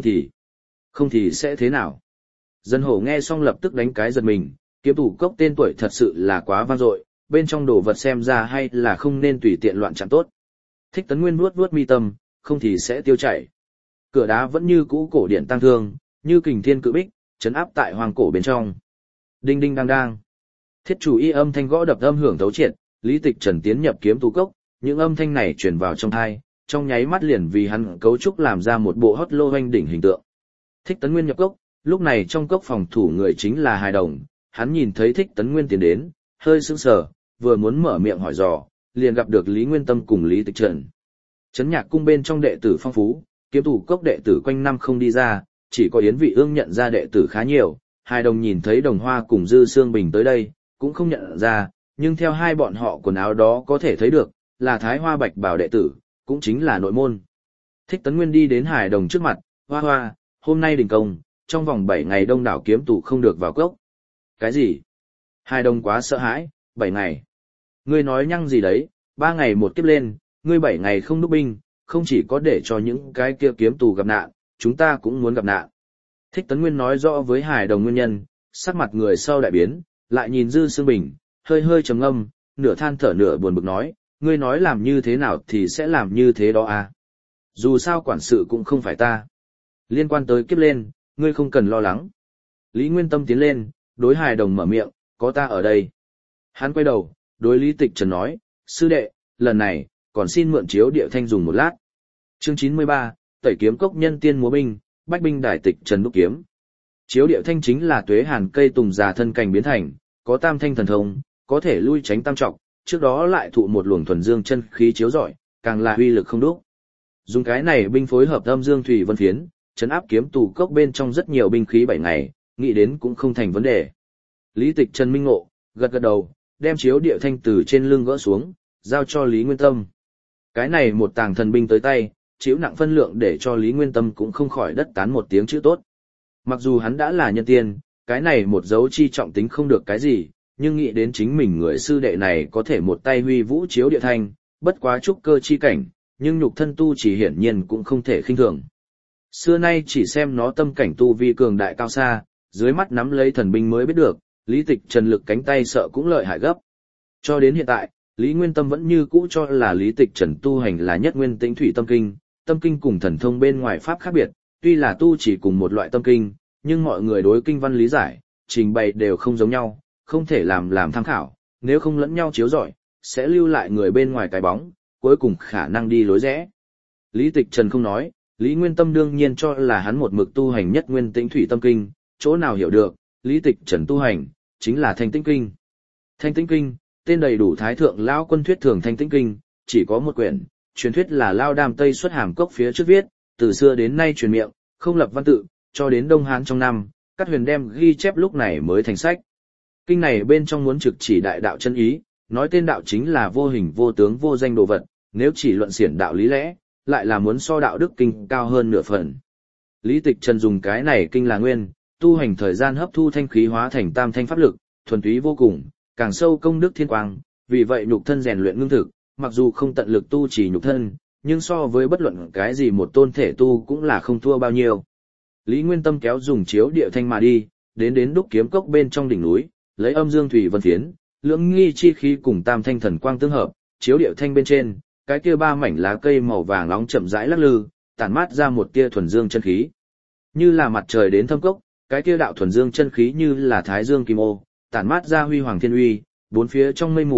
không thì sẽ thế nào? Dần hổ nghe xong lập tức đánh cái giật mình, kiếm thủ cốc tên tuổi thật sự là quá vang dội, bên trong đồ vật xem ra hay là không nên tùy tiện loạn chạm tốt. Thích Tấn Nguyên vuốt vuốt mi tâm, không thì sẽ tiêu chảy. Cửa đá vẫn như cũ cổ điện tăng thương, như kình thiên cự bích, chấn áp tại hoàng cổ bên trong. Đinh đinh đang đang. Thiết chủ y âm thanh gõ đập âm hưởng thấu triệt, Lý Tịch Trần tiến nhập kiếm thủ cốc, những âm thanh này truyền vào trong tai, trong nháy mắt liền vì hắn cấu trúc làm ra một bộ hot lô hoanh đỉnh hình tượng. Thích Tấn Nguyên nhập cốc, lúc này trong cốc phòng thủ người chính là hài đồng, hắn nhìn thấy Thích Tấn Nguyên tiến đến, hơi sững sờ, vừa muốn mở miệng hỏi dò, liền gặp được Lý Nguyên Tâm cùng Lý Tịch Trần. Trấn Nhạc cung bên trong đệ tử phong phú, kiếm thủ cốc đệ tử quanh năm không đi ra, chỉ có Yến Vị Ương nhận ra đệ tử khá nhiều, hài đồng nhìn thấy Đồng Hoa cùng Dư Sương Bình tới đây, cũng không nhận ra, nhưng theo hai bọn họ quần áo đó có thể thấy được, là Thái Hoa Bạch Bảo đệ tử, cũng chính là nội môn. Thích Tấn Nguyên đi đến hài đồng trước mặt, hoa hoa, hôm nay đình công, trong vòng 7 ngày đông đảo kiếm tù không được vào cốc. Cái gì? Hài đồng quá sợ hãi, 7 ngày. Ngươi nói nhăng gì đấy, 3 ngày một kiếp lên, ngươi 7 ngày không đúc binh, không chỉ có để cho những cái kia kiếm tù gặp nạn, chúng ta cũng muốn gặp nạn. Thích Tấn Nguyên nói rõ với hài đồng nguyên nhân, sắc mặt người sau đại biến, lại nhìn Dư Sương Bình, hơi hơi trầm ngâm, nửa than thở nửa buồn bực nói, ngươi nói làm như thế nào thì sẽ làm như thế đó à. Dù sao quản sự cũng không phải ta. Liên quan tới kiếp lên, ngươi không cần lo lắng. Lý Nguyên Tâm tiến lên, đối hài đồng mở miệng, có ta ở đây. Hắn quay đầu, đối Lý Tịch Trần nói, sư đệ, lần này, còn xin mượn chiếu địa thanh dùng một lát. Chương 93, Tẩy kiếm cốc nhân tiên múa binh, bách binh đài Tịch Trần đúc kiếm. Chiếu địa thanh chính là tuế hàn cây tùng già thân cành biến thành, có tam thanh thần thông, có thể lui tránh tam trọng, trước đó lại thụ một luồng thuần dương chân khí chiếu rọi, càng là uy lực không đúc. Dùng cái này binh phối hợp âm dương thủy vân phiến, trấn áp kiếm tù cốc bên trong rất nhiều binh khí 7 ngày, nghĩ đến cũng không thành vấn đề. Lý Tịch Trần minh ngộ, gật gật đầu, đem chiếu địa thanh từ trên lưng gỡ xuống, giao cho Lý Nguyên Tâm. Cái này một tàng thần binh tới tay, chịu nặng phân lượng để cho Lý Nguyên Tâm cũng không khỏi đất tán một tiếng chữ tốt. Mặc dù hắn đã là nhân tiên, cái này một dấu chi trọng tính không được cái gì, nhưng nghĩ đến chính mình người sư đệ này có thể một tay huy vũ chiếu địa thanh, bất quá trúc cơ chi cảnh, nhưng nhục thân tu chỉ hiển nhiên cũng không thể khinh thường. Xưa nay chỉ xem nó tâm cảnh tu vi cường đại cao xa, dưới mắt nắm lấy thần binh mới biết được, Lý Tịch Trần lực cánh tay sợ cũng lợi hại gấp. Cho đến hiện tại, Lý Nguyên Tâm vẫn như cũ cho là Lý Tịch Trần tu hành là nhất nguyên tĩnh thủy tâm kinh cùng thần thông bên ngoài pháp khác biệt, tuy là tu chỉ cùng một loại tâm kinh, nhưng mọi người đối kinh văn lý giải, trình bày đều không giống nhau, không thể làm tham khảo, nếu không lẫn nhau chiếu rọi, sẽ lưu lại người bên ngoài cái bóng, cuối cùng khả năng đi lối rẽ. Lý Tịch Trần không nói, Lý Nguyên Tâm đương nhiên cho là hắn một mực tu hành nhất nguyên tĩnh thủy tâm kinh, chỗ nào hiểu được, Lý Tịch Trần tu hành, chính là Thanh Tĩnh Kinh. Thanh Tĩnh Kinh, tên đầy đủ Thái Thượng Lão Quân thuyết thường Thanh Tĩnh Kinh, chỉ có một quyển, truyền thuyết là Lao Đàm Tây xuất hàm cốc phía trước viết, từ xưa đến nay truyền miệng, không lập văn tự, cho đến Đông Hán trong năm, các huyền đem ghi chép lúc này mới thành sách. Kinh này bên trong muốn trực chỉ đại đạo chân ý, nói tên đạo chính là vô hình vô tướng vô danh đồ vật, nếu chỉ luận xiển đạo lý lẽ, lại là muốn so đạo đức kinh cao hơn nửa phần. Lý Tịch Trần dùng cái này kinh là nguyên, tu hành thời gian hấp thu thanh khí hóa thành tam thanh pháp lực, thuần túy vô cùng, càng sâu công đức thiên quang, vì vậy nhục thân rèn luyện ngưng thực, mặc dù không tận lực tu chỉ nhục thân, nhưng so với bất luận cái gì một tôn thể tu cũng là không thua bao nhiêu. Lý Nguyên Tâm kéo dùng chiếu địa thanh mà đi, đến đúc kiếm cốc bên trong đỉnh núi, lấy âm dương thủy vân phiến, lưỡng nghi chi khí cùng tam thanh thần quang tương hợp, chiếu địa thanh bên trên, cái kia 3 mảnh lá cây màu vàng nóng chậm rãi lắc lư, tản mát ra một tia thuần dương chân khí. Như là mặt trời đến thâm cốc, cái kia đạo thuần dương chân khí như là thái dương kim ô, tản mát ra huy hoàng thiên uy, bốn phía trong mây mù,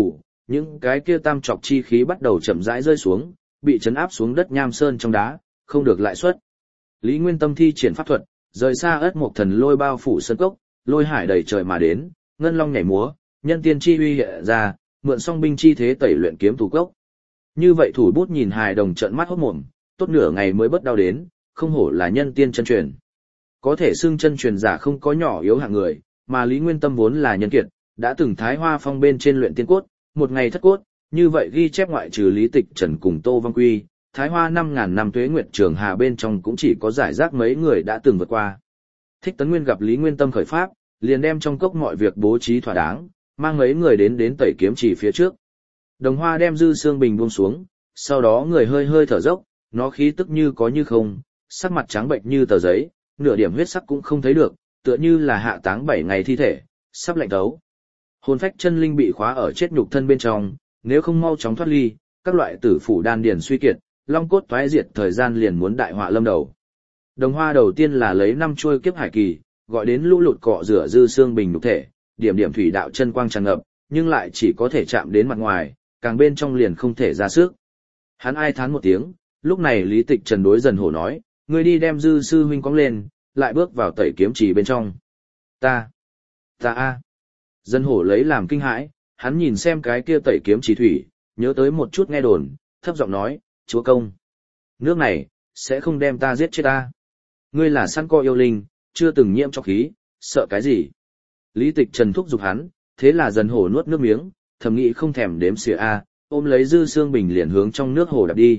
những cái kia tam trọc chi khí bắt đầu chậm rãi rơi xuống, bị chấn áp xuống đất nham sơn trong đá, không được lại xuất. Lý Nguyên Tâm thi triển pháp thuật, rời xa ất mộc thần lôi bao phủ sơn cốc, lôi hải đầy trời mà đến, ngân long nhảy múa, nhân tiên chi uy hiện ra, mượn song binh chi thế tẩy luyện kiếm thủ cốc. Như vậy thủ bút nhìn hài đồng trợn mắt hốt mồm, tốt nửa ngày mới bớt đau đến, không hổ là nhân tiên chân truyền. Có thể xưng chân truyền giả không có nhỏ yếu hạng người, mà Lý Nguyên Tâm vốn là nhân kiệt, đã từng Thái Hoa Phong bên trên luyện tiên cốt, một ngày thất cốt, như vậy ghi chép ngoại trừ Lý Tịch Trần cùng Tô Văn Quy, Thái Hoa 5.000 năm tuế nguyệt trường hà bên trong cũng chỉ có giải rác mấy người đã từng vượt qua. Thích Tấn Nguyên gặp Lý Nguyên Tâm khởi pháp, liền đem trong cốc mọi việc bố trí thỏa đáng, mang mấy người đến tẩy kiếm chỉ phía trước. Đồng Hoa đem dư xương bình buông xuống, sau đó người hơi hơi thở dốc, nó khí tức như có như không, sắc mặt trắng bệnh như tờ giấy, nửa điểm huyết sắc cũng không thấy được, tựa như là hạ táng 7 ngày thi thể, sắp lạnh thấu. Hồn phách chân linh bị khóa ở chết nhục thân bên trong, nếu không mau chóng thoát ly, các loại tử phủ đan điền suy kiệt, long cốt toái diệt thời gian liền muốn đại họa lâm đầu. Đồng Hoa đầu tiên là lấy 5 chuôi kiếp hải kỳ, gọi đến lũ lụt cọ rửa dư xương bình nhục thể, điểm điểm thủy đạo chân quang tràn ngập, nhưng lại chỉ có thể chạm đến mặt ngoài, càng bên trong liền không thể ra sức. Hắn ai thán một tiếng, lúc này Lý Tịch Trần đối Dần Hổ nói, ngươi đi đem dư sư huynh cõng lên, lại bước vào tẩy kiếm trì bên trong. Ta a. Dần Hổ lấy làm kinh hãi, hắn nhìn xem cái kia tẩy kiếm trì thủy, nhớ tới một chút nghe đồn, thấp giọng nói, chúa công, nước này sẽ không đem ta giết chết ta. Ngươi là săn co yêu linh, chưa từng nhiễm cho khí, sợ cái gì? Lý Tịch Trần thúc giục hắn, thế là Dần Hổ nuốt nước miếng, thầm nghĩ không thèm đếm xỉa ôm lấy dư xương bình liền hướng trong nước hồ đạp đi.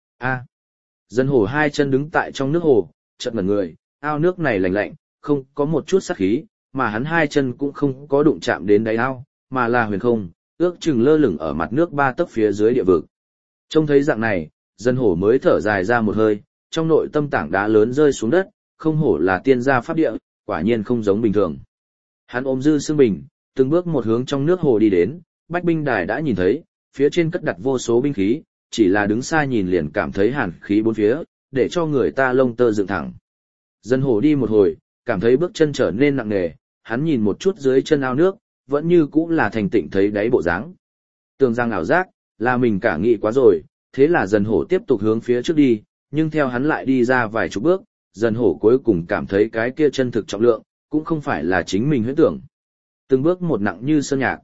Dần Hổ hai chân đứng tại trong nước hồ, chợt ngẩn người, ao nước này lạnh lạnh, không có một chút sát khí, mà hắn hai chân cũng không có đụng chạm đến đáy ao, mà là huyền không, ước chừng lơ lửng ở mặt nước 3 tấc phía dưới địa vực. Trông thấy dạng này, Dần Hổ mới thở dài ra một hơi, trong nội tâm tảng đá lớn rơi xuống đất, không hổ là tiên gia pháp địa, quả nhiên không giống bình thường. Hắn ôm dư xương bình, từng bước một hướng trong nước hồ đi đến, Bách binh đài đã nhìn thấy, phía trên cất đặt vô số binh khí, chỉ là đứng xa nhìn liền cảm thấy hàn khí bốn phía, để cho người ta lông tơ dựng thẳng. Dần Hổ đi một hồi, cảm thấy bước chân trở nên nặng nề, hắn nhìn một chút dưới chân ao nước, vẫn như cũng là thành tịnh thấy đáy bộ dáng. Tưởng rằng ảo giác, là mình cả nghĩ quá rồi, thế là Dần Hổ tiếp tục hướng phía trước đi, nhưng theo hắn lại đi ra vài chục bước, Dần Hổ cuối cùng cảm thấy cái kia chân thực trọng lượng, cũng không phải là chính mình huyễn tưởng. Từng bước một nặng như sơn nhạc.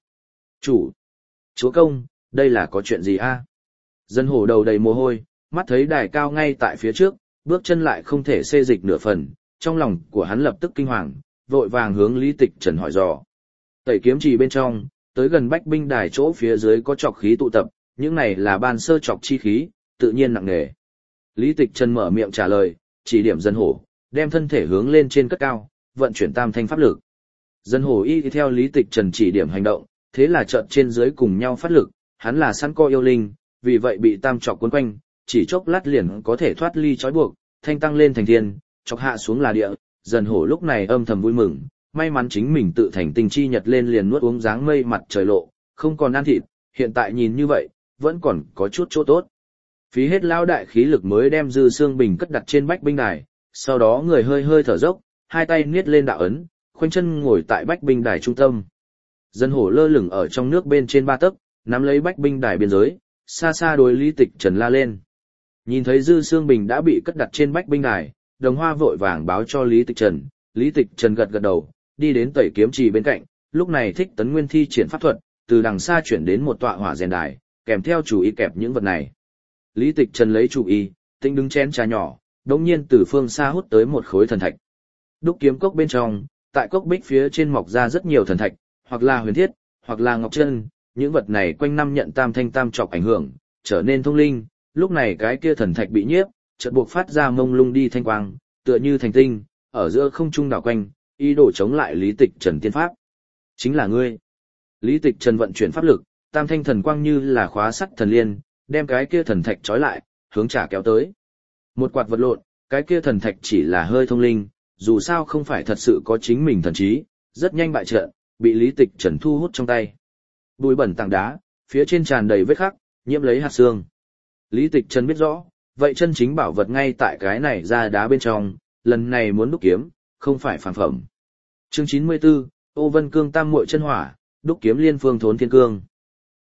Chúa công, đây là có chuyện gì a? Dần Hổ đầu đầy mồ hôi, mắt thấy đài cao ngay tại phía trước, bước chân lại không thể xê dịch nửa phần, trong lòng của hắn lập tức kinh hoàng, vội vàng hướng Lý Tịch Trần hỏi dò. Tẩy kiếm trì bên trong, tới gần bách binh đài chỗ phía dưới có trọc khí tụ tập, những này là ban sơ trọc chi khí, tự nhiên nặng nề. Lý Tịch Trần mở miệng trả lời, chỉ điểm Dần Hổ, đem thân thể hướng lên trên cất cao, vận chuyển tam thanh pháp lực. Dần Hổ y theo Lý Tịch Trần chỉ điểm hành động, thế là chợt trên dưới cùng nhau phát lực, hắn là săn co yêu linh, vì vậy bị tam trọc cuốn quanh, chỉ chốc lát liền có thể thoát ly trói buộc, thanh tăng lên thành thiên, chọc hạ xuống là địa. Dần Hổ lúc này âm thầm vui mừng, may mắn chính mình tự thành tinh chi nhật lên liền nuốt uống dáng mây mặt trời lộ, không còn ăn thịt, hiện tại nhìn như vậy, vẫn còn có chút chỗ tốt. Phí hết lao đại khí lực mới đem dư xương bình cất đặt trên bách binh đài, sau đó người hơi hơi thở dốc, hai tay niết lên đạo ấn, khoanh chân ngồi tại bách binh đài trung tâm. Dần Hổ lơ lửng ở trong nước bên trên 3 tấc, nắm lấy bách binh đài biên giới, xa xa đối Lý Tịch Trần la lên. Nhìn thấy dư xương bình đã bị cất đặt trên bách binh đài, Đồng Hoa vội vàng báo cho Lý Tịch Trần. Lý Tịch Trần gật gật đầu, đi đến tẩy kiếm trì bên cạnh, lúc này Thích Tấn Nguyên thi triển pháp thuật, từ đằng xa chuyển đến một tọa hỏa rèn đài, kèm theo chủ y kẹp những vật này. Lý Tịch Trần lấy chủ y, tinh đứng chén trà nhỏ, đột nhiên từ phương xa hút tới một khối thần thạch. Đúc kiếm cốc bên trong, tại cốc bích phía trên mọc ra rất nhiều thần thạch, hoặc là huyền thiết, hoặc là ngọc chân, những vật này quanh năm nhận tam thanh tam trọc ảnh hưởng, trở nên thông linh, lúc này cái kia thần thạch bị nhiếp, chợt buộc phát ra mông lung đi thanh quang, tựa như thành tinh, ở giữa không trung đảo quanh, ý đồ chống lại Lý Tịch Trần tiên pháp. Chính là ngươi. Lý Tịch Trần vận chuyển pháp lực, tam thanh thần quang như là khóa sắt thần liên, đem cái kia thần thạch trói lại, hướng trả kéo tới. Một quạt vật lộn, cái kia thần thạch chỉ là hơi thông linh, dù sao không phải thật sự có chính mình thần trí, rất nhanh bại trận, bị Lý Tịch Trần thu hút trong tay. Bụi bẩn tảng đá, phía trên tràn đầy vết khắc, nhiễm lấy hạt xương. Lý Tịch Trần biết rõ, vậy chân chính bảo vật ngay tại cái này ra đá bên trong, lần này muốn đúc kiếm, không phải phản phẩm. Chương 94, Ô Vân Cương Tam Muội chân hỏa, đúc kiếm liên phương thốn thiên cương.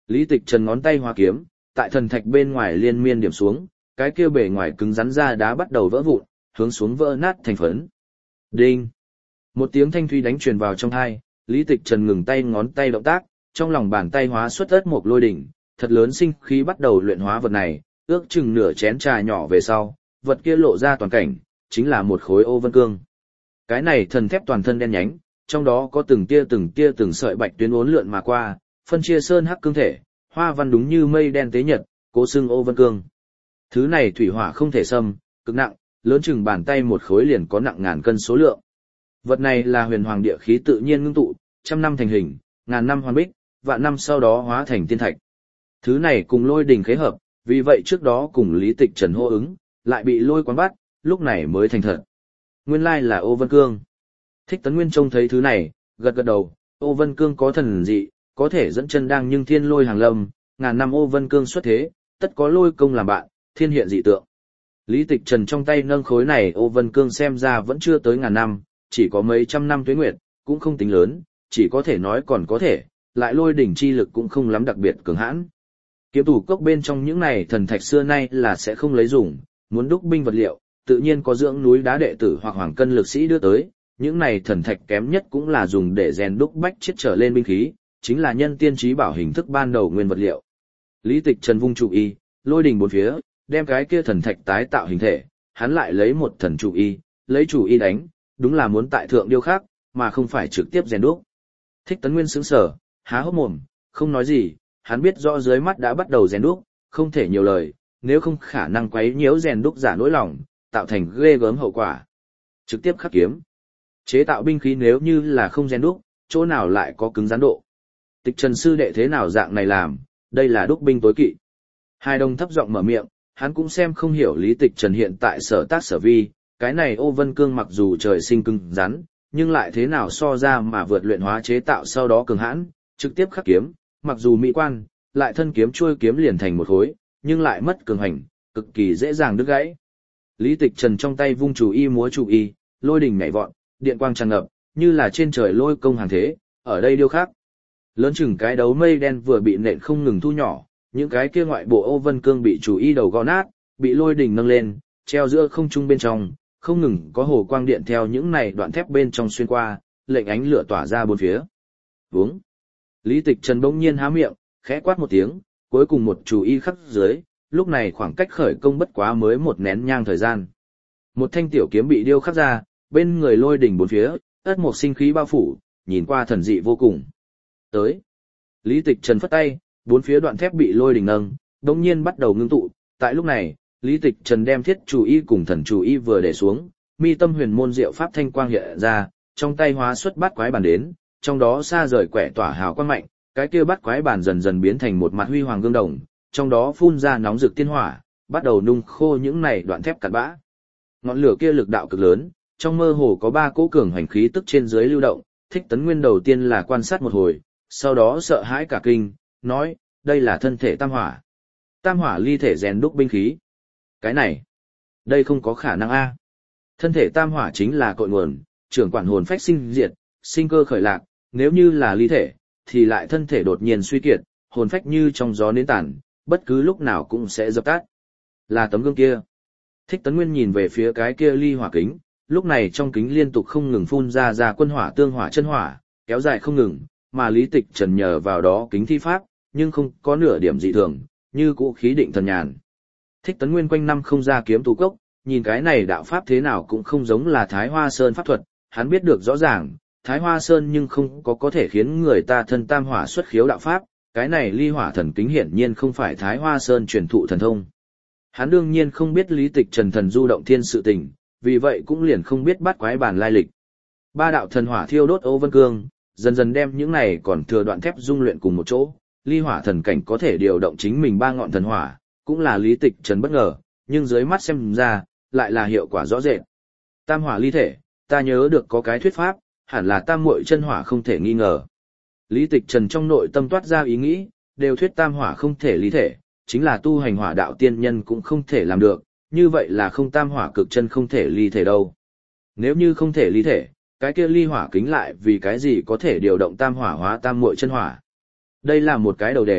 Lý Tịch Trần ngón tay hóa kiếm, tại thần thạch bên ngoài liên miên điểm xuống, cái kia bề ngoài cứng rắn ra đá bắt đầu vỡ vụn, hướng xuống vỡ nát thành phấn. Đinh! Một tiếng thanh thúy đánh truyền vào trong tai, Lý Tịch Trần ngừng tay ngón tay động tác, trong lòng bàn tay hóa xuất ớt một lôi đỉnh, thật lớn sinh khí bắt đầu luyện hóa vật này, ước chừng nửa chén trà nhỏ về sau, vật kia lộ ra toàn cảnh, chính là một khối ô vân cương. Cái này thần thép toàn thân đen nhánh, trong đó có từng tia từng sợi bạch tuyến uốn lượn mà qua, phân chia sơn hắc cương thể, hoa văn đúng như mây đen tế nhật, cố xưng ô vân cương. Thứ này thủy hỏa không thể xâm, cực nặng, lớn chừng bàn tay một khối liền có nặng ngàn cân số lượng. Vật này là huyền hoàng địa khí tự nhiên ngưng tụ, trăm năm thành hình, ngàn năm hoàn bích, vạn năm sau đó hóa thành tiên thạch. Thứ này cùng lôi đình khế hợp, vì vậy trước đó cùng Lý Tịch Trần hô ứng, lại bị lôi quán bắt, lúc này mới thành thật. Nguyên lai là ô vân cương. Thích Tấn Nguyên trông thấy thứ này, gật gật đầu, ô vân cương có thần dị, có thể dẫn chân đang nhưng thiên lôi hàng lâm, ngàn năm ô vân cương xuất thế, tất có lôi công làm bạn, thiên hiện dị tượng. Lý Tịch Trần trong tay nâng khối này ô vân cương xem ra vẫn chưa tới ngàn năm, chỉ có mấy trăm năm tuế nguyệt, cũng không tính lớn, chỉ có thể nói còn có thể, lại lôi đỉnh chi lực cũng không lắm đặc biệt cường hãn. Kiếm tủ cốc bên trong những này thần thạch xưa nay là sẽ không lấy dùng, muốn đúc binh vật liệu, tự nhiên có dưỡng núi đá đệ tử hoặc hoàng cân lực sĩ đưa tới, những này thần thạch kém nhất cũng là dùng để rèn đúc bách chiết trở lên binh khí, chính là nhân tiên trí bảo hình thức ban đầu nguyên vật liệu. Lý Tịch Trần vung trụ y, lôi đỉnh bốn phía, đem cái kia thần thạch tái tạo hình thể, hắn lại lấy một thần trụ y, lấy chủ y đánh, đúng là muốn tại thượng điêu khắc, mà không phải trực tiếp rèn đúc. Thích Tấn Nguyên sững sờ, há hốc mồm, không nói gì, hắn biết rõ dưới mắt đã bắt đầu rèn đúc, không thể nhiều lời, nếu không khả năng quấy nhiễu rèn đúc giả nỗi lòng, tạo thành ghê gớm hậu quả. Trực tiếp khắc kiếm. Chế tạo binh khí nếu như là không rèn đúc, chỗ nào lại có cứng rắn độ. Tịch Trần sư đệ thế nào dạng này làm, đây là đúc binh tối kỵ. Hai đồng thấp giọng mở miệng, hắn cũng xem không hiểu Lý Tịch Trần hiện tại sở tác sở vi, cái này ô vân cương mặc dù trời sinh cứng rắn, nhưng lại thế nào so ra mà vượt luyện hóa chế tạo sau đó cường hãn, trực tiếp khắc kiếm, mặc dù mỹ quan, lại thân kiếm chuôi kiếm liền thành một khối, nhưng lại mất cường hành, cực kỳ dễ dàng đứt gãy. Lý Tịch Trần trong tay vung chủ y múa chủ y, lôi đỉnh nhảy vọt, điện quang tràn ngập, như là trên trời lôi công hàng thế, ở đây điêu khắc. Lớn chừng cái đấu mây đen vừa bị nện không ngừng thu nhỏ, những cái kia ngoại bộ ô vân cương bị chủ y đầu gõ nát, bị lôi đỉnh nâng lên, treo giữa không trung bên trong, không ngừng có hồ quang điện theo những này đoạn thép bên trong xuyên qua, lệnh ánh lửa tỏa ra bốn phía. Vướng. Lý Tịch Trần bỗng nhiên há miệng, khẽ quát một tiếng, cuối cùng một chủ y khắc dưới, lúc này khoảng cách khởi công bất quá mới một nén nhang thời gian. Một thanh tiểu kiếm bị điêu khắc ra, bên người lôi đỉnh bốn phía, ất một sinh khí bao phủ, nhìn qua thần dị vô cùng. Tới. Lý Tịch Trần phất tay, bốn phía đoạn thép bị lôi đỉnh nâng, đột nhiên bắt đầu ngưng tụ, tại lúc này, Lý Tịch Trần đem thiết chủ y cùng thần chủ y vừa để xuống, mi tâm huyền môn diệu pháp thanh quang hiện ra, trong tay hóa xuất bát quái bàn đến, trong đó xa rời quẻ tỏa hào quang mạnh, cái kia bát quái bàn dần dần biến thành một mặt huy hoàng gương đồng, trong đó phun ra nóng rực tiên hỏa, bắt đầu nung khô những này đoạn thép cặn bã. Ngọn lửa kia lực đạo cực lớn, trong mơ hồ có ba cỗ cường hành khí tức trên dưới lưu động, Thích Tấn Nguyên đầu tiên là quan sát một hồi, sau đó sợ hãi cả kinh, nói, đây là thân thể tam hỏa. Tam hỏa ly thể rèn đúc binh khí. Cái này, đây không có khả năng a. Thân thể tam hỏa chính là cội nguồn, trưởng quản hồn phách sinh diệt, sinh cơ khởi lạc, nếu như là ly thể, thì lại thân thể đột nhiên suy kiệt, hồn phách như trong gió nến tàn, bất cứ lúc nào cũng sẽ dập tắt. Là tấm gương kia. Thích Tấn Nguyên nhìn về phía cái kia ly hỏa kính, lúc này trong kính liên tục không ngừng phun ra quân hỏa tương hỏa chân hỏa, kéo dài không ngừng, mà Lý Tịch Trần nhờ vào đó kính thi pháp, nhưng không có nửa điểm dị thường, như cũ khí định thần nhàn. Thích Tấn Nguyên quanh năm không ra kiếm tù cốc, nhìn cái này đạo pháp thế nào cũng không giống là Thái Hoa Sơn pháp thuật, hắn biết được rõ ràng, Thái Hoa Sơn nhưng không có thể khiến người ta thân tam hỏa xuất khiếu đạo pháp, cái này ly hỏa thần kính hiển nhiên không phải Thái Hoa Sơn truyền thụ thần thông. Hắn đương nhiên không biết Lý Tịch Trần thần du động thiên sự tình, vì vậy cũng liền không biết bát quái bản lai lịch. Ba đạo thần hỏa thiêu đốt Ô Vân Cương, dần dần đem những này còn thừa đoạn thép dung luyện cùng một chỗ, ly hỏa thần cảnh có thể điều động chính mình ba ngọn thần hỏa, cũng là Lý Tịch Trần bất ngờ, nhưng dưới mắt xem ra, lại là hiệu quả rõ rệt. Tam hỏa ly thể, ta nhớ được có cái thuyết pháp, hẳn là tam muội chân hỏa không thể nghi ngờ. Lý Tịch Trần trong nội tâm toát ra ý nghĩ, đều thuyết tam hỏa không thể ly thể, chính là tu hành hỏa đạo tiên nhân cũng không thể làm được, như vậy là không tam hỏa cực chân không thể ly thể đâu. Nếu như không thể ly thể, cái kia ly hỏa kính lại vì cái gì có thể điều động tam hỏa hóa tam muội chân hỏa. Đây là một cái đầu đề,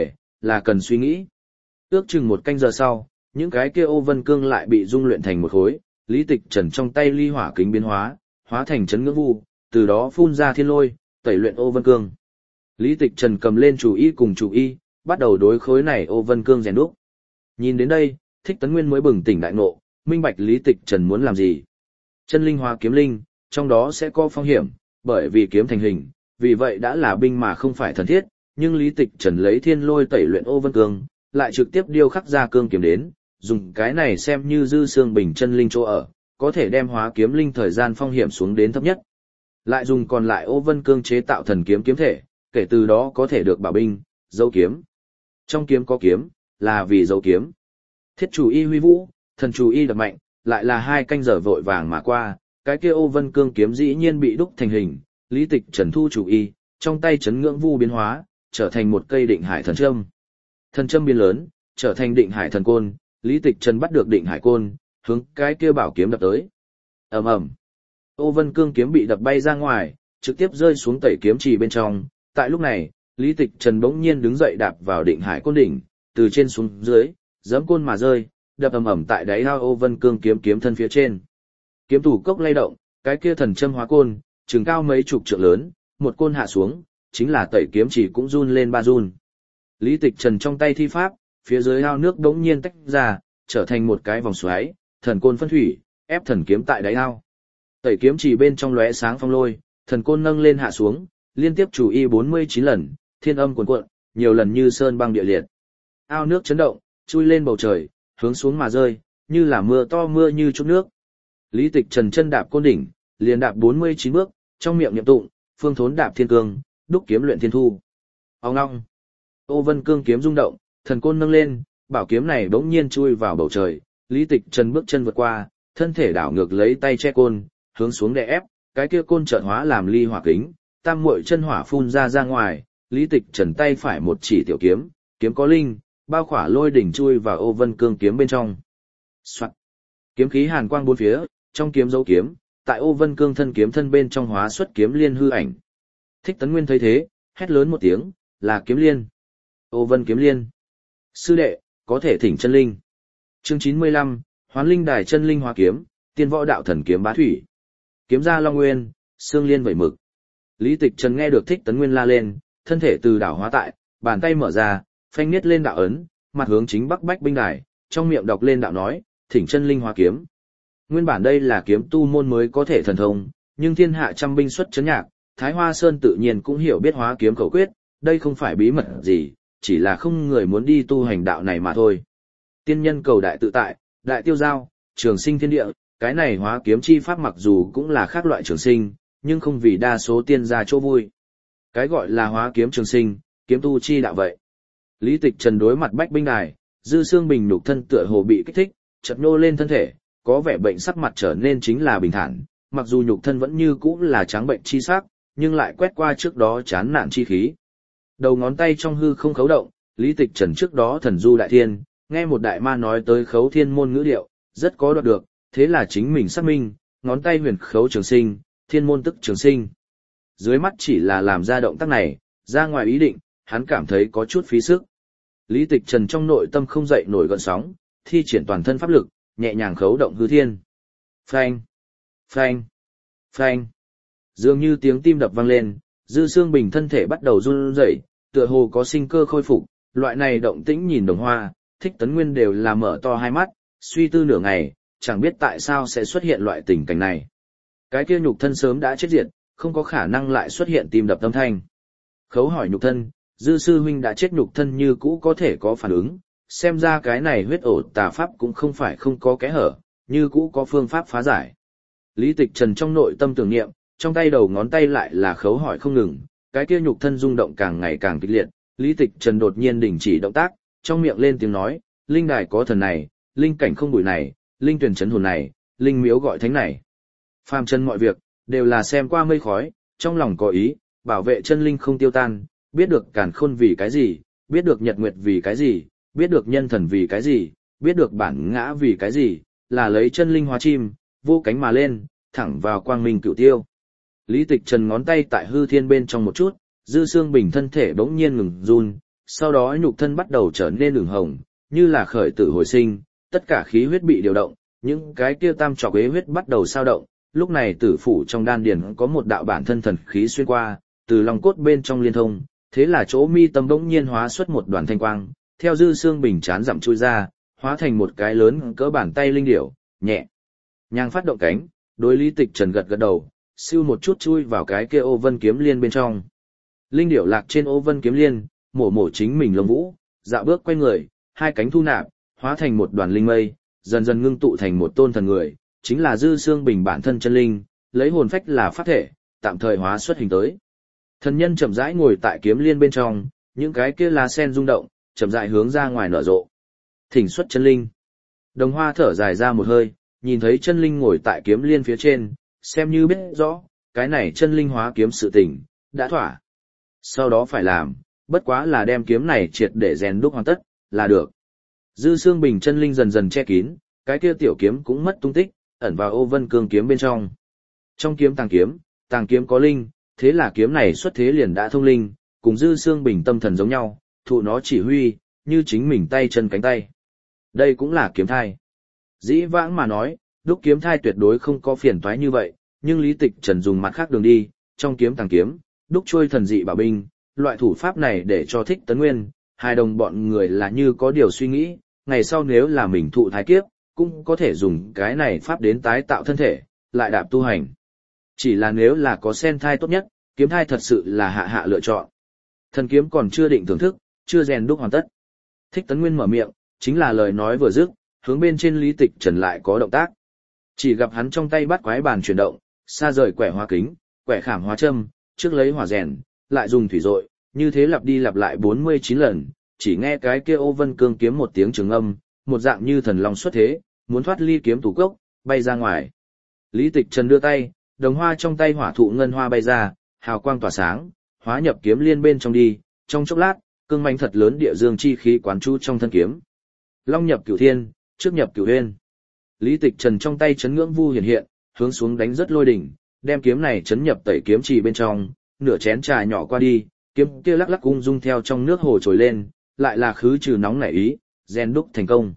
là cần suy nghĩ. Ước chừng một canh giờ sau, những cái kia ô vân cương lại bị dung luyện thành một khối, Lý Tịch Trần trong tay ly hỏa kính biến hóa, hóa thành chấn ngưỡng vu, từ đó phun ra thiên lôi, tẩy luyện ô vân cương. Lý Tịch Trần cầm lên chủ y cùng chủ y, bắt đầu đối khối này ô vân cương rèn đúc. Nhìn đến đây, Thích Tấn Nguyên mới bừng tỉnh đại ngộ, minh bạch Lý Tịch Trần muốn làm gì. Chân linh hóa kiếm linh, trong đó sẽ có phong hiểm, bởi vì kiếm thành hình, vì vậy đã là binh mà không phải thần thiết, nhưng Lý Tịch Trần lấy thiên lôi tẩy luyện ô vân cương, lại trực tiếp điêu khắc ra cương kiếm đến, dùng cái này xem như dư xương bình chân linh chỗ ở, có thể đem hóa kiếm linh thời gian phong hiểm xuống đến thấp nhất. Lại dùng còn lại ô vân cương chế tạo thần kiếm kiếm thể, kể từ đó có thể được bảo binh, dấu kiếm. Trong kiếm có kiếm, là vì dấu kiếm. Thiết chủ y huy vũ, thần chủ y đập mạnh, lại là 2 canh giờ vội vàng mà qua, cái kia ô vân cương kiếm dĩ nhiên bị đúc thành hình, Lý Tịch Trần thu chủ y, trong tay chấn ngưỡng vu biến hóa, trở thành một cây định hải thần châm. Thần châm biến lớn, trở thành định hải thần côn, Lý Tịch Trần bắt được định hải côn, hướng cái kia bảo kiếm đập tới. Ầm ầm. Ô vân cương kiếm bị đập bay ra ngoài, trực tiếp rơi xuống tẩy kiếm trì bên trong. Tại lúc này, Lý Tịch Trần bỗng nhiên đứng dậy đạp vào định hải côn đỉnh, từ trên xuống dưới, giẫm côn mà rơi, đập ầm ầm tại đáy ao ô vân cương kiếm thân phía trên. Kiếm thủ cốc lay động, cái kia thần châm hóa côn, chừng cao mấy chục trượng lớn, một côn hạ xuống, chính là tẩy kiếm trì cũng run lên ba run. Lý Tịch Trần trong tay thi pháp, phía dưới ao nước đống nhiên tách ra, trở thành một cái vòng xoáy, thần côn phân thủy, ép thần kiếm tại đáy ao. Tẩy kiếm trì bên trong lóe sáng phong lôi, thần côn nâng lên hạ xuống, liên tiếp chủ y 49 lần, thiên âm cuồn cuộn, nhiều lần như sơn băng địa liệt. Ao nước chấn động, chui lên bầu trời, hướng xuống mà rơi, như là mưa to mưa như chút nước. Lý Tịch Trần chân đạp côn đỉnh, liền đạp 49 bước, trong miệng niệm tụng, phương thốn đạp thiên cương, đúc kiếm luyện thiên thu. Ong ong. Ô vân cương kiếm rung động, thần côn nâng lên, bảo kiếm này bỗng nhiên chui vào bầu trời, Lý Tịch Trần bước chân vượt qua, thân thể đảo ngược lấy tay che côn, hướng xuống đè ép, cái kia côn chợt hóa làm ly hỏa kính, tam muội chân hỏa phun ra ngoài, Lý Tịch Trần tay phải một chỉ tiểu kiếm, kiếm có linh, bao khỏa lôi đỉnh chui vào ô vân cương kiếm bên trong. Soạt. Kiếm khí hàn quang bốn phía, trong kiếm dấu kiếm, tại ô vân cương thân kiếm thân bên trong hóa xuất kiếm liên hư ảnh. Thích Tấn Nguyên thấy thế, hét lớn một tiếng, là kiếm liên. Ô vân kiếm liên. Sư đệ, có thể thỉnh chân linh. Chương 95, Hoán Linh Đài chân linh hóa kiếm, tiên võ đạo thần kiếm bá thủy. Kiếm ra long nguyên, xương liên vẩy mực. Lý Tịch Trần nghe được Thích Tấn Nguyên la lên, thân thể từ đảo hóa tại, bàn tay mở ra, phanh niết lên đạo ấn, mặt hướng chính bắc bách binh đài, trong miệng đọc lên đạo nói, thỉnh chân linh hóa kiếm. Nguyên bản đây là kiếm tu môn mới có thể thần thông, nhưng thiên hạ trăm binh xuất chấn nhạc, Thái Hoa Sơn tự nhiên cũng hiểu biết hóa kiếm khẩu quyết, đây không phải bí mật gì, chỉ là không người muốn đi tu hành đạo này mà thôi. Tiên nhân cầu đại tự tại, đại tiêu giao, trường sinh thiên địa, cái này hóa kiếm chi pháp mặc dù cũng là khác loại trường sinh, nhưng không vì đa số tiên gia chỗ vui. Cái gọi là hóa kiếm trường sinh, kiếm tu chi đạo vậy. Lý Tịch Trần đối mặt bách binh đài, dư xương bình nhục thân tựa hồ bị kích thích, chợt nô lên thân thể, có vẻ bệnh sắc mặt trở nên chính là bình thản, mặc dù nhục thân vẫn như cũ là trắng bệnh chi sắc, nhưng lại quét qua trước đó chán nản chi khí. Đầu ngón tay trong hư không khấu động, Lý Tịch Trần trước đó thần du đại thiên, nghe một đại ma nói tới khấu thiên môn ngữ điệu, rất có đoạt được, thế là chính mình xác minh, ngón tay huyền khấu trường sinh, thiên môn tức trường sinh. Dưới mắt chỉ là làm ra động tác này, ra ngoài ý định, hắn cảm thấy có chút phí sức. Lý Tịch Trần trong nội tâm không dậy nổi gợn sóng, thi triển toàn thân pháp lực, nhẹ nhàng khấu động hư thiên. Phanh, phanh, phanh. Dường như tiếng tim đập vang lên, dư xương bình thân thể bắt đầu run rẩy, tựa hồ có sinh cơ khôi phục, loại này động tĩnh nhìn Đồng Hoa, Thích Tấn Nguyên đều là mở to hai mắt, suy tư nửa ngày, chẳng biết tại sao sẽ xuất hiện loại tình cảnh này. Cái kia nhục thân sớm đã chết diệt, không có khả năng lại xuất hiện tim đập âm thanh. Khấu hỏi nhục thân, dư sư huynh đã chết nhục thân như cũ có thể có phản ứng, xem ra cái này huyết ổ tà pháp cũng không phải không có kẽ hở, như cũ có phương pháp phá giải. Lý Tịch Trần trong nội tâm tưởng niệm, trong tay đầu ngón tay lại là khấu hỏi không ngừng, cái kia nhục thân rung động càng ngày càng kịch liệt, Lý Tịch Trần đột nhiên đình chỉ động tác, trong miệng lên tiếng nói, linh đài có thần này, linh cảnh không bụi này, linh tuyển chấn hồn này, linh miếu gọi thánh này. Phàm chân mọi việc, đều là xem qua mây khói, trong lòng có ý, bảo vệ chân linh không tiêu tan, biết được càn khôn vì cái gì, biết được nhật nguyệt vì cái gì, biết được nhân thần vì cái gì, biết được bản ngã vì cái gì, là lấy chân linh hóa chim, vô cánh mà lên, thẳng vào quang minh cửu tiêu. Lý Tịch Trần ngón tay tại hư thiên bên trong một chút, dư xương bình thân thể bỗng nhiên ngừng run, sau đó nhục thân bắt đầu trở nên ửng hồng, như là khởi tử hồi sinh, tất cả khí huyết bị điều động, những cái kia tam trọc ế huyết bắt đầu sao động, lúc này tử phủ trong đan điền có một đạo bản thân thần khí xuyên qua, từ lòng cốt bên trong liên thông, thế là chỗ mi tâm bỗng nhiên hóa xuất một đoàn thanh quang, theo dư xương bình chán dặm chui ra, hóa thành một cái lớn cỡ bàn tay linh điểu, nhẹ nhàng phát động cánh, đối Lý Tịch Trần gật gật đầu, siêu một chút chui vào cái kia ô vân kiếm liên bên trong. Linh điểu lạc trên ô vân kiếm liên, mổ chính mình lông vũ, dạo bước quay người, hai cánh thu nạp, hóa thành một đoàn linh mây, dần dần ngưng tụ thành một tôn thần người, chính là dư xương bình bản thân chân linh, lấy hồn phách là pháp thể, tạm thời hóa xuất hình tới. Thần nhân chậm rãi ngồi tại kiếm liên bên trong, những cái kia lá sen rung động, chậm rãi hướng ra ngoài nở rộ. Thỉnh xuất chân linh. Đồng Hoa thở dài ra một hơi, nhìn thấy chân linh ngồi tại kiếm liên phía trên, xem như biết rõ, cái này chân linh hóa kiếm sự tình, đã thỏa. Sau đó phải làm, bất quá là đem kiếm này triệt để rèn đúc hoàn tất, là được. Dư xương bình chân linh dần dần che kín, cái kia tiểu kiếm cũng mất tung tích, ẩn vào ô vân cương kiếm bên trong. Trong kiếm tàng kiếm có linh, thế là kiếm này xuất thế liền đã thông linh, cùng dư xương bình tâm thần giống nhau, thụ nó chỉ huy, như chính mình tay chân cánh tay. Đây cũng là kiếm thai. Dĩ vãng mà nói, đúc kiếm thai tuyệt đối không có phiền toái như vậy, nhưng Lý Tịch Trần dùng mặt khác đường đi, trong kiếm tàng kiếm, đúc trôi thần dị bảo binh, loại thủ pháp này để cho Thích Tấn Nguyên, hai đồng bọn người là như có điều suy nghĩ, ngày sau nếu là mình thụ thái kiếp, cũng có thể dùng cái này pháp đến tái tạo thân thể, lại đạp tu hành. Chỉ là nếu là có sen thai tốt nhất, kiếm thai thật sự là hạ lựa chọn. Thần kiếm còn chưa định thưởng thức, chưa rèn đúc hoàn tất. Thích Tấn Nguyên mở miệng, chính là lời nói vừa dứt, hướng bên trên Lý Tịch Trần lại có động tác. Chỉ gặp hắn trong tay bắt quái bàn chuyển động, xa rời quẻ hoa kính, quẻ khảm hóa châm, trước lấy hỏa rèn, lại dùng thủy dội, như thế lặp đi lặp lại 49 lần, chỉ nghe cái kia ô vân cương kiếm một tiếng trường âm, một dạng như thần long xuất thế, muốn thoát ly kiếm tủ cốc, bay ra ngoài. Lý Tịch Trần đưa tay, đồng hoa trong tay hỏa thụ ngân hoa bay ra, hào quang tỏa sáng, hóa nhập kiếm liên bên trong đi, trong chốc lát, cương mãnh thật lớn địa dương chi khí quán chú trong thân kiếm. Long nhập cửu thiên, trước nhập cửu huyên. Lý Tịch Trần trong tay chấn ngưỡng vu hiện hiện, hướng xuống đánh rất lôi đỉnh, đem kiếm này chấn nhập tẩy kiếm trì bên trong, nửa chén trà nhỏ qua đi, kiếm kia lắc lắc ung dung theo trong nước hồ trồi lên, lại là khứ trừ nóng nảy ý, rèn đúc thành công.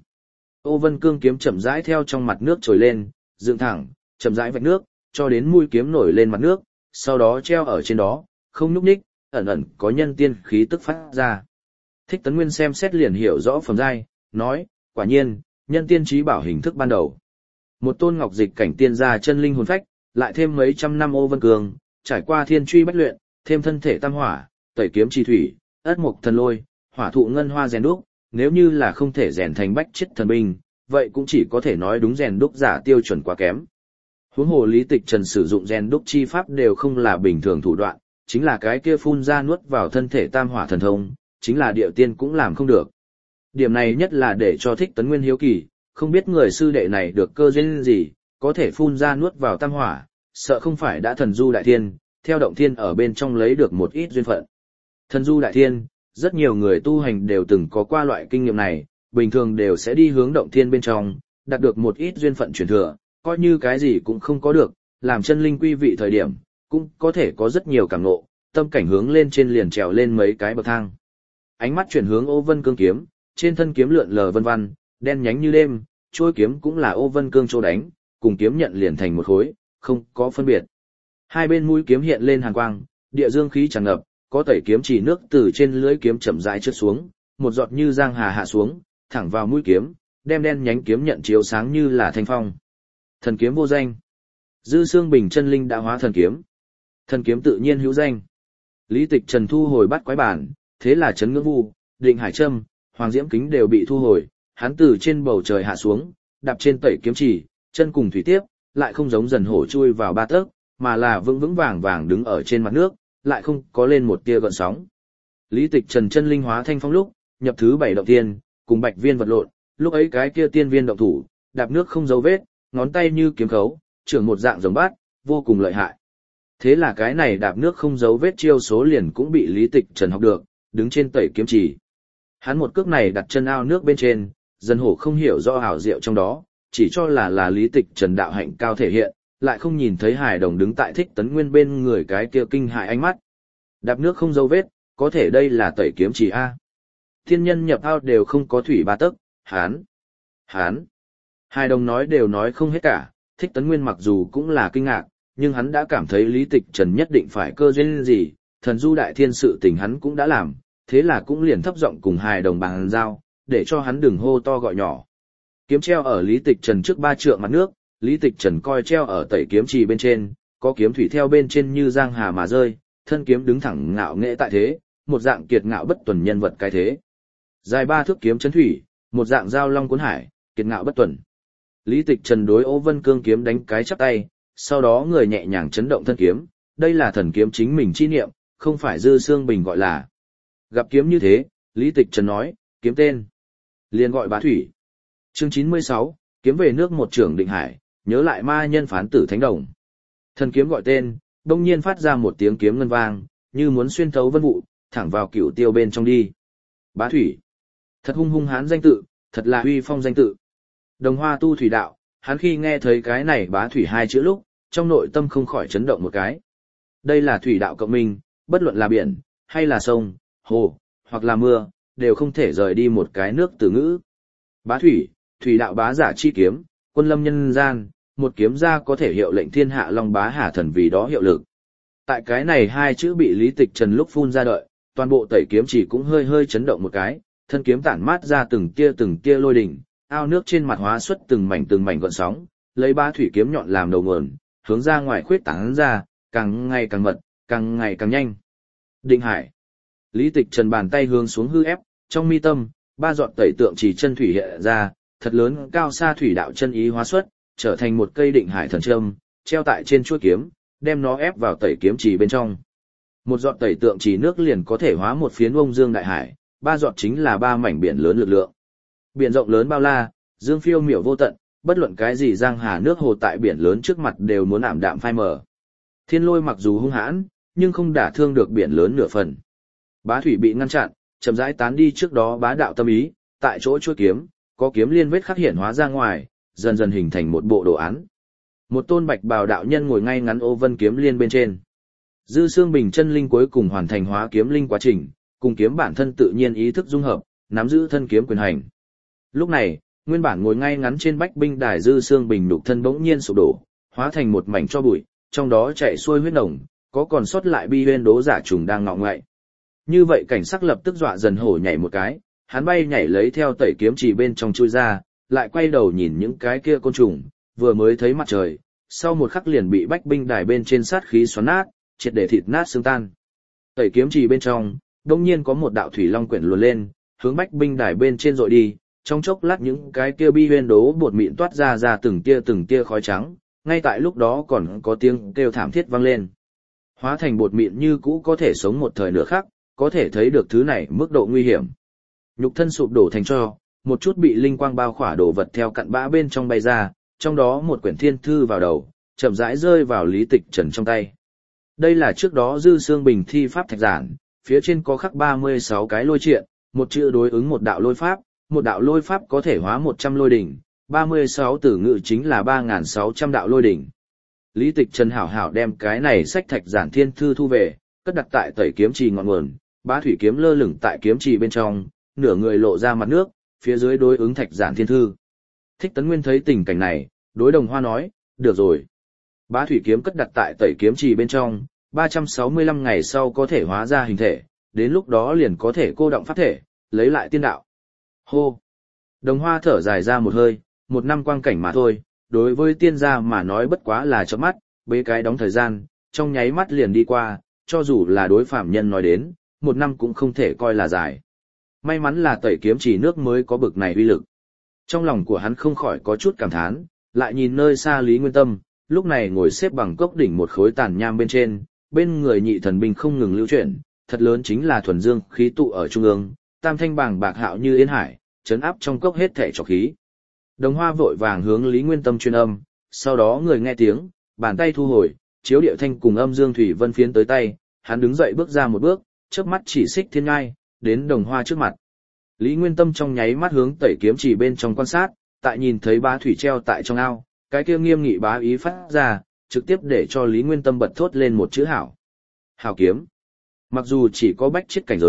Ô vân cương kiếm chậm rãi theo trong mặt nước trồi lên, dựng thẳng, chậm rãi vạch nước, cho đến mũi kiếm nổi lên mặt nước, sau đó treo ở trên đó, không nhúc nhích, ẩn ẩn có nhân tiên khí tức phát ra. Thích Tấn Nguyên xem xét liền hiểu rõ phẩm giai, nói, quả nhiên, nhân tiên trí bảo hình thức ban đầu. Một tôn ngọc dịch cảnh tiên gia chân linh hồn phách, lại thêm mấy trăm năm ô vân cường, trải qua thiên truy bách luyện, thêm thân thể tam hỏa, tẩy kiếm chi thủy, ất mục thần lôi, hỏa thụ ngân hoa rèn đúc, nếu như là không thể rèn thành bách chiết thần binh, vậy cũng chỉ có thể nói đúng rèn đúc giả tiêu chuẩn quá kém. Huống hồ Lý Tịch Trần sử dụng rèn đúc chi pháp đều không là bình thường thủ đoạn, chính là cái kia phun ra nuốt vào thân thể tam hỏa thần thông, chính là địa tiên cũng làm không được. Điểm này nhất là để cho Thích Tấn Nguyên hiếu kỳ, không biết người sư đệ này được cơ duyên gì, có thể phun ra nuốt vào tam hỏa, sợ không phải đã thần du đại thiên, theo động thiên ở bên trong lấy được một ít duyên phận. Thần du đại thiên, rất nhiều người tu hành đều từng có qua loại kinh nghiệm này, bình thường đều sẽ đi hướng động thiên bên trong, đạt được một ít duyên phận truyền thừa, coi như cái gì cũng không có được, làm chân linh quy vị thời điểm, cũng có thể có rất nhiều cảm ngộ, tâm cảnh hướng lên trên liền trèo lên mấy cái bậc thang. Ánh mắt chuyển hướng ô vân cương kiếm, trên thân kiếm lượn lờ vân vân, đen nhánh như đêm, chuôi kiếm cũng là ô vân cương chỗ đánh, cùng kiếm nhận liền thành một khối, không có phân biệt. Hai bên mũi kiếm hiện lên hàn quang, địa dương khí tràn ngập, có tẩy kiếm chỉ nước từ trên lưỡi kiếm chậm rãi trượt xuống, một giọt như giang hà hạ xuống, thẳng vào mũi kiếm, đem đen nhánh kiếm nhận chiếu sáng như là thanh phong. Thần kiếm vô danh. Dư xương bình chân linh đã hóa thần kiếm. Thần kiếm tự nhiên hữu danh. Lý Tịch Trần thu hồi bắt quái bản, thế là chấn ngưỡng vu, định hải châm, hoàng diễm kính đều bị thu hồi, hắn từ trên bầu trời hạ xuống, đạp trên tẩy kiếm chỉ, chân cùng thủy tiếp, lại không giống dần hổ chui vào ba tấc, mà là vững vững vàng vàng đứng ở trên mặt nước, lại không có lên một tia gợn sóng. Lý Tịch Trần chân linh hóa thanh phong lúc, nhập thứ 7 động tiên, cùng bạch viên vật lộn, lúc ấy cái kia tiên viên động thủ, đạp nước không dấu vết, ngón tay như kiếm khấu, trưởng một dạng giống bát, vô cùng lợi hại. Thế là cái này đạp nước không dấu vết chiêu số liền cũng bị Lý Tịch Trần học được, đứng trên tẩy kiếm chỉ. Hắn một cước này đặt chân ao nước bên trên, dân hổ không hiểu rõ hảo diệu trong đó, chỉ cho là Lý Tịch Trần đạo hạnh cao thể hiện, lại không nhìn thấy Hải Đồng đứng tại Thích Tấn Nguyên bên người cái kia kinh hại ánh mắt. Đạp nước không dấu vết, có thể đây là tẩy kiếm chỉ A. Thiên nhân nhập ao đều không có thủy ba tấc, hán. Hai đồng nói đều nói không hết cả, Thích Tấn Nguyên mặc dù cũng là kinh ngạc, nhưng hắn đã cảm thấy Lý Tịch Trần nhất định phải cơ duyên gì, thần du đại thiên sự tình hắn cũng đã làm, thế là cũng liền thấp giọng cùng hai đồng bàn giao, để cho hắn đừng hô to gọi nhỏ. Kiếm treo ở Lý Tịch Trần trước 3 trượng mặt nước, Lý Tịch Trần coi treo ở tẩy kiếm trì bên trên, có kiếm thủy theo bên trên như giang hà mà rơi, thân kiếm đứng thẳng ngạo nghễ tại thế, một dạng kiệt ngạo bất tuần nhân vật cái thế. Dài 3 thước kiếm chấn thủy, một dạng giao long cuốn hải, kiệt ngạo bất tuần. Lý Tịch Trần đối Ô Vân Cương kiếm đánh cái chắp tay, sau đó người nhẹ nhàng chấn động thân kiếm, đây là thần kiếm chính mình chi niệm, không phải Dư Xương Bình gọi là. Gặp kiếm như thế, Lý Tịch Trần nói, kiếm tên liền gọi Bá Thủy. Chương 96, kiếm về nước một trưởng định hải, nhớ lại ma nhân phán tử thánh đồng. Thần kiếm gọi tên, đông nhiên phát ra một tiếng kiếm ngân vang, như muốn xuyên thấu vân vụ, thẳng vào cửu tiêu bên trong đi. Bá Thủy, thật hung hung hán danh tự, thật là uy phong danh tự. Đồng Hoa tu thủy đạo, hắn khi nghe thấy cái này Bá Thủy 2 chữ lúc, trong nội tâm không khỏi chấn động một cái. Đây là thủy đạo cộng minh, bất luận là biển, hay là sông, hồ, hoặc là mưa, đều không thể rời đi một cái nước từ ngữ. Bá Thủy, thủy đạo bá giả chi kiếm, quân lâm nhân gian, một kiếm ra có thể hiệu lệnh thiên hạ long bá hà thần vì đó hiệu lực. Tại cái này 2 chữ bị Lý Tịch Trần lúc phun ra đợi, toàn bộ tẩy kiếm chỉ cũng hơi hơi chấn động một cái, thân kiếm tản mát ra từng tia lôi đỉnh, ao nước trên mặt hóa xuất từng mảnh gợn sóng, lấy Bá Thủy kiếm nhọn làm đầu nguồn, hướng ra ngoài khuyết tán ra, càng ngày càng mật, càng ngày càng nhanh. Định hải. Lý Tịch Trần bàn tay hướng xuống hư ép, trong mi tâm, 3 giọt tẩy tượng chỉ chân thủy hiện ra, thật lớn cao xa thủy đạo chân ý hóa xuất, trở thành một cây định hải thần châm, treo tại trên chuôi kiếm, đem nó ép vào tẩy kiếm chỉ bên trong. Một giọt tẩy tượng chỉ nước liền có thể hóa một phiến Ông Dương đại hải, 3 giọt chính là 3 mảnh biển lớn lực lượng. Biển rộng lớn bao la, dương phiêu miểu vô tận, bất luận cái gì giang hà nước hồ tại biển lớn trước mặt đều muốn ảm đạm phai mờ. Thiên lôi mặc dù hung hãn, nhưng không đả thương được biển lớn nửa phần. Bá Thủy bị ngăn chặn, chậm rãi tán đi trước đó bá đạo tâm ý, tại chỗ chuôi kiếm, có kiếm liên vết khắc hiện hóa ra ngoài, dần dần hình thành một bộ đồ án. Một tôn bạch bào đạo nhân ngồi ngay ngắn Ô Vân kiếm liên bên trên. Dư Xương Bình chân linh cuối cùng hoàn thành hóa kiếm linh quá trình, cùng kiếm bản thân tự nhiên ý thức dung hợp, nắm giữ thân kiếm quyền hành. Lúc này, nguyên bản ngồi ngay ngắn trên bách binh đài Dư Xương Bình nhục thân bỗng nhiên sụp đổ, hóa thành một mảnh tro bụi, trong đó chảy xuôi huyết nồng, có còn sót lại bi huyên đố giả trùng đang ngọ ngoại. Như vậy cảnh sắc lập tức dọa dần hổ nhảy một cái, hắn bay nhảy lấy theo tẩy kiếm chỉ bên trong chui ra, lại quay đầu nhìn những cái kia côn trùng, vừa mới thấy mặt trời, sau một khắc liền bị bách binh đài bên trên sát khí xoắn nát, triệt để thịt nát xương tan. Tẩy kiếm chỉ bên trong, đột nhiên có một đạo thủy long quyển luồn lên, hướng bách binh đài bên trên dội đi, trong chốc lát những cái kia bi huyên đố bột mịn toát ra từng tia khói trắng, ngay tại lúc đó còn có tiếng kêu thảm thiết vang lên. Hóa thành bột mịn như cũ có thể sống một thời nửa khắc, có thể thấy được thứ này mức độ nguy hiểm. Nhục thân sụp đổ thành tro, một chút bị linh quang bao khỏa đồ vật theo cặn bã bên trong bay ra, trong đó một quyển thiên thư vào đầu, chậm rãi rơi vào Lý Tịch Trần trong tay. Đây là trước đó Dư Xương Bình thi pháp thạch giản, phía trên có khắc 36 cái lôi triện, một chữ đối ứng một đạo lôi pháp có thể hóa 100 lôi đỉnh, 36 tử ngữ chính là 3.600 đạo lôi đỉnh. Lý Tịch Trần hảo hảo đem cái này sách thạch giản thiên thư thu về, cất đặt tại tẩy kiếm trì ngọn nguồn, Bá Thủy kiếm lơ lửng tại kiếm trì bên trong, nửa người lộ ra mặt nước, phía dưới đối ứng thạch giản thiên thư. Thích Tấn Nguyên thấy tình cảnh này, đối Đồng Hoa nói, được rồi. Bá Thủy kiếm cất đặt tại tẩy kiếm trì bên trong, 365 ngày sau có thể hóa ra hình thể, đến lúc đó liền có thể cô động pháp thể, lấy lại tiên đạo. Hô! Đồng Hoa thở dài ra một hơi, 1 năm quang cảnh mà thôi, đối với tiên gia mà nói bất quá là chớp mắt, bế cái đóng thời gian, trong nháy mắt liền đi qua, cho dù là đối phạm nhân nói đến, 1 năm cũng không thể coi là dài. May mắn là tẩy kiếm chỉ nước mới có bực này uy lực. Trong lòng của hắn không khỏi có chút cảm thán, lại nhìn nơi xa Lý Nguyên Tâm, lúc này ngồi xếp bằng cốc đỉnh một khối tàn nham bên trên, bên người nhị thần binh không ngừng lưu chuyển, thật lớn chính là thuần dương khí tụ ở trung ương, tam thanh bàng bạc hạo như yên hải, chấn áp trong cốc hết thể trọc khí. Đồng Hoa vội vàng hướng Lý Nguyên Tâm truyền âm, sau đó người nghe tiếng, bàn tay thu hồi, chiếu điệu thanh cùng âm dương thủy vân phiến tới tay, hắn đứng dậy bước ra một bước, chớp mắt chỉ xích thiên ngai, đến Đồng Hoa trước mặt. Lý Nguyên Tâm trong nháy mắt hướng tẩy kiếm chỉ bên trong quan sát, tại nhìn thấy Bá Thủy treo tại trong ao, cái kia nghiêm nghị bá ý phát ra, trực tiếp để cho Lý Nguyên Tâm bật thốt lên một chữ hảo. Hảo kiếm. Mặc dù chỉ có bách chiết cảnh giới,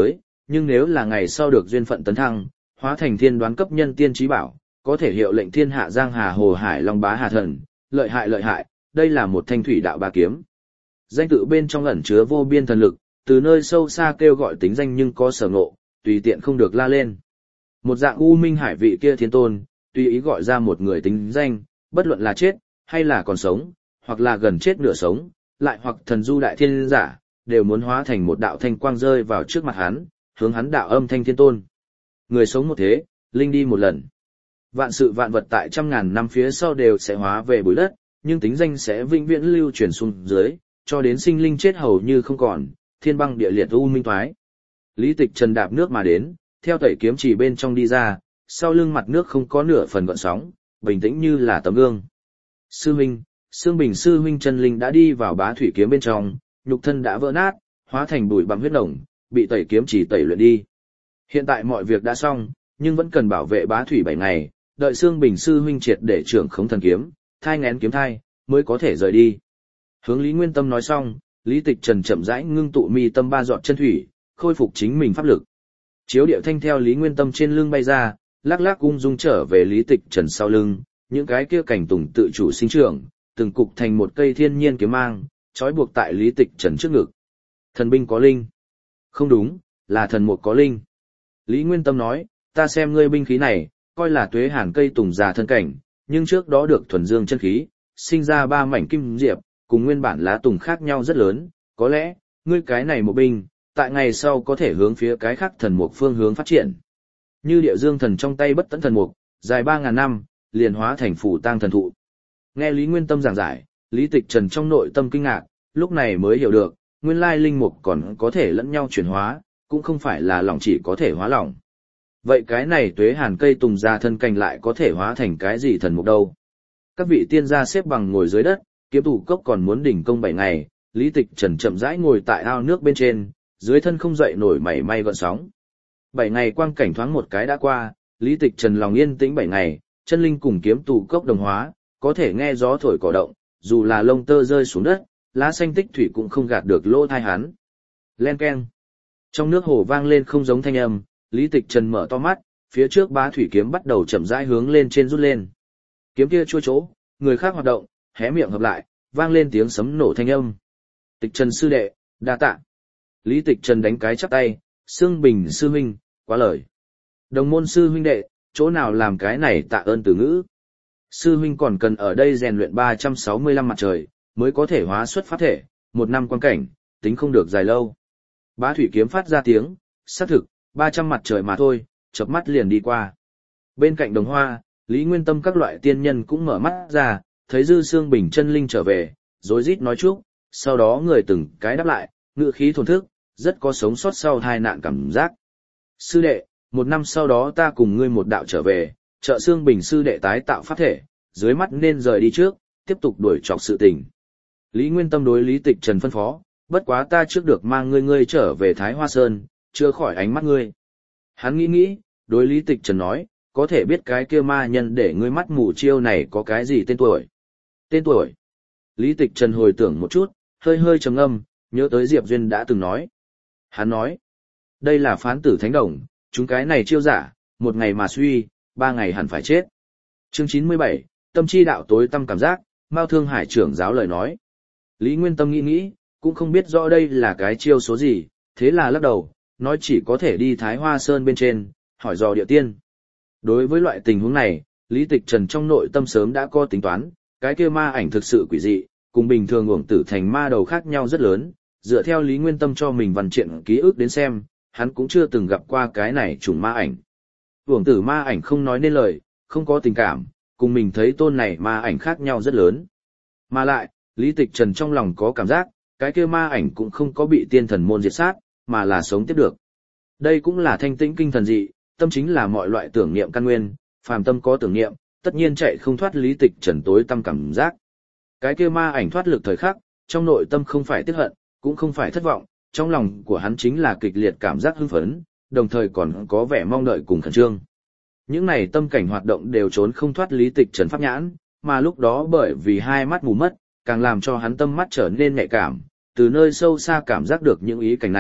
nhưng nếu là ngày sau được duyên phận tấn thăng, hóa thành thiên đoán cấp nhân tiên trí bảo, có thể hiệu lệnh thiên hạ giang hà hồ hải long bá hà thần, lợi hại, đây là một thanh thủy đạo bá kiếm. Danh tự bên trong ẩn chứa vô biên thần lực, từ nơi sâu xa kêu gọi tính danh nhưng có sở ngộ, tùy tiện không được la lên. Một dạng u minh hải vị kia thiên tôn, tùy ý gọi ra một người tính danh, bất luận là chết, hay là còn sống, hoặc là gần chết nửa sống, lại hoặc thần du đại thiên giả, đều muốn hóa thành một đạo thanh quang rơi vào trước mặt hắn, hướng hắn đạo âm thanh thiên tôn. Người sống một thế, linh đi một lần. Vạn sự vạn vật tại trăm ngàn năm phía sau đều sẽ hóa về bụi đất, nhưng tính danh sẽ vĩnh viễn lưu truyền xuống dưới, cho đến sinh linh chết hầu như không còn, thiên băng địa liệt u minh thoái. Lý Tịch Trần đạp nước mà đến, theo tẩy kiếm chỉ bên trong đi ra, sau lưng mặt nước không có nửa phần gợn sóng, bình tĩnh như là tấm gương. Sư huynh, Sương Bình sư huynh chân linh đã đi vào bá thủy kiếm bên trong, nhục thân đã vỡ nát, hóa thành bụi bặm huyết nồng, bị tẩy kiếm chỉ tẩy luyện đi. Hiện tại mọi việc đã xong, nhưng vẫn cần bảo vệ bá thủy 7 ngày, đợi Sương Bình sư huynh triệt để trưởng khống thần kiếm, thai nghén kiếm thai, mới có thể rời đi. Hướng Lý Nguyên Tâm nói xong, Lý Tịch Trần chậm rãi ngưng tụ mi tâm 3 giọt chân thủy, khôi phục chính mình pháp lực. Chiếu điệu thanh theo Lý Nguyên Tâm trên lưng bay ra, lắc lắc ung dung trở về Lý Tịch Trần sau lưng, những cái kia cảnh tùng tự chủ sinh trưởng, từng cục thành một cây thiên nhiên kiếm mang, trói buộc tại Lý Tịch Trần trước ngực. Thần binh có linh. Không đúng, là thần mục có linh. Lý Nguyên Tâm nói, ta xem ngươi binh khí này, coi là tuế hàn cây tùng già thân cảnh, nhưng trước đó được thuần dương chân khí, sinh ra 3 mảnh kim diệp, cùng nguyên bản lá tùng khác nhau rất lớn, có lẽ, ngươi cái này một binh, tại ngày sau có thể hướng phía cái khác thần mục phương hướng phát triển. Như địa dương thần trong tay bất tận thần mục, dài 3.000 năm, liền hóa thành phủ tang thần thụ. Nghe Lý Nguyên Tâm giảng giải, Lý Tịch Trần trong nội tâm kinh ngạc, lúc này mới hiểu được, nguyên lai linh mục còn có thể lẫn nhau chuyển hóa, cũng không phải là lỏng chỉ có thể hóa lỏng. Vậy cái này tuế hàn cây tùng ra thân cành lại có thể hóa thành cái gì thần mục đâu? Các vị tiên gia xếp bằng ngồi dưới đất, kiếm thủ cốc còn muốn đỉnh công 7 ngày, Lý Tịch Trần chậm rãi ngồi tại ao nước bên trên, dưới thân không dậy nổi mảy may gợn sóng. 7 ngày quang cảnh thoáng một cái đã qua, Lý Tịch Trần lòng yên tĩnh 7 ngày, chân linh cùng kiếm tù cốc đồng hóa, có thể nghe gió thổi cỏ động, dù là lông tơ rơi xuống đất, lá xanh tích thủy cũng không gạt được lỗ tai hắn. Len keng. Trong nước hồ vang lên không giống thanh âm, Lý Tịch Trần mở to mắt, phía trước bá thủy kiếm bắt đầu chậm rãi hướng lên trên rút lên. Kiếm kia chua chỗ, người khác hoạt động, hé miệng hợp lại, vang lên tiếng sấm nổ thanh âm. Tịch Trần sư đệ, đa tạ. Lý Tịch Trần đánh cái chắp tay, Sương Bình sư huynh, quá lời. Đồng môn sư huynh đệ, chỗ nào làm cái này tạ ơn từ ngữ. Sư huynh còn cần ở đây rèn luyện 365 mặt trời, mới có thể hóa xuất pháp thể, 1 năm quan cảnh, tính không được dài lâu. Bá thủy kiếm phát ra tiếng, xác thực, 300 mặt trời mà thôi, chớp mắt liền đi qua. Bên cạnh đồng hoa, Lý Nguyên Tâm các loại tiên nhân cũng mở mắt ra, thấy Dư Sương Bình chân linh trở về, rối rít nói chúc, sau đó người từng cái đáp lại, ngữ khí thổn thức, rất có sống sót sau tai nạn cảm giác. Sư đệ, 1 năm sau đó ta cùng ngươi một đạo trở về, trợ Sương Bình sư đệ tái tạo pháp thể, dưới mắt nên rời đi trước, tiếp tục đuổi trọc sự tình. Lý Nguyên Tâm đối Lý Tịch Trần phân phó, bất quá ta trước được mang ngươi trở về Thái Hoa Sơn, chưa khỏi ánh mắt ngươi. Hắn nghĩ, đối Lý Tịch Trần nói, có thể biết cái kia ma nhân để ngươi mắt mù chiêu này có cái gì tên tuổi. Tên tuổi. Lý Tịch Trần hồi tưởng một chút, hơi trầm ngâm, nhớ tới Diệp Duyên đã từng nói. Hắn nói, đây là phán tử thánh đồng, chúng cái này chiêu giả, 1 ngày mà suy, 3 ngày hẳn phải chết. Chương 97, tâm chi đạo tối tâm cảm giác, Mao Thương Hải trưởng giáo lời nói. Lý Nguyên Tâm nghĩ, cũng không biết rõ đây là cái chiêu số gì, thế là lắc đầu, nói chỉ có thể đi Thái Hoa Sơn bên trên, hỏi dò địa tiên. Đối với loại tình huống này, Lý Tịch Trần trong nội tâm sớm đã có tính toán, cái kia ma ảnh thực sự quỷ dị, cùng bình thường uổng tử thành ma đầu khác nhau rất lớn, dựa theo Lý Nguyên Tâm cho mình văn triện ký ức đến xem, hắn cũng chưa từng gặp qua cái này chủng ma ảnh. Uổng tử ma ảnh không nói nên lời, không có tình cảm, cùng mình thấy tôn này ma ảnh khác nhau rất lớn. Mà lại, Lý Tịch Trần trong lòng có cảm giác, cái kia ma ảnh cũng không có bị tiên thần môn diệt sát, mà là sống tiếp được. Đây cũng là thanh tĩnh kinh thần dị, tâm chính là mọi loại tưởng niệm căn nguyên, phàm tâm có tưởng niệm, tất nhiên chạy không thoát Lý Tịch Trần tối tâm cảm giác. Cái kia ma ảnh thoát lực thời khắc, trong nội tâm không phải tiếc hận, cũng không phải thất vọng, trong lòng của hắn chính là kịch liệt cảm giác hưng phấn, đồng thời còn có vẻ mong đợi cùng khẩn trương. Những này tâm cảnh hoạt động đều trốn không thoát Lý Tịch Trần pháp nhãn, mà lúc đó bởi vì hai mắt mù mất, càng làm cho hắn tâm mắt trở nên nhạy cảm, từ nơi sâu xa cảm giác được những ý cảnh này,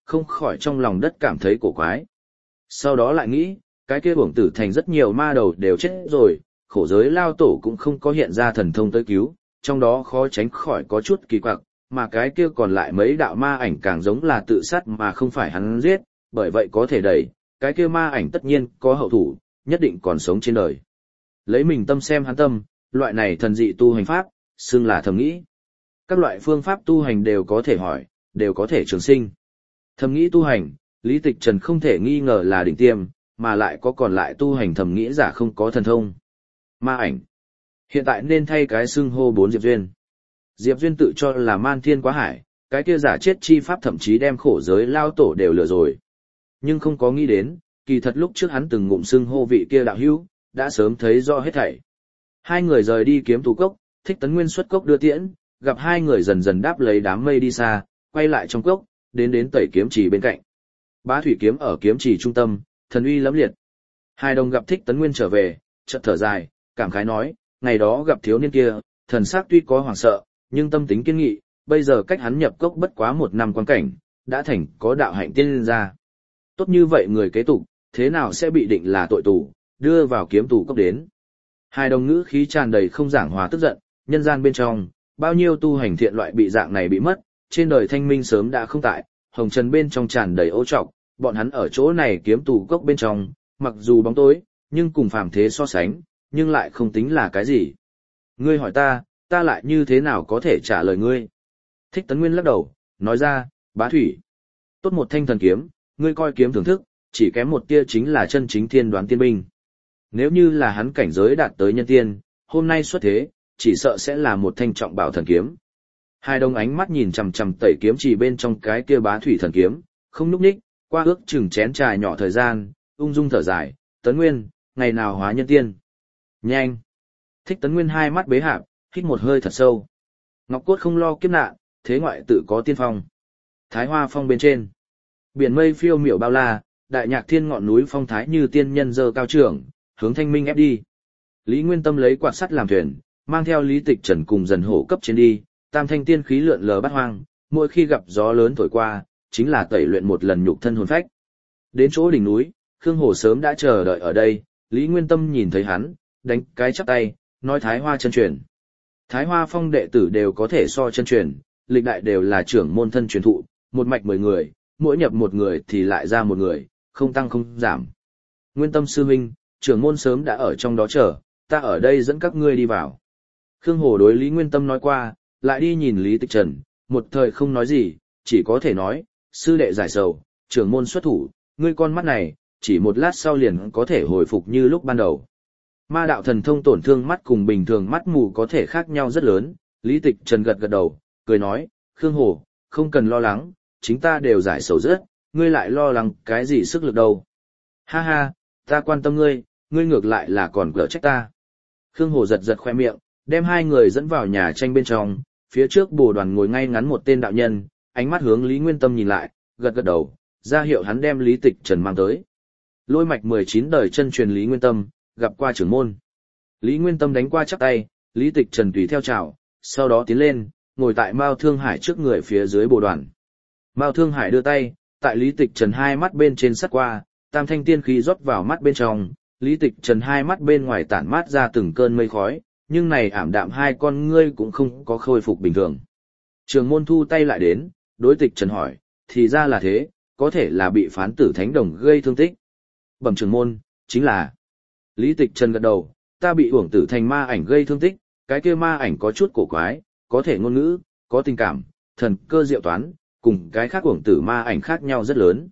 không khỏi trong lòng đất cảm thấy cổ quái. Sau đó lại nghĩ, cái kia Uổng Tử Thành rất nhiều ma đầu đều chết rồi, khổ giới lao tổ cũng không có hiện ra thần thông tới cứu, trong đó khó tránh khỏi có chút kỳ quặc, mà cái kia còn lại mấy đạo ma ảnh càng giống là tự sát mà không phải hắn giết, bởi vậy có thể đẩy, cái kia ma ảnh tất nhiên có hậu thủ, nhất định còn sống trên đời. Lấy mình tâm xem hắn tâm, loại này thần dị tu hành pháp, xưng là thầm nghĩ. Các loại phương pháp tu hành đều có thể hỏi, đều có thể trường sinh. Thầm nghĩ tu hành, Lý Tịch Trần không thể nghi ngờ là đỉnh tiêm, mà lại có còn lại tu hành thầm nghĩ giả không có thần thông. Ma ảnh. Hiện tại nên thay cái xưng hô 4 Diệp Duyên. Diệp Duyên tự cho là man thiên quá hải, cái kia giả chết chi pháp thậm chí đem khổ giới lao tổ đều lừa rồi. Nhưng không có nghĩ đến, kỳ thật lúc trước hắn từng ngụm xưng hô vị kia đạo hữu, đã sớm thấy rõ hết thảy. Hai người rời đi kiếm tù cốc, Thích Tấn Nguyên xuất cốc đưa tiễn, gặp hai người dần dần đáp lấy đám mây đi xa, quay lại trong cốc, đến tẩy kiếm trì bên cạnh. Bá thủy kiếm ở kiếm trì trung tâm, thần uy lẫm liệt. Hai đồng gặp Thích Tấn Nguyên trở về, chợt thở dài, cảm khái nói, ngày đó gặp thiếu niên kia, thần sắc tuy có hoảng sợ, nhưng tâm tính kiên nghị, bây giờ cách hắn nhập cốc bất quá 1 năm quan cảnh, đã thành có đạo hạnh tiên lên ra. Tốt như vậy người kế tục, thế nào sẽ bị định là tội tù, đưa vào kiếm tù cốc đến. Hai đồng ngữ khí tràn đầy không giảng hòa tức giận, nhân gian bên trong, bao nhiêu tu hành thiện loại bị dạng này bị mất, trên đời thanh minh sớm đã không tại, hồng trần bên trong tràn đầy ô trọc, bọn hắn ở chỗ này kiếm tù cốc bên trong, mặc dù bóng tối, nhưng cùng phàm thế so sánh, nhưng lại không tính là cái gì. Ngươi hỏi ta lại như thế nào có thể trả lời ngươi? Thích Tấn Nguyên lắc đầu, nói ra, bá thủy. Tốt một thanh thần kiếm, ngươi coi kiếm thưởng thức, chỉ kém một tia chính là chân chính thiên đoán tiên binh. Nếu như là hắn cảnh giới đạt tới nhân tiên, hôm nay xuất thế, chỉ sợ sẽ là một thanh trọng bảo thần kiếm. Hai đồng ánh mắt nhìn chằm chằm tẩy kiếm chỉ bên trong cái kia bá thủy thần kiếm, không núp ních, qua ước chừng chén trà nhỏ thời gian, ung dung thở dài, Tấn Nguyên, ngày nào hóa nhân tiên. Nhanh! Thích Tấn Nguyên hai mắt bế hạp, hít một hơi thật sâu. Ngọc cốt không lo kiếp nạn, thế ngoại tự có tiên phong. Thái Hoa Phong bên trên. Biển mây phiêu miểu bao la, đại nhạc thiên ngọn núi phong thái như tiên nhân dơ cao trưởng, hướng thanh minh ép đi. Lý Nguyên Tâm lấy quạt sắt làm thuyền, mang theo Lý Tịch Trần cùng dần hổ cấp trên đi, tam thanh tiên khí lượn lờ bát hoang, mỗi khi gặp gió lớn thổi qua, chính là tẩy luyện một lần nhục thân hồn phách. Đến chỗ đỉnh núi, Khương Hổ sớm đã chờ đợi ở đây, Lý Nguyên Tâm nhìn thấy hắn, đánh cái chắp tay, nói Thái Hoa chân truyền. Thái Hoa Phong đệ tử đều có thể so chân truyền, lịch đại đều là trưởng môn thân truyền thụ, một mạch 10 người, mỗi nhập một người thì lại ra một người, không tăng không giảm. Nguyên Tâm sư huynh, trưởng môn sớm đã ở trong đó chờ, ta ở đây dẫn các ngươi đi vào. Khương Hổ đối Lý Nguyên Tâm nói qua, lại đi nhìn Lý Tịch Trần, một thời không nói gì, chỉ có thể nói, sư đệ giải sầu, trưởng môn xuất thủ, ngươi con mắt này, chỉ một lát sau liền có thể hồi phục như lúc ban đầu. Ma đạo thần thông tổn thương mắt cùng bình thường mắt mù có thể khác nhau rất lớn, Lý Tịch Trần gật gật đầu, cười nói, Khương Hổ, không cần lo lắng, chính ta đều giải sầu rất, ngươi lại lo lắng cái gì sức lực đâu. Ha ha, ta quan tâm ngươi, ngươi ngược lại là còn gỡ trách ta. Khương Hổ giật giật khoe miệng, đem hai người dẫn vào nhà tranh bên trong, phía trước bồ đoàn ngồi ngay ngắn một tên đạo nhân, ánh mắt hướng Lý Nguyên Tâm nhìn lại, gật gật đầu, ra hiệu hắn đem Lý Tịch Trần mang tới. Lôi mạch 19 đời chân truyền Lý Nguyên Tâm, gặp qua trưởng môn. Lý Nguyên Tâm đánh qua chắp tay, Lý Tịch Trần tùy theo chào, sau đó tiến lên, ngồi tại Mao Thương Hải trước người phía dưới bồ đoàn. Mao Thương Hải đưa tay, tại Lý Tịch Trần hai mắt bên trên sắt qua, tam thanh tiên khí rót vào mắt bên trong, Lý Tịch Trần hai mắt bên ngoài tản mát ra từng cơn mây khói, nhưng này ảm đạm hai con ngươi cũng không có khôi phục bình thường. Trường môn thu tay lại đến, đối Tịch Trần hỏi, thì ra là thế, có thể là bị phán tử thánh đồng gây thương tích. Bẩm trường môn, chính là. Lý Tịch Trần gật đầu, ta bị uổng tử thành ma ảnh gây thương tích, cái kia ma ảnh có chút cổ quái, có thể ngôn ngữ, có tình cảm, thần cơ diệu toán, cùng cái khác uổng tử ma ảnh khác nhau rất lớn.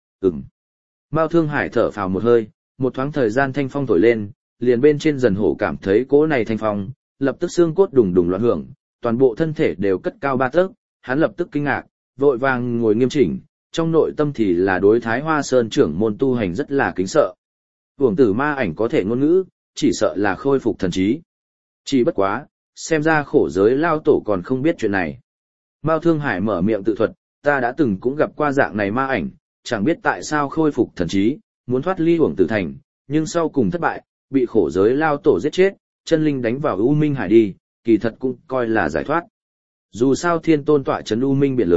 Mao Thương Hải thở phào một hơi, một thoáng thời gian thanh phong thổi lên, liền bên trên dần hổ cảm thấy cỗ này thanh phong, lập tức xương cốt đùng đùng loạn hưởng, toàn bộ thân thể đều cất cao 3 tấc, hắn lập tức kinh ngạc, vội vàng ngồi nghiêm chỉnh, trong nội tâm thì là đối Thái Hoa Sơn trưởng môn tu hành rất là kính sợ. Uổng tử ma ảnh có thể ngôn ngữ, chỉ sợ là khôi phục thần trí. Chỉ bất quá, xem ra khổ giới lao tổ còn không biết chuyện này. Mao Thương Hải mở miệng tự thuật, ta đã từng cũng gặp qua dạng này ma ảnh, chẳng biết tại sao khôi phục thần trí, muốn thoát ly uổng tử thành, nhưng sau cùng thất bại, bị khổ giới lao tổ giết chết, chân linh đánh vào U Minh Hải đi, kỳ thật cũng coi là giải thoát. Dù sao thiên tôn tọa trấn U Minh biển lớn,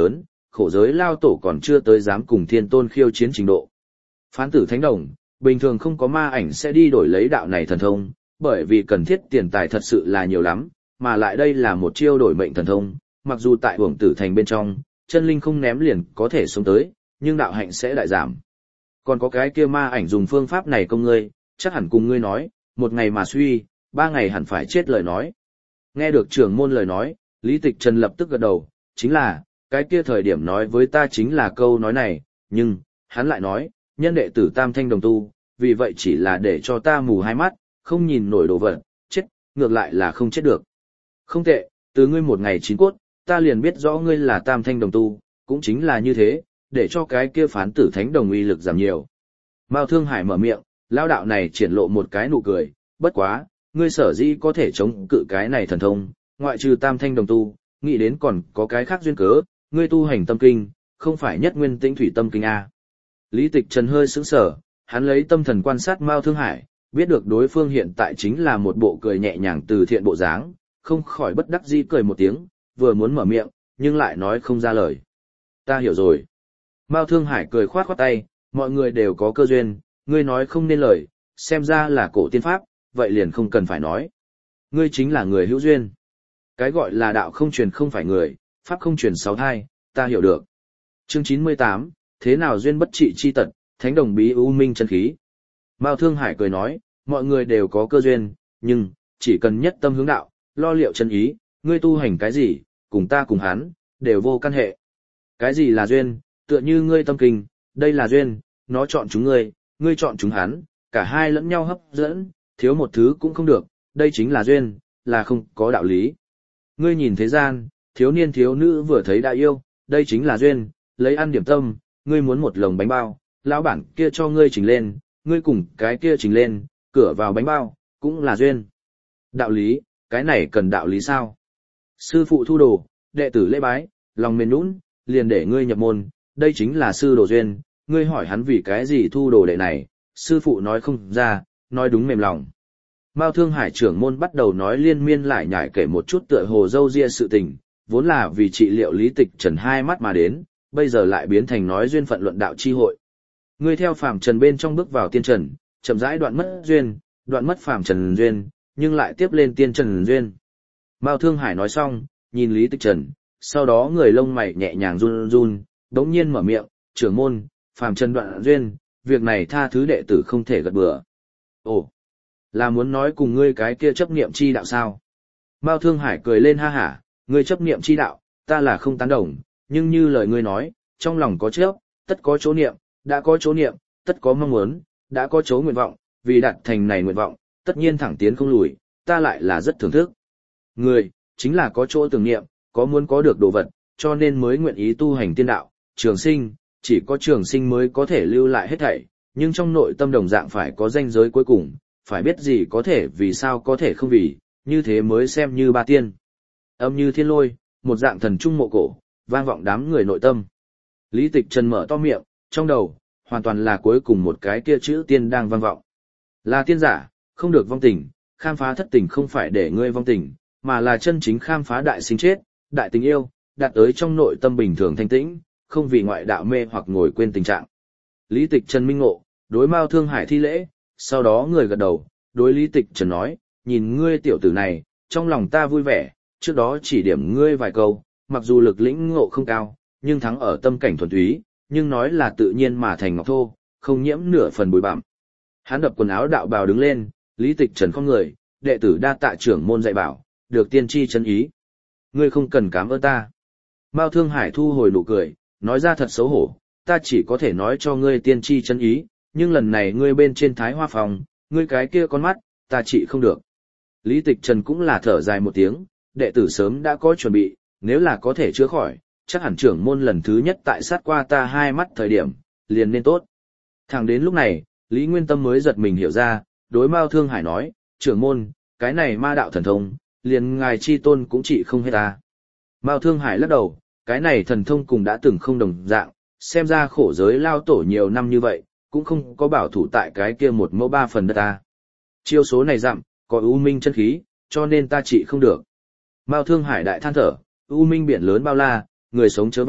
khổ giới lao tổ còn chưa tới dám cùng thiên tôn khiêu chiến trình độ. Phán tử thánh đồng, bình thường không có ma ảnh sẽ đi đổi lấy đạo này thần thông, bởi vì cần thiết tiền tài thật sự là nhiều lắm, mà lại đây là một chiêu đổi mệnh thần thông, mặc dù tại Uổng Tử Thành bên trong, chân linh không ném liền có thể sống tới, nhưng đạo hạnh sẽ đại giảm. Còn có cái kia ma ảnh dùng phương pháp này công ngươi, chắc hẳn cùng ngươi nói, một ngày mà suy, 3 ngày hẳn phải chết lời nói. Nghe được trưởng môn lời nói, Lý Tịch Trần lập tức gật đầu, chính là, cái kia thời điểm nói với ta chính là câu nói này, nhưng, hắn lại nói, nhân đệ tử Tam Thanh đồng tu, vì vậy chỉ là để cho ta mù hai mắt, không nhìn nổi đồ vật, chết, ngược lại là không chết được. Không tệ, từ ngươi một ngày chín cốt, ta liền biết rõ ngươi là Tam Thanh đồng tu, cũng chính là như thế, để cho cái kia phán tử thánh đồng uy lực giảm nhiều. Mao Thương Hải mở miệng, lao đạo này triển lộ một cái nụ cười, bất quá, ngươi sở dĩ có thể chống cự cái này thần thông, ngoại trừ Tam Thanh đồng tu, nghĩ đến còn có cái khác duyên cớ, ngươi tu hành tâm kinh, không phải nhất nguyên tĩnh thủy tâm kinh a. Lý Tịch Trần hơi sững sờ, hắn lấy tâm thần quan sát Mao Thương Hải, biết được đối phương hiện tại chính là một bộ cười nhẹ nhàng từ thiện bộ dáng, không khỏi bất đắc dĩ cười một tiếng, vừa muốn mở miệng, nhưng lại nói không ra lời. Ta hiểu rồi. Mao Thương Hải cười khoát khoát tay, mọi người đều có cơ duyên, ngươi nói không nên lời, xem ra là cổ tiên pháp, vậy liền không cần phải nói. Ngươi chính là người hữu duyên. Cái gọi là đạo không truyền không phải người, pháp không truyền sáu thai, ta hiểu được. Chương 98, thế nào duyên bất trị chi tật, thánh đồng bí u minh chân khí. Mao Thương Hải cười nói, mọi người đều có cơ duyên, nhưng, chỉ cần nhất tâm hướng đạo, lo liệu chân ý, ngươi tu hành cái gì, cùng ta cùng hắn, đều vô căn hệ. Cái gì là duyên, tựa như ngươi tâm kinh, đây là duyên, nó chọn chúng ngươi chọn chúng hắn, cả hai lẫn nhau hấp dẫn, thiếu một thứ cũng không được, đây chính là duyên, là không có đạo lý. Ngươi nhìn thế gian, thiếu niên thiếu nữ vừa thấy đã yêu, đây chính là duyên, lấy ăn điểm tâm, ngươi muốn một lồng bánh bao, lão bản kia cho ngươi chỉnh lên, ngươi cùng cái kia chỉnh lên, cửa vào bánh bao, cũng là duyên. Đạo lý, cái này cần đạo lý sao? Sư phụ thu đồ, đệ tử lễ bái, lòng mềm nhũn, liền để ngươi nhập môn, đây chính là sư đồ duyên, ngươi hỏi hắn vì cái gì thu đồ đệ này, sư phụ nói không ra, nói đúng mềm lòng. Mao Thương Hải trưởng môn bắt đầu nói liên miên lại nhải kể một chút tựa hồ dâu ria sự tình, vốn là vì trị liệu Lý Tịch Trần hai mắt mà đến, bây giờ lại biến thành nói duyên phận luận đạo chi hội. Ngươi theo phàm trần bên trong bước vào tiên trần, chậm rãi đoạn mất duyên, đoạn mất phàm trần duyên, nhưng lại tiếp lên tiên trần duyên. Mao Thương Hải nói xong, nhìn Lý Tịch Trần, sau đó người lông mày nhẹ nhàng run run, đống nhiên mở miệng, trưởng môn, phàm trần đoạn duyên, việc này tha thứ đệ tử không thể gật bừa. Ồ, là muốn nói cùng ngươi cái kia chấp niệm chi đạo sao? Mao Thương Hải cười lên ha hả, ngươi chấp niệm chi đạo, ta là không tán đồng, nhưng như lời ngươi nói, trong lòng có chấp, tất có chỗ niệm, đã có chỗ niệm, tất có mong muốn, đã có chỗ nguyện vọng, vì đạt thành này nguyện vọng, tất nhiên thẳng tiến không lùi, ta lại là rất thưởng thức. Người, chính là có chỗ tưởng niệm, có muốn có được đồ vật, cho nên mới nguyện ý tu hành tiên đạo, trường sinh, chỉ có trường sinh mới có thể lưu lại hết thảy, nhưng trong nội tâm đồng dạng phải có ranh giới cuối cùng, phải biết gì có thể vì sao có thể không vì, như thế mới xem như ba tiên. Âm như thiên lôi, một dạng thần trung mộ cổ, vang vọng đám người nội tâm. Lý Tịch Trần mở to miệng, trong đầu, hoàn toàn là cuối cùng một cái kia chữ tiên đang vang vọng. Là tiên giả, không được vong tình, khám phá thất tình không phải để ngươi vong tình, mà là chân chính khám phá đại sinh chết, đại tình yêu, đạt tới trong nội tâm bình thường thanh tĩnh, không vì ngoại đạo mê hoặc ngồi quên tình trạng. Lý Tịch Trần minh ngộ, đối Mao Thương Hải thi lễ, sau đó người gật đầu, đối Lý Tịch Trần nói, nhìn ngươi tiểu tử này, trong lòng ta vui vẻ, trước đó chỉ điểm ngươi vài câu, mặc dù lực lĩnh ngộ không cao, nhưng thắng ở tâm cảnh thuần túy, nhưng nói là tự nhiên mà thành ngọc thô, không nhiễm nửa phần bụi bặm. Hắn đập quần áo đạo bào đứng lên, Lý Tịch Trần không người, đệ tử đa tạ trưởng môn dạy bảo, được tiên tri chân ý. Ngươi không cần cảm ơn ta. Mao Thương Hải thu hồi nụ cười, nói ra thật xấu hổ, ta chỉ có thể nói cho ngươi tiên tri chân ý, nhưng lần này ngươi bên trên Thái Hoa phòng, ngươi cái kia con mắt, ta trị không được. Lý Tịch Trần cũng là thở dài một tiếng, đệ tử sớm đã có chuẩn bị, nếu là có thể chữa khỏi, chắc hẳn trưởng môn lần thứ nhất tại sát qua ta hai mắt thời điểm, liền nên tốt. Thẳng đến lúc này, Lý Nguyên Tâm mới giật mình hiểu ra, đối Mao Thương Hải nói, trưởng môn, cái này ma đạo thần thông, liền ngài chi tôn cũng trị không hết ta. Mao Thương Hải lắc đầu, cái này thần thông cùng đã từng không đồng dạng, xem ra khổ giới lao tổ nhiều năm như vậy, cũng không có bảo thủ tại cái kia một mẫu ba phần đất ta. Chiêu số này dặm, có u minh chân khí, cho nên ta trị không được. Mao Thương Hải đại than thở, u minh biển lớn bao la, người sống chớ vào,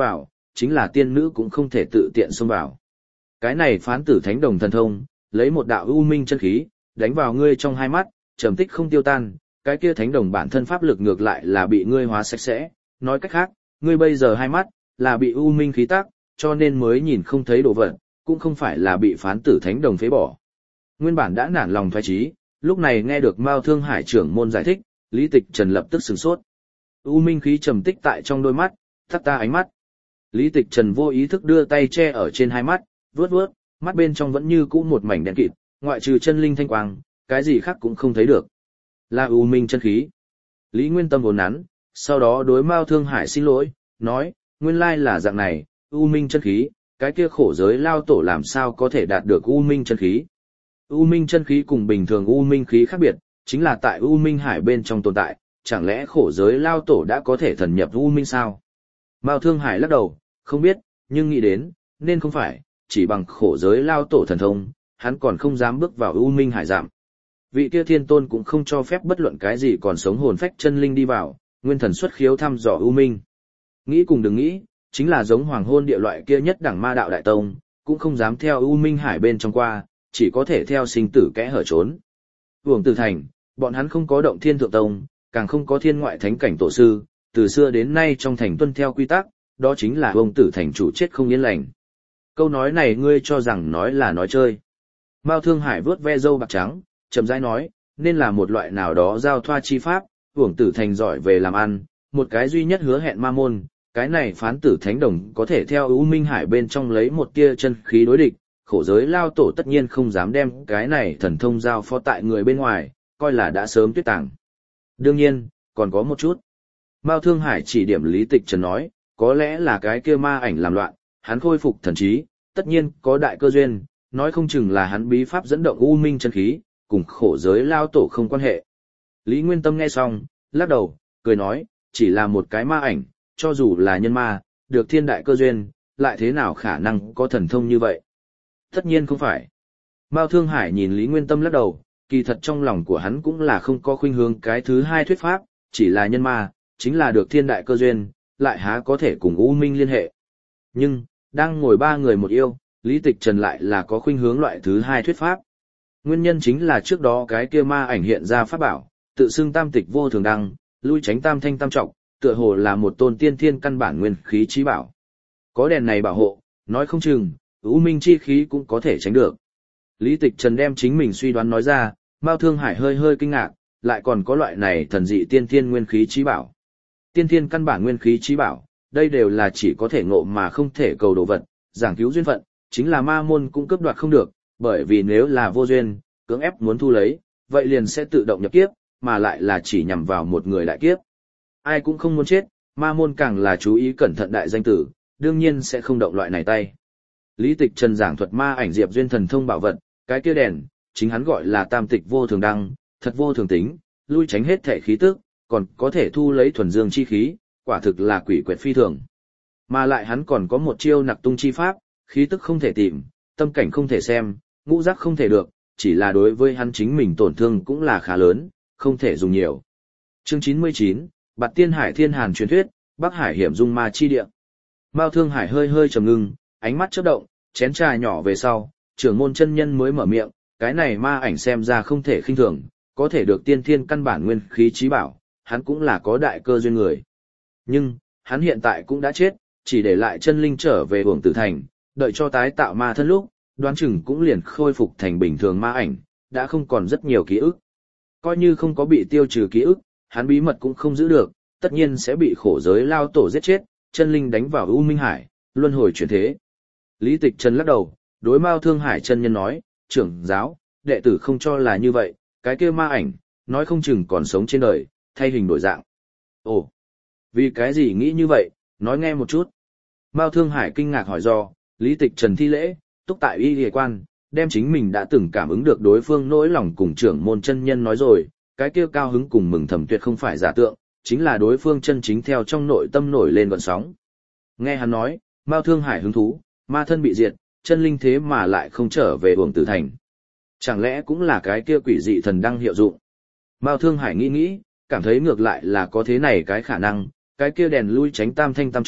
chính là tiên nữ cũng không thể tự tiện xông vào. Cái này phán tử thánh đồng thần thông, lấy một đạo u minh chân khí, đánh vào ngươi trong hai mắt, trầm tích không tiêu tan, cái kia thánh đồng bản thân pháp lực ngược lại là bị ngươi hóa sạch sẽ, nói cách khác, ngươi bây giờ hai mắt là bị u minh khí tác, cho nên mới nhìn không thấy đồ vật, cũng không phải là bị phán tử thánh đồng phế bỏ. Nguyên bản đã nản lòng thoái chí, lúc này nghe được Mao Thương Hải trưởng môn giải thích, Lý Tịch Trần lập tức sửng sốt. U minh khí trầm tích tại trong đôi mắt, thắt ta ánh mắt. Lý Tịch Trần vô ý thức đưa tay che ở trên hai mắt, vuốt vuốt, mắt bên trong vẫn như cũ một mảnh đen kịt, ngoại trừ chân linh thanh quang, cái gì khác cũng không thấy được. Là u minh chân khí. Lý Nguyên Tâm vốn nắn, sau đó đối Mao Thương Hải xin lỗi, nói, nguyên lai là dạng này, u minh chân khí, cái kia khổ giới lao tổ làm sao có thể đạt được u minh chân khí. U minh chân khí cùng bình thường u minh khí khác biệt, chính là tại u minh hải bên trong tồn tại, chẳng lẽ khổ giới lao tổ đã có thể thần nhập u minh sao? Mao Thương Hải lắc đầu, không biết, nhưng nghĩ đến, nên không phải, chỉ bằng khổ giới lao tổ thần thông, hắn còn không dám bước vào u minh hải giảm. Vị kia thiên tôn cũng không cho phép bất luận cái gì còn sống hồn phách chân linh đi vào, nguyên thần xuất khiếu thăm dò u minh. Nghĩ cùng đừng nghĩ, chính là giống hoàng hôn địa loại kia nhất đẳng ma đạo đại tông, cũng không dám theo u minh hải bên trong qua, chỉ có thể theo sinh tử kẽ hở trốn. Uổng Tử Thành, bọn hắn không có động thiên thượng tông, càng không có thiên ngoại thánh cảnh tổ sư, từ xưa đến nay trong thành tuân theo quy tắc, đó chính là Uổng Tử Thành chủ chết không yên lành. Câu nói này ngươi cho rằng nói là nói chơi. Mao Thương Hải vớt ve râu bạc trắng, chậm rãi nói, nên là một loại nào đó giao thoa chi pháp, Uổng Tử Thành giỏi về làm ăn, một cái duy nhất hứa hẹn ma môn, cái này phán tử thánh đồng có thể theo U Minh Hải bên trong lấy một tia chân khí đối địch, khổ giới lao tổ tất nhiên không dám đem cái này thần thông giao phó tại người bên ngoài, coi là đã sớm tuyết tàng. Đương nhiên, còn có một chút. Mao Thương Hải chỉ điểm Lý Tịch Trần nói, có lẽ là cái kia ma ảnh làm loạn, hắn khôi phục thần trí, tất nhiên có đại cơ duyên, nói không chừng là hắn bí pháp dẫn động U Minh chân khí, cùng khổ giới lao tổ không quan hệ. Lý Nguyên Tâm nghe xong, lắc đầu, cười nói, chỉ là một cái ma ảnh, cho dù là nhân ma, được thiên đại cơ duyên, lại thế nào khả năng có thần thông như vậy? Tất nhiên không phải. Mao Thương Hải nhìn Lý Nguyên Tâm lắc đầu, kỳ thật trong lòng của hắn cũng là không có khuynh hướng cái thứ hai thuyết pháp, chỉ là nhân ma, chính là được thiên đại cơ duyên, lại há có thể cùng U Minh liên hệ. Nhưng, đang ngồi ba người một yêu, Lý Tịch Trần lại là có khuynh hướng loại thứ hai thuyết pháp. Nguyên nhân chính là trước đó cái kia ma ảnh hiện ra pháp bảo, tự xưng tam tịch vô thường đăng, lui tránh tam thanh tam trọng, tựa hồ là một tôn tiên thiên căn bản nguyên khí trí bảo. Có đèn này bảo hộ, nói không chừng, U Minh chi khí cũng có thể tránh được. Lý Tịch Trần đem chính mình suy đoán nói ra, Mao Thương Hải hơi hơi kinh ngạc, lại còn có loại này thần dị tiên thiên nguyên khí trí bảo. Tiên thiên căn bản nguyên khí trí bảo, đây đều là chỉ có thể ngộ mà không thể cầu đồ vật, giảng cứu duyên phận, chính là ma môn cũng cướp đoạt không được, bởi vì nếu là vô duyên, cưỡng ép muốn thu lấy, vậy liền sẽ tự động nhập kiếp, mà lại là chỉ nhằm vào một người đại kiếp. Ai cũng không muốn chết, ma môn càng là chú ý cẩn thận đại danh tử, đương nhiên sẽ không động loại này tay. Lý Tịch Trần giảng thuật ma ảnh diệp duyên thần thông bảo vật, cái kia đèn, chính hắn gọi là tam tịch vô thường đăng, thật vô thường tính, lui tránh hết thể khí tức, còn có thể thu lấy thuần dương chi khí, quả thực là quỷ quyệt phi thường. Mà lại hắn còn có một chiêu nặc tung chi pháp, khí tức không thể tìm, tâm cảnh không thể xem, ngũ giác không thể được, chỉ là đối với hắn chính mình tổn thương cũng là khá lớn, không thể dùng nhiều. Chương 99, Bạt Tiên Hải Thiên Hàn truyền thuyết, Bắc Hải hiểm dung ma chi địa. Mao Thương Hải hơi hơi trầm ngưng, ánh mắt chớp động, chén trà nhỏ về sau, trưởng môn chân nhân mới mở miệng, cái này ma ảnh xem ra không thể khinh thường, có thể được tiên thiên căn bản nguyên khí trí bảo, hắn cũng là có đại cơ duyên người. Nhưng, hắn hiện tại cũng đã chết, chỉ để lại chân linh trở về Uổng Tử Thành, đợi cho tái tạo ma thân lúc, đoán chừng cũng liền khôi phục thành bình thường ma ảnh, đã không còn rất nhiều ký ức. Coi như không có bị tiêu trừ ký ức, hắn bí mật cũng không giữ được, tất nhiên sẽ bị khổ giới lao tổ giết chết, chân linh đánh vào U Minh Hải, luân hồi chuyển thế. Lý Tịch Trần lắc đầu, đối Mao Thương Hải chân nhân nói, trưởng giáo, đệ tử không cho là như vậy, cái kia ma ảnh, nói không chừng còn sống trên đời, thay hình đổi dạng. Ồ, vì cái gì nghĩ như vậy, nói nghe một chút. Mao Thương Hải kinh ngạc hỏi do, Lý Tịch Trần thi lễ, túc tại y y quan, đem chính mình đã từng cảm ứng được đối phương nỗi lòng cùng trưởng môn chân nhân nói rồi, cái kia cao hứng cùng mừng thầm tuyệt không phải giả tượng, chính là đối phương chân chính theo trong nội tâm nổi lên gợn sóng. Nghe hắn nói, Mao Thương Hải hứng thú, ma thân bị diệt, chân linh thế mà lại không trở về Uổng Tử Thành. Chẳng lẽ cũng là cái kia quỷ dị thần đăng hiệu dụng? Mao Thương Hải nghĩ nghĩ, cảm thấy ngược lại là có thế này cái khả năng, cái kia đèn lui tránh tam thanh tam trọng,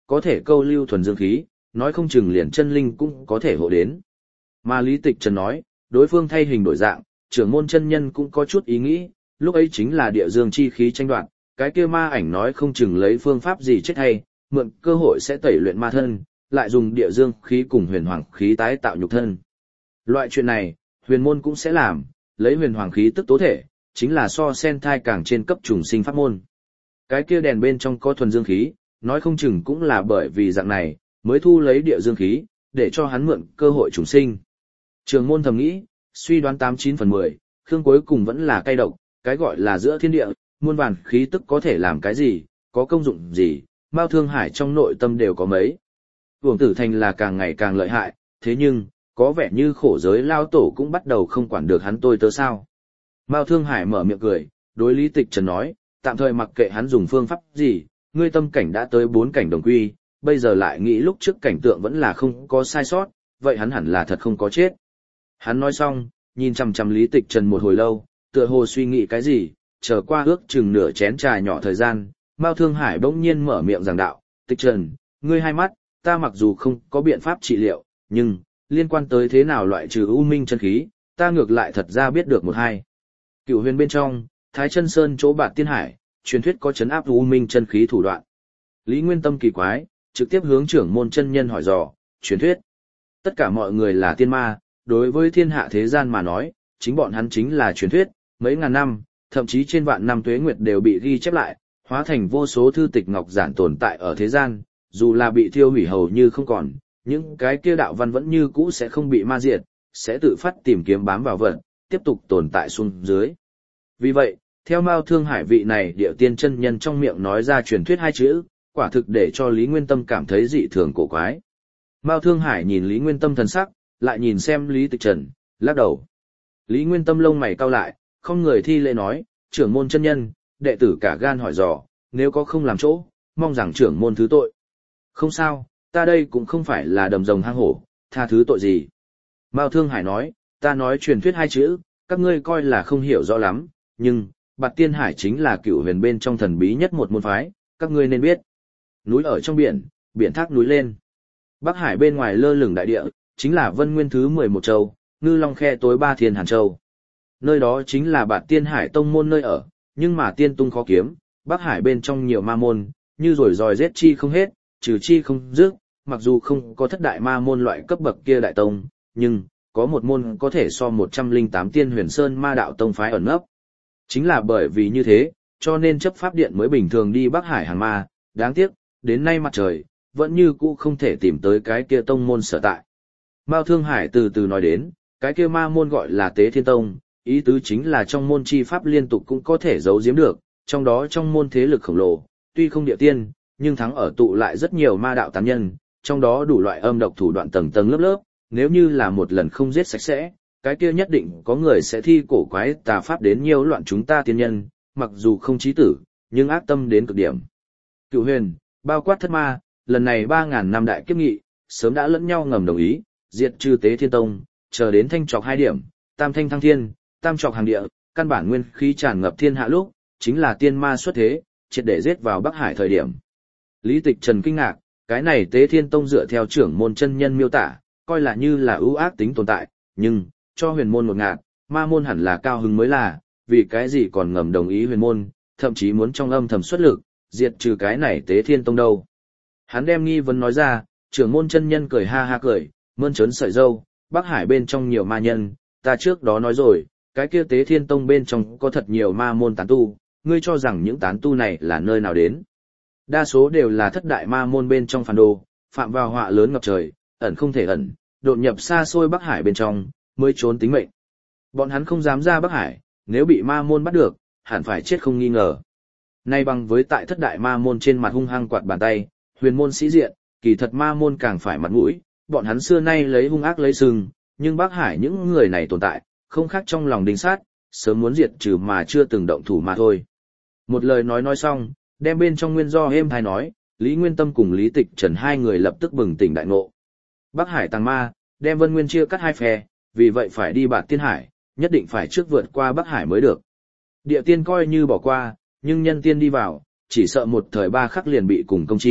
có thể câu lưu thuần dương khí, nói không chừng liền chân linh cũng có thể hộ đến. Mà Lý Tịch Trần nói, đối phương thay hình đổi dạng, trưởng môn chân nhân cũng có chút ý nghĩ, lúc ấy chính là địa dương chi khí tranh đoạt, cái kia ma ảnh nói không chừng lấy phương pháp gì chết hay, mượn cơ hội sẽ tẩy luyện ma thân, lại dùng địa dương khí cùng huyền hoàng khí tái tạo nhục thân. Loại chuyện này, huyền môn cũng sẽ làm, lấy huyền hoàng khí tức tố thể, chính là so sen thai càng trên cấp trùng sinh pháp môn. Cái kia đèn bên trong có thuần dương khí, nói không chừng cũng là bởi vì dạng này, mới thu lấy địa dương khí, để cho hắn mượn cơ hội trùng sinh. Trường môn thầm nghĩ, suy đoán 89/10, Khương cuối cùng vẫn là cay độc, cái gọi là giữa thiên địa, muôn vàn khí tức có thể làm cái gì, có công dụng gì, Mao Thương Hải trong nội tâm đều có mấy. Uổng Tử Thành là càng ngày càng lợi hại, thế nhưng, có vẻ như khổ giới lao tổ cũng bắt đầu không quản được hắn tôi tớ sao. Mao Thương Hải mở miệng cười, đối Lý Tịch Trần nói, tạm thời mặc kệ hắn dùng phương pháp gì, ngươi tâm cảnh đã tới 4 cảnh đồng quy, bây giờ lại nghĩ lúc trước cảnh tượng vẫn là không có sai sót, vậy hắn hẳn là thật không có chết. Hắn nói xong, nhìn chằm chằm Lý Tịch Trần một hồi lâu, tựa hồ suy nghĩ cái gì, chờ qua ước chừng nửa chén trà nhỏ thời gian, Mao Thương Hải bỗng nhiên mở miệng giảng đạo, Tịch Trần, ngươi hai mắt, ta mặc dù không có biện pháp trị liệu, nhưng, liên quan tới thế nào loại trừ u minh chân khí, ta ngược lại thật ra biết được một hai. Cửu huyền bên trong, Thái Chân Sơn chỗ Bạt Tiên Hải, truyền thuyết có chấn áp u minh chân khí thủ đoạn. Lý Nguyên Tâm kỳ quái, trực tiếp hướng trưởng môn chân nhân hỏi dò, truyền thuyết. Tất cả mọi người là tiên ma, đối với thiên hạ thế gian mà nói, chính bọn hắn chính là truyền thuyết, mấy ngàn năm, thậm chí trên vạn năm tuế nguyệt đều bị ghi chép lại, hóa thành vô số thư tịch ngọc giản tồn tại ở thế gian, dù là bị thiêu hủy hầu như không còn, những cái kia đạo văn vẫn như cũ sẽ không bị ma diệt, sẽ tự phát tìm kiếm bám vào vật, tiếp tục tồn tại xuống dưới. Vì vậy, theo Mao Thương Hải vị này địa tiên chân nhân trong miệng nói ra truyền thuyết hai chữ, quả thực để cho Lý Nguyên Tâm cảm thấy dị thường cổ quái. Mao Thương Hải nhìn Lý Nguyên Tâm thần sắc, lại nhìn xem Lý Tịch Trần, lắc đầu. Lý Nguyên Tâm lông mày cau lại, không người thi lễ nói, trưởng môn chân nhân, đệ tử cả gan hỏi dò, nếu có không làm chỗ, mong rằng trưởng môn thứ tội. Không sao, ta đây cũng không phải là đầm rồng hang hổ, tha thứ tội gì. Mao Thương Hải nói, ta nói truyền thuyết hai chữ, các ngươi coi là không hiểu rõ lắm, nhưng, Bạt Tiên Hải chính là cửu huyền bên trong thần bí nhất một môn phái, các ngươi nên biết. Núi ở trong biển, biển thác núi lên. Bắc Hải bên ngoài lơ lửng đại địa, chính là Vân Nguyên thứ 11 châu, Ngư Long Khe tối 3 thiên Hàn Châu. Nơi đó chính là Bạt Tiên Hải tông môn nơi ở, nhưng mà tiên tung khó kiếm, Bắc Hải bên trong nhiều ma môn, như rồi giỏi giết chi không hết, trừ chi không dứt, mặc dù không có thất đại ma môn loại cấp bậc kia đại tông, nhưng có một môn có thể so 108 tiên huyền sơn ma đạo tông phái ẩn nấp. Chính là bởi vì như thế, cho nên chấp pháp điện mới bình thường đi Bắc Hải hàng ma, đáng tiếc, đến nay mặt trời, vẫn như cũ không thể tìm tới cái kia tông môn sở tại. Mao Thương Hải từ từ nói đến, cái kia ma môn gọi là Tế Thiên Tông, ý tứ chính là trong môn chi pháp liên tục cũng có thể giấu giếm được, trong đó trong môn thế lực khổng lồ, tuy không địa tiên, nhưng thắng ở tụ lại rất nhiều ma đạo tán nhân, trong đó đủ loại âm độc thủ đoạn tầng tầng lớp lớp, nếu như là một lần không giết sạch sẽ, cái kia nhất định có người sẽ thi cổ quái tà pháp đến nhiều loạn chúng ta tiên nhân, mặc dù không chí tử, nhưng ác tâm đến cực điểm. Cửu huyền, bao quát thất ma, lần này 3.000 năm đại kiếp nghị, sớm đã lẫn nhau ngầm đồng ý, diệt trừ Tế Thiên Tông, chờ đến thanh trọc 2 điểm, tam thanh thăng thiên, tam trọc hàng địa, căn bản nguyên khí tràn ngập thiên hạ lúc, chính là tiên ma xuất thế, triệt để giết vào Bắc Hải thời điểm. Lý Tịch Trần kinh ngạc, cái này Tế Thiên Tông dựa theo trưởng môn chân nhân miêu tả, coi là như là ưu ác tính tồn tại, nhưng, cho huyền môn một ngạt, ma môn hẳn là cao hứng mới là, vì cái gì còn ngầm đồng ý huyền môn, thậm chí muốn trong âm thầm xuất lực, diệt trừ cái này Tế Thiên Tông đâu. Hắn đem nghi vấn nói ra, trưởng môn chân nhân cười ha ha cười, mơn trớn sợi dâu, Bắc Hải bên trong nhiều ma nhân, ta trước đó nói rồi, cái kia Tế Thiên Tông bên trong có thật nhiều ma môn tán tu, ngươi cho rằng những tán tu này là nơi nào đến. Đa số đều là thất đại ma môn bên trong phản đồ, phạm vào họa lớn ngập trời, ẩn không thể ẩn, đột nhập xa xôi Bắc Hải bên trong, mới trốn tính mệnh. Bọn hắn không dám ra Bắc Hải, nếu bị ma môn bắt được, hẳn phải chết không nghi ngờ. Nay bằng với tại thất đại ma môn trên mặt hung hăng quạt bàn tay, huyền môn sĩ diện, kỳ thật ma môn càng phải mặt mũi, bọn hắn xưa nay lấy hung ác lấy sừng, nhưng Bắc Hải những người này tồn tại, không khác trong lòng đinh sát, sớm muốn diệt trừ mà chưa từng động thủ mà thôi. Một lời nói xong, đem bên trong nguyên do êm thai nói, Lý Nguyên Tâm cùng Lý Tịch Trần hai người lập tức bừng tỉnh đại ngộ. Bắc Hải tàng ma, đem Vân Nguyên chia cắt hai phe, vì vậy phải đi Bạt Tiên Hải, nhất định phải trước vượt qua Bắc Hải mới được. Địa tiên coi như bỏ qua, nhưng nhân tiên đi vào, chỉ sợ một thời 3 khắc liền bị cùng công chi,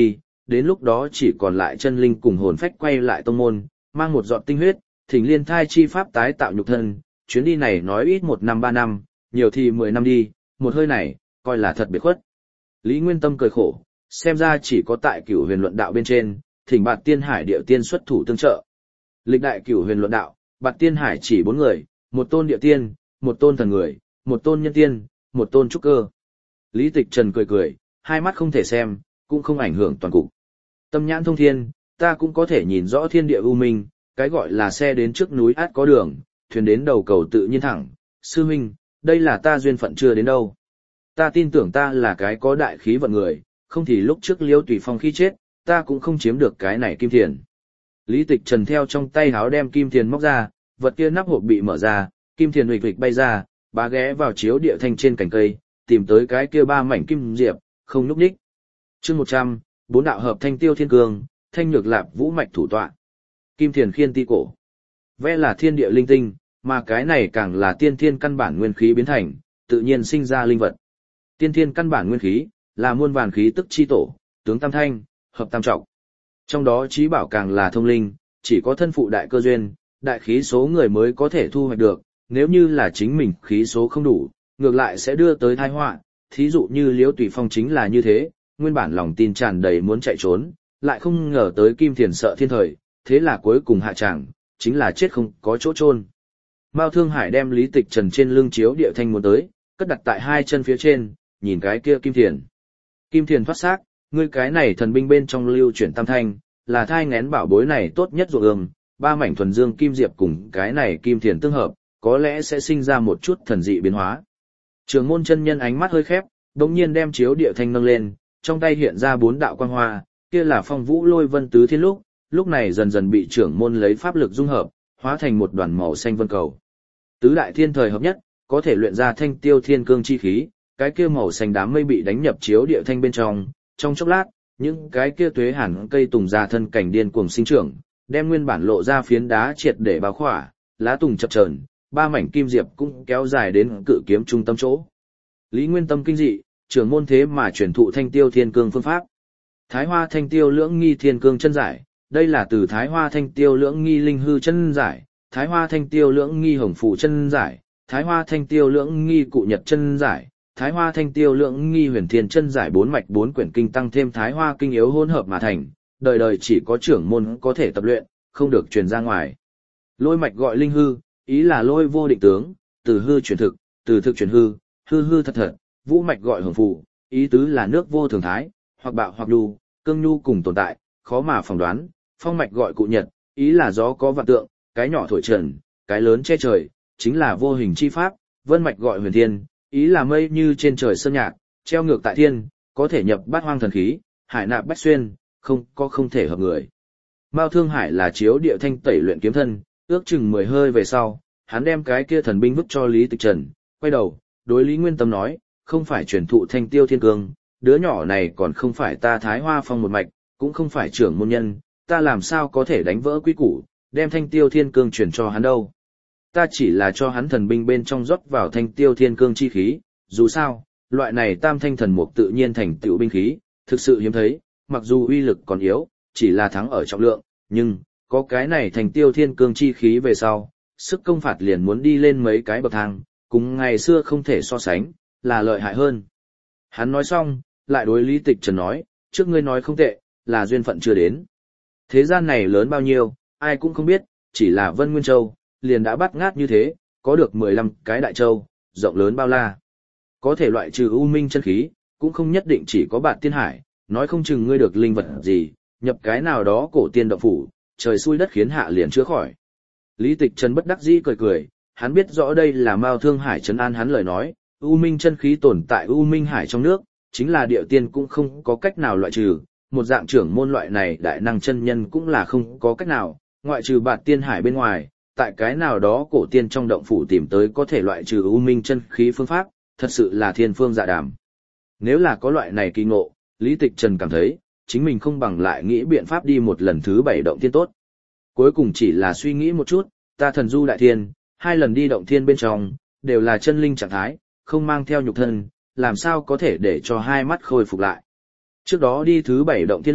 đến lúc đó chỉ còn lại chân linh cùng hồn phách quay lại tông môn, mang một giọt tinh huyết, thỉnh liên thai chi pháp tái tạo nhục thân, chuyến đi này nói ít 1 năm 3 năm, nhiều thì 10 năm đi, một hơi này, coi là thật biệt khuất. Lý Nguyên Tâm cười khổ, xem ra chỉ có tại Cửu Huyền Luận Đạo bên trên, thỉnh Bạt Tiên Hải Điệu Tiên xuất thủ tương trợ. Lịch đại Cửu Huyền Luận Đạo, Bạt Tiên Hải chỉ 4 người, một tôn Điệu Tiên, một tôn thần người, một tôn nhân tiên, một tôn trúc cơ. Lý Tịch Trần cười cười, hai mắt không thể xem, cũng không ảnh hưởng toàn cục. Tâm nhãn thông thiên, ta cũng có thể nhìn rõ thiên địa u minh, cái gọi là xe đến trước núi át có đường, thuyền đến đầu cầu tự nhiên thẳng. Sư huynh, đây là ta duyên phận chưa đến đâu. Ta tin tưởng ta là cái có đại khí vận người, không thì lúc trước Liêu Tùy Phong khi chết, ta cũng không chiếm được cái này kim thiền. Lý Tịch Trần theo trong tay háo đem kim thiền móc ra, vật kia nắp hộp bị mở ra, kim thiền huỵch huỵch bay ra, bá ghé vào chiếu địa thanh trên cành cây, tìm tới cái kia 3 mảnh kim diệp, không nhúc nhích. Chương 100, 4 đạo hợp thanh tiêu thiên cương, thanh nhược lạp vũ mạch thủ tọa. Kim thiền khiên ti cổ. Vẽ là thiên địa linh tinh, mà cái này càng là tiên thiên căn bản nguyên khí biến thành, tự nhiên sinh ra linh vật. Tiên thiên căn bản nguyên khí, là muôn vàn khí tức chi tổ, tướng tam thanh, hợp tam trọng. Trong đó trí bảo càng là thông linh, chỉ có thân phụ đại cơ duyên, đại khí số người mới có thể thu hoạch được, nếu như là chính mình khí số không đủ, ngược lại sẽ đưa tới tai họa. Thí dụ như Liễu Tùy Phong chính là như thế, nguyên bản lòng tin tràn đầy muốn chạy trốn, lại không ngờ tới Kim Thiền sợ thiên thời, thế là cuối cùng hạ tràng, chính là chết không có chỗ chôn. Mao Thương Hải đem Lý Tịch Trần trên lưng chiếu địa thanh muốn tới, cất đặt tại 2 chân phía trên, nhìn cái kia Kim Thiền. Kim Thiền thoát xác, ngươi cái này thần binh bên trong lưu chuyển tam thanh, là thai ngén bảo bối này tốt nhất ruộng ương, 3 mảnh thuần dương kim diệp cùng cái này Kim Thiền tương hợp, có lẽ sẽ sinh ra một chút thần dị biến hóa. Trường môn chân nhân ánh mắt hơi khép, đống nhiên đem chiếu địa thanh nâng lên, trong tay hiện ra 4 đạo quang hoa, kia là phong vũ lôi vân tứ thiên lúc này dần dần bị trưởng môn lấy pháp lực dung hợp, hóa thành một đoàn màu xanh vân cầu. Tứ đại thiên thời hợp nhất, có thể luyện ra thanh tiêu thiên cương chi khí, cái kia màu xanh đám mây bị đánh nhập chiếu địa thanh bên trong chốc lát, những cái kia tuế hẳn cây tùng ra thân cảnh điên cuồng sinh trưởng, đem nguyên bản lộ ra phiến đá triệt để bao khỏa, lá tùng chập chờn, 3 mảnh kim diệp cũng kéo dài đến cự kiếm trung tâm chỗ. Lý Nguyên Tâm kinh dị, trưởng môn thế mà truyền thụ thanh tiêu thiên cương phương pháp. Thái Hoa thanh tiêu lưỡng nghi thiên cương chân giải, đây là từ Thái Hoa thanh tiêu lưỡng nghi linh hư chân giải, Thái Hoa thanh tiêu lưỡng nghi hồng phù chân giải, Thái Hoa thanh tiêu lưỡng nghi cụ nhật chân giải, Thái Hoa thanh tiêu lưỡng nghi huyền thiên chân giải 4 mạch 4 quyển kinh tăng thêm Thái Hoa kinh yếu hỗn hợp mà thành, đời đời chỉ có trưởng môn có thể tập luyện, không được truyền ra ngoài. Lôi mạch gọi linh hư, ý là lôi vô định tướng, từ hư chuyển thực, từ thực chuyển hư, hư hư thật thật. Vũ mạch gọi hồng phù, ý tứ là nước vô thường thái, hoặc bạo hoặc đu, cương nhu cùng tồn tại, khó mà phỏng đoán. Phong mạch gọi cụ nhật, ý là gió có vạn tượng, cái nhỏ thổi trần, cái lớn che trời, chính là vô hình chi pháp. Vân mạch gọi huyền thiên, ý là mây như trên trời sơn nhạc, treo ngược tại thiên, có thể nhập bát hoang thần khí, hải nạp bách xuyên, không thể hợp người. Mao Thương Hải là chiếu địa thanh tẩy luyện kiếm thân, ước chừng 10 hơi về sau, hắn đem cái kia thần binh vứt cho Lý Tịch Trần, quay đầu, đối Lý Nguyên Tâm nói, không phải truyền thụ thanh tiêu thiên cương, đứa nhỏ này còn không phải ta Thái Hoa Phong một mạch, cũng không phải trưởng môn nhân, ta làm sao có thể đánh vỡ quy củ, đem thanh tiêu thiên cương truyền cho hắn đâu. Ta chỉ là cho hắn thần binh bên trong rót vào thanh tiêu thiên cương chi khí, dù sao, loại này tam thanh thần mục tự nhiên thành tựu binh khí, thực sự hiếm thấy, mặc dù uy lực còn yếu, chỉ là thắng ở trọng lượng, nhưng, có cái này thành tiêu thiên cương chi khí về sau, sức công phạt liền muốn đi lên mấy cái bậc thang, cùng ngày xưa không thể so sánh, là lợi hại hơn. Hắn nói xong, lại đối Lý Tịch Trần nói, trước ngươi nói không tệ, là duyên phận chưa đến. Thế gian này lớn bao nhiêu, ai cũng không biết, chỉ là Vân Nguyên Châu, liền đã bắt ngát như thế, có được 15 cái đại châu, rộng lớn bao la. Có thể loại trừ u minh chân khí, cũng không nhất định chỉ có Bạt Tiên Hải, nói không chừng ngươi được linh vật gì, nhập cái nào đó cổ tiên động phủ, trời xui đất khiến hạ liền chữa khỏi. Lý Tịch Trần bất đắc dĩ cười cười, hắn biết rõ đây là Mao Thương Hải trấn an hắn lời nói, u minh chân khí tồn tại u minh hải trong nước, chính là địa tiên cũng không có cách nào loại trừ, một dạng trưởng môn loại này đại năng chân nhân cũng là không có cách nào, ngoại trừ Bạt Tiên Hải bên ngoài, tại cái nào đó cổ tiên trong động phủ tìm tới có thể loại trừ u minh chân khí phương pháp, thật sự là thiên phương dạ đàm. Nếu là có loại này kỳ ngộ, Lý Tịch Trần cảm thấy, chính mình không bằng lại nghĩ biện pháp đi một lần thứ 7 động thiên tốt. Cuối cùng chỉ là suy nghĩ một chút, ta thần du đại thiên, 2 lần đi động thiên bên trong, đều là chân linh trạng thái, không mang theo nhục thân, làm sao có thể để cho 2 mắt khôi phục lại. Trước đó đi thứ 7 động thiên lúc,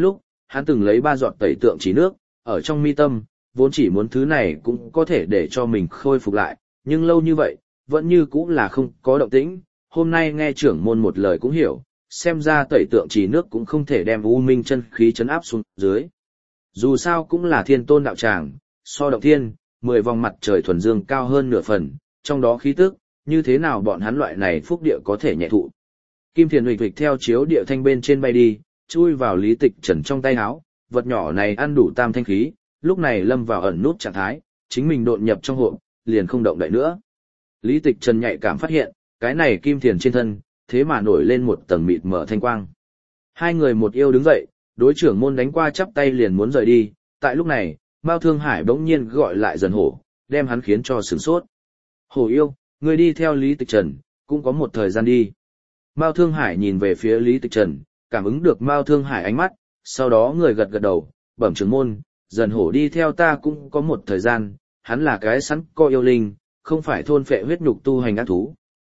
hắn từng lấy 3 giọt tẩy tượng chỉ nước, ở trong mi tâm, vốn chỉ muốn thứ này cũng có thể để cho mình khôi phục lại, nhưng lâu như vậy, vẫn như cũng là không có động tĩnh, hôm nay nghe trưởng môn một lời cũng hiểu, xem ra tẩy tượng chỉ nước cũng không thể đem u minh chân khí chấn áp xuống dưới. Dù sao cũng là thiên tôn đạo tràng, so động thiên, 10 vòng mặt trời thuần dương cao hơn nửa phần, trong đó khí tức, như thế nào bọn hắn loại này phúc địa có thể nhẹ thụ. Kim Thiền huỵch huỵch theo chiếu địa thanh bên trên bay đi, chui vào Lý Tịch Trần trong tay áo, vật nhỏ này ăn đủ tam thanh khí, lúc này lâm vào ẩn nút trạng thái, chính mình đột nhập trong hộp, liền không động đậy nữa. Lý Tịch Trần nhạy cảm phát hiện, cái này Kim Thiền trên thân, thế mà nổi lên một tầng mịt mờ thanh quang. Hai người một yêu đứng dậy, đối trưởng môn đánh qua chắp tay liền muốn rời đi, tại lúc này, Mao Thương Hải bỗng nhiên gọi lại Dần Hổ, đem hắn khiến cho sửng sốt. Hổ yêu, người đi theo Lý Tịch Trần, cũng có một thời gian đi. Mao Thương Hải nhìn về phía Lý Tịch Trần, cảm ứng được Mao Thương Hải ánh mắt, sau đó người gật gật đầu, bẩm trưởng môn, Dần Hổ đi theo ta cũng có một thời gian, hắn là cái sẵn co yêu linh, không phải thôn phệ huyết nhục tu hành ác thú.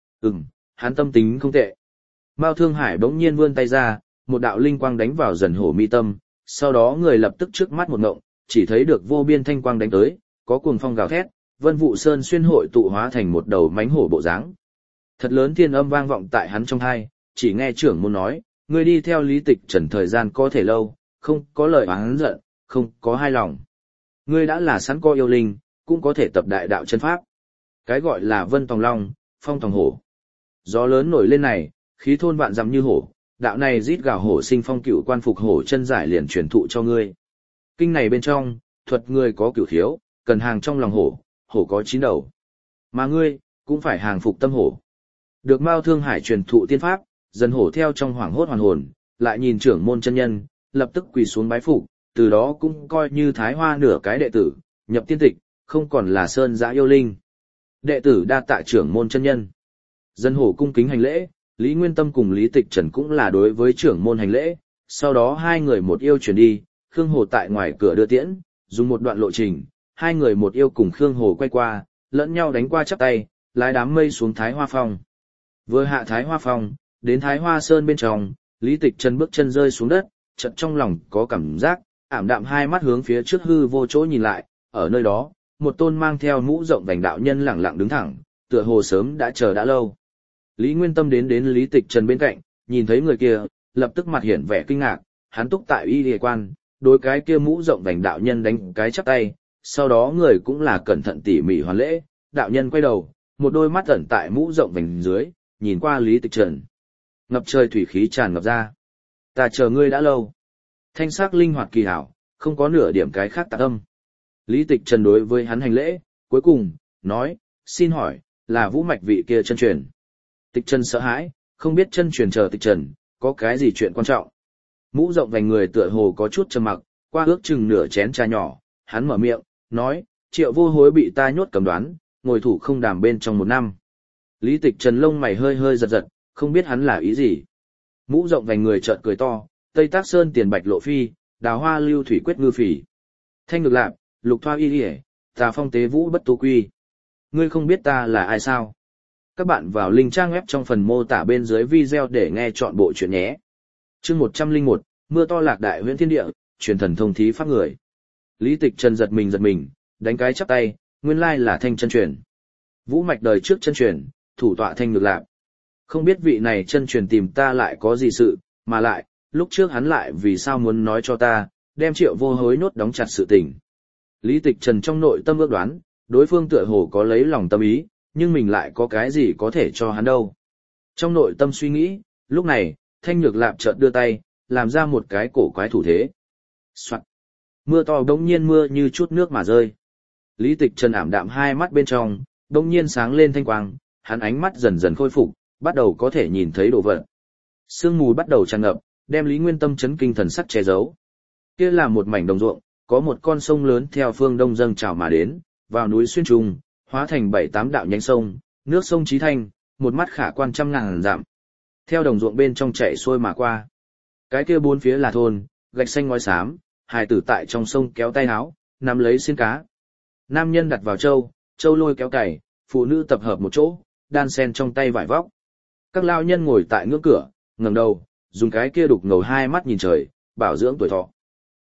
Hắn tâm tính không tệ. Mao Thương Hải bỗng nhiên vươn tay ra, một đạo linh quang đánh vào Dần Hổ mi tâm, sau đó người lập tức trước mắt một ngộng, chỉ thấy được vô biên thanh quang đánh tới, có cuồng phong gào thét, vân vụ sơn xuyên hội tụ hóa thành một đầu mánh hổ bộ dáng. Thật lớn thiên âm vang vọng tại hắn trong tai, chỉ nghe trưởng môn nói, ngươi đi theo Lý Tịch Trần thời gian có thể lâu, không có lời oán giận, không có hai lòng. Ngươi đã là sẵn co yêu linh, cũng có thể tập đại đạo chân pháp. Cái gọi là vân tòng long, phong tòng hổ. Gió lớn nổi lên này, khí thôn vạn dặm như hổ, đạo này rít gào hổ sinh phong cửu quan phục hổ chân giải liền truyền thụ cho ngươi. Kinh này bên trong, thuật ngươi có cửu khiếu, cần hàng trong lòng hổ, hổ có 9 đầu. Mà ngươi, cũng phải hàng phục tâm hổ. Được Mao Thương Hải truyền thụ tiên pháp, Dần Hổ theo trong hoảng hốt hoàn hồn, lại nhìn trưởng môn chân nhân, lập tức quỳ xuống bái phục, từ đó cũng coi như Thái Hoa nửa cái đệ tử, nhập tiên tịch, không còn là sơn dã yêu linh. Đệ tử đa tạ trưởng môn chân nhân. Dần Hổ cung kính hành lễ, Lý Nguyên Tâm cùng Lý Tịch Trần cũng là đối với trưởng môn hành lễ, sau đó hai người một yêu chuyển đi, Khương Hồ tại ngoài cửa đưa tiễn, dùng một đoạn lộ trình, hai người một yêu cùng Khương Hồ quay qua, lẫn nhau đánh qua chắp tay, lái đám mây xuống Thái Hoa Phong. Vừa hạ Thái Hoa Phong, đến Thái Hoa Sơn bên trong, Lý Tịch Trần bước chân rơi xuống đất, chợt trong lòng có cảm giác, ảm đạm hai mắt hướng phía trước hư vô chỗ nhìn lại, ở nơi đó, một tôn mang theo mũ rộng vành đạo nhân lẳng lặng đứng thẳng, tựa hồ sớm đã chờ đã lâu. Lý Nguyên Tâm đến Lý Tịch Trần bên cạnh, nhìn thấy người kia, lập tức mặt hiện vẻ kinh ngạc, hắn túc tại y y quan, đối cái kia mũ rộng vành đạo nhân đánh cái chắp tay, sau đó người cũng là cẩn thận tỉ mỉ hoàn lễ, đạo nhân quay đầu, một đôi mắt ẩn tại mũ rộng vành dưới, nhìn qua Lý Tịch Trần. Ngập trời thủy khí tràn ngập ra. Ta chờ ngươi đã lâu. Thanh sắc linh hoạt kỳ hảo, không có nửa điểm cái khác tạp âm. Lý Tịch Trần đối với hắn hành lễ, cuối cùng, nói, xin hỏi, là Vũ Mạch vị kia chân truyền. Tịch Trần sợ hãi, không biết chân truyền chờ Tịch Trần, có cái gì chuyện quan trọng. Mũ rộng vành người tựa hồ có chút trầm mặc, qua ước chừng nửa chén trà nhỏ, hắn mở miệng, nói, Triệu Vô Hối bị ta nhốt cầm đoán, ngồi thủ không đàm bên trong 1 năm. Lý Tịch Trần lông mày hơi hơi giật giật, không biết hắn là ý gì. Mũ rộng vành người chợt cười to, Tây Tác Sơn tiền bạch lộ phi, đào hoa lưu thủy quyết ngư phỉ. Thanh ngược lạp, lục thoa y hề, tà phong tế vũ bất tu quy. Ngươi không biết ta là ai sao? Các bạn vào link trang web trong phần mô tả bên dưới video để nghe chọn bộ chuyện nhé. Chương 101, mưa to lạc đại huyễn thiên địa, truyền thần thông thí pháp người. Lý Tịch Trần giật mình, đánh cái chắp tay, nguyên lai là Thanh chân truyền. Vũ Mạch đời trước chân truyền, thủ tọa Thanh ngược lạp. Không biết vị này chân truyền tìm ta lại có gì sự, mà lại, lúc trước hắn lại vì sao muốn nói cho ta, đem Triệu Vô Hối nhốt đóng chặt sự tình. Lý Tịch Trần trong nội tâm ước đoán, đối phương tựa hồ có lấy lòng tâm ý, nhưng mình lại có cái gì có thể cho hắn đâu. Trong nội tâm suy nghĩ, lúc này, Thanh Nhược Lạp chợt đưa tay, làm ra một cái cổ quái thủ thế. Soạn. Mưa to đống nhiên mưa như chút nước mà rơi. Lý Tịch Trần ảm đạm hai mắt bên trong, đống nhiên sáng lên thanh quang, hắn ánh mắt dần dần khôi phục, bắt đầu có thể nhìn thấy đồ vật. Sương mù bắt đầu tràn ngập, đem Lý Nguyên Tâm chấn kinh thần sắc che giấu. Kia là một mảnh đồng ruộng, có một con sông lớn theo phương đông dâng trào mà đến, vào núi xuyên trùng, hóa thành 7-8 đạo nhánh sông, nước sông chí thanh, một mắt khả quan trăm ngàn dặm. Theo đồng ruộng bên trong chảy xuôi mà qua. Cái kia bốn phía là thôn, gạch xanh ngói xám, hài tử tại trong sông kéo tay áo, nắm lấy xiên cá. Nam nhân đặt vào châu lôi kéo cày, phụ nữ tập hợp một chỗ, đan sen trong tay vải vóc. Các lao nhân ngồi tại ngưỡng cửa, ngẩng đầu, dùng cái kia đục ngầu hai mắt nhìn trời, bảo dưỡng tuổi thọ.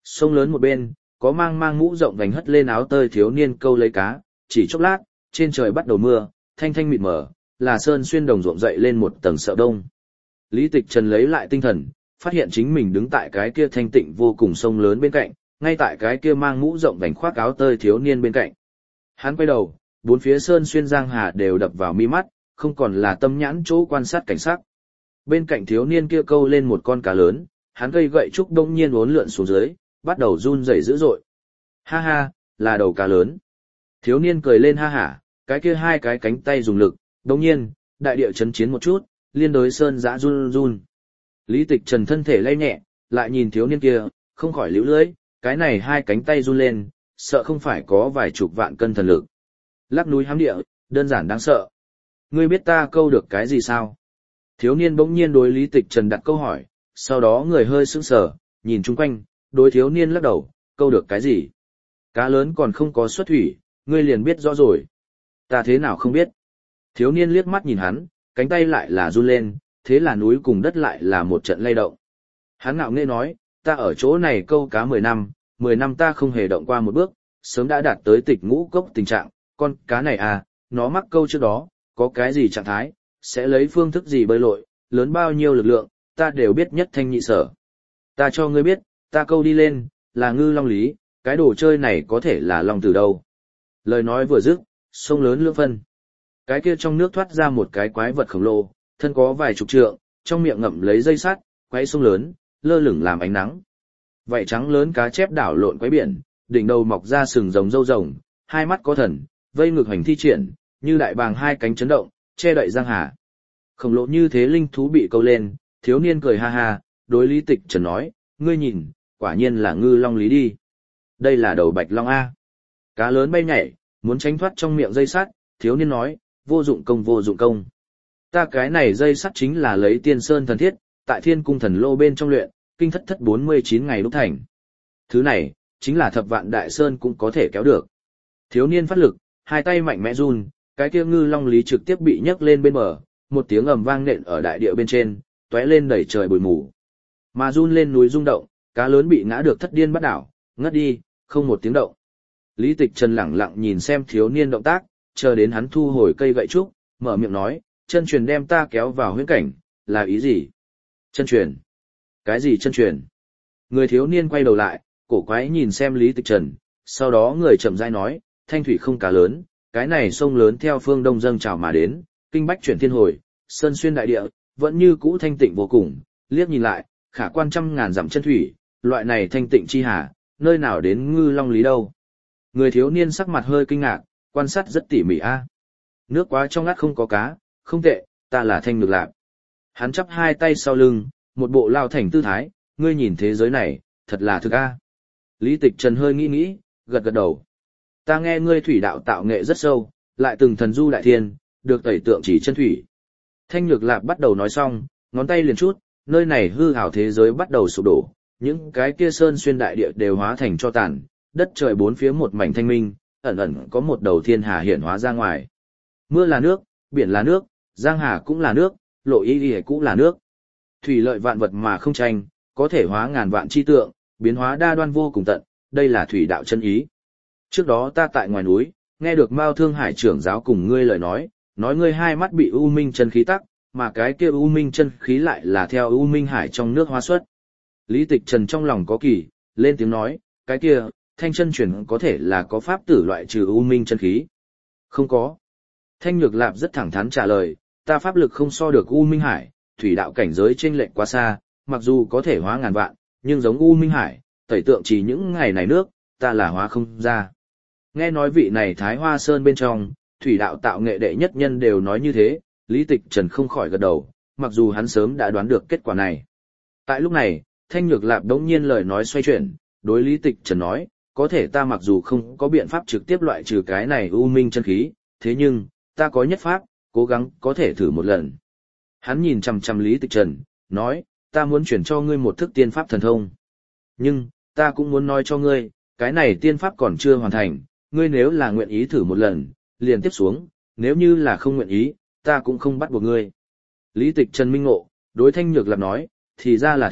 Sông lớn một bên, có mang mang mũ rộng vành hất lên áo tơi thiếu niên câu lấy cá, chỉ chốc lát, trên trời bắt đầu mưa, thanh thanh mịt mờ, là sơn xuyên đồng ruộng dậy lên một tầng sợ đông. Lý Tịch Trần lấy lại tinh thần, phát hiện chính mình đứng tại cái kia thanh tịnh vô cùng sông lớn bên cạnh, ngay tại cái kia mang mũ rộng vành khoác áo tơi thiếu niên bên cạnh. Hắn quay đầu, bốn phía sơn xuyên giang hà đều đập vào mi mắt, không còn là tâm nhãn chỗ quan sát cảnh sắc. Bên cạnh thiếu niên kia câu lên một con cá lớn, hắn cây gậy trúc đông nhiên uốn lượn xuống dưới, bắt đầu run rẩy dữ dội. Ha ha, là đầu cá lớn. Thiếu niên cười lên ha hả, cái kia hai cái cánh tay dùng lực, đồng nhiên, đại địa chấn chiến một chút, liên đối sơn dã run run. Lý Tịch Trần thân thể lay nhẹ, lại nhìn thiếu niên kia, không khỏi liễu lưỡi, cái này hai cánh tay run lên, sợ không phải có vài chục vạn cân thần lực. Lắc núi hám địa, đơn giản đáng sợ. Ngươi biết ta câu được cái gì sao? Thiếu niên bỗng nhiên đối Lý Tịch Trần đặt câu hỏi, sau đó người hơi sững sờ, nhìn chung quanh, đối thiếu niên lắc đầu, câu được cái gì? Cá lớn còn không có xuất thủy, ngươi liền biết rõ rồi. Ta thế nào không biết? Thiếu niên liếc mắt nhìn hắn, cánh tay lại là run lên, thế là núi cùng đất lại là một trận lay động. Hắn ngạo nghễ nói, ta ở chỗ này câu cá 10 năm ta không hề động qua một bước, sớm đã đạt tới tịch ngũ cốc tình trạng, con cá này à, nó mắc câu trước đó, có cái gì trạng thái, sẽ lấy phương thức gì bơi lội, lớn bao nhiêu lực lượng, ta đều biết nhất thanh nhị sở. Ta cho ngươi biết, ta câu đi lên, là ngư long lý, cái đồ chơi này có thể là long từ đâu. Lời nói vừa dứt, sông lớn lưỡng phân. Cái kia trong nước thoát ra một cái quái vật khổng lồ, thân có vài chục trượng, trong miệng ngậm lấy dây sắt, quay sông lớn, lơ lửng làm ánh nắng. Vảy trắng lớn cá chép đảo lộn quái biển, đỉnh đầu mọc ra sừng rồng râu rồng, hai mắt có thần, vây ngực hành thi triển, như đại bàng hai cánh chấn động, che đậy giang hà. Khổng lồ như thế linh thú bị câu lên, thiếu niên cười ha ha, đối Lý Tịch Trần nói, ngươi nhìn, quả nhiên là ngư long lý đi. Đây là đầu bạch long A. Cá lớn bay nhảy, muốn tránh thoát trong miệng dây sắt, thiếu niên nói, vô dụng công vô dụng công. Ta cái này dây sắt chính là lấy tiên sơn thần thiết, tại thiên cung thần lô bên trong luyện, kinh thất thất 49 ngày lúc thành. Thứ này, chính là thập vạn đại sơn cũng có thể kéo được. Thiếu niên phát lực, hai tay mạnh mẽ run, cái kia ngư long lý trực tiếp bị nhấc lên bên bờ, một tiếng ầm vang nện ở đại địa bên trên, tóe lên đẩy trời bụi mù. Mà run lên núi rung động, cá lớn bị ngã được thất điên bắt đảo, ngất đi, không một tiếng động. Lý Tịch Trần lẳng lặng nhìn xem thiếu niên động tác, chờ đến hắn thu hồi cây gậy trúc, mở miệng nói, chân truyền đem ta kéo vào huyễn cảnh, là ý gì? Chân truyền? Cái gì chân truyền? Người thiếu niên quay đầu lại, cổ quái nhìn xem Lý Tịch Trần, sau đó người chậm rãi nói, thanh thủy không cá lớn, cái này sông lớn theo phương đông dâng trào mà đến, kinh bách chuyển thiên hồi, sơn xuyên đại địa, vẫn như cũ thanh tịnh vô cùng, liếc nhìn lại, khả quan trăm ngàn dặm chân thủy, loại này thanh tịnh chi hà, nơi nào đến ngư long lý đâu. Người thiếu niên sắc mặt hơi kinh ngạc, quan sát rất tỉ mỉ a. Nước quá trong ngắt không có cá, không tệ, ta là Thanh Nhược Lạp. Hắn chắp hai tay sau lưng, một bộ lao thành tư thái, ngươi nhìn thế giới này, thật là thực a. Lý Tịch Trần hơi nghĩ, gật gật đầu. Ta nghe ngươi thủy đạo tạo nghệ rất sâu, lại từng thần du đại thiên, được tẩy tượng chỉ chân thủy. Thanh Nhược Lạp bắt đầu nói xong, ngón tay liền chút, nơi này hư ảo thế giới bắt đầu sụp đổ, những cái kia sơn xuyên đại địa đều hóa thành cho tàn, đất trời bốn phía một mảnh thanh minh, ẩn ẩn có một đầu thiên hà hiện hóa ra ngoài. Mưa là nước, biển là nước, giang hà cũng là nước, lộ y y cũng là nước. Thủy lợi vạn vật mà không tranh, có thể hóa ngàn vạn chi tượng, biến hóa đa đoan vô cùng tận, đây là thủy đạo chân ý. Trước đó ta tại ngoài núi, nghe được Mao Thương Hải trưởng giáo cùng ngươi lời nói ngươi hai mắt bị u minh chân khí tắc, mà cái kia u minh chân khí lại là theo u minh hải trong nước hóa xuất. Lý Tịch Trần trong lòng có kỳ, lên tiếng nói, cái kia, thanh chân truyền có thể là có pháp tử loại trừ u minh chân khí. Không có. Thanh Nhược Lạp rất thẳng thắn trả lời, ta pháp lực không so được u minh hải, thủy đạo cảnh giới chênh lệch quá xa, mặc dù có thể hóa ngàn vạn, nhưng giống u minh hải, tẩy tượng chỉ những ngày này nước, ta là hóa không ra. Nghe nói vị này Thái Hoa Sơn bên trong, thủy đạo tạo nghệ đệ nhất nhân đều nói như thế, Lý Tịch Trần không khỏi gật đầu, mặc dù hắn sớm đã đoán được kết quả này. Tại lúc này, Thanh Nhược Lạp đống nhiên lời nói xoay chuyển, đối Lý Tịch Trần nói, có thể ta mặc dù không có biện pháp trực tiếp loại trừ cái này u minh chân khí, thế nhưng, ta có nhất pháp, cố gắng có thể thử một lần. Hắn nhìn chằm chằm Lý Tịch Trần, nói, ta muốn chuyển cho ngươi một thức tiên pháp thần thông. Nhưng, ta cũng muốn nói cho ngươi, cái này tiên pháp còn chưa hoàn thành, ngươi nếu là nguyện ý thử một lần, liền tiếp xuống, nếu như là không nguyện ý, ta cũng không bắt buộc ngươi. Lý Tịch Trần minh ngộ, đối Thanh Nhược Lạp nói, thì ra là thế,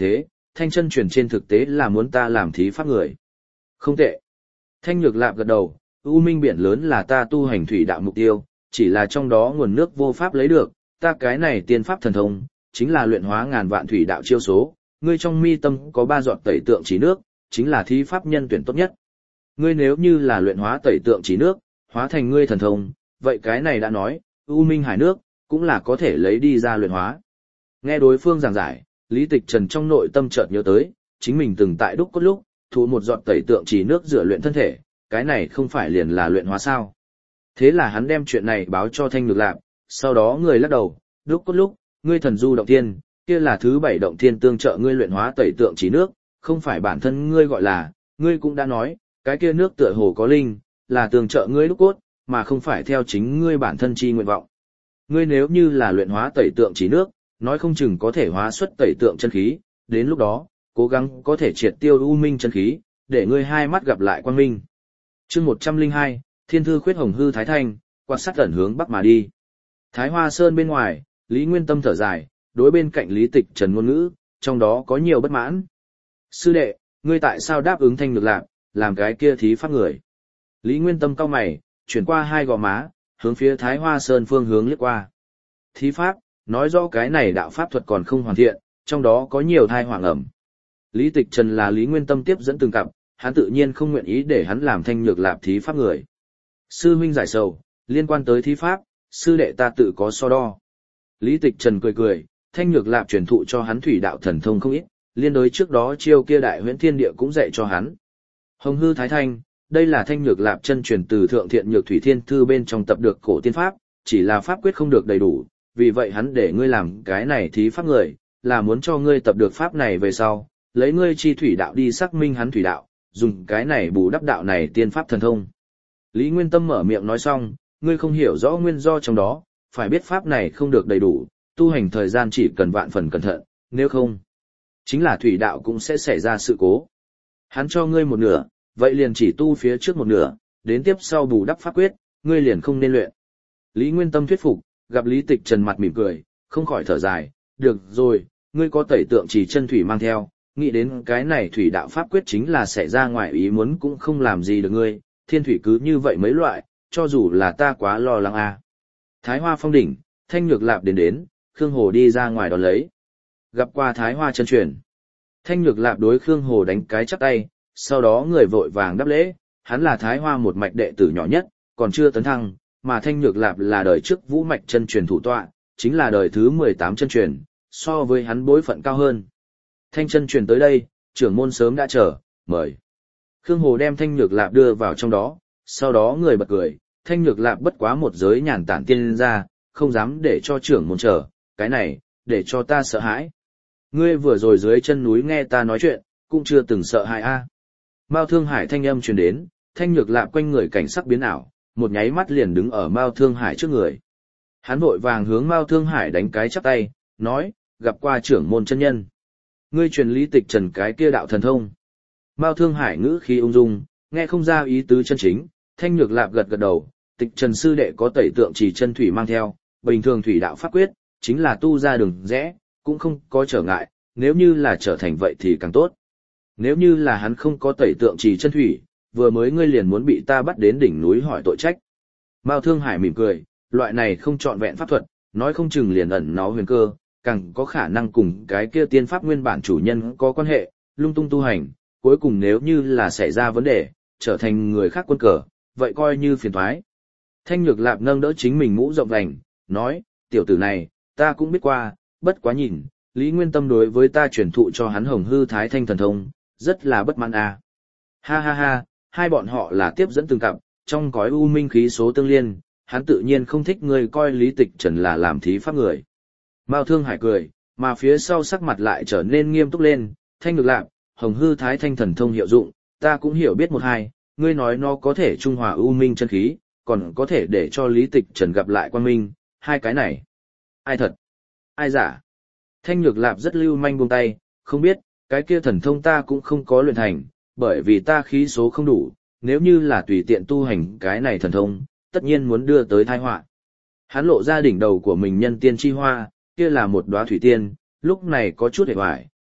thanh chân truyền trên thực tế là muốn ta làm thí pháp người. Không tệ. Thanh Nhược Lạp gật đầu, U Minh biển lớn là ta tu hành thủy đạo mục tiêu, chỉ là trong đó nguồn nước vô pháp lấy được, ta cái này tiên pháp thần thông, chính là luyện hóa ngàn vạn thủy đạo chiêu số, ngươi trong mi tâm có 3 giọt tẩy tượng chỉ nước, chính là thí pháp nhân tuyển tốt nhất. Ngươi nếu như là luyện hóa tẩy tượng chỉ nước, hóa thành ngươi thần thông, vậy cái này đã nói, U Minh hải nước, cũng là có thể lấy đi ra luyện hóa. Nghe đối phương giảng giải, Lý Tịch Trần trong nội tâm chợt nhớ tới, chính mình từng tại đúc cốt lúc, thụ một giọt tẩy tượng chỉ nước rửa luyện thân thể, cái này không phải liền là luyện hóa sao. Thế là hắn đem chuyện này báo cho Thanh Nhược Lạp, sau đó người lắc đầu, đúc cốt lúc, ngươi thần du động thiên, kia là thứ 7 động thiên tương trợ ngươi luyện hóa tẩy tượng chỉ nước, không phải bản thân ngươi gọi là, ngươi cũng đã nói, cái kia nước tựa hồ có linh, là tương trợ ngươi đúc cốt, mà không phải theo chính ngươi bản thân chi nguyện vọng. Ngươi nếu như là luyện hóa tẩy tượng chỉ nước, nói không chừng có thể hóa xuất tẩy tượng chân khí, đến lúc đó, cố gắng có thể triệt tiêu u minh chân khí, để ngươi hai mắt gặp lại quang minh. Chương 102, Thiên thư khuyết hồng hư thái thanh, quan sát ẩn hướng bắc mà đi. Thái Hoa Sơn bên ngoài, Lý Nguyên Tâm thở dài, đối bên cạnh Lý Tịch Trần ngôn ngữ, trong đó có nhiều bất mãn. Sư đệ, ngươi tại sao đáp ứng Thanh Nhược Lạp, làm cái kia thí pháp người? Lý Nguyên Tâm cau mày, chuyển qua hai gò má, hướng phía Thái Hoa Sơn phương hướng liếc qua. Thí pháp, nói rõ cái này đạo pháp thuật còn không hoàn thiện, trong đó có nhiều thai hoàng ẩm. Lý Tịch Trần là Lý Nguyên Tâm tiếp dẫn từng cặp, hắn tự nhiên không nguyện ý để hắn làm Thanh Nhược Lạp thí pháp người. Sư huynh giải sầu, liên quan tới thí pháp, sư đệ ta tự có so đo. Lý Tịch Trần cười cười, Thanh Nhược Lạp truyền thụ cho hắn thủy đạo thần thông không ít, liên đối trước đó chiêu kia đại huyễn thiên địa cũng dạy cho hắn. Hồng hư thái thanh, đây là Thanh Nhược Lạp chân truyền từ Thượng Thiện Nhược Thủy Thiên Thư bên trong tập được cổ tiên pháp, chỉ là pháp quyết không được đầy đủ, vì vậy hắn để ngươi làm cái này thí pháp người, là muốn cho ngươi tập được pháp này về sau, lấy ngươi chi thủy đạo đi xác minh hắn thủy đạo, dùng cái này bù đắp đạo này tiên pháp thần thông. Lý Nguyên Tâm mở miệng nói xong, ngươi không hiểu rõ nguyên do trong đó, phải biết pháp này không được đầy đủ, tu hành thời gian chỉ cần vạn phần cẩn thận, nếu không, chính là thủy đạo cũng sẽ xảy ra sự cố. Hắn cho ngươi một nửa, vậy liền chỉ tu phía trước một nửa, đến tiếp sau bù đắp pháp quyết, ngươi liền không nên luyện. Lý Nguyên Tâm thuyết phục, gặp Lý Tịch Trần mặt mỉm cười, không khỏi thở dài, được rồi, ngươi có tẩy tượng chỉ chân thủy mang theo, nghĩ đến cái này thủy đạo pháp quyết chính là xảy ra ngoài ý muốn cũng không làm gì được ngươi, thiên thủy cứ như vậy mấy loại, cho dù là ta quá lo lắng à. Thái Hoa phong đỉnh, Thanh Nhược Lạp đến, Khương Hồ đi ra ngoài đón lấy. Gặp qua Thái Hoa chân truyền. Thanh Nhược Lạp đối Khương Hồ đánh cái chắp tay, sau đó người vội vàng đáp lễ, hắn là Thái Hoa một mạch đệ tử nhỏ nhất, còn chưa tấn thăng, mà Thanh Nhược Lạp là đời trước Vũ mạch chân truyền thủ tọa, chính là đời thứ 18 chân truyền, so với hắn bối phận cao hơn. Thanh chân truyền tới đây, trưởng môn sớm đã chờ, mời. Khương Hồ đem Thanh Nhược Lạp đưa vào trong đó, sau đó người bật cười, Thanh Nhược Lạp bất quá một giới nhàn tản tiên ra, không dám để cho trưởng môn chờ, cái này, để cho ta sợ hãi. Ngươi vừa rồi dưới chân núi nghe ta nói chuyện, cũng chưa từng sợ hãi a. Mao Thương Hải thanh âm truyền đến, Thanh Nhược Lạp quanh người cảnh sắc biến ảo, một nháy mắt liền đứng ở Mao Thương Hải trước người. Hắn vội vàng hướng Mao Thương Hải đánh cái chắp tay, nói, gặp qua trưởng môn chân nhân. Ngươi truyền Lý Tịch Trần cái kia đạo thần thông. Mao Thương Hải ngữ khí ung dung, nghe không ra ý tứ chân chính, Thanh Nhược Lạp gật gật đầu, Tịch Trần sư đệ có tẩy tượng chỉ chân thủy mang theo, bình thường thủy đạo pháp quyết, chính là tu ra đường rẽ, cũng không có trở ngại, nếu như là trở thành vậy thì càng tốt. Nếu như là hắn không có tẩy tượng chỉ chân thủy, vừa mới ngươi liền muốn bị ta bắt đến đỉnh núi hỏi tội trách. Mao Thương Hải mỉm cười, loại này không trọn vẹn pháp thuật, nói không chừng liền ẩn nó huyền cơ, càng có khả năng cùng cái kia tiên pháp nguyên bản chủ nhân có quan hệ, lung tung tu hành, cuối cùng nếu như là xảy ra vấn đề, trở thành người khác quân cờ, vậy coi như phiền toái. Thanh Nhược Lạp nâng đỡ chính mình mũ rộng vành, nói, tiểu tử này, ta cũng biết qua, bất quá nhìn, Lý Nguyên Tâm đối với ta truyền thụ cho hắn hồng hư thái thanh thần thông, rất là bất mãn à. Ha ha ha, hai bọn họ là tiếp dẫn từng cặp, trong cõi u minh khí số tương liên, hắn tự nhiên không thích người coi Lý Tịch Trần là làm thí pháp người. Mao Thương Hải cười, mà phía sau sắc mặt lại trở nên nghiêm túc lên, Thanh Nhược Lạp, hồng hư thái thanh thần thông hiệu dụng, ta cũng hiểu biết một hai, ngươi nói nó có thể trung hòa u minh chân khí, còn có thể để cho Lý Tịch Trần gặp lại quang minh, hai cái này. Ai thật? Ai giả? Thanh Nhược Lạp rất lưu manh buông tay, không biết, cái kia thần thông ta cũng không có luyện thành, bởi vì ta khí số không đủ, nếu như là tùy tiện tu hành cái này thần thông, tất nhiên muốn đưa tới tai họa. Hắn lộ ra đỉnh đầu của mình nhân tiên chi hoa, kia là một đóa thủy tiên, lúc này có chút hề hoài,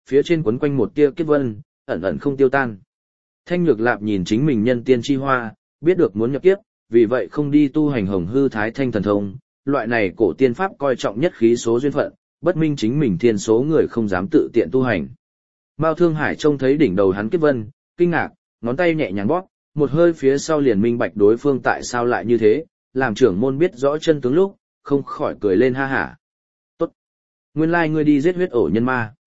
phía trên quấn quanh một tia kiếp vân, ẩn ẩn không tiêu tan. Thanh Nhược Lạp nhìn chính mình nhân tiên chi hoa, biết được muốn nhập kiếp, vì vậy không đi tu hành Hồng Hư Thái Thanh thần thông, loại này cổ tiên pháp coi trọng nhất khí số duyên phận, bất minh chính mình thiên số người không dám tự tiện tu hành. Mao Thương Hải trông thấy đỉnh đầu hắn kiếp vân, kinh ngạc, ngón tay nhẹ nhàng bóp, một hơi phía sau liền minh bạch đối phương tại sao lại như thế, làm trưởng môn biết rõ chân tướng lúc, không khỏi cười lên ha hả. Tốt. Nguyên lai ngươi đi giết huyết ổ nhân ma.